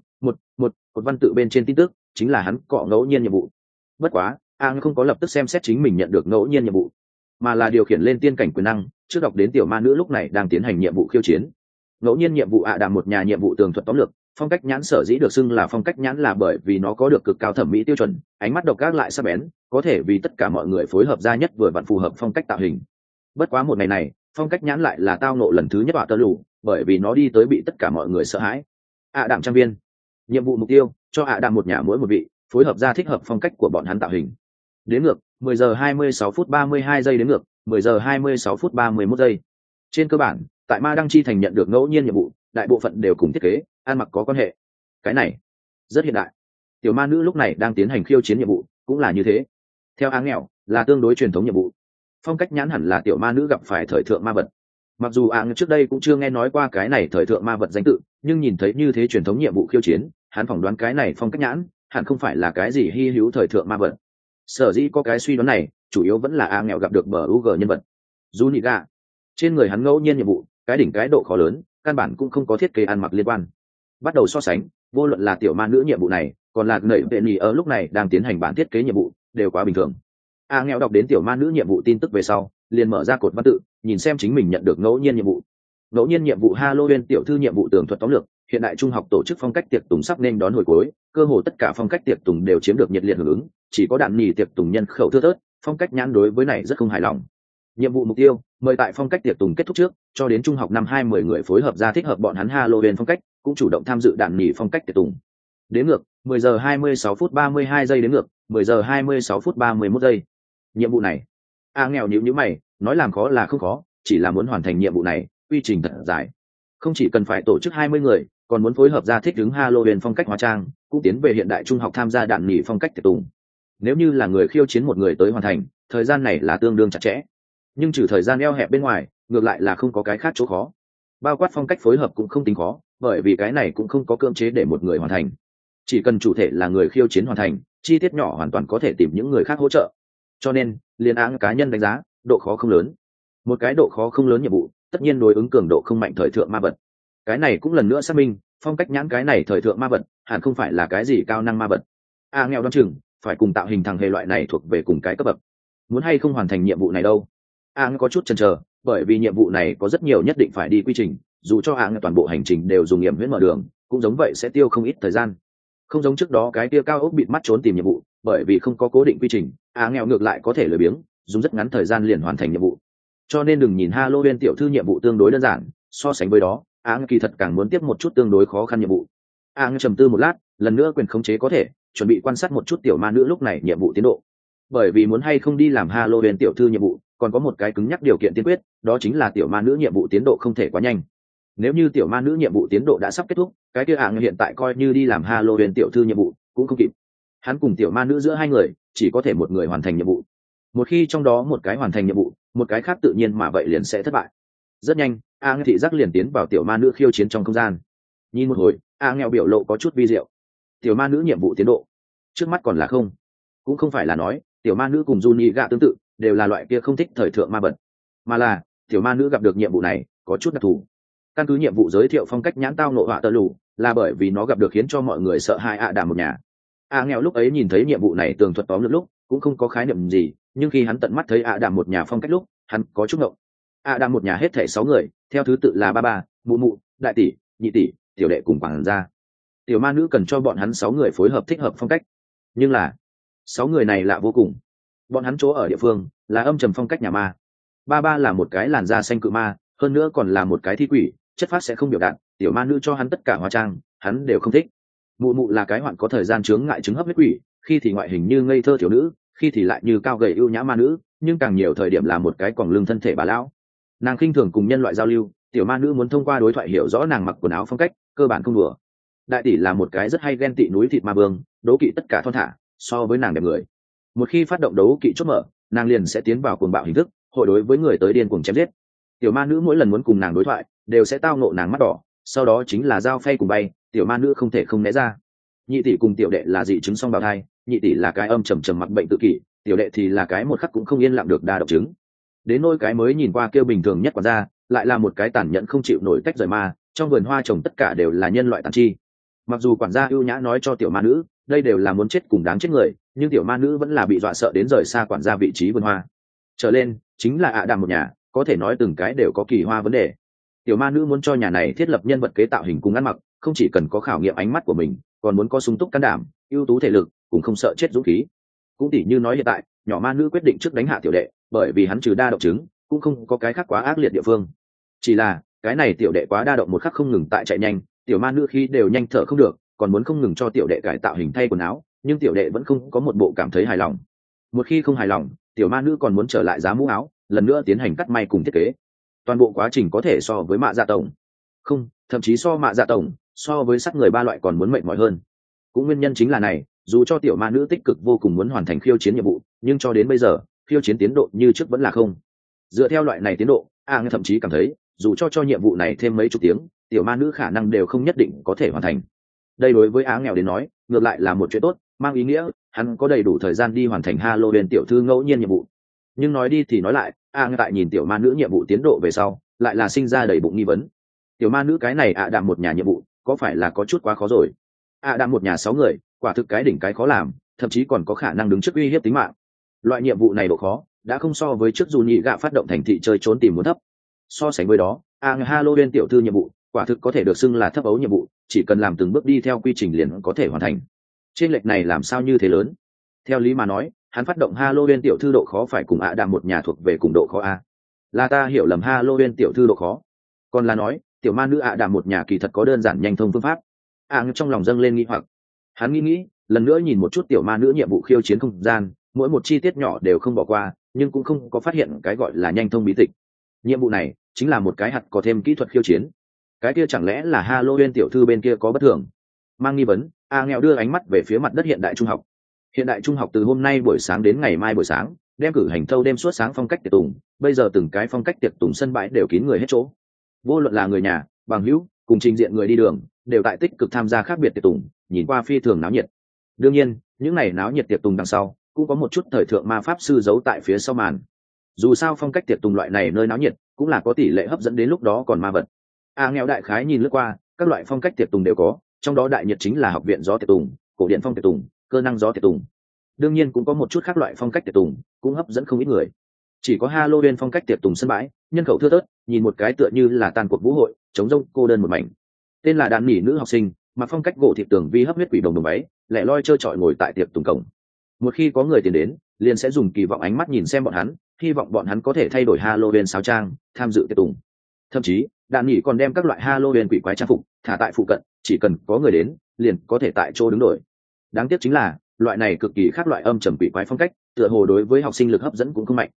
cột văn tự bên trên tin tức chính là hắn cọ ngẫu nhiên nhiệm vụ. Bất quá không có lập tức xem xét chính mình nhận được ngẫu nhiên nhiệm vụ, mà là điều khiển lên tiên cảnh quyền năng, trước đọc đến tiểu ma nữ lúc này đang tiến hành nhiệm vụ khiêu chiến. Ngẫu nhiên nhiệm vụ đàm một nhà nhiệm vụ tường thuật tóm lược. Phong cách nhãn sở dĩ được xưng là phong cách nhãn là bởi vì nó có được cực cao thẩm mỹ tiêu chuẩn, ánh mắt độc ác lại sắc bén, có thể vì tất cả mọi người phối hợp ra nhất vừa vặn phù hợp phong cách tạo hình. Bất quá một ngày này phong cách nhãn lại là tao nộ lần thứ nhất tơ lù, bởi vì nó đi tới bị tất cả mọi người sợ hãi. Đạm trang viên nhiệm vụ mục tiêu cho đạm một nhà mỗi một vị phối hợp ra thích hợp phong cách của bọn hắn tạo hình. Đến ngược 10 giờ 26 phút 32 giây, đến ngược 10 giờ 26 phút 31 giây. Trên cơ bản tại ma đăng chi thành nhận được ngẫu nhiên nhiệm vụ đại bộ phận đều cùng thiết kế ăn mặc có quan hệ. Cái này rất hiện đại. Tiểu ma nữ lúc này đang tiến hành khiêu chiến nhiệm vụ cũng là như thế. Theo nghèo là tương đối truyền thống nhiệm vụ. Phong cách nhãn hẳn là tiểu ma nữ gặp phải thời thượng ma vật. Mặc dù trước đây cũng chưa nghe nói qua cái này thời thượng ma vật danh tự, nhưng nhìn thấy như thế truyền thống nhiệm vụ khiêu chiến, hắn phỏng đoán cái này phong cách nhãn hẳn không phải là cái gì hy hữu thời thượng ma vật. Sở dĩ có cái suy đoán này chủ yếu vẫn là nghèo gặp được bờ UG nhân vật Juniga. Trên người hắn ngẫu nhiên nhiệm vụ cái đỉnh cái độ khó lớn, căn bản cũng không có thiết kế ăn mặc liên quan. Bắt đầu so sánh, vô luận là tiểu ma nữ nhiệm vụ này còn là nảy vệ nhì ở lúc này đang tiến hành bản thiết kế nhiệm vụ đều quá bình thường. Nghèo đọc đến tiểu ma nữ nhiệm vụ tin tức về sau liền mở ra cột văn tự nhìn xem chính mình nhận được ngẫu nhiên nhiệm vụ. Ngẫu nhiên nhiệm vụ Halloween tiểu thư nhiệm vụ tường thuật tóm lược. Hiện đại trung học tổ chức phong cách tiệc tùng sắp nên đón hồi cuối, cơ hồ tất cả phong cách tiệc tùng đều chiếm được nhiệt liệt hưởng ứng, chỉ có đạn nhì tiệc tùng nhân khẩu thưa thớt, phong cách nhãn đối với này rất không hài lòng. Nhiệm vụ mục tiêu mời tại phong cách tiệc tùng kết thúc trước cho đến trung học năm 20 người phối hợp ra thích hợp bọn hắn Halloween phong cách, cũng chủ động tham dự đạn nhì phong cách tiệc tùng. Đến ngược 10 giờ 26 phút 32 giây, đến ngược 10 giờ 26 phút 31 giây. Nhiệm vụ này nghèo nhíu mày nói làm khó là không khó, chỉ là muốn hoàn thành nhiệm vụ này quy trình thật dài, không chỉ cần phải tổ chức 20 người, còn muốn phối hợp ra thích ứng Halloween phong cách hóa trang, cũng tiến về hiện đại trung học tham gia đạn nhì phong cách tiệc tùng. Nếu như là người khiêu chiến một người tới hoàn thành, thời gian này là tương đương chặt chẽ, nhưng trừ thời gian eo hẹp bên ngoài, ngược lại là không có cái khác chỗ khó. Bao quát phong cách phối hợp cũng không tính khó, bởi vì cái này cũng không có cưỡng chế để một người hoàn thành, chỉ cần chủ thể là người khiêu chiến hoàn thành, chi tiết nhỏ hoàn toàn có thể tìm những người khác hỗ trợ. Cho nên liên áng cá nhân đánh giá độ khó không lớn. Một cái độ khó không lớn nhiệm vụ tất nhiên đối ứng cường độ không mạnh thời thượng ma vật. Cái này cũng lần nữa xác minh phong cách nhãn cái này thời thượng ma vật hẳn không phải là cái gì cao năng ma vật. Nghèo đoán chừng phải cùng tạo hình thằng hề loại này thuộc về cùng cái cấp bậc. Muốn hay không hoàn thành nhiệm vụ này đâu. Có chút chần chờ, bởi vì nhiệm vụ này có rất nhiều nhất định phải đi quy trình, dù cho toàn bộ hành trình đều dùng nghiệm huyễn mở đường, cũng giống vậy sẽ tiêu không ít thời gian. Không giống trước đó cái kia cao ốc bịt mắt trốn tìm nhiệm vụ, bởi vì không có cố định quy trình, nghèo ngược lại có thể lười biếng, dùng rất ngắn thời gian liền hoàn thành nhiệm vụ. Cho nên đừng nhìn Halloween tiểu thư nhiệm vụ tương đối đơn giản, so sánh với đó kỳ thật càng muốn tiếp một chút tương đối khó khăn nhiệm vụ. Trầm tư một lát, lần nữa quyền khống chế có thể chuẩn bị quan sát một chút tiểu ma nữ lúc này nhiệm vụ tiến độ, bởi vì muốn hay không đi làm Halloween tiểu thư nhiệm vụ còn có một cái cứng nhắc điều kiện tiên quyết, đó chính là tiểu ma nữ nhiệm vụ tiến độ không thể quá nhanh. nếu như tiểu ma nữ nhiệm vụ tiến độ đã sắp kết thúc, cái kia hiện tại coi như đi làm Halloween tiểu thư nhiệm vụ cũng không kịp. Hắn cùng tiểu ma nữ giữa hai người chỉ có thể một người hoàn thành nhiệm vụ. Một khi trong đó một cái hoàn thành nhiệm vụ, một cái khác tự nhiên mà vậy liền sẽ thất bại. Rất nhanh, thị giác liền tiến vào tiểu ma nữ khiêu chiến trong không gian. Nhìn một hồi, nghèo biểu lộ có chút vi diệu. Tiểu ma nữ nhiệm vụ tiến độ trước mắt còn là không. Cũng không phải là nói tiểu ma nữ cùng Juni gạ tương tự, đều là loại kia không thích thời thượng ma vật, mà là tiểu ma nữ gặp được nhiệm vụ này có chút đặc thù. Căn cứ nhiệm vụ giới thiệu phong cách nhãn tao nộ họa tơ lù, là bởi vì nó gặp được khiến cho mọi người sợ hãi đàm một nhà. Nghèo lúc ấy nhìn thấy nhiệm vụ này tường thuật tóm lược lúc cũng không có khái niệm gì, nhưng khi hắn tận mắt thấy đàm một nhà phong cách lúc, hắn có chút ngộng. đàm một nhà hết thảy 6 người, theo thứ tự là ba ba, mụ mụ, đại tỷ, nhị tỷ, tiểu đệ cùng quản gia. Tiểu ma nữ cần cho bọn hắn 6 người phối hợp thích hợp phong cách, nhưng là 6 người này lạ vô cùng. Bọn hắn chỗ ở địa phương là âm trầm phong cách nhà ma. Ba ba là một cái làn da xanh cự ma, hơn nữa còn là một cái thi quỷ, chất phát sẽ không biểu đạt. Tiểu ma nữ cho hắn tất cả hóa trang, hắn đều không thích. Mụ mụ là cái hoạn có thời gian chướng ngại chứng hấp huyết quỷ, khi thì ngoại hình như ngây thơ thiếu nữ, khi thì lại như cao gầy ưu nhã ma nữ, nhưng càng nhiều thời điểm là một cái quòng lưng thân thể bà lão. Nàng khinh thường cùng nhân loại giao lưu, tiểu ma nữ muốn thông qua đối thoại hiểu rõ nàng mặc quần áo phong cách, cơ bản không đùa. Đại tỷ là một cái rất hay ghen tị núi thịt ma vương, đố kỵ tất cả thon thả, so với nàng đẹp người. Một khi phát động đấu kỵ chốt mở, nàng liền sẽ tiến vào cuồng bạo hình thức, hội đối với người tới điên cuồng chém giết. Tiểu ma nữ mỗi lần muốn cùng nàng đối thoại, đều sẽ tao nộ nàng mắt đỏ, sau đó chính là dao phay cùng bay, tiểu ma nữ không thể không né ra. Nhị tỷ cùng tiểu đệ là dị chứng song bào thai, nhị tỷ là cái âm trầm trầm mặc bệnh tự kỷ, tiểu đệ thì là cái một khắc cũng không yên lặng được đa độc chứng. Đến nôi cái mới nhìn qua kêu bình thường nhất quản gia, lại là một cái tàn nhẫn không chịu nổi tách rời ma, trong vườn hoa trồng tất cả đều là nhân loại tàn chi. Mặc dù quản gia ưu nhã nói cho tiểu ma nữ, đây đều là muốn chết cùng đáng chết người, nhưng tiểu ma nữ vẫn là bị dọa sợ đến rời xa quản gia vị trí vườn hoa. Trở lên chính là đàm một nhà, có thể nói từng cái đều có kỳ hoa vấn đề. Tiểu ma nữ muốn cho nhà này thiết lập nhân vật kế tạo hình cùng ăn mặc, không chỉ cần có khảo nghiệm ánh mắt của mình, còn muốn có sung túc can đảm, ưu tú thể lực, cũng không sợ chết dũng khí. Cũng tỉ như nói hiện tại, nhỏ ma nữ quyết định trước đánh hạ tiểu đệ, bởi vì hắn trừ đa động chứng, cũng không có cái khác quá ác liệt địa phương. Chỉ là cái này tiểu đệ quá đa động một khắc không ngừng tại chạy nhanh, tiểu ma nữ khi đều nhanh thở không được, còn muốn không ngừng cho tiểu đệ cải tạo hình thay quần áo, nhưng tiểu đệ vẫn không có một bộ cảm thấy hài lòng. Một khi không hài lòng, tiểu ma nữ còn muốn trở lại giá mũ áo, lần nữa tiến hành cắt may cùng thiết kế. Toàn bộ quá trình có thể so với mạ dạ tổng, không, thậm chí so mạ dạ tổng, so với sát người ba loại còn muốn mệt mỏi hơn. Cũng nguyên nhân chính là này, dù cho tiểu ma nữ tích cực vô cùng muốn hoàn thành khiêu chiến nhiệm vụ, nhưng cho đến bây giờ khiêu chiến tiến độ như trước vẫn là không. Dựa theo loại này tiến độ, thậm chí cảm thấy dù cho nhiệm vụ này thêm mấy chục tiếng, tiểu ma nữ khả năng đều không nhất định có thể hoàn thành. Đây đối với nghèo đến nói ngược lại là một chuyện tốt, mang ý nghĩa hắn có đầy đủ thời gian đi hoàn thành Halloween tiểu thư ngẫu nhiên nhiệm vụ. Nhưng nói đi thì nói lại, tại nhìn tiểu ma nữ nhiệm vụ tiến độ về sau, lại là sinh ra đầy bụng nghi vấn. Tiểu ma nữ cái này đạm một nhà nhiệm vụ có phải là có chút quá khó rồi? đạm một nhà 6 người, quả thực cái đỉnh cái khó làm, thậm chí còn có khả năng đứng trước uy hiếp tính mạng. Loại nhiệm vụ này độ khó đã không so với trước dù nhị gạ phát động thành thị chơi trốn tìm muốn thấp. So sánh với đó, Halloween tiểu thư nhiệm vụ quả thực có thể được xưng là thấp ấu nhiệm vụ, chỉ cần làm từng bước đi theo quy trình liền có thể hoàn thành. Trên lệch này làm sao như thế lớn? Theo lý mà nói, hắn phát động Halloween tiểu thư độ khó phải cùng đạm một nhà thuộc về cùng độ khó a. Là ta hiểu lầm Halloween tiểu thư độ khó, còn là nói tiểu ma nữ đạm một nhà kỳ thật có đơn giản nhanh thông phương pháp. Trong lòng dâng lên nghi hoặc. Hắn nghĩ lần nữa nhìn một chút tiểu ma nữ nhiệm vụ khiêu chiến không gian, mỗi một chi tiết nhỏ đều không bỏ qua, nhưng cũng không có phát hiện cái gọi là nhanh thông bí tịch. Nhiệm vụ này chính là một cái hạt có thêm kỹ thuật khiêu chiến. Cái kia chẳng lẽ là Halloween tiểu thư bên kia có bất thường? Mang nghi vấn, nghèo đưa ánh mắt về phía mặt đất hiện đại trung học. Hiện đại trung học từ hôm nay buổi sáng đến ngày mai buổi sáng đem cử hành thâu đêm suốt sáng phong cách tiệc tùng, bây giờ từng cái phong cách tiệc tùng sân bãi đều kín người hết chỗ. Vô luận là người nhà, bằng hữu, cùng trình diện người đi đường, đều tại tích cực tham gia khác biệt tiệc tùng, nhìn qua phi thường náo nhiệt. Đương nhiên, những ngày náo nhiệt tiệc tùng đằng sau, cũng có một chút thời thượng ma pháp sư giấu tại phía sau màn. Dù sao phong cách tiệc tùng loại này nơi náo nhiệt, cũng là có tỷ lệ hấp dẫn đến lúc đó còn ma vật. Nghèo đại khái nhìn lướt qua, các loại phong cách tiệc tùng đều có, trong đó đại nhiệt chính là học viện gió tiệc tùng, cổ điện phong tiệc tùng, cơ năng gió tiệc tùng. Đương nhiên cũng có một chút khác loại phong cách tiệc tùng, cũng hấp dẫn không ít người. Chỉ có Halloween phong cách tiệc tùng sân bãi, nhân khẩu thưa thớt, nhìn một cái tựa như là tàn cuộc vũ hội, trống rỗng cô đơn một mảnh. Tên là đàn nỉ nữ học sinh, mặc phong cách gỗ thịt tường vi hấp huyết quỷ đồng váy, lẻ loi trơ trọi ngồi tại tiệc tùng cổng. Một khi có người tiền đến, liền sẽ dùng kỳ vọng ánh mắt nhìn xem bọn hắn, hy vọng bọn hắn có thể thay đổi Halloween sáo trang, tham dự tiệc tùng. Thậm chí, đàn nỉ còn đem các loại Halloween quỷ quái trang phục thả tại phụ cận, chỉ cần có người đến, liền có thể tại chỗ đứng đổi. Đáng tiếc chính là loại này cực kỳ khác loại âm trầm quỷ quái phong cách, tựa hồ đối với học sinh lực hấp dẫn cũng không mạnh.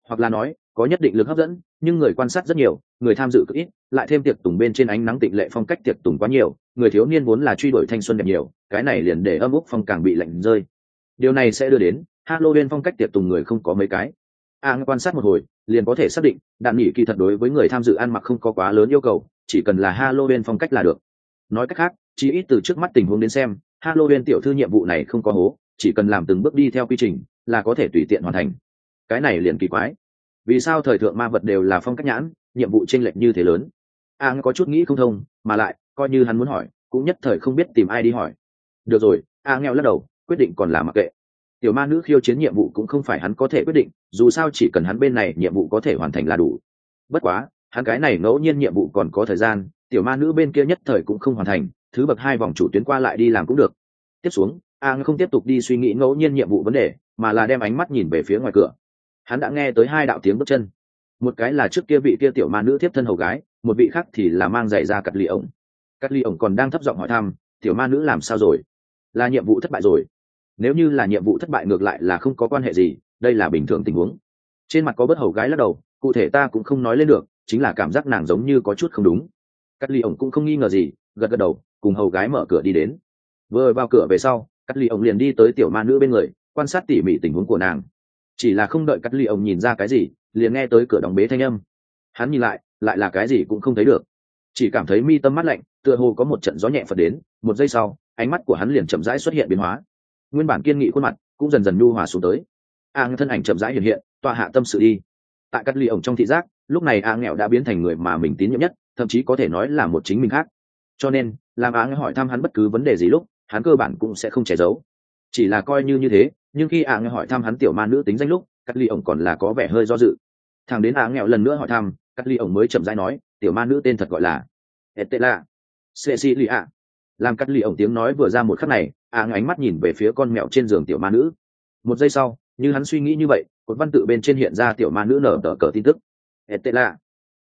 hoặc là nói có nhất định lực hấp dẫn, nhưng người quan sát rất nhiều, người tham dự cực ít, lại thêm tiệc tùng bên trên ánh nắng tịnh lệ phong cách tiệc tùng quá nhiều, người thiếu niên vốn là truy đuổi thanh xuân đẹp nhiều, cái này liền để âm úc phong càng bị lạnh rơi. Điều này sẽ đưa đến Halloween phong cách tiệc tùng người không có mấy cái. Quan sát một hồi liền có thể xác định đạn nghỉ kỳ thật đối với người tham dự ăn mặc không có quá lớn yêu cầu, chỉ cần là Halloween phong cách là được. Nói cách khác, chỉ ít từ trước mắt tình huống đến xem, Halloween tiểu thư nhiệm vụ này không có hố, chỉ cần làm từng bước đi theo quy trình là có thể tùy tiện hoàn thành. Cái này liền kỳ quái, vì sao thời thượng ma vật đều là phong cách nhãn, nhiệm vụ chênh lệch như thế lớn? Có chút nghĩ không thông, mà lại coi như hắn muốn hỏi cũng nhất thời không biết tìm ai đi hỏi. Được rồi, nghèo lắc đầu, quyết định còn là mặc kệ. Tiểu ma nữ khiêu chiến nhiệm vụ cũng không phải hắn có thể quyết định, dù sao chỉ cần hắn bên này nhiệm vụ có thể hoàn thành là đủ. Bất quá hắn cái này ngẫu nhiên nhiệm vụ còn có thời gian, tiểu ma nữ bên kia nhất thời cũng không hoàn thành, thứ bậc 2 vòng chủ tuyến qua lại đi làm cũng được. Tiếp xuống không tiếp tục đi suy nghĩ ngẫu nhiên nhiệm vụ vấn đề, mà là đem ánh mắt nhìn về phía ngoài cửa. Hắn đã nghe tới 2 đạo tiếng bước chân, một cái là trước kia vị kia tiểu ma nữ tiếp thân hầu gái, một vị khác thì là mang giày ra cắt ly ổng. Cắt ly ổng còn đang thấp giọng hỏi thăm tiểu ma nữ làm sao rồi, là nhiệm vụ thất bại rồi? Nếu như là nhiệm vụ thất bại ngược lại là không có quan hệ gì, đây là bình thường tình huống. Trên mặt có bất hầu gái lắc đầu, cụ thể ta cũng không nói lên được, chính là cảm giác nàng giống như có chút không đúng. Cắt ly ổng cũng không nghi ngờ gì, gật gật đầu, cùng hầu gái mở cửa đi đến. Vừa vào cửa về sau, Cắt ly ổng liền đi tới tiểu ma nữ bên người, quan sát tỉ mỉ tình huống của nàng. Chỉ là không đợi Cắt ly ổng nhìn ra cái gì, liền nghe tới cửa đóng bế thanh âm. Hắn nhìn lại là cái gì cũng không thấy được, chỉ cảm thấy mi tâm mát lạnh, tựa hồ có một trận gió nhẹ phật đến. Một giây sau, ánh mắt của hắn liền chậm rãi xuất hiện biến hóa, nguyên bản kiên nghị khuôn mặt cũng dần dần nhu hòa xuống tới. Thân ảnh chậm rãi hiện hiện, tọa hạ tâm sự đi. Tại Cắt ly ổng trong thị giác, lúc này nghèo đã biến thành người mà mình tín nhiệm nhất, thậm chí có thể nói là một chính mình khác. Cho nên làm hỏi thăm hắn bất cứ vấn đề gì lúc, hắn cơ bản cũng sẽ không che giấu. Chỉ là coi như thế, nhưng khi hỏi thăm hắn tiểu ma nữ tính danh lúc, Cắt ly ổng còn là có vẻ hơi do dự. Thằng đến nghèo lần nữa hỏi thăm, Cắt ly ổng mới chậm rãi nói tiểu ma nữ tên thật gọi là Estela Cecilia. Làm Cắt ly ổng tiếng nói vừa ra một khắc này, ánh mắt nhìn về phía con mèo trên giường tiểu ma nữ. Một giây sau, như hắn suy nghĩ như vậy, cột văn tự bên trên hiện ra tiểu ma nữ nở tờ cờ tin tức. Estela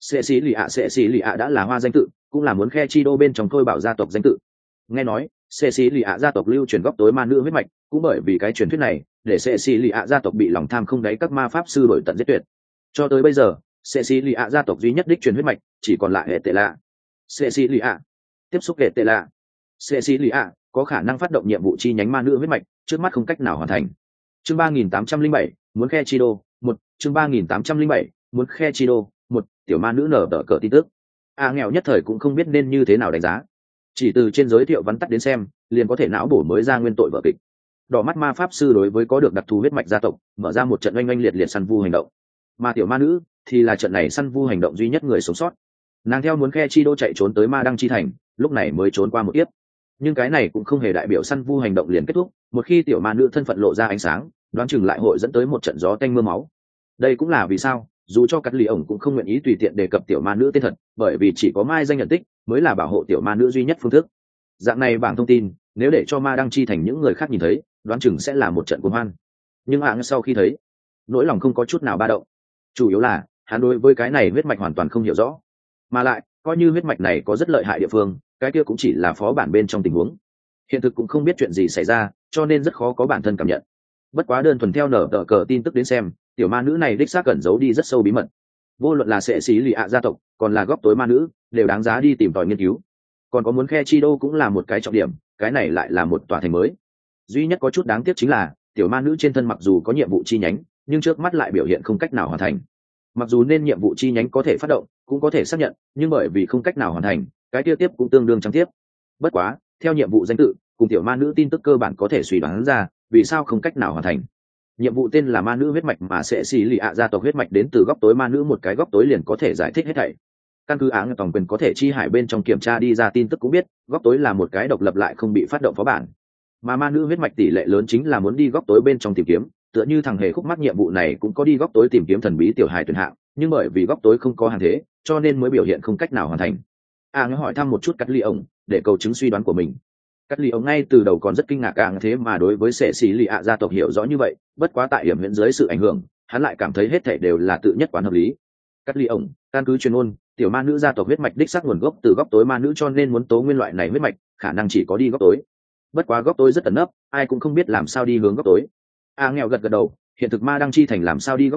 Cecilia đã là hoa danh tự, cũng là muốn khe chi đô bên trong thôi bảo gia tộc danh tự. Nghe nói Cecilia gia tộc lưu truyền góc tối ma nữ huyết mạch, cũng bởi vì cái truyền thuyết này để Cecilia gia tộc bị lòng tham không đáy các ma pháp sư đổi tận giết tuyệt. Cho tới bây giờ, Cecilia gia tộc duy nhất đích truyền huyết mạch chỉ còn lại Estela. Cecilia tiếp xúc Estela. Cecilia có khả năng phát động nhiệm vụ chi nhánh ma nữ huyết mạch, trước mắt không cách nào hoàn thành. Chương 3807, muốn khe chi đô, 1, chương 3807, muốn khe chi đô, 1, tiểu ma nữ nở tờ cờ tin tức. Nghèo nhất thời cũng không biết nên như thế nào đánh giá. Chỉ từ trên giới thiệu vắn tắt đến xem, liền có thể não bổ mới ra nguyên tội vở kịch. Đỏ mắt ma pháp sư đối với có được đặc thù huyết mạch gia tộc, mở ra một trận oanh oanh liệt liệt săn vu hành động. Mà tiểu ma nữ thì là trận này săn vu hành động duy nhất người sống sót. Nàng theo muốn khe chi đô chạy trốn tới ma đăng chi thành, lúc này mới trốn qua một kiếp. Nhưng cái này cũng không hề đại biểu săn vu hành động liền kết thúc, một khi tiểu ma nữ thân phận lộ ra ánh sáng, đoán chừng lại hội dẫn tới một trận gió tanh mưa máu. Đây cũng là vì sao dù cho Cắt ly ổng cũng không nguyện ý tùy tiện đề cập tiểu ma nữ tên thật, bởi vì chỉ có mai danh nhận tích mới là bảo hộ tiểu ma nữ duy nhất phương thức. Dạng này bảng thông tin nếu để cho ma đăng chi thành những người khác nhìn thấy, đoán chừng sẽ là một trận cuồng hoan. Nhưng sau khi thấy, nỗi lòng không có chút nào ba động. Chủ yếu là hắn đối với cái này huyết mạch hoàn toàn không hiểu rõ, mà lại coi như huyết mạch này có rất lợi hại địa phương, cái kia cũng chỉ là phó bản bên trong tình huống, hiện thực cũng không biết chuyện gì xảy ra, cho nên rất khó có bản thân cảm nhận. Bất quá đơn thuần theo nở tờ cờ tin tức đến xem, tiểu ma nữ này đích xác cẩn giấu đi rất sâu bí mật. Vô luận là sẽ xí lì gia tộc còn là góc tối ma nữ đều đáng giá đi tìm tòi nghiên cứu. Còn có muốn khe chi đô cũng là một cái trọng điểm, cái này lại là một tòa thành mới. Duy nhất có chút đáng tiếc chính là tiểu ma nữ trên thân mặc dù có nhiệm vụ chi nhánh, nhưng trước mắt lại biểu hiện không cách nào hoàn thành. Mặc dù nên nhiệm vụ chi nhánh có thể phát động cũng có thể xác nhận, nhưng bởi vì không cách nào hoàn thành, cái tiêu tiếp cũng tương đương trắng tiếp. Bất quá theo nhiệm vụ danh tự cùng tiểu ma nữ tin tức cơ bản có thể suy đoán ra vì sao không cách nào hoàn thành. Nhiệm vụ tên là ma nữ huyết mạch, mà sẽ xì lì gia tộc huyết mạch đến từ góc tối ma nữ, một cái góc tối liền có thể giải thích hết thảy. Căn cứ tổng quyền có thể chi hải bên trong kiểm tra đi ra tin tức cũng biết, góc tối là một cái độc lập lại không bị phát động phó bản. Mà ma nữ huyết mạch tỷ lệ lớn chính là muốn đi góc tối bên trong tìm kiếm, tựa như thằng hề khúc mắc nhiệm vụ này cũng có đi góc tối tìm kiếm thần bí tiểu hài tuyển hạng, nhưng bởi vì góc tối không có hàng thế, cho nên mới biểu hiện không cách nào hoàn thành. Hỏi thăm một chút Cắt ly ổng để cầu chứng suy đoán của mình. Cắt ly ổng ngay từ đầu còn rất kinh ngạc thế mà đối với sệ xì lì gia tộc hiểu rõ như vậy, bất quá tại hiểm huyễn dưới sự ảnh hưởng, hắn lại cảm thấy hết thảy đều là tự nhất quán hợp lý. Cắt ly ổng căn cứ chuyên môn, tiểu ma nữ gia tộc huyết mạch đích xác nguồn gốc từ góc tối ma nữ, cho nên muốn tố nguyên loại này huyết mạch khả năng chỉ có đi góc tối. Bất quá góc tối rất ẩn nấp, ai cũng không biết làm sao đi hướng góc tối. Nghèo gật gật đầu, hiện thực ma đăng chi thành làm sao đi góc tối,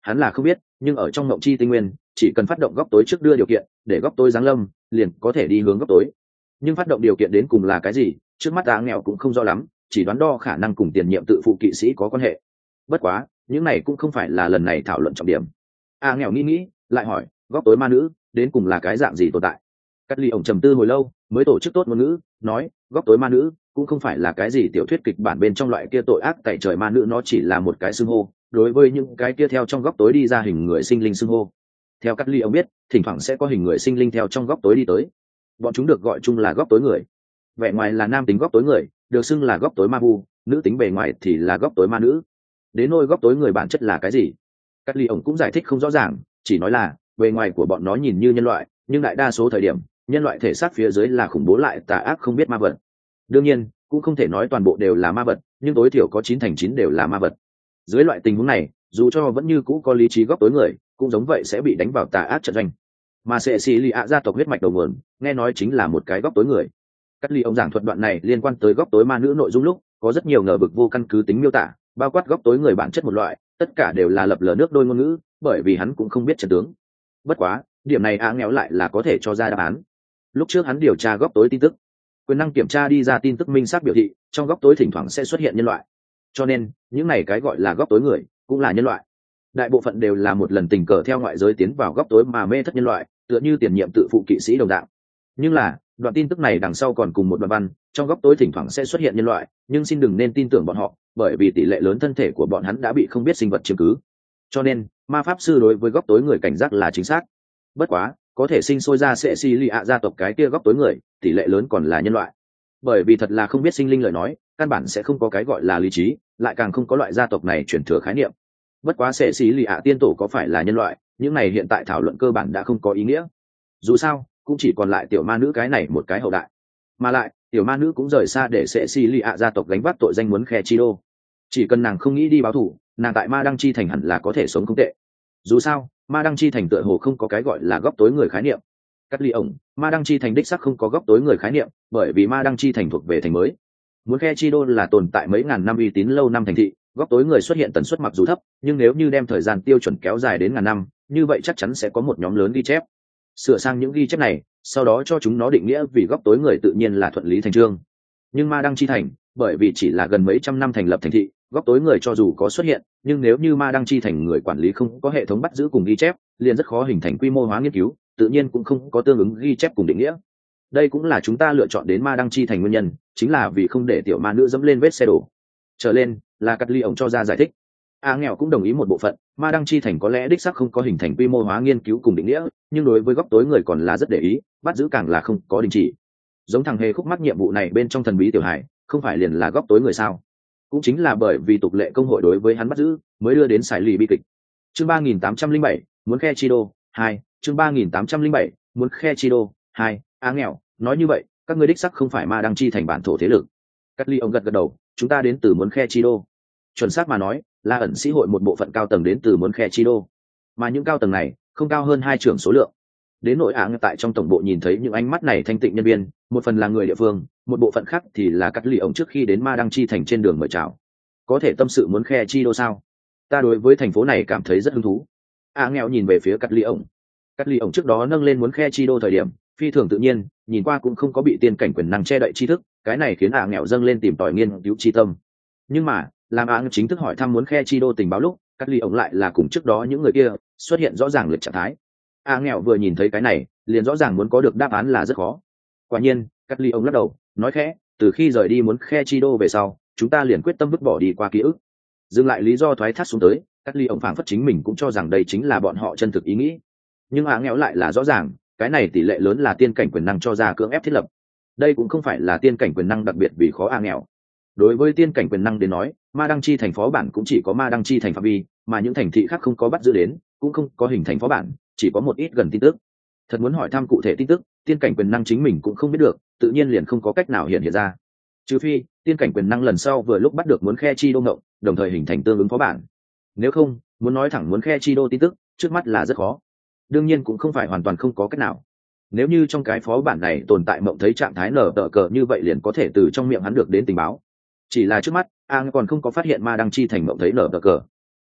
hắn là không biết, nhưng ở trong mộng chi tinh nguyên chỉ cần phát động góc tối trước đưa điều kiện để góc tối giáng lâm liền có thể đi hướng góc tối. Nhưng phát động điều kiện đến cùng là cái gì, trước mắt A Nghèo cũng không rõ lắm, chỉ đoán đo khả năng cùng tiền nhiệm tự phụ kỵ sĩ có quan hệ. Bất quá những này cũng không phải là lần này thảo luận trọng điểm. A Nghèo nghĩ lại hỏi, góc tối ma nữ đến cùng là cái dạng gì tồn tại? Cắt ly ổng trầm tư hồi lâu mới tổ chức tốt ngôn ngữ nói, góc tối ma nữ cũng không phải là cái gì tiểu thuyết kịch bản bên trong loại kia tội ác tại trời ma nữ, nó chỉ là một cái xưng hô đối với những cái kia theo trong góc tối đi ra hình người sinh linh xưng hô. Theo Cắt ly ổng biết, thỉnh thoảng sẽ có hình người sinh linh theo trong góc tối đi tới, bọn chúng được gọi chung là góc tối người. Vẻ ngoài là nam tính góc tối người được xưng là góc tối ma vu, nữ tính bề ngoài thì là góc tối ma nữ. Đến nôi góc tối người bản chất là cái gì, Cắt ly ổng cũng giải thích không rõ ràng, chỉ nói là bề ngoài của bọn nó nhìn như nhân loại, nhưng đại đa số thời điểm nhân loại thể xác phía dưới là khủng bố lại tà ác không biết ma vật. Đương nhiên cũng không thể nói toàn bộ đều là ma vật, nhưng tối thiểu có 9/9 đều là ma vật. Dưới loại tình huống này, dù cho vẫn như cũ có lý trí góc tối người cũng giống vậy sẽ bị đánh vào tà ác trận doanh. Mà sẽ xì lì ạ gia tộc huyết mạch đầu nguồn nghe nói chính là một cái góc tối người. Cắt ly ông giảng thuật đoạn này liên quan tới góc tối ma nữ nội dung lúc có rất nhiều ngờ vực vô căn cứ tính miêu tả, bao quát góc tối người bản chất một loại, tất cả đều là lập lờ nước đôi ngôn ngữ, bởi vì hắn cũng không biết trận tướng. Bất quá điểm này A Nghèo lại là có thể cho ra đáp án. Lúc trước hắn điều tra góc tối tin tức, quyền năng kiểm tra đi ra tin tức minh xác biểu thị trong góc tối thỉnh thoảng sẽ xuất hiện nhân loại, cho nên những này cái gọi là góc tối người cũng là nhân loại. Đại bộ phận đều là một lần tình cờ theo ngoại giới tiến vào góc tối mà mê thất nhân loại, tựa như tiền nhiệm tự phụ kỵ sĩ đồng đạo. Nhưng là đoạn tin tức này đằng sau còn cùng một đoạn văn, trong góc tối thỉnh thoảng sẽ xuất hiện nhân loại, nhưng xin đừng nên tin tưởng bọn họ, bởi vì tỷ lệ lớn thân thể của bọn hắn đã bị không biết sinh vật chiếm cứ, cho nên ma pháp sư đối với góc tối người cảnh giác là chính xác. Bất quá có thể sinh sôi ra sẽ xì lì ạ gia tộc cái kia góc tối người tỷ lệ lớn còn là nhân loại, bởi vì thật là không biết sinh linh lời nói căn bản sẽ không có cái gọi là lý trí, lại càng không có loại gia tộc này chuyển thừa khái niệm. Bất quá sẽ xì lì ạ tiên tổ có phải là nhân loại, những này hiện tại thảo luận cơ bản đã không có ý nghĩa, dù sao cũng chỉ còn lại tiểu ma nữ cái này một cái hậu đại, mà lại tiểu ma nữ cũng rời xa để sẽ xì lì ạ gia tộc gánh vác tội danh muốn khe chi đô. Chỉ cần nàng không nghĩ đi báo thù, nàng tại ma đăng chi thành hẳn là có thể sống không tệ. Dù sao ma đăng chi thành tựa hồ không có cái gọi là góc tối người khái niệm. Cắt ly ổng, ma đăng chi thành đích sắc không có góc tối người khái niệm, bởi vì ma đăng chi thành thuộc về thành mới. Muốn khe chi đô là tồn tại mấy ngàn năm uy tín lâu năm thành thị, góc tối người xuất hiện tần suất mặc dù thấp, nhưng nếu như đem thời gian tiêu chuẩn kéo dài đến ngàn năm, như vậy chắc chắn sẽ có một nhóm lớn ghi chép. Sửa sang những ghi chép này, sau đó cho chúng nó định nghĩa vì góc tối người tự nhiên là thuận lý thành chương. Nhưng ma đăng chi thành, bởi vì chỉ là gần mấy trăm năm thành lập thành thị, góc tối người cho dù có xuất hiện, nhưng nếu như ma đăng chi thành người quản lý không có hệ thống bắt giữ cùng ghi chép, liền rất khó hình thành quy mô hóa nghiên cứu, tự nhiên cũng không có tương ứng ghi chép cùng định nghĩa. Đây cũng là chúng ta lựa chọn đến ma đăng chi thành nguyên nhân, chính là vì không để tiểu ma nữ dẫm lên vết xe đổ. Trở lên là Cắt ly ổng cho ra giải thích. A Nghèo cũng đồng ý một bộ phận, ma đăng chi thành có lẽ đích xác không có hình thành quy mô hóa nghiên cứu cùng định nghĩa, nhưng đối với góc tối người còn là rất để ý, bắt giữ càng là không có đình chỉ. Giống thằng hề khúc mắc nhiệm vụ này bên trong thần bí tiểu hải, không phải liền là góc tối người sao? Cũng chính là bởi vì tục lệ công hội đối với hắn bắt giữ, mới đưa đến sải lì bi kịch. Chương 3807, muốn khe chi đô 2, chương 3807, muốn khe chi đô 2. A Nghèo nói như vậy, các ngươi đích sắc không phải ma đăng chi thành bản thổ thế lực. Cắt ly ông gật gật đầu, chúng ta đến từ muốn khe chi đô. Chuẩn xác mà nói là ẩn sĩ hội một bộ phận cao tầng đến từ muốn khe chi đô, mà những cao tầng này không cao hơn 2 trưởng số lượng. Đến nội áng tại trong tổng bộ nhìn thấy những ánh mắt này thanh tịnh nhân viên, một phần là người địa phương, một bộ phận khác thì là Cắt ly ông trước khi đến ma đăng chi thành trên đường mời chào. Có thể tâm sự muốn khe chi đô sao? Ta đối với thành phố này cảm thấy rất hứng thú. A Nghèo nhìn về phía Cắt ly ông. Cắt ly ông trước đó nâng lên muốn khe chi đô thời điểm phi thường tự nhiên, nhìn qua cũng không có bị tiên cảnh quyền năng che đậy tri thức, cái này khiến A Nghèo dâng lên tìm tòi nghiên cứu chi tâm. Nhưng mà làm A Nghèo chính thức hỏi thăm muốn khe chi đô tình báo lúc, Cắt ly ông lại là cùng trước đó những người kia xuất hiện rõ ràng lệch trạng thái. A Nghèo vừa nhìn thấy cái này liền rõ ràng muốn có được đáp án là rất khó. Quả nhiên Cắt ly ông lắc đầu nói khẽ, từ khi rời đi muốn khe chi đô về sau, chúng ta liền quyết tâm vứt bỏ đi qua ký ức. Dừng lại lý do thoái thác xuống tới, Cắt ly ông phảng phất chính mình cũng cho rằng đây chính là bọn họ chân thực ý nghĩ. Nhưng A Nghèo lại là rõ ràng, cái này tỷ lệ lớn là tiên cảnh quyền năng cho ra cưỡng ép thiết lập. Đây cũng không phải là tiên cảnh quyền năng đặc biệt vì khó A Nghèo. Đối với tiên cảnh quyền năng đến nói, ma đăng chi thành phó bản cũng chỉ có ma đăng chi thành phạm vi, mà những thành thị khác không có bắt giữ đến, cũng không có hình thành phó bản, chỉ có một ít gần tin tức. Thật muốn hỏi thăm cụ thể tin tức, tiên cảnh quyền năng chính mình cũng không biết được, tự nhiên liền không có cách nào hiện ra. Trừ phi tiên cảnh quyền năng lần sau vừa lúc bắt được muốn khe chi đô ngộng, đồng thời hình thành tương ứng phó bản. Nếu không, muốn nói thẳng muốn khe chi đô tin tức, trước mắt là rất khó. Đương nhiên cũng không phải hoàn toàn không có cách nào. Nếu như trong cái phó bản này tồn tại mộng thấy trạng thái nở tờ cờ như vậy liền có thể từ trong miệng hắn được đến tình báo. Chỉ là trước mắt, An còn không có phát hiện ma đăng chi thành mộng thấy nở tờ cờ.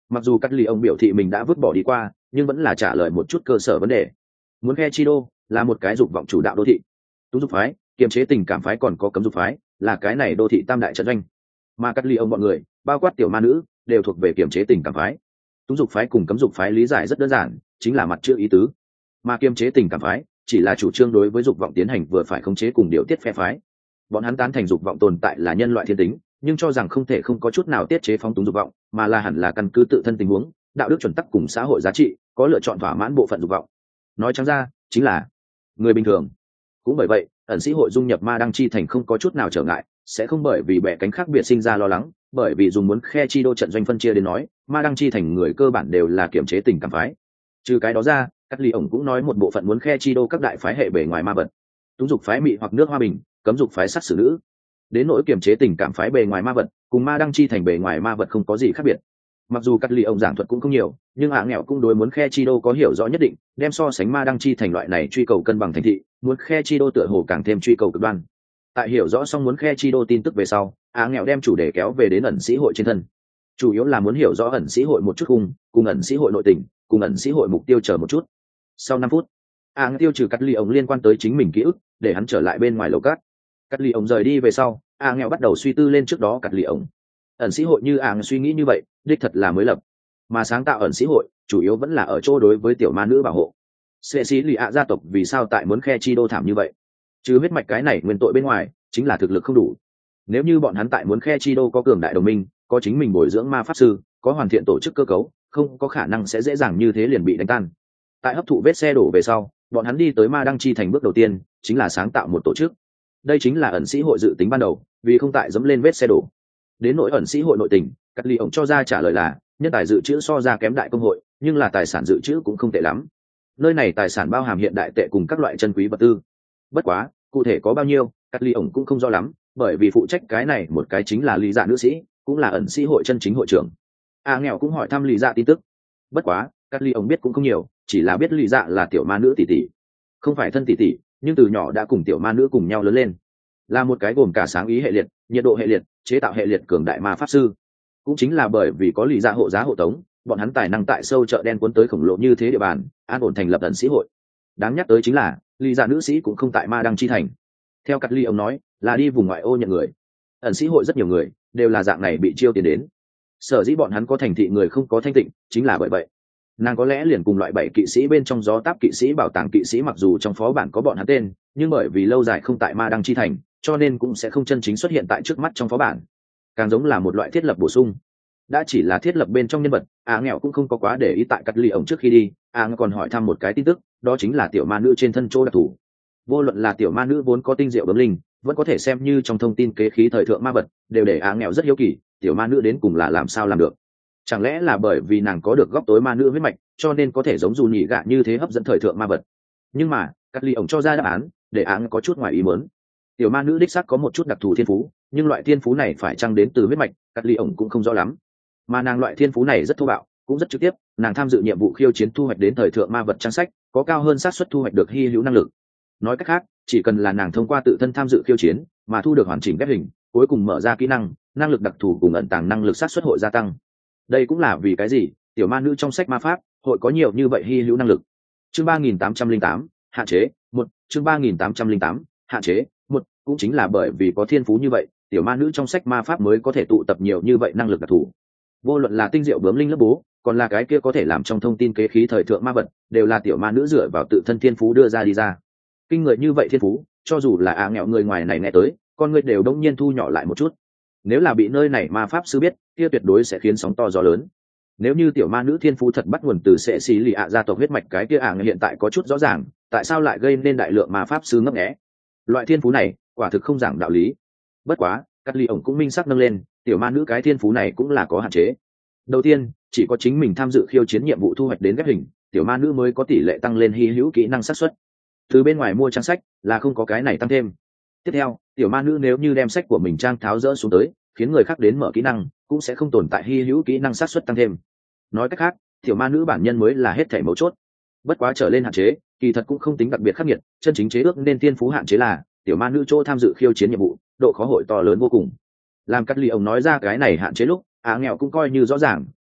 Mặc dù cắt lì ông biểu thị mình đã vứt bỏ đi qua, nhưng vẫn là trả lời một chút cơ sở vấn đề. Muốn khe chi đô là một cái dục vọng chủ đạo đô thị, túng dục phái, kiềm chế tình cảm phái còn có cấm dục phái, là cái này đô thị tam đại trận doanh. Mà cắt lì ông bọn người, bao quát tiểu ma nữ, đều thuộc về kiềm chế tình cảm phái. Túng dục phái cùng cấm dục phái lý giải rất đơn giản, chính là mặt chữ ý tứ. Mà kiềm chế tình cảm phái chỉ là chủ trương đối với dục vọng tiến hành vừa phải khống chế cùng điều tiết phe phái. Bọn hắn tán thành dục vọng tồn tại là nhân loại thiên tính, nhưng cho rằng không thể không có chút nào tiết chế phóng túng dục vọng, mà là hẳn là căn cứ tự thân tình huống, đạo đức chuẩn tắc cùng xã hội giá trị, có lựa chọn thỏa mãn bộ phận dục vọng. Nói trắng ra, chính là người bình thường. Cũng bởi vậy, ẩn sĩ hội dung nhập ma đăng chi thành không có chút nào trở ngại, sẽ không bởi vì bẻ cánh khác biệt sinh ra lo lắng, bởi vì dùng muốn khe chi đô trận doanh phân chia đến nói, ma đăng chi thành người cơ bản đều là kiểm chế tình cảm phái. Trừ cái đó ra, Cát Ly ổng cũng nói một bộ phận muốn khe chi đô các đại phái hệ bề ngoài ma vật, túng dục phái mị hoặc nước hoa bình, cấm dục phái sát xử nữ. Đến nỗi kiểm chế tình cảm phái bề ngoài ma vật, cùng ma đăng chi thành bề ngoài ma vật không có gì khác biệt. Mặc dù Cát Ly ổng giảng thuật cũng không nhiều, nhưng nghèo cũng đối muốn khe chi đô có hiểu rõ nhất định, đem so sánh ma đăng chi thành loại này truy cầu cân bằng thành thị, muốn khe chi đô tựa hồ càng thêm truy cầu cực đoan. Tại hiểu rõ xong muốn khe chi đô tin tức về sau, nghèo đem chủ đề kéo về đến ẩn sĩ hội trên thân. Chủ yếu là muốn hiểu rõ ẩn sĩ hội một chút cùng ẩn sĩ hội nội tình, cùng ẩn sĩ hội mục tiêu chờ một chút. Sau 5 phút, tiêu trừ Cát Ly ổng liên quan tới chính mình ký ức, để hắn trở lại bên ngoài lầu cát. Cát Ly ổng rời đi về sau, nghèo bắt đầu suy tư lên trước đó Cát Ly ổng. Ẩn sĩ hội như suy nghĩ như vậy, đích thật là mới lập, mà sáng tạo ẩn sĩ hội chủ yếu vẫn là ở chỗ đối với tiểu ma nữ bảo hộ. Sệ sĩ lì ạ gia tộc vì sao tại muốn khe chi đô thảm như vậy? Chứ huyết mạch cái này nguyên tội bên ngoài, chính là thực lực không đủ. Nếu như bọn hắn tại muốn khe chi đô có cường đại đồng minh, có chính mình bồi dưỡng ma pháp sư, có hoàn thiện tổ chức cơ cấu, không có khả năng sẽ dễ dàng như thế liền bị đánh tan. Tại hấp thụ vết xe đổ về sau, bọn hắn đi tới ma đăng chi thành bước đầu tiên chính là sáng tạo một tổ chức. Đây chính là ẩn sĩ hội dự tính ban đầu, vì không tại dẫm lên vết xe đổ. Đến nỗi ẩn sĩ hội nội tình, Cát Ly ổng cho ra trả lời là nhân tài dự trữ so ra kém đại công hội, nhưng là tài sản dự trữ cũng không tệ lắm. Nơi này tài sản bao hàm hiện đại tệ cùng các loại chân quý vật tư. Bất quá, cụ thể có bao nhiêu, Cát Ly ổng cũng không rõ lắm, bởi vì phụ trách cái này một cái chính là lý dạ nữ sĩ, cũng là ẩn sĩ hội chân chính hội trưởng. Nghèo cũng hỏi thăm lý dạ tin tức. Bất quá, Cát Ly ổng biết cũng không nhiều, chỉ là biết lý dạ là tiểu ma nữ tỷ tỷ, không phải thân tỷ tỷ, nhưng từ nhỏ đã cùng tiểu ma nữ cùng nhau lớn lên, là một cái gồm cả sáng ý hệ liệt, nhiệt độ hệ liệt, chế tạo hệ liệt cường đại ma pháp sư. Cũng chính là bởi vì có lý dạ hộ giá hộ tống, bọn hắn tài năng tại sâu chợ đen cuốn tới khổng lồ như thế địa bàn, an ổn thành lập ẩn sĩ hội. Đáng nhắc tới chính là lý dạ nữ sĩ cũng không tại ma đăng chi thành. Theo Cát Ly ông nói, là đi vùng ngoại ô nhận người. Ẩn sĩ hội rất nhiều người đều là dạng này bị chiêu tiền đến. Sở dĩ bọn hắn có thành thị người không có thanh tịnh, chính là bởi vậy. Nàng có lẽ liền cùng loại 7 kỵ sĩ bên trong gió táp kỵ sĩ bảo tàng kỵ sĩ, mặc dù trong phó bản có bọn hắn tên, nhưng bởi vì lâu dài không tại ma đăng chi thành, cho nên cũng sẽ không chân chính xuất hiện tại trước mắt trong phó bản, càng giống là một loại thiết lập bổ sung. Đã chỉ là thiết lập bên trong nhân vật, nghèo cũng không có quá để ý tại Cát Ly ổng trước khi đi, còn hỏi thăm một cái tin tức, đó chính là tiểu ma nữ trên thân chỗ đặc thù. Vô luận là tiểu ma nữ vốn có tinh diệu bẩm linh, vẫn có thể xem như trong thông tin kế khí thời thượng ma vật, đều để nghèo rất hiếu kỳ, tiểu ma nữ đến cùng là làm sao làm được. Chẳng lẽ là bởi vì nàng có được góc tối ma nữ huyết mạch, cho nên có thể giống dù nhị gạ như thế hấp dẫn thời thượng ma vật? Nhưng mà Cát Ly ổng cho ra đáp án, để có chút ngoài ý muốn. Tiểu ma nữ đích xác có một chút đặc thù thiên phú, nhưng loại thiên phú này phải chăng đến từ huyết mạch, Cát Ly ổng cũng không rõ lắm. Mà nàng loại thiên phú này rất thô bạo, cũng rất trực tiếp, nàng tham dự nhiệm vụ khiêu chiến thu hoạch đến thời thượng ma vật trang sách, có cao hơn xác suất thu hoạch được hy hữu năng lực. Nói cách khác, chỉ cần là nàng thông qua tự thân tham dự khiêu chiến mà thu được hoàn chỉnh ghép hình, cuối cùng mở ra kỹ năng lực đặc thù cùng ẩn tàng năng lực xác suất hội gia tăng. Đây cũng là vì cái gì tiểu ma nữ trong sách ma pháp hội có nhiều như vậy hy hữu năng lực. Chương 3808, hạn chế 1, chương 3808, hạn chế 1, cũng chính là bởi vì có thiên phú như vậy, tiểu ma nữ trong sách ma pháp mới có thể tụ tập nhiều như vậy năng lực đặc thù. Vô luận là tinh diệu bướm linh lớp bố, còn là cái kia có thể làm trong thông tin kế khí thời thượng ma vật, đều là tiểu ma nữ dựa vào tự thân thiên phú đưa ra đi ra. Kinh người như vậy thiên phú, cho dù là nghèo người ngoài này nghe tới, con người đều đông nhiên thu nhỏ lại một chút. Nếu là bị nơi này ma pháp sư biết, kia tuyệt đối sẽ khiến sóng to gió lớn. Nếu như tiểu ma nữ thiên phú thật bắt nguồn từ Sệ xí lì ạ gia tộc huyết mạch, cái kia hiện tại có chút rõ ràng, tại sao lại gây nên đại lượng ma pháp sư ngấp nghé. Loại thiên phú này quả thực không giảng đạo lý. Bất quá Cát Ly ổng cũng minh xác nâng lên, tiểu ma nữ cái thiên phú này cũng là có hạn chế. Đầu tiên, chỉ có chính mình tham dự khiêu chiến nhiệm vụ thu hoạch đến ghép hình, tiểu ma nữ mới có tỷ lệ tăng lên hy hữu kỹ năng xác suất. Từ bên ngoài mua trang sách là không có cái này tăng thêm. Tiếp theo, tiểu ma nữ nếu như đem sách của mình trang tháo rỡ xuống tới, khiến người khác đến mở kỹ năng, cũng sẽ không tồn tại hy hữu kỹ năng xác suất tăng thêm. Nói cách khác, tiểu ma nữ bản nhân mới là hết thảy mấu chốt. Bất quá trở lên hạn chế, kỳ thật cũng không tính đặc biệt khắc nghiệt, chân chính chế ước nên thiên phú hạn chế là tiểu ma nữ chỗ tham dự khiêu chiến nhiệm vụ, độ khó hội to lớn vô cùng. Làm Cát Ly ông nói ra cái này hạn chế lúc, nghèo cũng coi như rõ ràng,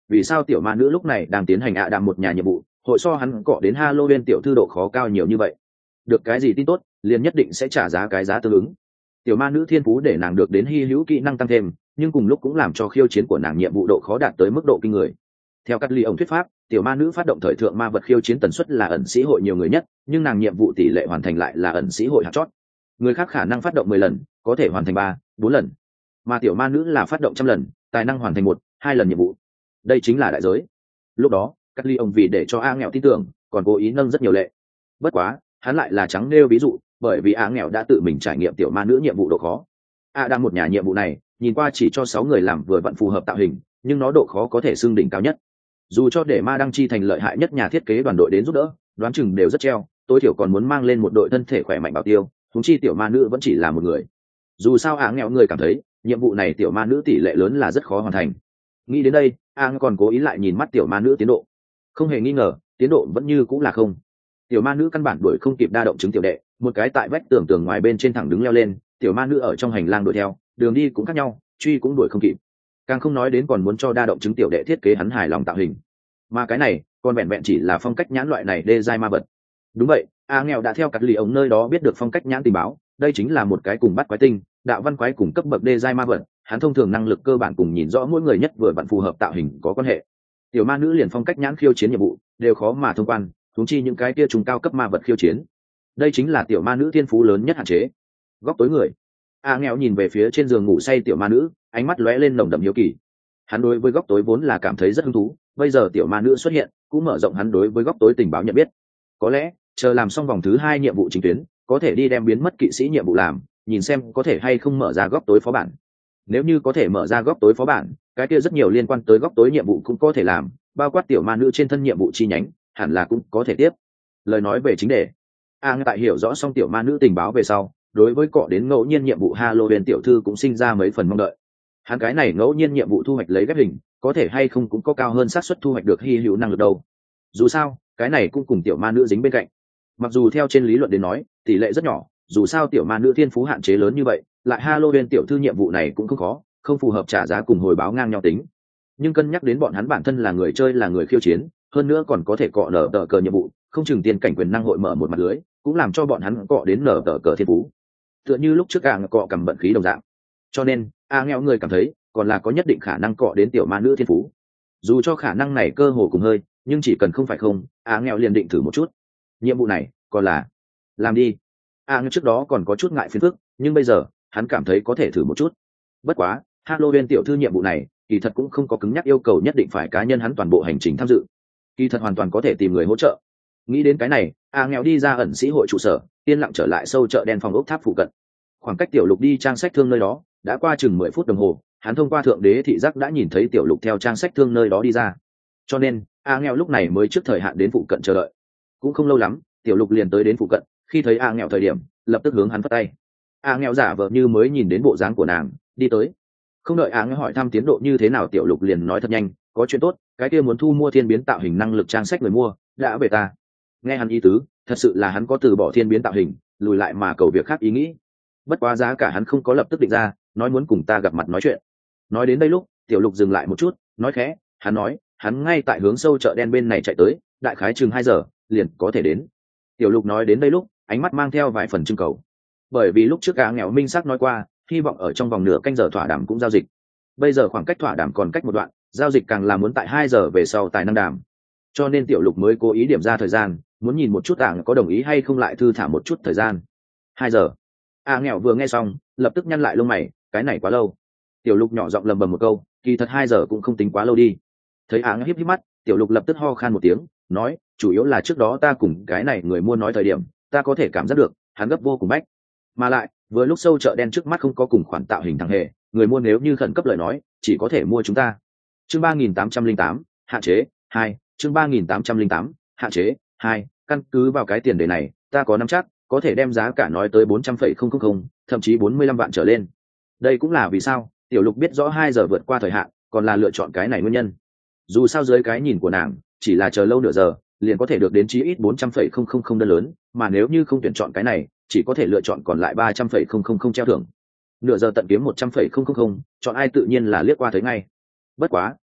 vì sao tiểu ma nữ lúc này đang tiến hành đạm một nhà nhiệm vụ hội so hắn cọ đến Halloween tiểu thư độ khó cao nhiều như vậy. Được cái gì tin tốt liền nhất định sẽ trả giá cái giá tương ứng. Tiểu ma nữ thiên phú để nàng được đến hy hữu kỹ năng tăng thêm, nhưng cùng lúc cũng làm cho khiêu chiến của nàng nhiệm vụ độ khó đạt tới mức độ kinh người. Theo các ly ông thuyết pháp, tiểu ma nữ phát động thời thượng ma vật khiêu chiến tần suất là ẩn sĩ hội nhiều người nhất, nhưng nàng nhiệm vụ tỷ lệ hoàn thành lại là ẩn sĩ hội hạt chót. Người khác khả năng phát động 10 lần, có thể hoàn thành 3-4 lần, mà tiểu ma nữ là phát động 100 lần, tài năng hoàn thành 1-2 lần nhiệm vụ. Đây chính là đại giới. Lúc đó, các ly ông vì để cho A nghèo tin tưởng, còn cố ý nâng rất nhiều lệ. Bất quá, hắn lại là trắng nêu ví dụ, bởi vì A nghèo đã tự mình trải nghiệm tiểu ma nữ nhiệm vụ độ khó. Đang một nhà nhiệm vụ này, nhìn qua chỉ cho 6 người làm vừa vặn phù hợp tạo hình, nhưng nó độ khó có thể xưng đỉnh cao nhất. Dù cho để ma đăng chi thành lợi hại nhất nhà thiết kế đoàn đội đến giúp đỡ, đoán chừng đều rất treo, tối thiểu còn muốn mang lên một đội thân thể khỏe mạnh bảo tiêu, huống chi tiểu ma nữ vẫn chỉ là một người. Dù sao nghèo người cảm thấy nhiệm vụ này tiểu ma nữ tỷ lệ lớn là rất khó hoàn thành. Nghĩ đến đây, còn cố ý lại nhìn mắt tiểu ma nữ tiến độ. Không hề nghi ngờ, tiến độ vẫn như cũng là không. Tiểu ma nữ căn bản đuổi không kịp đa động chứng tiểu đệ, một cái tại vách tường ngoài bên trên thẳng đứng leo lên, tiểu ma nữ ở trong hành lang đuổi theo, đường đi cũng khác nhau, truy cũng đuổi không kịp. Càng không nói đến còn muốn cho đa động chứng tiểu đệ thiết kế hắn hài lòng tạo hình. Mà cái này, còn vẹn vẹn chỉ là phong cách nhãn loại này đê giai ma vật. Đúng vậy, nghèo đã theo cắt lì ống nơi đó biết được phong cách nhãn tình báo, đây chính là một cái cùng bắt quái tinh, đạo văn quái cùng cấp bậc đê giai ma vật, hắn thông thường năng lực cơ bản cùng nhìn rõ mỗi người nhất vừa vặn phù hợp tạo hình có quan hệ. Tiểu ma nữ liền phong cách nhãn khiêu chiến nhiệm vụ đều khó mà thông quan, huống chi những cái kia trùng cao cấp ma vật khiêu chiến. Đây chính là tiểu ma nữ thiên phú lớn nhất hạn chế. Góc tối người. Nghèo nhìn về phía trên giường ngủ say tiểu ma nữ, ánh mắt lóe lên nồng đậm hiếu kỳ. Hắn đối với góc tối vốn là cảm thấy rất hứng thú, bây giờ tiểu ma nữ xuất hiện cũng mở rộng hắn đối với góc tối tình báo nhận biết. Có lẽ chờ làm xong vòng thứ 2 nhiệm vụ chính tuyến, có thể đi đem biến mất kỵ sĩ nhiệm vụ làm, nhìn xem có thể hay không mở ra góc tối phó bản. Nếu như có thể mở ra góc tối phó bản, cái kia rất nhiều liên quan tới góc tối nhiệm vụ cũng có thể làm, bao quát tiểu ma nữ trên thân nhiệm vụ chi nhánh hẳn là cũng có thể tiếp. Lời nói về chính đề, tại hiểu rõ xong tiểu ma nữ tình báo về sau, đối với cọ đến ngẫu nhiên nhiệm vụ Halloween tiểu thư cũng sinh ra mấy phần mong đợi. Hắn cái này ngẫu nhiên nhiệm vụ thu hoạch lấy ghép hình, có thể hay không cũng có cao hơn xác suất thu hoạch được hy hữu năng lực đâu. Dù sao, cái này cũng cùng tiểu ma nữ dính bên cạnh. Mặc dù theo trên lý luận đến nói, tỷ lệ rất nhỏ, dù sao tiểu ma nữ thiên phú hạn chế lớn như vậy, lại Halloween tiểu thư nhiệm vụ này cũng không khó, không phù hợp trả giá cùng hồi báo ngang nhau tính. Nhưng cân nhắc đến bọn hắn bản thân là người chơi là người khiêu chiến, hơn nữa còn có thể cọ nở tờ cờ nhiệm vụ, không chừng tiền cảnh quyền năng hội mở một mặt lưới, cũng làm cho bọn hắn cọ đến nở tờ cờ thiên phú. Tựa như lúc trước cọ cầm vận khí đồng dạng. Cho nên, nghèo người cảm thấy còn là có nhất định khả năng cọ đến tiểu ma nữ thiên phú. Dù cho khả năng này cơ hồ cùng hơi, nhưng chỉ cần không phải không, nghèo liền định thử một chút. Nhiệm vụ này còn là làm đi. Như trước đó còn có chút ngại phiền phức, nhưng bây giờ hắn cảm thấy có thể thử một chút. Bất quá, Halloween tiểu thư nhiệm vụ này kỳ thật cũng không có cứng nhắc yêu cầu nhất định phải cá nhân hắn toàn bộ hành trình tham dự, kỳ thật hoàn toàn có thể tìm người hỗ trợ. Nghĩ đến cái này, nghèo đi ra ẩn sĩ hội trụ sở, yên lặng trở lại sâu chợ đen phòng ốc tháp phụ cận. Khoảng cách tiểu lục đi trang sách thương nơi đó đã qua chừng 10 phút đồng hồ, hắn thông qua thượng đế thị giác đã nhìn thấy tiểu lục theo trang sách thương nơi đó đi ra, cho nên nghèo lúc này mới trước thời hạn đến phụ cận chờ đợi. Cũng không lâu lắm, tiểu lục liền tới đến phụ cận, khi thấy nghèo thời điểm lập tức hướng hắn phất tay. Nghèo giả vờ như mới nhìn đến bộ dáng của nàng, đi tới. Không đợi nghèo hỏi thăm tiến độ như thế nào, tiểu lục liền nói thật nhanh, có chuyện tốt, cái kia muốn thu mua thiên biến tạo hình năng lực trang sách người mua đã về ta. Nghe hắn ý tứ, thật sự là hắn có từ bỏ thiên biến tạo hình, lùi lại mà cầu việc khác ý nghĩ. Bất quá giá cả hắn không có lập tức định ra, nói muốn cùng ta gặp mặt nói chuyện. Nói đến đây lúc, tiểu lục dừng lại một chút, nói khẽ, hắn nói hắn ngay tại hướng sâu chợ đen bên này chạy tới, đại khái chừng 2 giờ liền có thể đến. Tiểu lục nói đến đây lúc, ánh mắt mang theo vài phần trưng cầu, bởi vì lúc trước nghèo minh xác nói qua hy vọng ở trong vòng nửa canh giờ thỏa đàm cũng giao dịch. Bây giờ khoảng cách thỏa đàm còn cách một đoạn, giao dịch càng là muốn tại 2 giờ về sau tài năng đàm, cho nên tiểu lục mới cố ý điểm ra thời gian, muốn nhìn một chút có đồng ý hay không lại thư thả một chút thời gian. 2 giờ. Nghèo vừa nghe xong lập tức nhăn lại lông mày, cái này quá lâu. Tiểu lục nhỏ giọng lầm bầm một câu, kỳ thật 2 giờ cũng không tính quá lâu đi. Thấy híp híp mắt, tiểu lục lập tức ho khan một tiếng, nói chủ yếu là trước đó ta cùng cái này người mua nói thời điểm, ta có thể cảm giác được hắn gấp vô cùng bách, mà lại vừa lúc sâu chợ đen trước mắt không có cùng khoản tạo hình thằng hề, người mua nếu như khẩn cấp lời nói chỉ có thể mua chúng ta. Chương 3808, hạn chế 2. Chương 3808, hạn chế 2. Căn cứ vào cái tiền đề này, ta có nắm chắc có thể đem giá cả nói tới 400,000, thậm chí 45 vạn trở lên. Đây cũng là vì sao tiểu lục biết rõ 2 giờ vượt qua thời hạn còn là lựa chọn cái này nguyên nhân. Dù sao dưới cái nhìn của nàng, chỉ là chờ lâu nửa giờ liền có thể được đến chí ít 400,000 đơn lớn, mà nếu như không tuyển chọn cái này, chỉ có thể lựa chọn còn lại 300,000 treo thưởng. Nửa giờ tận kiếm 100,000, chọn ai tự nhiên là liếc qua thấy ngay. Bất quá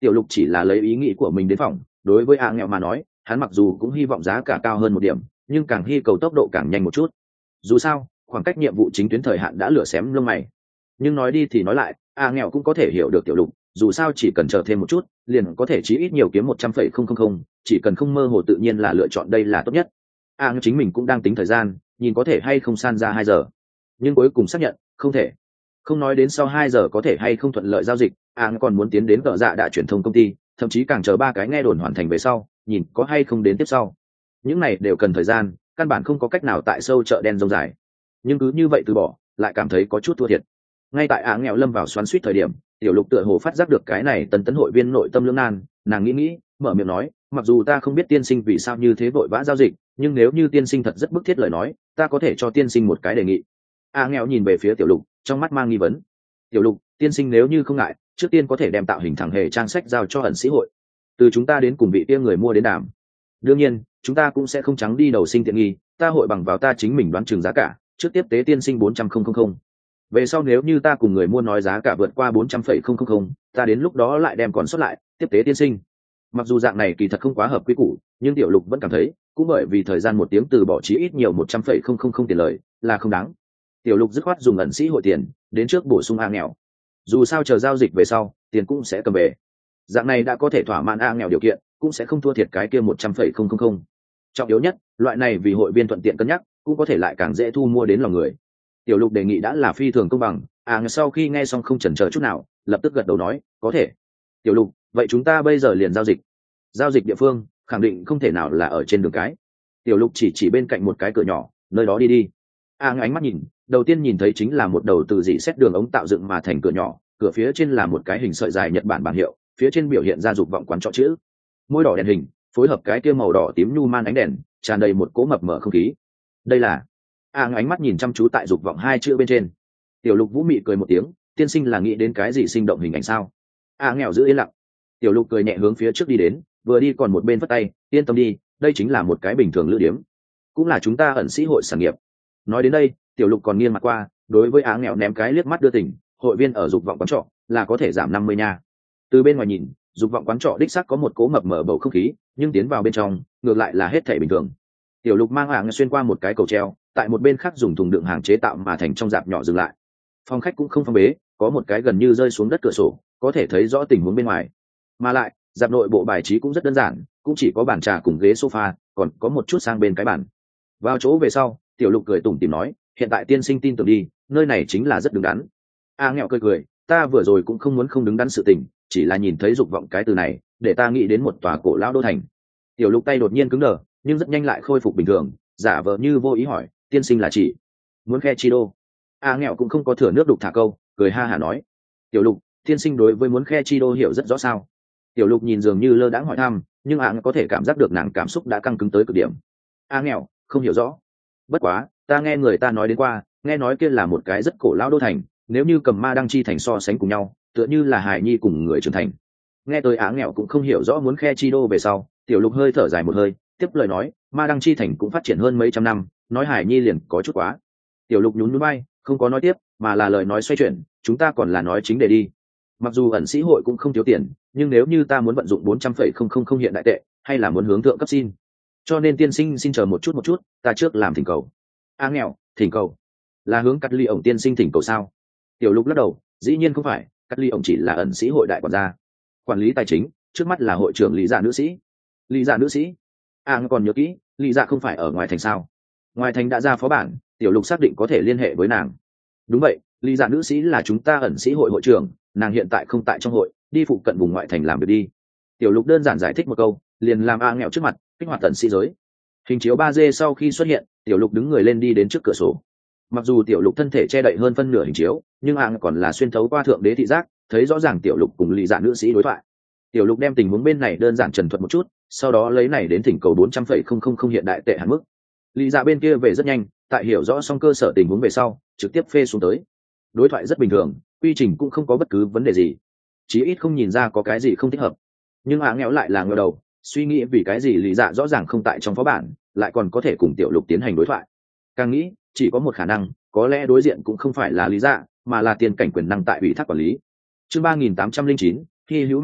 Tiểu Lục chỉ là lấy ý nghĩ của mình đến phòng, đối với nghèo mà nói, hắn mặc dù cũng hy vọng giá cả cao hơn một điểm, nhưng càng hy cầu tốc độ càng nhanh một chút. Dù sao, khoảng cách nhiệm vụ chính tuyến thời hạn đã lửa xém lông mày. Nhưng nói đi thì nói lại, nghèo cũng có thể hiểu được Tiểu Lục, dù sao chỉ cần chờ thêm một chút, liền có thể chí ít nhiều kiếm 100,000, chỉ cần không mơ hồ tự nhiên là lựa chọn đây là tốt nhất. Chính mình cũng đang tính thời gian, nhìn có thể hay không san ra 2 giờ, nhưng cuối cùng xác nhận không thể. Không nói đến sau 2 giờ có thể hay không thuận lợi giao dịch, còn muốn tiến đến cỡ dạ đã truyền thông công ty, thậm chí càng chờ 3 cái nghe đồn hoàn thành về sau, nhìn có hay không đến tiếp sau. Những này đều cần thời gian, căn bản không có cách nào tại sâu chợ đen rông dài. Nhưng cứ như vậy từ bỏ, lại cảm thấy có chút thua thiệt. Ngay tại nghèo lâm vào xoắn xuýt thời điểm, Tiểu Lục tựa hồ phát giác được cái này tấn hội viên nội tâm lưỡng nan, nàng nghĩ, mở miệng nói, mặc dù ta không biết tiên sinh vì sao như thế vội vã giao dịch, nhưng nếu như tiên sinh thật rất bức thiết lời nói, ta có thể cho tiên sinh một cái đề nghị. Nghèo nhìn về phía Tiểu Lục, trong mắt mang nghi vấn. Tiểu Lục, tiên sinh nếu như không ngại, trước tiên có thể đem tạo hình thẳng hề trang sách giao cho ẩn sĩ hội, từ chúng ta đến cùng vị kia người mua đến đàm. Đương nhiên, chúng ta cũng sẽ không trắng đi đầu sinh tiện nghi, ta hội bằng vào ta chính mình đoán chừng giá cả, trước tiếp tế tiên sinh 400,000. Về sau nếu như ta cùng người mua nói giá cả vượt qua 400,000, ta đến lúc đó lại đem còn sót lại tiếp tế tiên sinh. Mặc dù dạng này kỳ thật không quá hợp quy củ, nhưng Tiểu Lục vẫn cảm thấy cũng bởi vì thời gian 1 tiếng từ bỏ chí ít nhiều 100,000 tiền lời là không đáng. Tiểu Lục dứt khoát dùng ẩn sĩ hội tiền đến trước bổ sung nghèo, dù sao chờ giao dịch về sau tiền cũng sẽ cầm về, dạng này đã có thể thỏa mãn nghèo điều kiện, cũng sẽ không thua thiệt cái kia 100,000. Trọng yếu nhất, loại này vì hội viên thuận tiện cân nhắc, cũng có thể lại càng dễ thu mua đến lòng người. Tiểu Lục đề nghị đã là phi thường công bằng, sau khi nghe xong không chần chờ chút nào, lập tức gật đầu nói có thể. Tiểu Lục, vậy chúng ta bây giờ liền giao dịch địa phương khẳng định không thể nào là ở trên đường cái. Tiểu Lục chỉ bên cạnh một cái cửa nhỏ, nơi đó đi. Ánh mắt nhìn, đầu tiên nhìn thấy chính là một đầu từ dị xét đường ống tạo dựng mà thành cửa nhỏ, cửa phía trên là một cái hình sợi dài Nhật Bản bảng hiệu, phía trên biểu hiện ra dục vọng quán trọ chữ, môi đỏ đèn hình phối hợp cái kia màu đỏ tím nhu man ánh đèn, tràn đầy một cỗ mập mờ không khí. Đây là ánh mắt nhìn chăm chú tại dục vọng 2 chữ bên trên. Tiểu Lục vũ mị cười một tiếng, tiên sinh là nghĩ đến cái gì sinh động hình ảnh sao? Nghèo giữ yên lặng. Tiểu Lục cười nhẹ hướng phía trước đi đến, vừa đi còn một bên vất tay, yên tâm đi, đây chính là một cái bình thường lữ điếm, cũng là chúng ta ẩn sĩ hội sản nghiệp. Nói đến đây, Tiểu Lục còn nghiêng mặt qua, đối với nghèo ném cái liếc mắt đưa tình, hội viên ở dục vọng quán trọ là có thể giảm 50 nha. Từ bên ngoài nhìn, dục vọng quán trọ đích xác có một cỗ mập mờ bầu không khí, nhưng tiến vào bên trong ngược lại là hết thảy bình thường. Tiểu Lục mang xuyên qua một cái cầu treo, tại một bên khác dùng thùng đựng hàng chế tạo mà thành trong dạp nhỏ dừng lại. Phòng khách cũng không phong bế, có một cái gần như rơi xuống đất cửa sổ, có thể thấy rõ tình huống bên ngoài. Mà lại, dạp nội bộ bài trí cũng rất đơn giản, cũng chỉ có bàn trà cùng ghế sofa, còn có một chút sang bên cái bàn. Vào chỗ về sau, Tiểu Lục cười tủm tỉm nói, hiện tại tiên sinh tin tưởng đi, nơi này chính là rất đứng đắn. Nghèo cười, ta vừa rồi cũng không muốn không đứng đắn sự tình, chỉ là nhìn thấy dục vọng cái từ này, để ta nghĩ đến một tòa cổ lão đô thành. Tiểu Lục tay đột nhiên cứng đờ, nhưng rất nhanh lại khôi phục bình thường, giả vờ như vô ý hỏi, tiên sinh là chỉ muốn khe chi đô? Nghèo cũng không có thừa nước đục thả câu, cười ha hả nói, Tiểu Lục, tiên sinh đối với muốn khe chi đô hiểu rất rõ sao? Tiểu Lục nhìn dường như lơ đãng hỏi thăm, nhưng có thể cảm giác được nàng cảm xúc đã căng cứng tới cực điểm. Nghèo không hiểu rõ, bất quá ta nghe người ta nói đến qua, nghe nói kia là một cái rất cổ lão đô thành, nếu như cầm Ma Đăng Chi thành so sánh cùng nhau, tựa như là hài nhi cùng người trưởng thành. Nghe tới nghèo cũng không hiểu rõ muốn khe chi đô về sau, Tiểu Lục hơi thở dài một hơi, tiếp lời nói, Ma Đăng Chi thành cũng phát triển hơn mấy trăm năm, nói hài nhi liền có chút quá. Tiểu Lục nhún nhún vai, không có nói tiếp, mà là lời nói xoay chuyển, chúng ta còn là nói chính đề đi. Mặc dù ẩn sĩ hội cũng không thiếu tiền, nhưng nếu như ta muốn vận dụng 400,000 hiện đại tệ, hay là muốn hướng thượng cấp xin, cho nên tiên sinh xin chờ một chút, ta trước làm thỉnh cầu. Nghèo, thỉnh cầu là hướng Cắt Ly ổng tiên sinh thỉnh cầu sao? Tiểu Lục lắc đầu, dĩ nhiên không phải, Cắt Ly ổng chỉ là ẩn sĩ hội đại quản gia, quản lý tài chính, trước mắt là hội trưởng lý dạ nữ sĩ. Lý dạ nữ sĩ? Còn nhớ kỹ, lý dạ không phải ở ngoài thành sao? Ngoài thành đã ra phó bản, Tiểu Lục xác định có thể liên hệ với nàng. Đúng vậy, lý dạ nữ sĩ là chúng ta ẩn sĩ hội hội trưởng, nàng hiện tại không tại trong hội, đi phụ cận vùng ngoại thành làm việc đi. Tiểu Lục đơn giản giải thích một câu, liền làm nghèo trước mặt kích hoạt ẩn sĩ giới. Hình chiếu 3D sau khi xuất hiện, Tiểu Lục đứng người lên đi đến trước cửa sổ. Mặc dù Tiểu Lục thân thể che đậy hơn phân nửa hình chiếu, nhưng còn là xuyên thấu qua thượng đế thị giác, thấy rõ ràng Tiểu Lục cùng lý dạ nữ sĩ đối thoại. Tiểu Lục đem tình huống bên này đơn giản trần thuật một chút, sau đó lấy này đến thỉnh cầu 400,000 hiện đại tệ hạn mức. Lý dạ bên kia về rất nhanh, tại hiểu rõ xong cơ sở tình huống về sau, trực tiếp phê xuống tới. Đối thoại rất bình thường, quy trình cũng không có bất cứ vấn đề gì, chí ít không nhìn ra có cái gì không thích hợp. Nhưng nghèo lại là ngờ đầu, suy nghĩ vì cái gì lý dạ rõ ràng không tại trong phó bản, lại còn có thể cùng Tiểu Lục tiến hành đối thoại. Càng nghĩ, chỉ có một khả năng, có lẽ đối diện cũng không phải là lý dạ, mà là tiền cảnh quyền năng tại ủy thác quản lý. Chương 3809, Hy hữu ma pháp,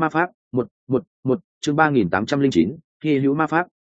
chương 3809, hy hữu ma pháp.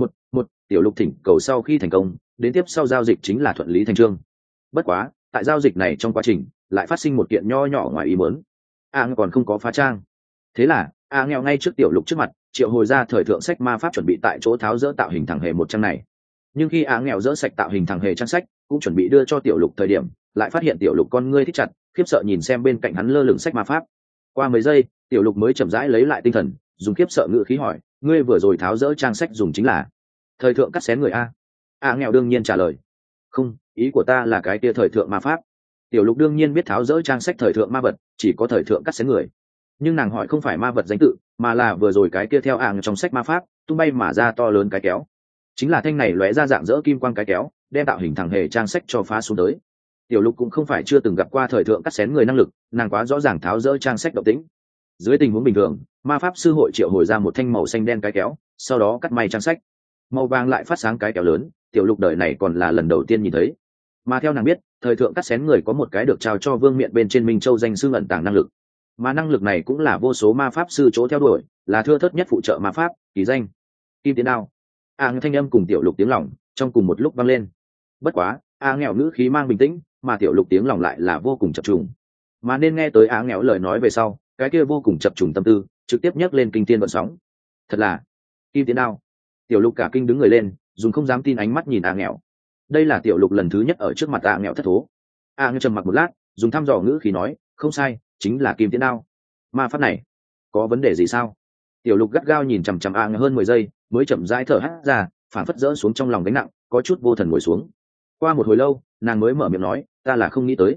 Tiểu Lục thỉnh cầu sau khi thành công, đến tiếp sau giao dịch chính là thuận lý thành trương. Bất quá, tại giao dịch này trong quá trình, lại phát sinh một kiện nho nhỏ ngoài ý muốn. Còn không có phá trang. Thế là, nghèo ngay trước Tiểu Lục trước mặt, triệu hồi ra thời thượng sách ma pháp chuẩn bị tại chỗ tháo dỡ tạo hình thẳng hề một trang này. Nhưng khi nghèo dỡ sạch tạo hình thẳng hề trang sách, cũng chuẩn bị đưa cho Tiểu Lục thời điểm, lại phát hiện Tiểu Lục con ngươi thích chặt, khiếp sợ nhìn xem bên cạnh hắn lơ lửng sách ma pháp. Qua mấy giây, Tiểu Lục mới chậm rãi lấy lại tinh thần, dùng khiếp sợ ngữ khí hỏi, ngươi vừa rồi tháo dỡ trang sách dùng chính là thời thượng cắt xén người a? Nghèo đương nhiên trả lời, không, ý của ta là cái kia thời thượng ma pháp. Tiểu Lục đương nhiên biết tháo dỡ trang sách thời thượng ma vật chỉ có thời thượng cắt xén người, nhưng nàng hỏi không phải ma vật danh tự, mà là vừa rồi cái kia theo trong sách ma pháp tung bay mà ra to lớn cái kéo, chính là thanh này lóe ra dạng dỡ kim quang cái kéo, đem tạo hình thẳng hề trang sách cho phá xuống tới. Tiểu Lục cũng không phải chưa từng gặp qua thời thượng cắt xén người năng lực, nàng quá rõ ràng tháo dỡ trang sách động tĩnh. Dưới tình huống bình thường, ma pháp sư hội triệu hồi ra một thanh màu xanh đen cái kéo, sau đó cắt may trang sách. Màu vàng lại phát sáng cái kéo lớn, Tiểu Lục đời này còn là lần đầu tiên nhìn thấy. Mà theo nàng biết, thời thượng cắt xén người có một cái được trao cho vương miện bên trên Minh Châu danh xưng ẩn tàng năng lực, mà năng lực này cũng là vô số ma pháp sư chỗ theo đuổi, là thưa thớt nhất phụ trợ ma pháp, kỳ danh Kim Tiến Đao. Thanh âm cùng Tiểu Lục tiếng lòng trong cùng một lúc vang lên. Bất quá, nghèo ngữ khí mang bình tĩnh, mà Tiểu Lục tiếng lòng lại là vô cùng chập trùng. Mà nên nghe tới nghèo lời nói về sau, cái kia vô cùng chập trùng tâm tư trực tiếp nhấc lên kinh thiên vận sóng. Thật là Kim Tiến Đao. Tiểu Lục cả kinh đứng người lên, dùng không dám tin ánh mắt nhìn nghèo. Đây là Tiểu Lục lần thứ nhất ở trước mặt nghèo thất thố. Nghèo trầm mặc một lát, dùng thăm dò ngữ khí nói, không sai, chính là Kim Tiến Đao. Ma pháp này có vấn đề gì sao? Tiểu Lục gắt gao nhìn chằm chằm nghèo hơn 10 giây, mới chậm rãi thở hắt ra, phản phất dỡ xuống trong lòng gánh nặng, có chút vô thần ngồi xuống. Qua một hồi lâu, nàng mới mở miệng nói, ta là không nghĩ tới,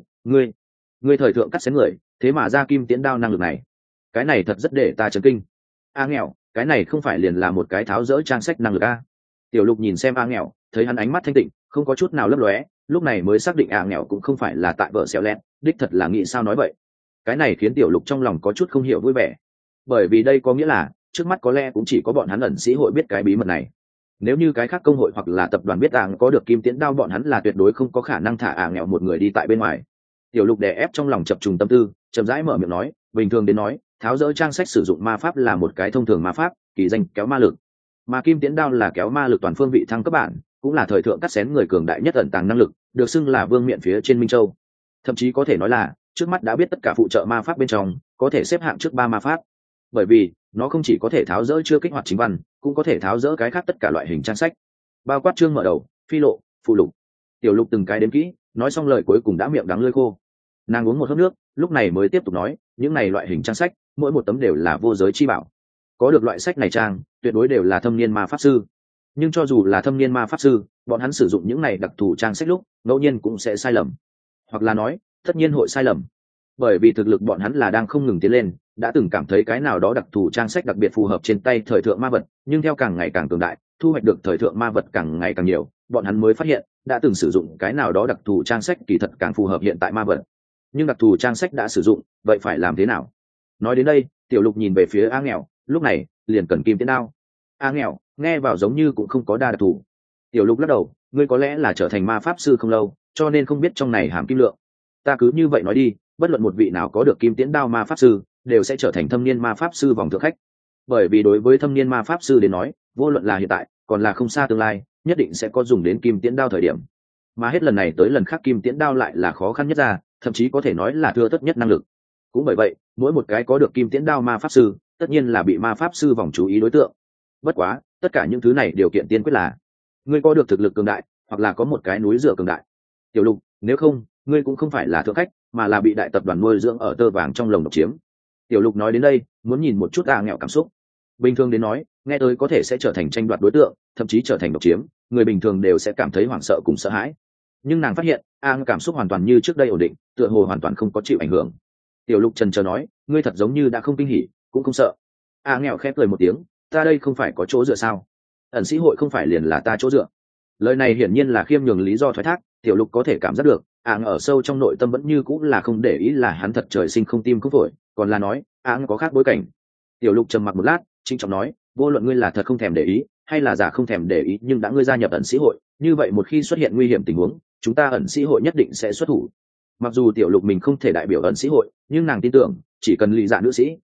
ngươi thời thượng cắt xén người, thế mà ra Kim Tiến Đao năng lực này, cái này thật rất để ta chấn kinh. Nghèo, cái này không phải liền là một cái tháo dỡ trang sách năng lực a? Tiểu Lục nhìn xem nghèo, thấy hắn ánh mắt thanh tịnh, không có chút nào lấp lóe, lúc này mới xác định nghèo cũng không phải là tại vợ xéo lẹt, đích thật là nghĩ sao nói vậy. Cái này khiến Tiểu Lục trong lòng có chút không hiểu vui vẻ, bởi vì đây có nghĩa là trước mắt có lẽ cũng chỉ có bọn hắn ẩn sĩ hội biết cái bí mật này. Nếu như cái khác công hội hoặc là tập đoàn biết có được Kim Tiễn Đao, bọn hắn là tuyệt đối không có khả năng thả nghèo một người đi tại bên ngoài. Tiểu Lục đè ép trong lòng chập trùng tâm tư, chậm rãi mở miệng nói, bình thường đến nói, tháo dỡ trang sách sử dụng ma pháp là một cái thông thường ma pháp, kỳ danh kéo ma lực, mà Kim Tiễn Đao là kéo ma lực toàn phương vị thăng cấp bản, cũng là thời thượng cắt xén người cường đại nhất ẩn tàng năng lực, được xưng là vương miện phía trên Minh Châu. Thậm chí có thể nói là trước mắt đã biết tất cả phụ trợ ma pháp bên trong có thể xếp hạng trước 3 ma pháp, bởi vì nó không chỉ có thể tháo dỡ chưa kích hoạt chính văn, cũng có thể tháo dỡ cái khác tất cả loại hình trang sách, bao quát chương mở đầu, phi lộ, phụ lục. Tiểu Lục từng cái đếm kỹ, nói xong lời cuối cùng đã miệng đắng lưỡi khô. Nàng uống một hớp nước, lúc này mới tiếp tục nói, những này loại hình trang sách, mỗi một tấm đều là vô giới chi bảo. Có được loại sách này trang, tuyệt đối đều là thâm niên ma pháp sư. Nhưng cho dù là thâm niên ma pháp sư, bọn hắn sử dụng những này đặc thù trang sách lúc, ngẫu nhiên cũng sẽ sai lầm, hoặc là nói, tất nhiên hội sai lầm. Bởi vì thực lực bọn hắn là đang không ngừng tiến lên, đã từng cảm thấy cái nào đó đặc thù trang sách đặc biệt phù hợp trên tay thời thượng ma vật, nhưng theo càng ngày càng cường đại, thu hoạch được thời thượng ma vật càng ngày càng nhiều, bọn hắn mới phát hiện, đã từng sử dụng cái nào đó đặc thù trang sách kỳ thật càng phù hợp hiện tại ma vật. Nhưng đặc thù trang sách đã sử dụng, vậy phải làm thế nào? Nói đến đây, Tiểu Lục nhìn về phía nghèo, lúc này liền cần Kim Tiễn Đao. Nghèo nghe vào giống như cũng không có đa đặc thù. Tiểu Lục lắc đầu, ngươi có lẽ là trở thành ma pháp sư không lâu, cho nên không biết trong này hàm kim lượng. Ta cứ như vậy nói đi, bất luận một vị nào có được Kim Tiễn Đao ma pháp sư đều sẽ trở thành thâm niên ma pháp sư vòng thượng khách. Bởi vì đối với thâm niên ma pháp sư đến nói, vô luận là hiện tại còn là không xa tương lai, nhất định sẽ có dùng đến Kim Tiễn Đao thời điểm. Mà hết lần này tới lần khác Kim Tiễn Đao lại là khó khăn nhất ra, thậm chí có thể nói là thưa thớt nhất năng lực. Cũng bởi vậy, mỗi một cái có được Kim Tiễn Đao ma pháp sư, tất nhiên là bị ma pháp sư vòng chú ý đối tượng. Bất quá, tất cả những thứ này điều kiện tiên quyết là ngươi có được thực lực cường đại, hoặc là có một cái núi dựa cường đại. Tiểu Lục, nếu không, ngươi cũng không phải là thượng khách, mà là bị đại tập đoàn nuôi dưỡng ở tơ vàng trong lồng độc chiếm. Tiểu Lục nói đến đây, muốn nhìn một chút nghèo cảm xúc. Bình thường đến nói, nghe tới có thể sẽ trở thành tranh đoạt đối tượng, thậm chí trở thành độc chiếm, người bình thường đều sẽ cảm thấy hoảng sợ cùng sợ hãi. Nhưng nàng phát hiện, cảm xúc hoàn toàn như trước đây ổn định, tựa hồ hoàn toàn không có chịu ảnh hưởng. Tiểu Lục chần chờ nói, ngươi thật giống như đã không kinh hỉ, cũng không sợ. Nghèo khép cười một tiếng, ta đây không phải có chỗ dựa sao? Ẩn sĩ hội không phải liền là ta chỗ dựa. Lời này hiển nhiên là khiêm nhường lý do thoái thác. Tiểu Lục có thể cảm giác được, ở sâu trong nội tâm vẫn như cũng là không để ý là hắn thật trời sinh không tim không phổi, còn là nói, có khác bối cảnh. Tiểu Lục trầm mặc một lát, trịnh trọng nói, vô luận ngươi là thật không thèm để ý, hay là giả không thèm để ý, nhưng đã ngươi gia nhập ẩn sĩ hội, như vậy một khi xuất hiện nguy hiểm tình huống, chúng ta ẩn sĩ hội nhất định sẽ xuất thủ. Mặc dù Tiểu Lục mình không thể đại biểu ẩn sĩ hội, nhưng nàng tin tưởng, chỉ cần lì dạ nữ sĩ,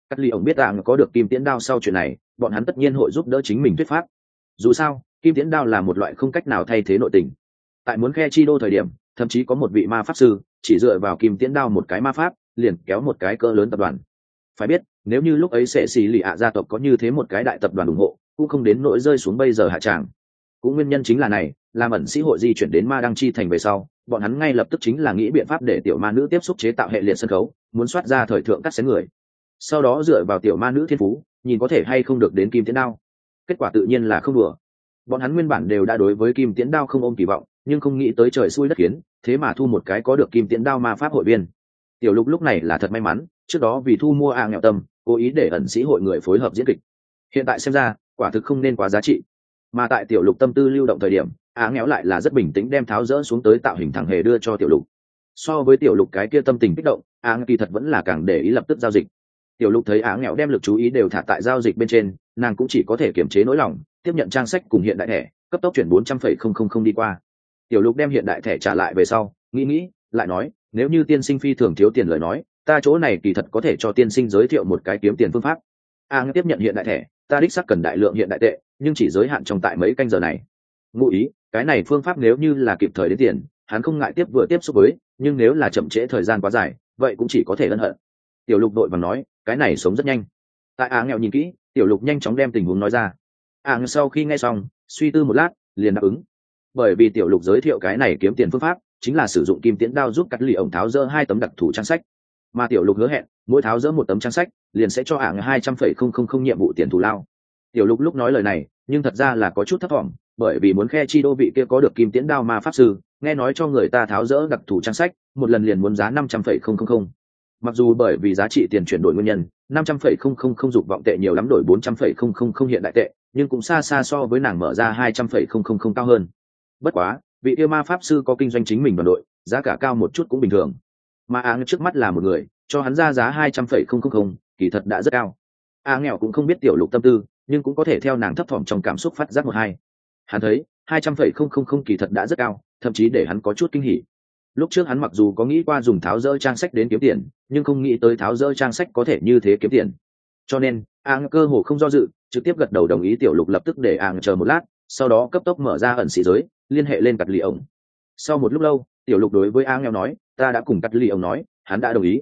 Cắt ly ổng biết có được kim tiễn đao sau chuyện này, bọn hắn tất nhiên hội giúp đỡ chính mình thuyết pháp. Dù sao kim tiễn đao là một loại không cách nào thay thế nội tình. Tại muốn khe chi đô thời điểm, thậm chí có một vị ma pháp sư chỉ dựa vào kim tiễn đao một cái ma pháp liền kéo một cái cỡ lớn tập đoàn. Phải biết nếu như lúc ấy sẽ xì lì ạ gia tộc có như thế một cái đại tập đoàn ủng hộ, cũng không đến nỗi rơi xuống bây giờ hạ tràng. Cũng nguyên nhân chính là này, làm ẩn sĩ hội di chuyển đến ma đăng chi thành về sau, bọn hắn ngay lập tức chính là nghĩ biện pháp để tiểu ma nữ tiếp xúc chế tạo hệ liệt sân khấu, muốn soát ra thời thượng cắt xén người. Sau đó dựa vào tiểu ma nữ thiên phú, nhìn có thể hay không được đến kim tiễn đao. Kết quả tự nhiên là không đùa. Bọn hắn nguyên bản đều đã đối với kim tiễn đao không ôm kỳ vọng, nhưng không nghĩ tới trời xui đất khiến, thế mà thu một cái có được kim tiễn đao ma pháp hội viên. Tiểu Lục lúc này là thật may mắn, trước đó vì thu mua nghèo tâm, cố ý để ẩn sĩ hội người phối hợp diễn kịch. Hiện tại xem ra, quả thực không nên quá giá trị. Mà tại Tiểu Lục tâm tư lưu động thời điểm, nghèo lại là rất bình tĩnh đem tháo rỡ xuống tới tạo hình thẳng hề đưa cho Tiểu Lục. So với Tiểu Lục cái kia tâm tình kích động, kỳ thật vẫn là càng để ý lập tức giao dịch. Tiểu Lục thấy nghèo đem lực chú ý đều thả tại giao dịch bên trên, nàng cũng chỉ có thể kiềm chế nỗi lòng, tiếp nhận trang sách cùng hiện đại thẻ, cấp tốc chuyển 400,000 đi qua. Tiểu Lục đem hiện đại thẻ trả lại về sau, nghĩ lại nói, nếu như tiên sinh phi thường thiếu tiền lời nói, ta chỗ này kỳ thật có thể cho tiên sinh giới thiệu một cái kiếm tiền phương pháp. Tiếp nhận hiện đại thẻ, ta đích xác cần đại lượng hiện đại tệ, nhưng chỉ giới hạn trong tại mấy canh giờ này. Ngụ ý, cái này phương pháp nếu như là kịp thời đến tiền, hắn không ngại tiếp xúc với, nhưng nếu là chậm trễ thời gian quá dài, vậy cũng chỉ có thể ân hận. Tiểu Lục đội vàng nói, cái này sống rất nhanh. Tại nghèo nhìn kỹ, Tiểu Lục nhanh chóng đem tình huống nói ra. Sau khi nghe xong, suy tư một lát, liền đáp ứng. Bởi vì Tiểu Lục giới thiệu cái này kiếm tiền phương pháp, chính là sử dụng kim tiễn đao giúp cắt lì ổng tháo dỡ 2 tấm đặc thù trang sách, mà Tiểu Lục hứa hẹn mỗi tháo dỡ 1 tấm trang sách liền sẽ cho 200,000 nhiệm vụ tiền thù lao. Tiểu Lục lúc nói lời này nhưng thật ra là có chút thất vọng, bởi vì muốn khe chi đô vị kia có được kim tiễn đao ma pháp sư, nghe nói cho người ta tháo dỡ đặc thù trang sách một lần liền muốn giá 500,000. Mặc dù bởi vì giá trị tiền chuyển đổi nguyên nhân 500,000 dục vọng tệ nhiều lắm đổi 400,000 hiện đại tệ, nhưng cũng xa xa so với nàng mở ra 200,000 cao hơn. Bất quá vị yêu ma pháp sư có kinh doanh chính mình đoàn đội, giá cả cao một chút cũng bình thường. Mà trước mắt là một người, cho hắn ra giá 200,000, kỳ thật đã rất cao. Nghèo cũng không biết Tiểu Lục tâm tư, nhưng cũng có thể theo nàng thấp thỏm trong cảm xúc phát giác một hai. Hắn thấy 200,000 kỳ thật đã rất cao, thậm chí để hắn có chút kinh hỉ. Lúc trước hắn mặc dù có nghĩ qua dùng tháo dỡ trang sách đến kiếm tiền, nhưng không nghĩ tới tháo dỡ trang sách có thể như thế kiếm tiền. Cho nên cơ hồ không do dự, trực tiếp gật đầu đồng ý. Tiểu Lục lập tức để chờ một lát, sau đó cấp tốc mở ra ẩn sĩ giới, liên hệ lên cắt lì ổng. Sau một lúc lâu, Tiểu Lục đối với nghèo nói, ta đã cùng cắt lì ổng nói, hắn đã đồng ý,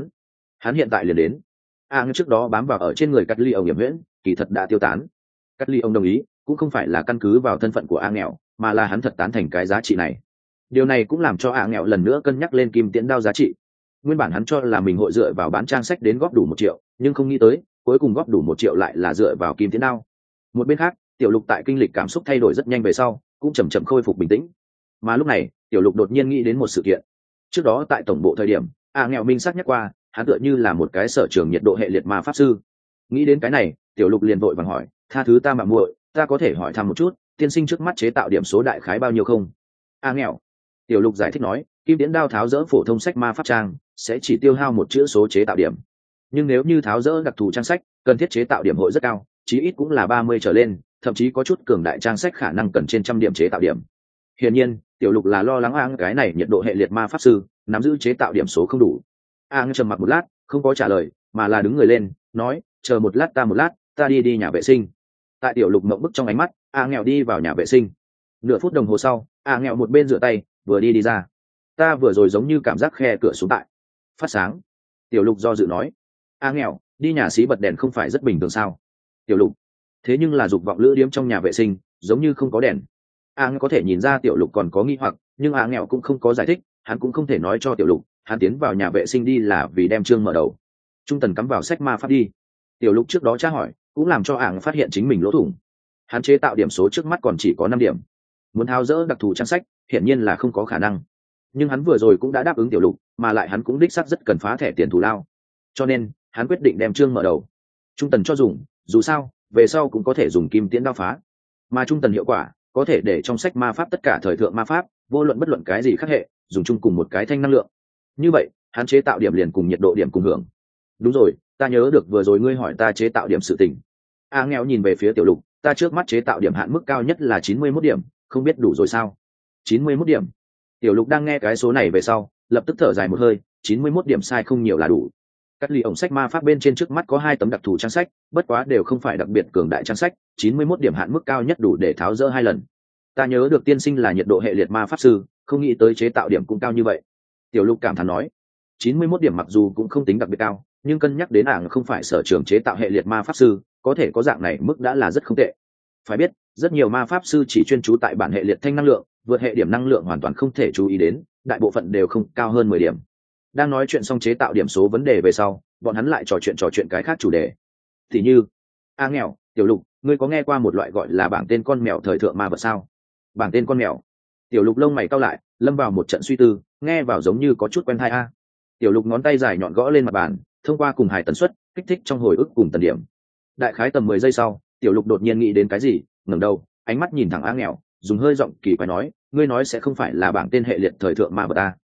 hắn hiện tại liền đến. Trước đó bám vào ở trên người cắt lì ổng hiểm huyễn, kỳ thật đã tiêu tán. Cắt lì ổng đồng ý cũng không phải là căn cứ vào thân phận của nghèo, mà là hắn thật tán thành cái giá trị này. Điều này cũng làm cho nghèo lần nữa cân nhắc lên kim tiễn đao giá trị. Nguyên bản hắn cho là mình hội dựa vào bán trang sách đến góp đủ 1 triệu, nhưng không nghĩ tới cuối cùng góp đủ 1 triệu lại là dựa vào kim tiễn đao. Một bên khác, Tiểu Lục tại kinh lịch cảm xúc thay đổi rất nhanh về sau, cũng chậm chậm khôi phục bình tĩnh. Mà lúc này, Tiểu Lục đột nhiên nghĩ đến một sự kiện. Trước đó tại tổng bộ thời điểm, nghèo minh xác nhắc qua, hắn tựa như là một cái sở trường nhiệt độ hệ liệt ma pháp sư. Nghĩ đến cái này, Tiểu Lục liền vội vàng hỏi, tha thứ ta mà muội, ta có thể hỏi thăm một chút, tiên sinh trước mắt chế tạo điểm số đại khái bao nhiêu không? Nghèo. Tiểu Lục giải thích nói, kim tiễn đao tháo dỡ phổ thông sách ma pháp trang sẽ chỉ tiêu hao 1 chữ số chế tạo điểm, nhưng nếu như tháo dỡ đặc thù trang sách, cần thiết chế tạo điểm hội rất cao, chí ít cũng là 30 trở lên, thậm chí có chút cường đại trang sách khả năng cần trên 100 điểm chế tạo điểm. Hiển nhiên, Tiểu Lục là lo lắng cái này nhiệt độ hệ liệt ma pháp sư nắm giữ chế tạo điểm số không đủ. Trầm mặc một lát, không có trả lời, mà là đứng người lên, nói, chờ một lát, ta đi nhà vệ sinh. Tại Tiểu Lục mộng bức trong ánh mắt, nghèo đi vào nhà vệ sinh. Nửa phút đồng hồ sau, nghèo một bên rửa tay, vừa đi ra. Ta vừa rồi giống như cảm giác khe cửa xuống tại phát sáng. Tiểu Lục do dự nói, nghèo, đi nhà xí bật đèn không phải rất bình thường sao? Tiểu Lục, thế nhưng là dục vọng lữ điếm trong nhà vệ sinh giống như không có đèn. Có thể nhìn ra Tiểu Lục còn có nghi hoặc, nhưng nghèo cũng không có giải thích, hắn cũng không thể nói cho Tiểu Lục hắn tiến vào nhà vệ sinh đi là vì đem chương mở đầu trung tần cắm vào sách ma pháp đi. Tiểu Lục trước đó tra hỏi cũng làm cho phát hiện chính mình lỗ thủng. Hắn chế tạo điểm số trước mắt còn chỉ có 5 điểm, muốn tháo dỡ đặc thù trang sách hiển nhiên là không có khả năng. Nhưng hắn vừa rồi cũng đã đáp ứng Tiểu Lục, mà lại hắn cũng đích xác rất cần phá thẻ tiền thù lao, cho nên hắn quyết định đem chương mở đầu trung tần cho dùng, dù sao về sau cũng có thể dùng kim tiễn đao phá, mà trung tần hiệu quả có thể để trong sách ma pháp tất cả thời thượng ma pháp vô luận bất luận cái gì khác hệ dùng chung cùng một cái thanh năng lượng. Như vậy hắn chế tạo điểm liền cùng nhiệt độ điểm cùng hưởng. Đúng rồi, ta nhớ được vừa rồi ngươi hỏi ta chế tạo điểm sự tình. Nghèo nhìn về phía Tiểu Lục, ta trước mắt chế tạo điểm hạn mức cao nhất là 91 điểm, không biết đủ rồi sao? 91 điểm. Tiểu Lục đang nghe cái số này về sau lập tức thở dài một hơi, 91 điểm sai không nhiều là đủ. Cắt lì ổng sách ma pháp bên trên trước mắt có 2 tấm đặc thù trang sách, bất quá đều không phải đặc biệt cường đại trang sách, 91 điểm hạn mức cao nhất đủ để tháo dỡ 2 lần. Ta nhớ được tiên sinh là nhiệt độ hệ liệt ma pháp sư, không nghĩ tới chế tạo điểm cũng cao như vậy. Tiểu Lục cảm thán nói, 91 điểm mặc dù cũng không tính đặc biệt cao, nhưng cân nhắc đến không phải sở trường chế tạo hệ liệt ma pháp sư, có thể có dạng này mức đã là rất không tệ. Phải biết, rất nhiều ma pháp sư chỉ chuyên trú tại bản hệ liệt thanh năng lượng, vượt hệ điểm năng lượng hoàn toàn không thể chú ý đến, đại bộ phận đều không cao hơn 10 điểm. Đang nói chuyện xong chế tạo điểm số vấn đề về sau, bọn hắn lại trò chuyện cái khác chủ đề. Thì như, nghèo, Tiểu Lục, ngươi có nghe qua một loại gọi là bảng tên con mèo thời thượng ma vật sao? Bảng tên con mèo. Tiểu Lục lông mày cau lại, lâm vào một trận suy tư, nghe vào giống như có chút quen tai a. Tiểu Lục ngón tay dài nhọn gõ lên mặt bàn, thông qua cùng hài tần suất, kích thích trong hồi ức cùng tần điểm. Đại khái tầm 10 giây sau, Tiểu Lục đột nhiên nghĩ đến cái gì, ngẩng đầu, ánh mắt nhìn thẳng nghèo, dùng hơi giọng kỳ quái nói, ngươi nói sẽ không phải là bảng tên hệ liệt thời thượng ma vật ta?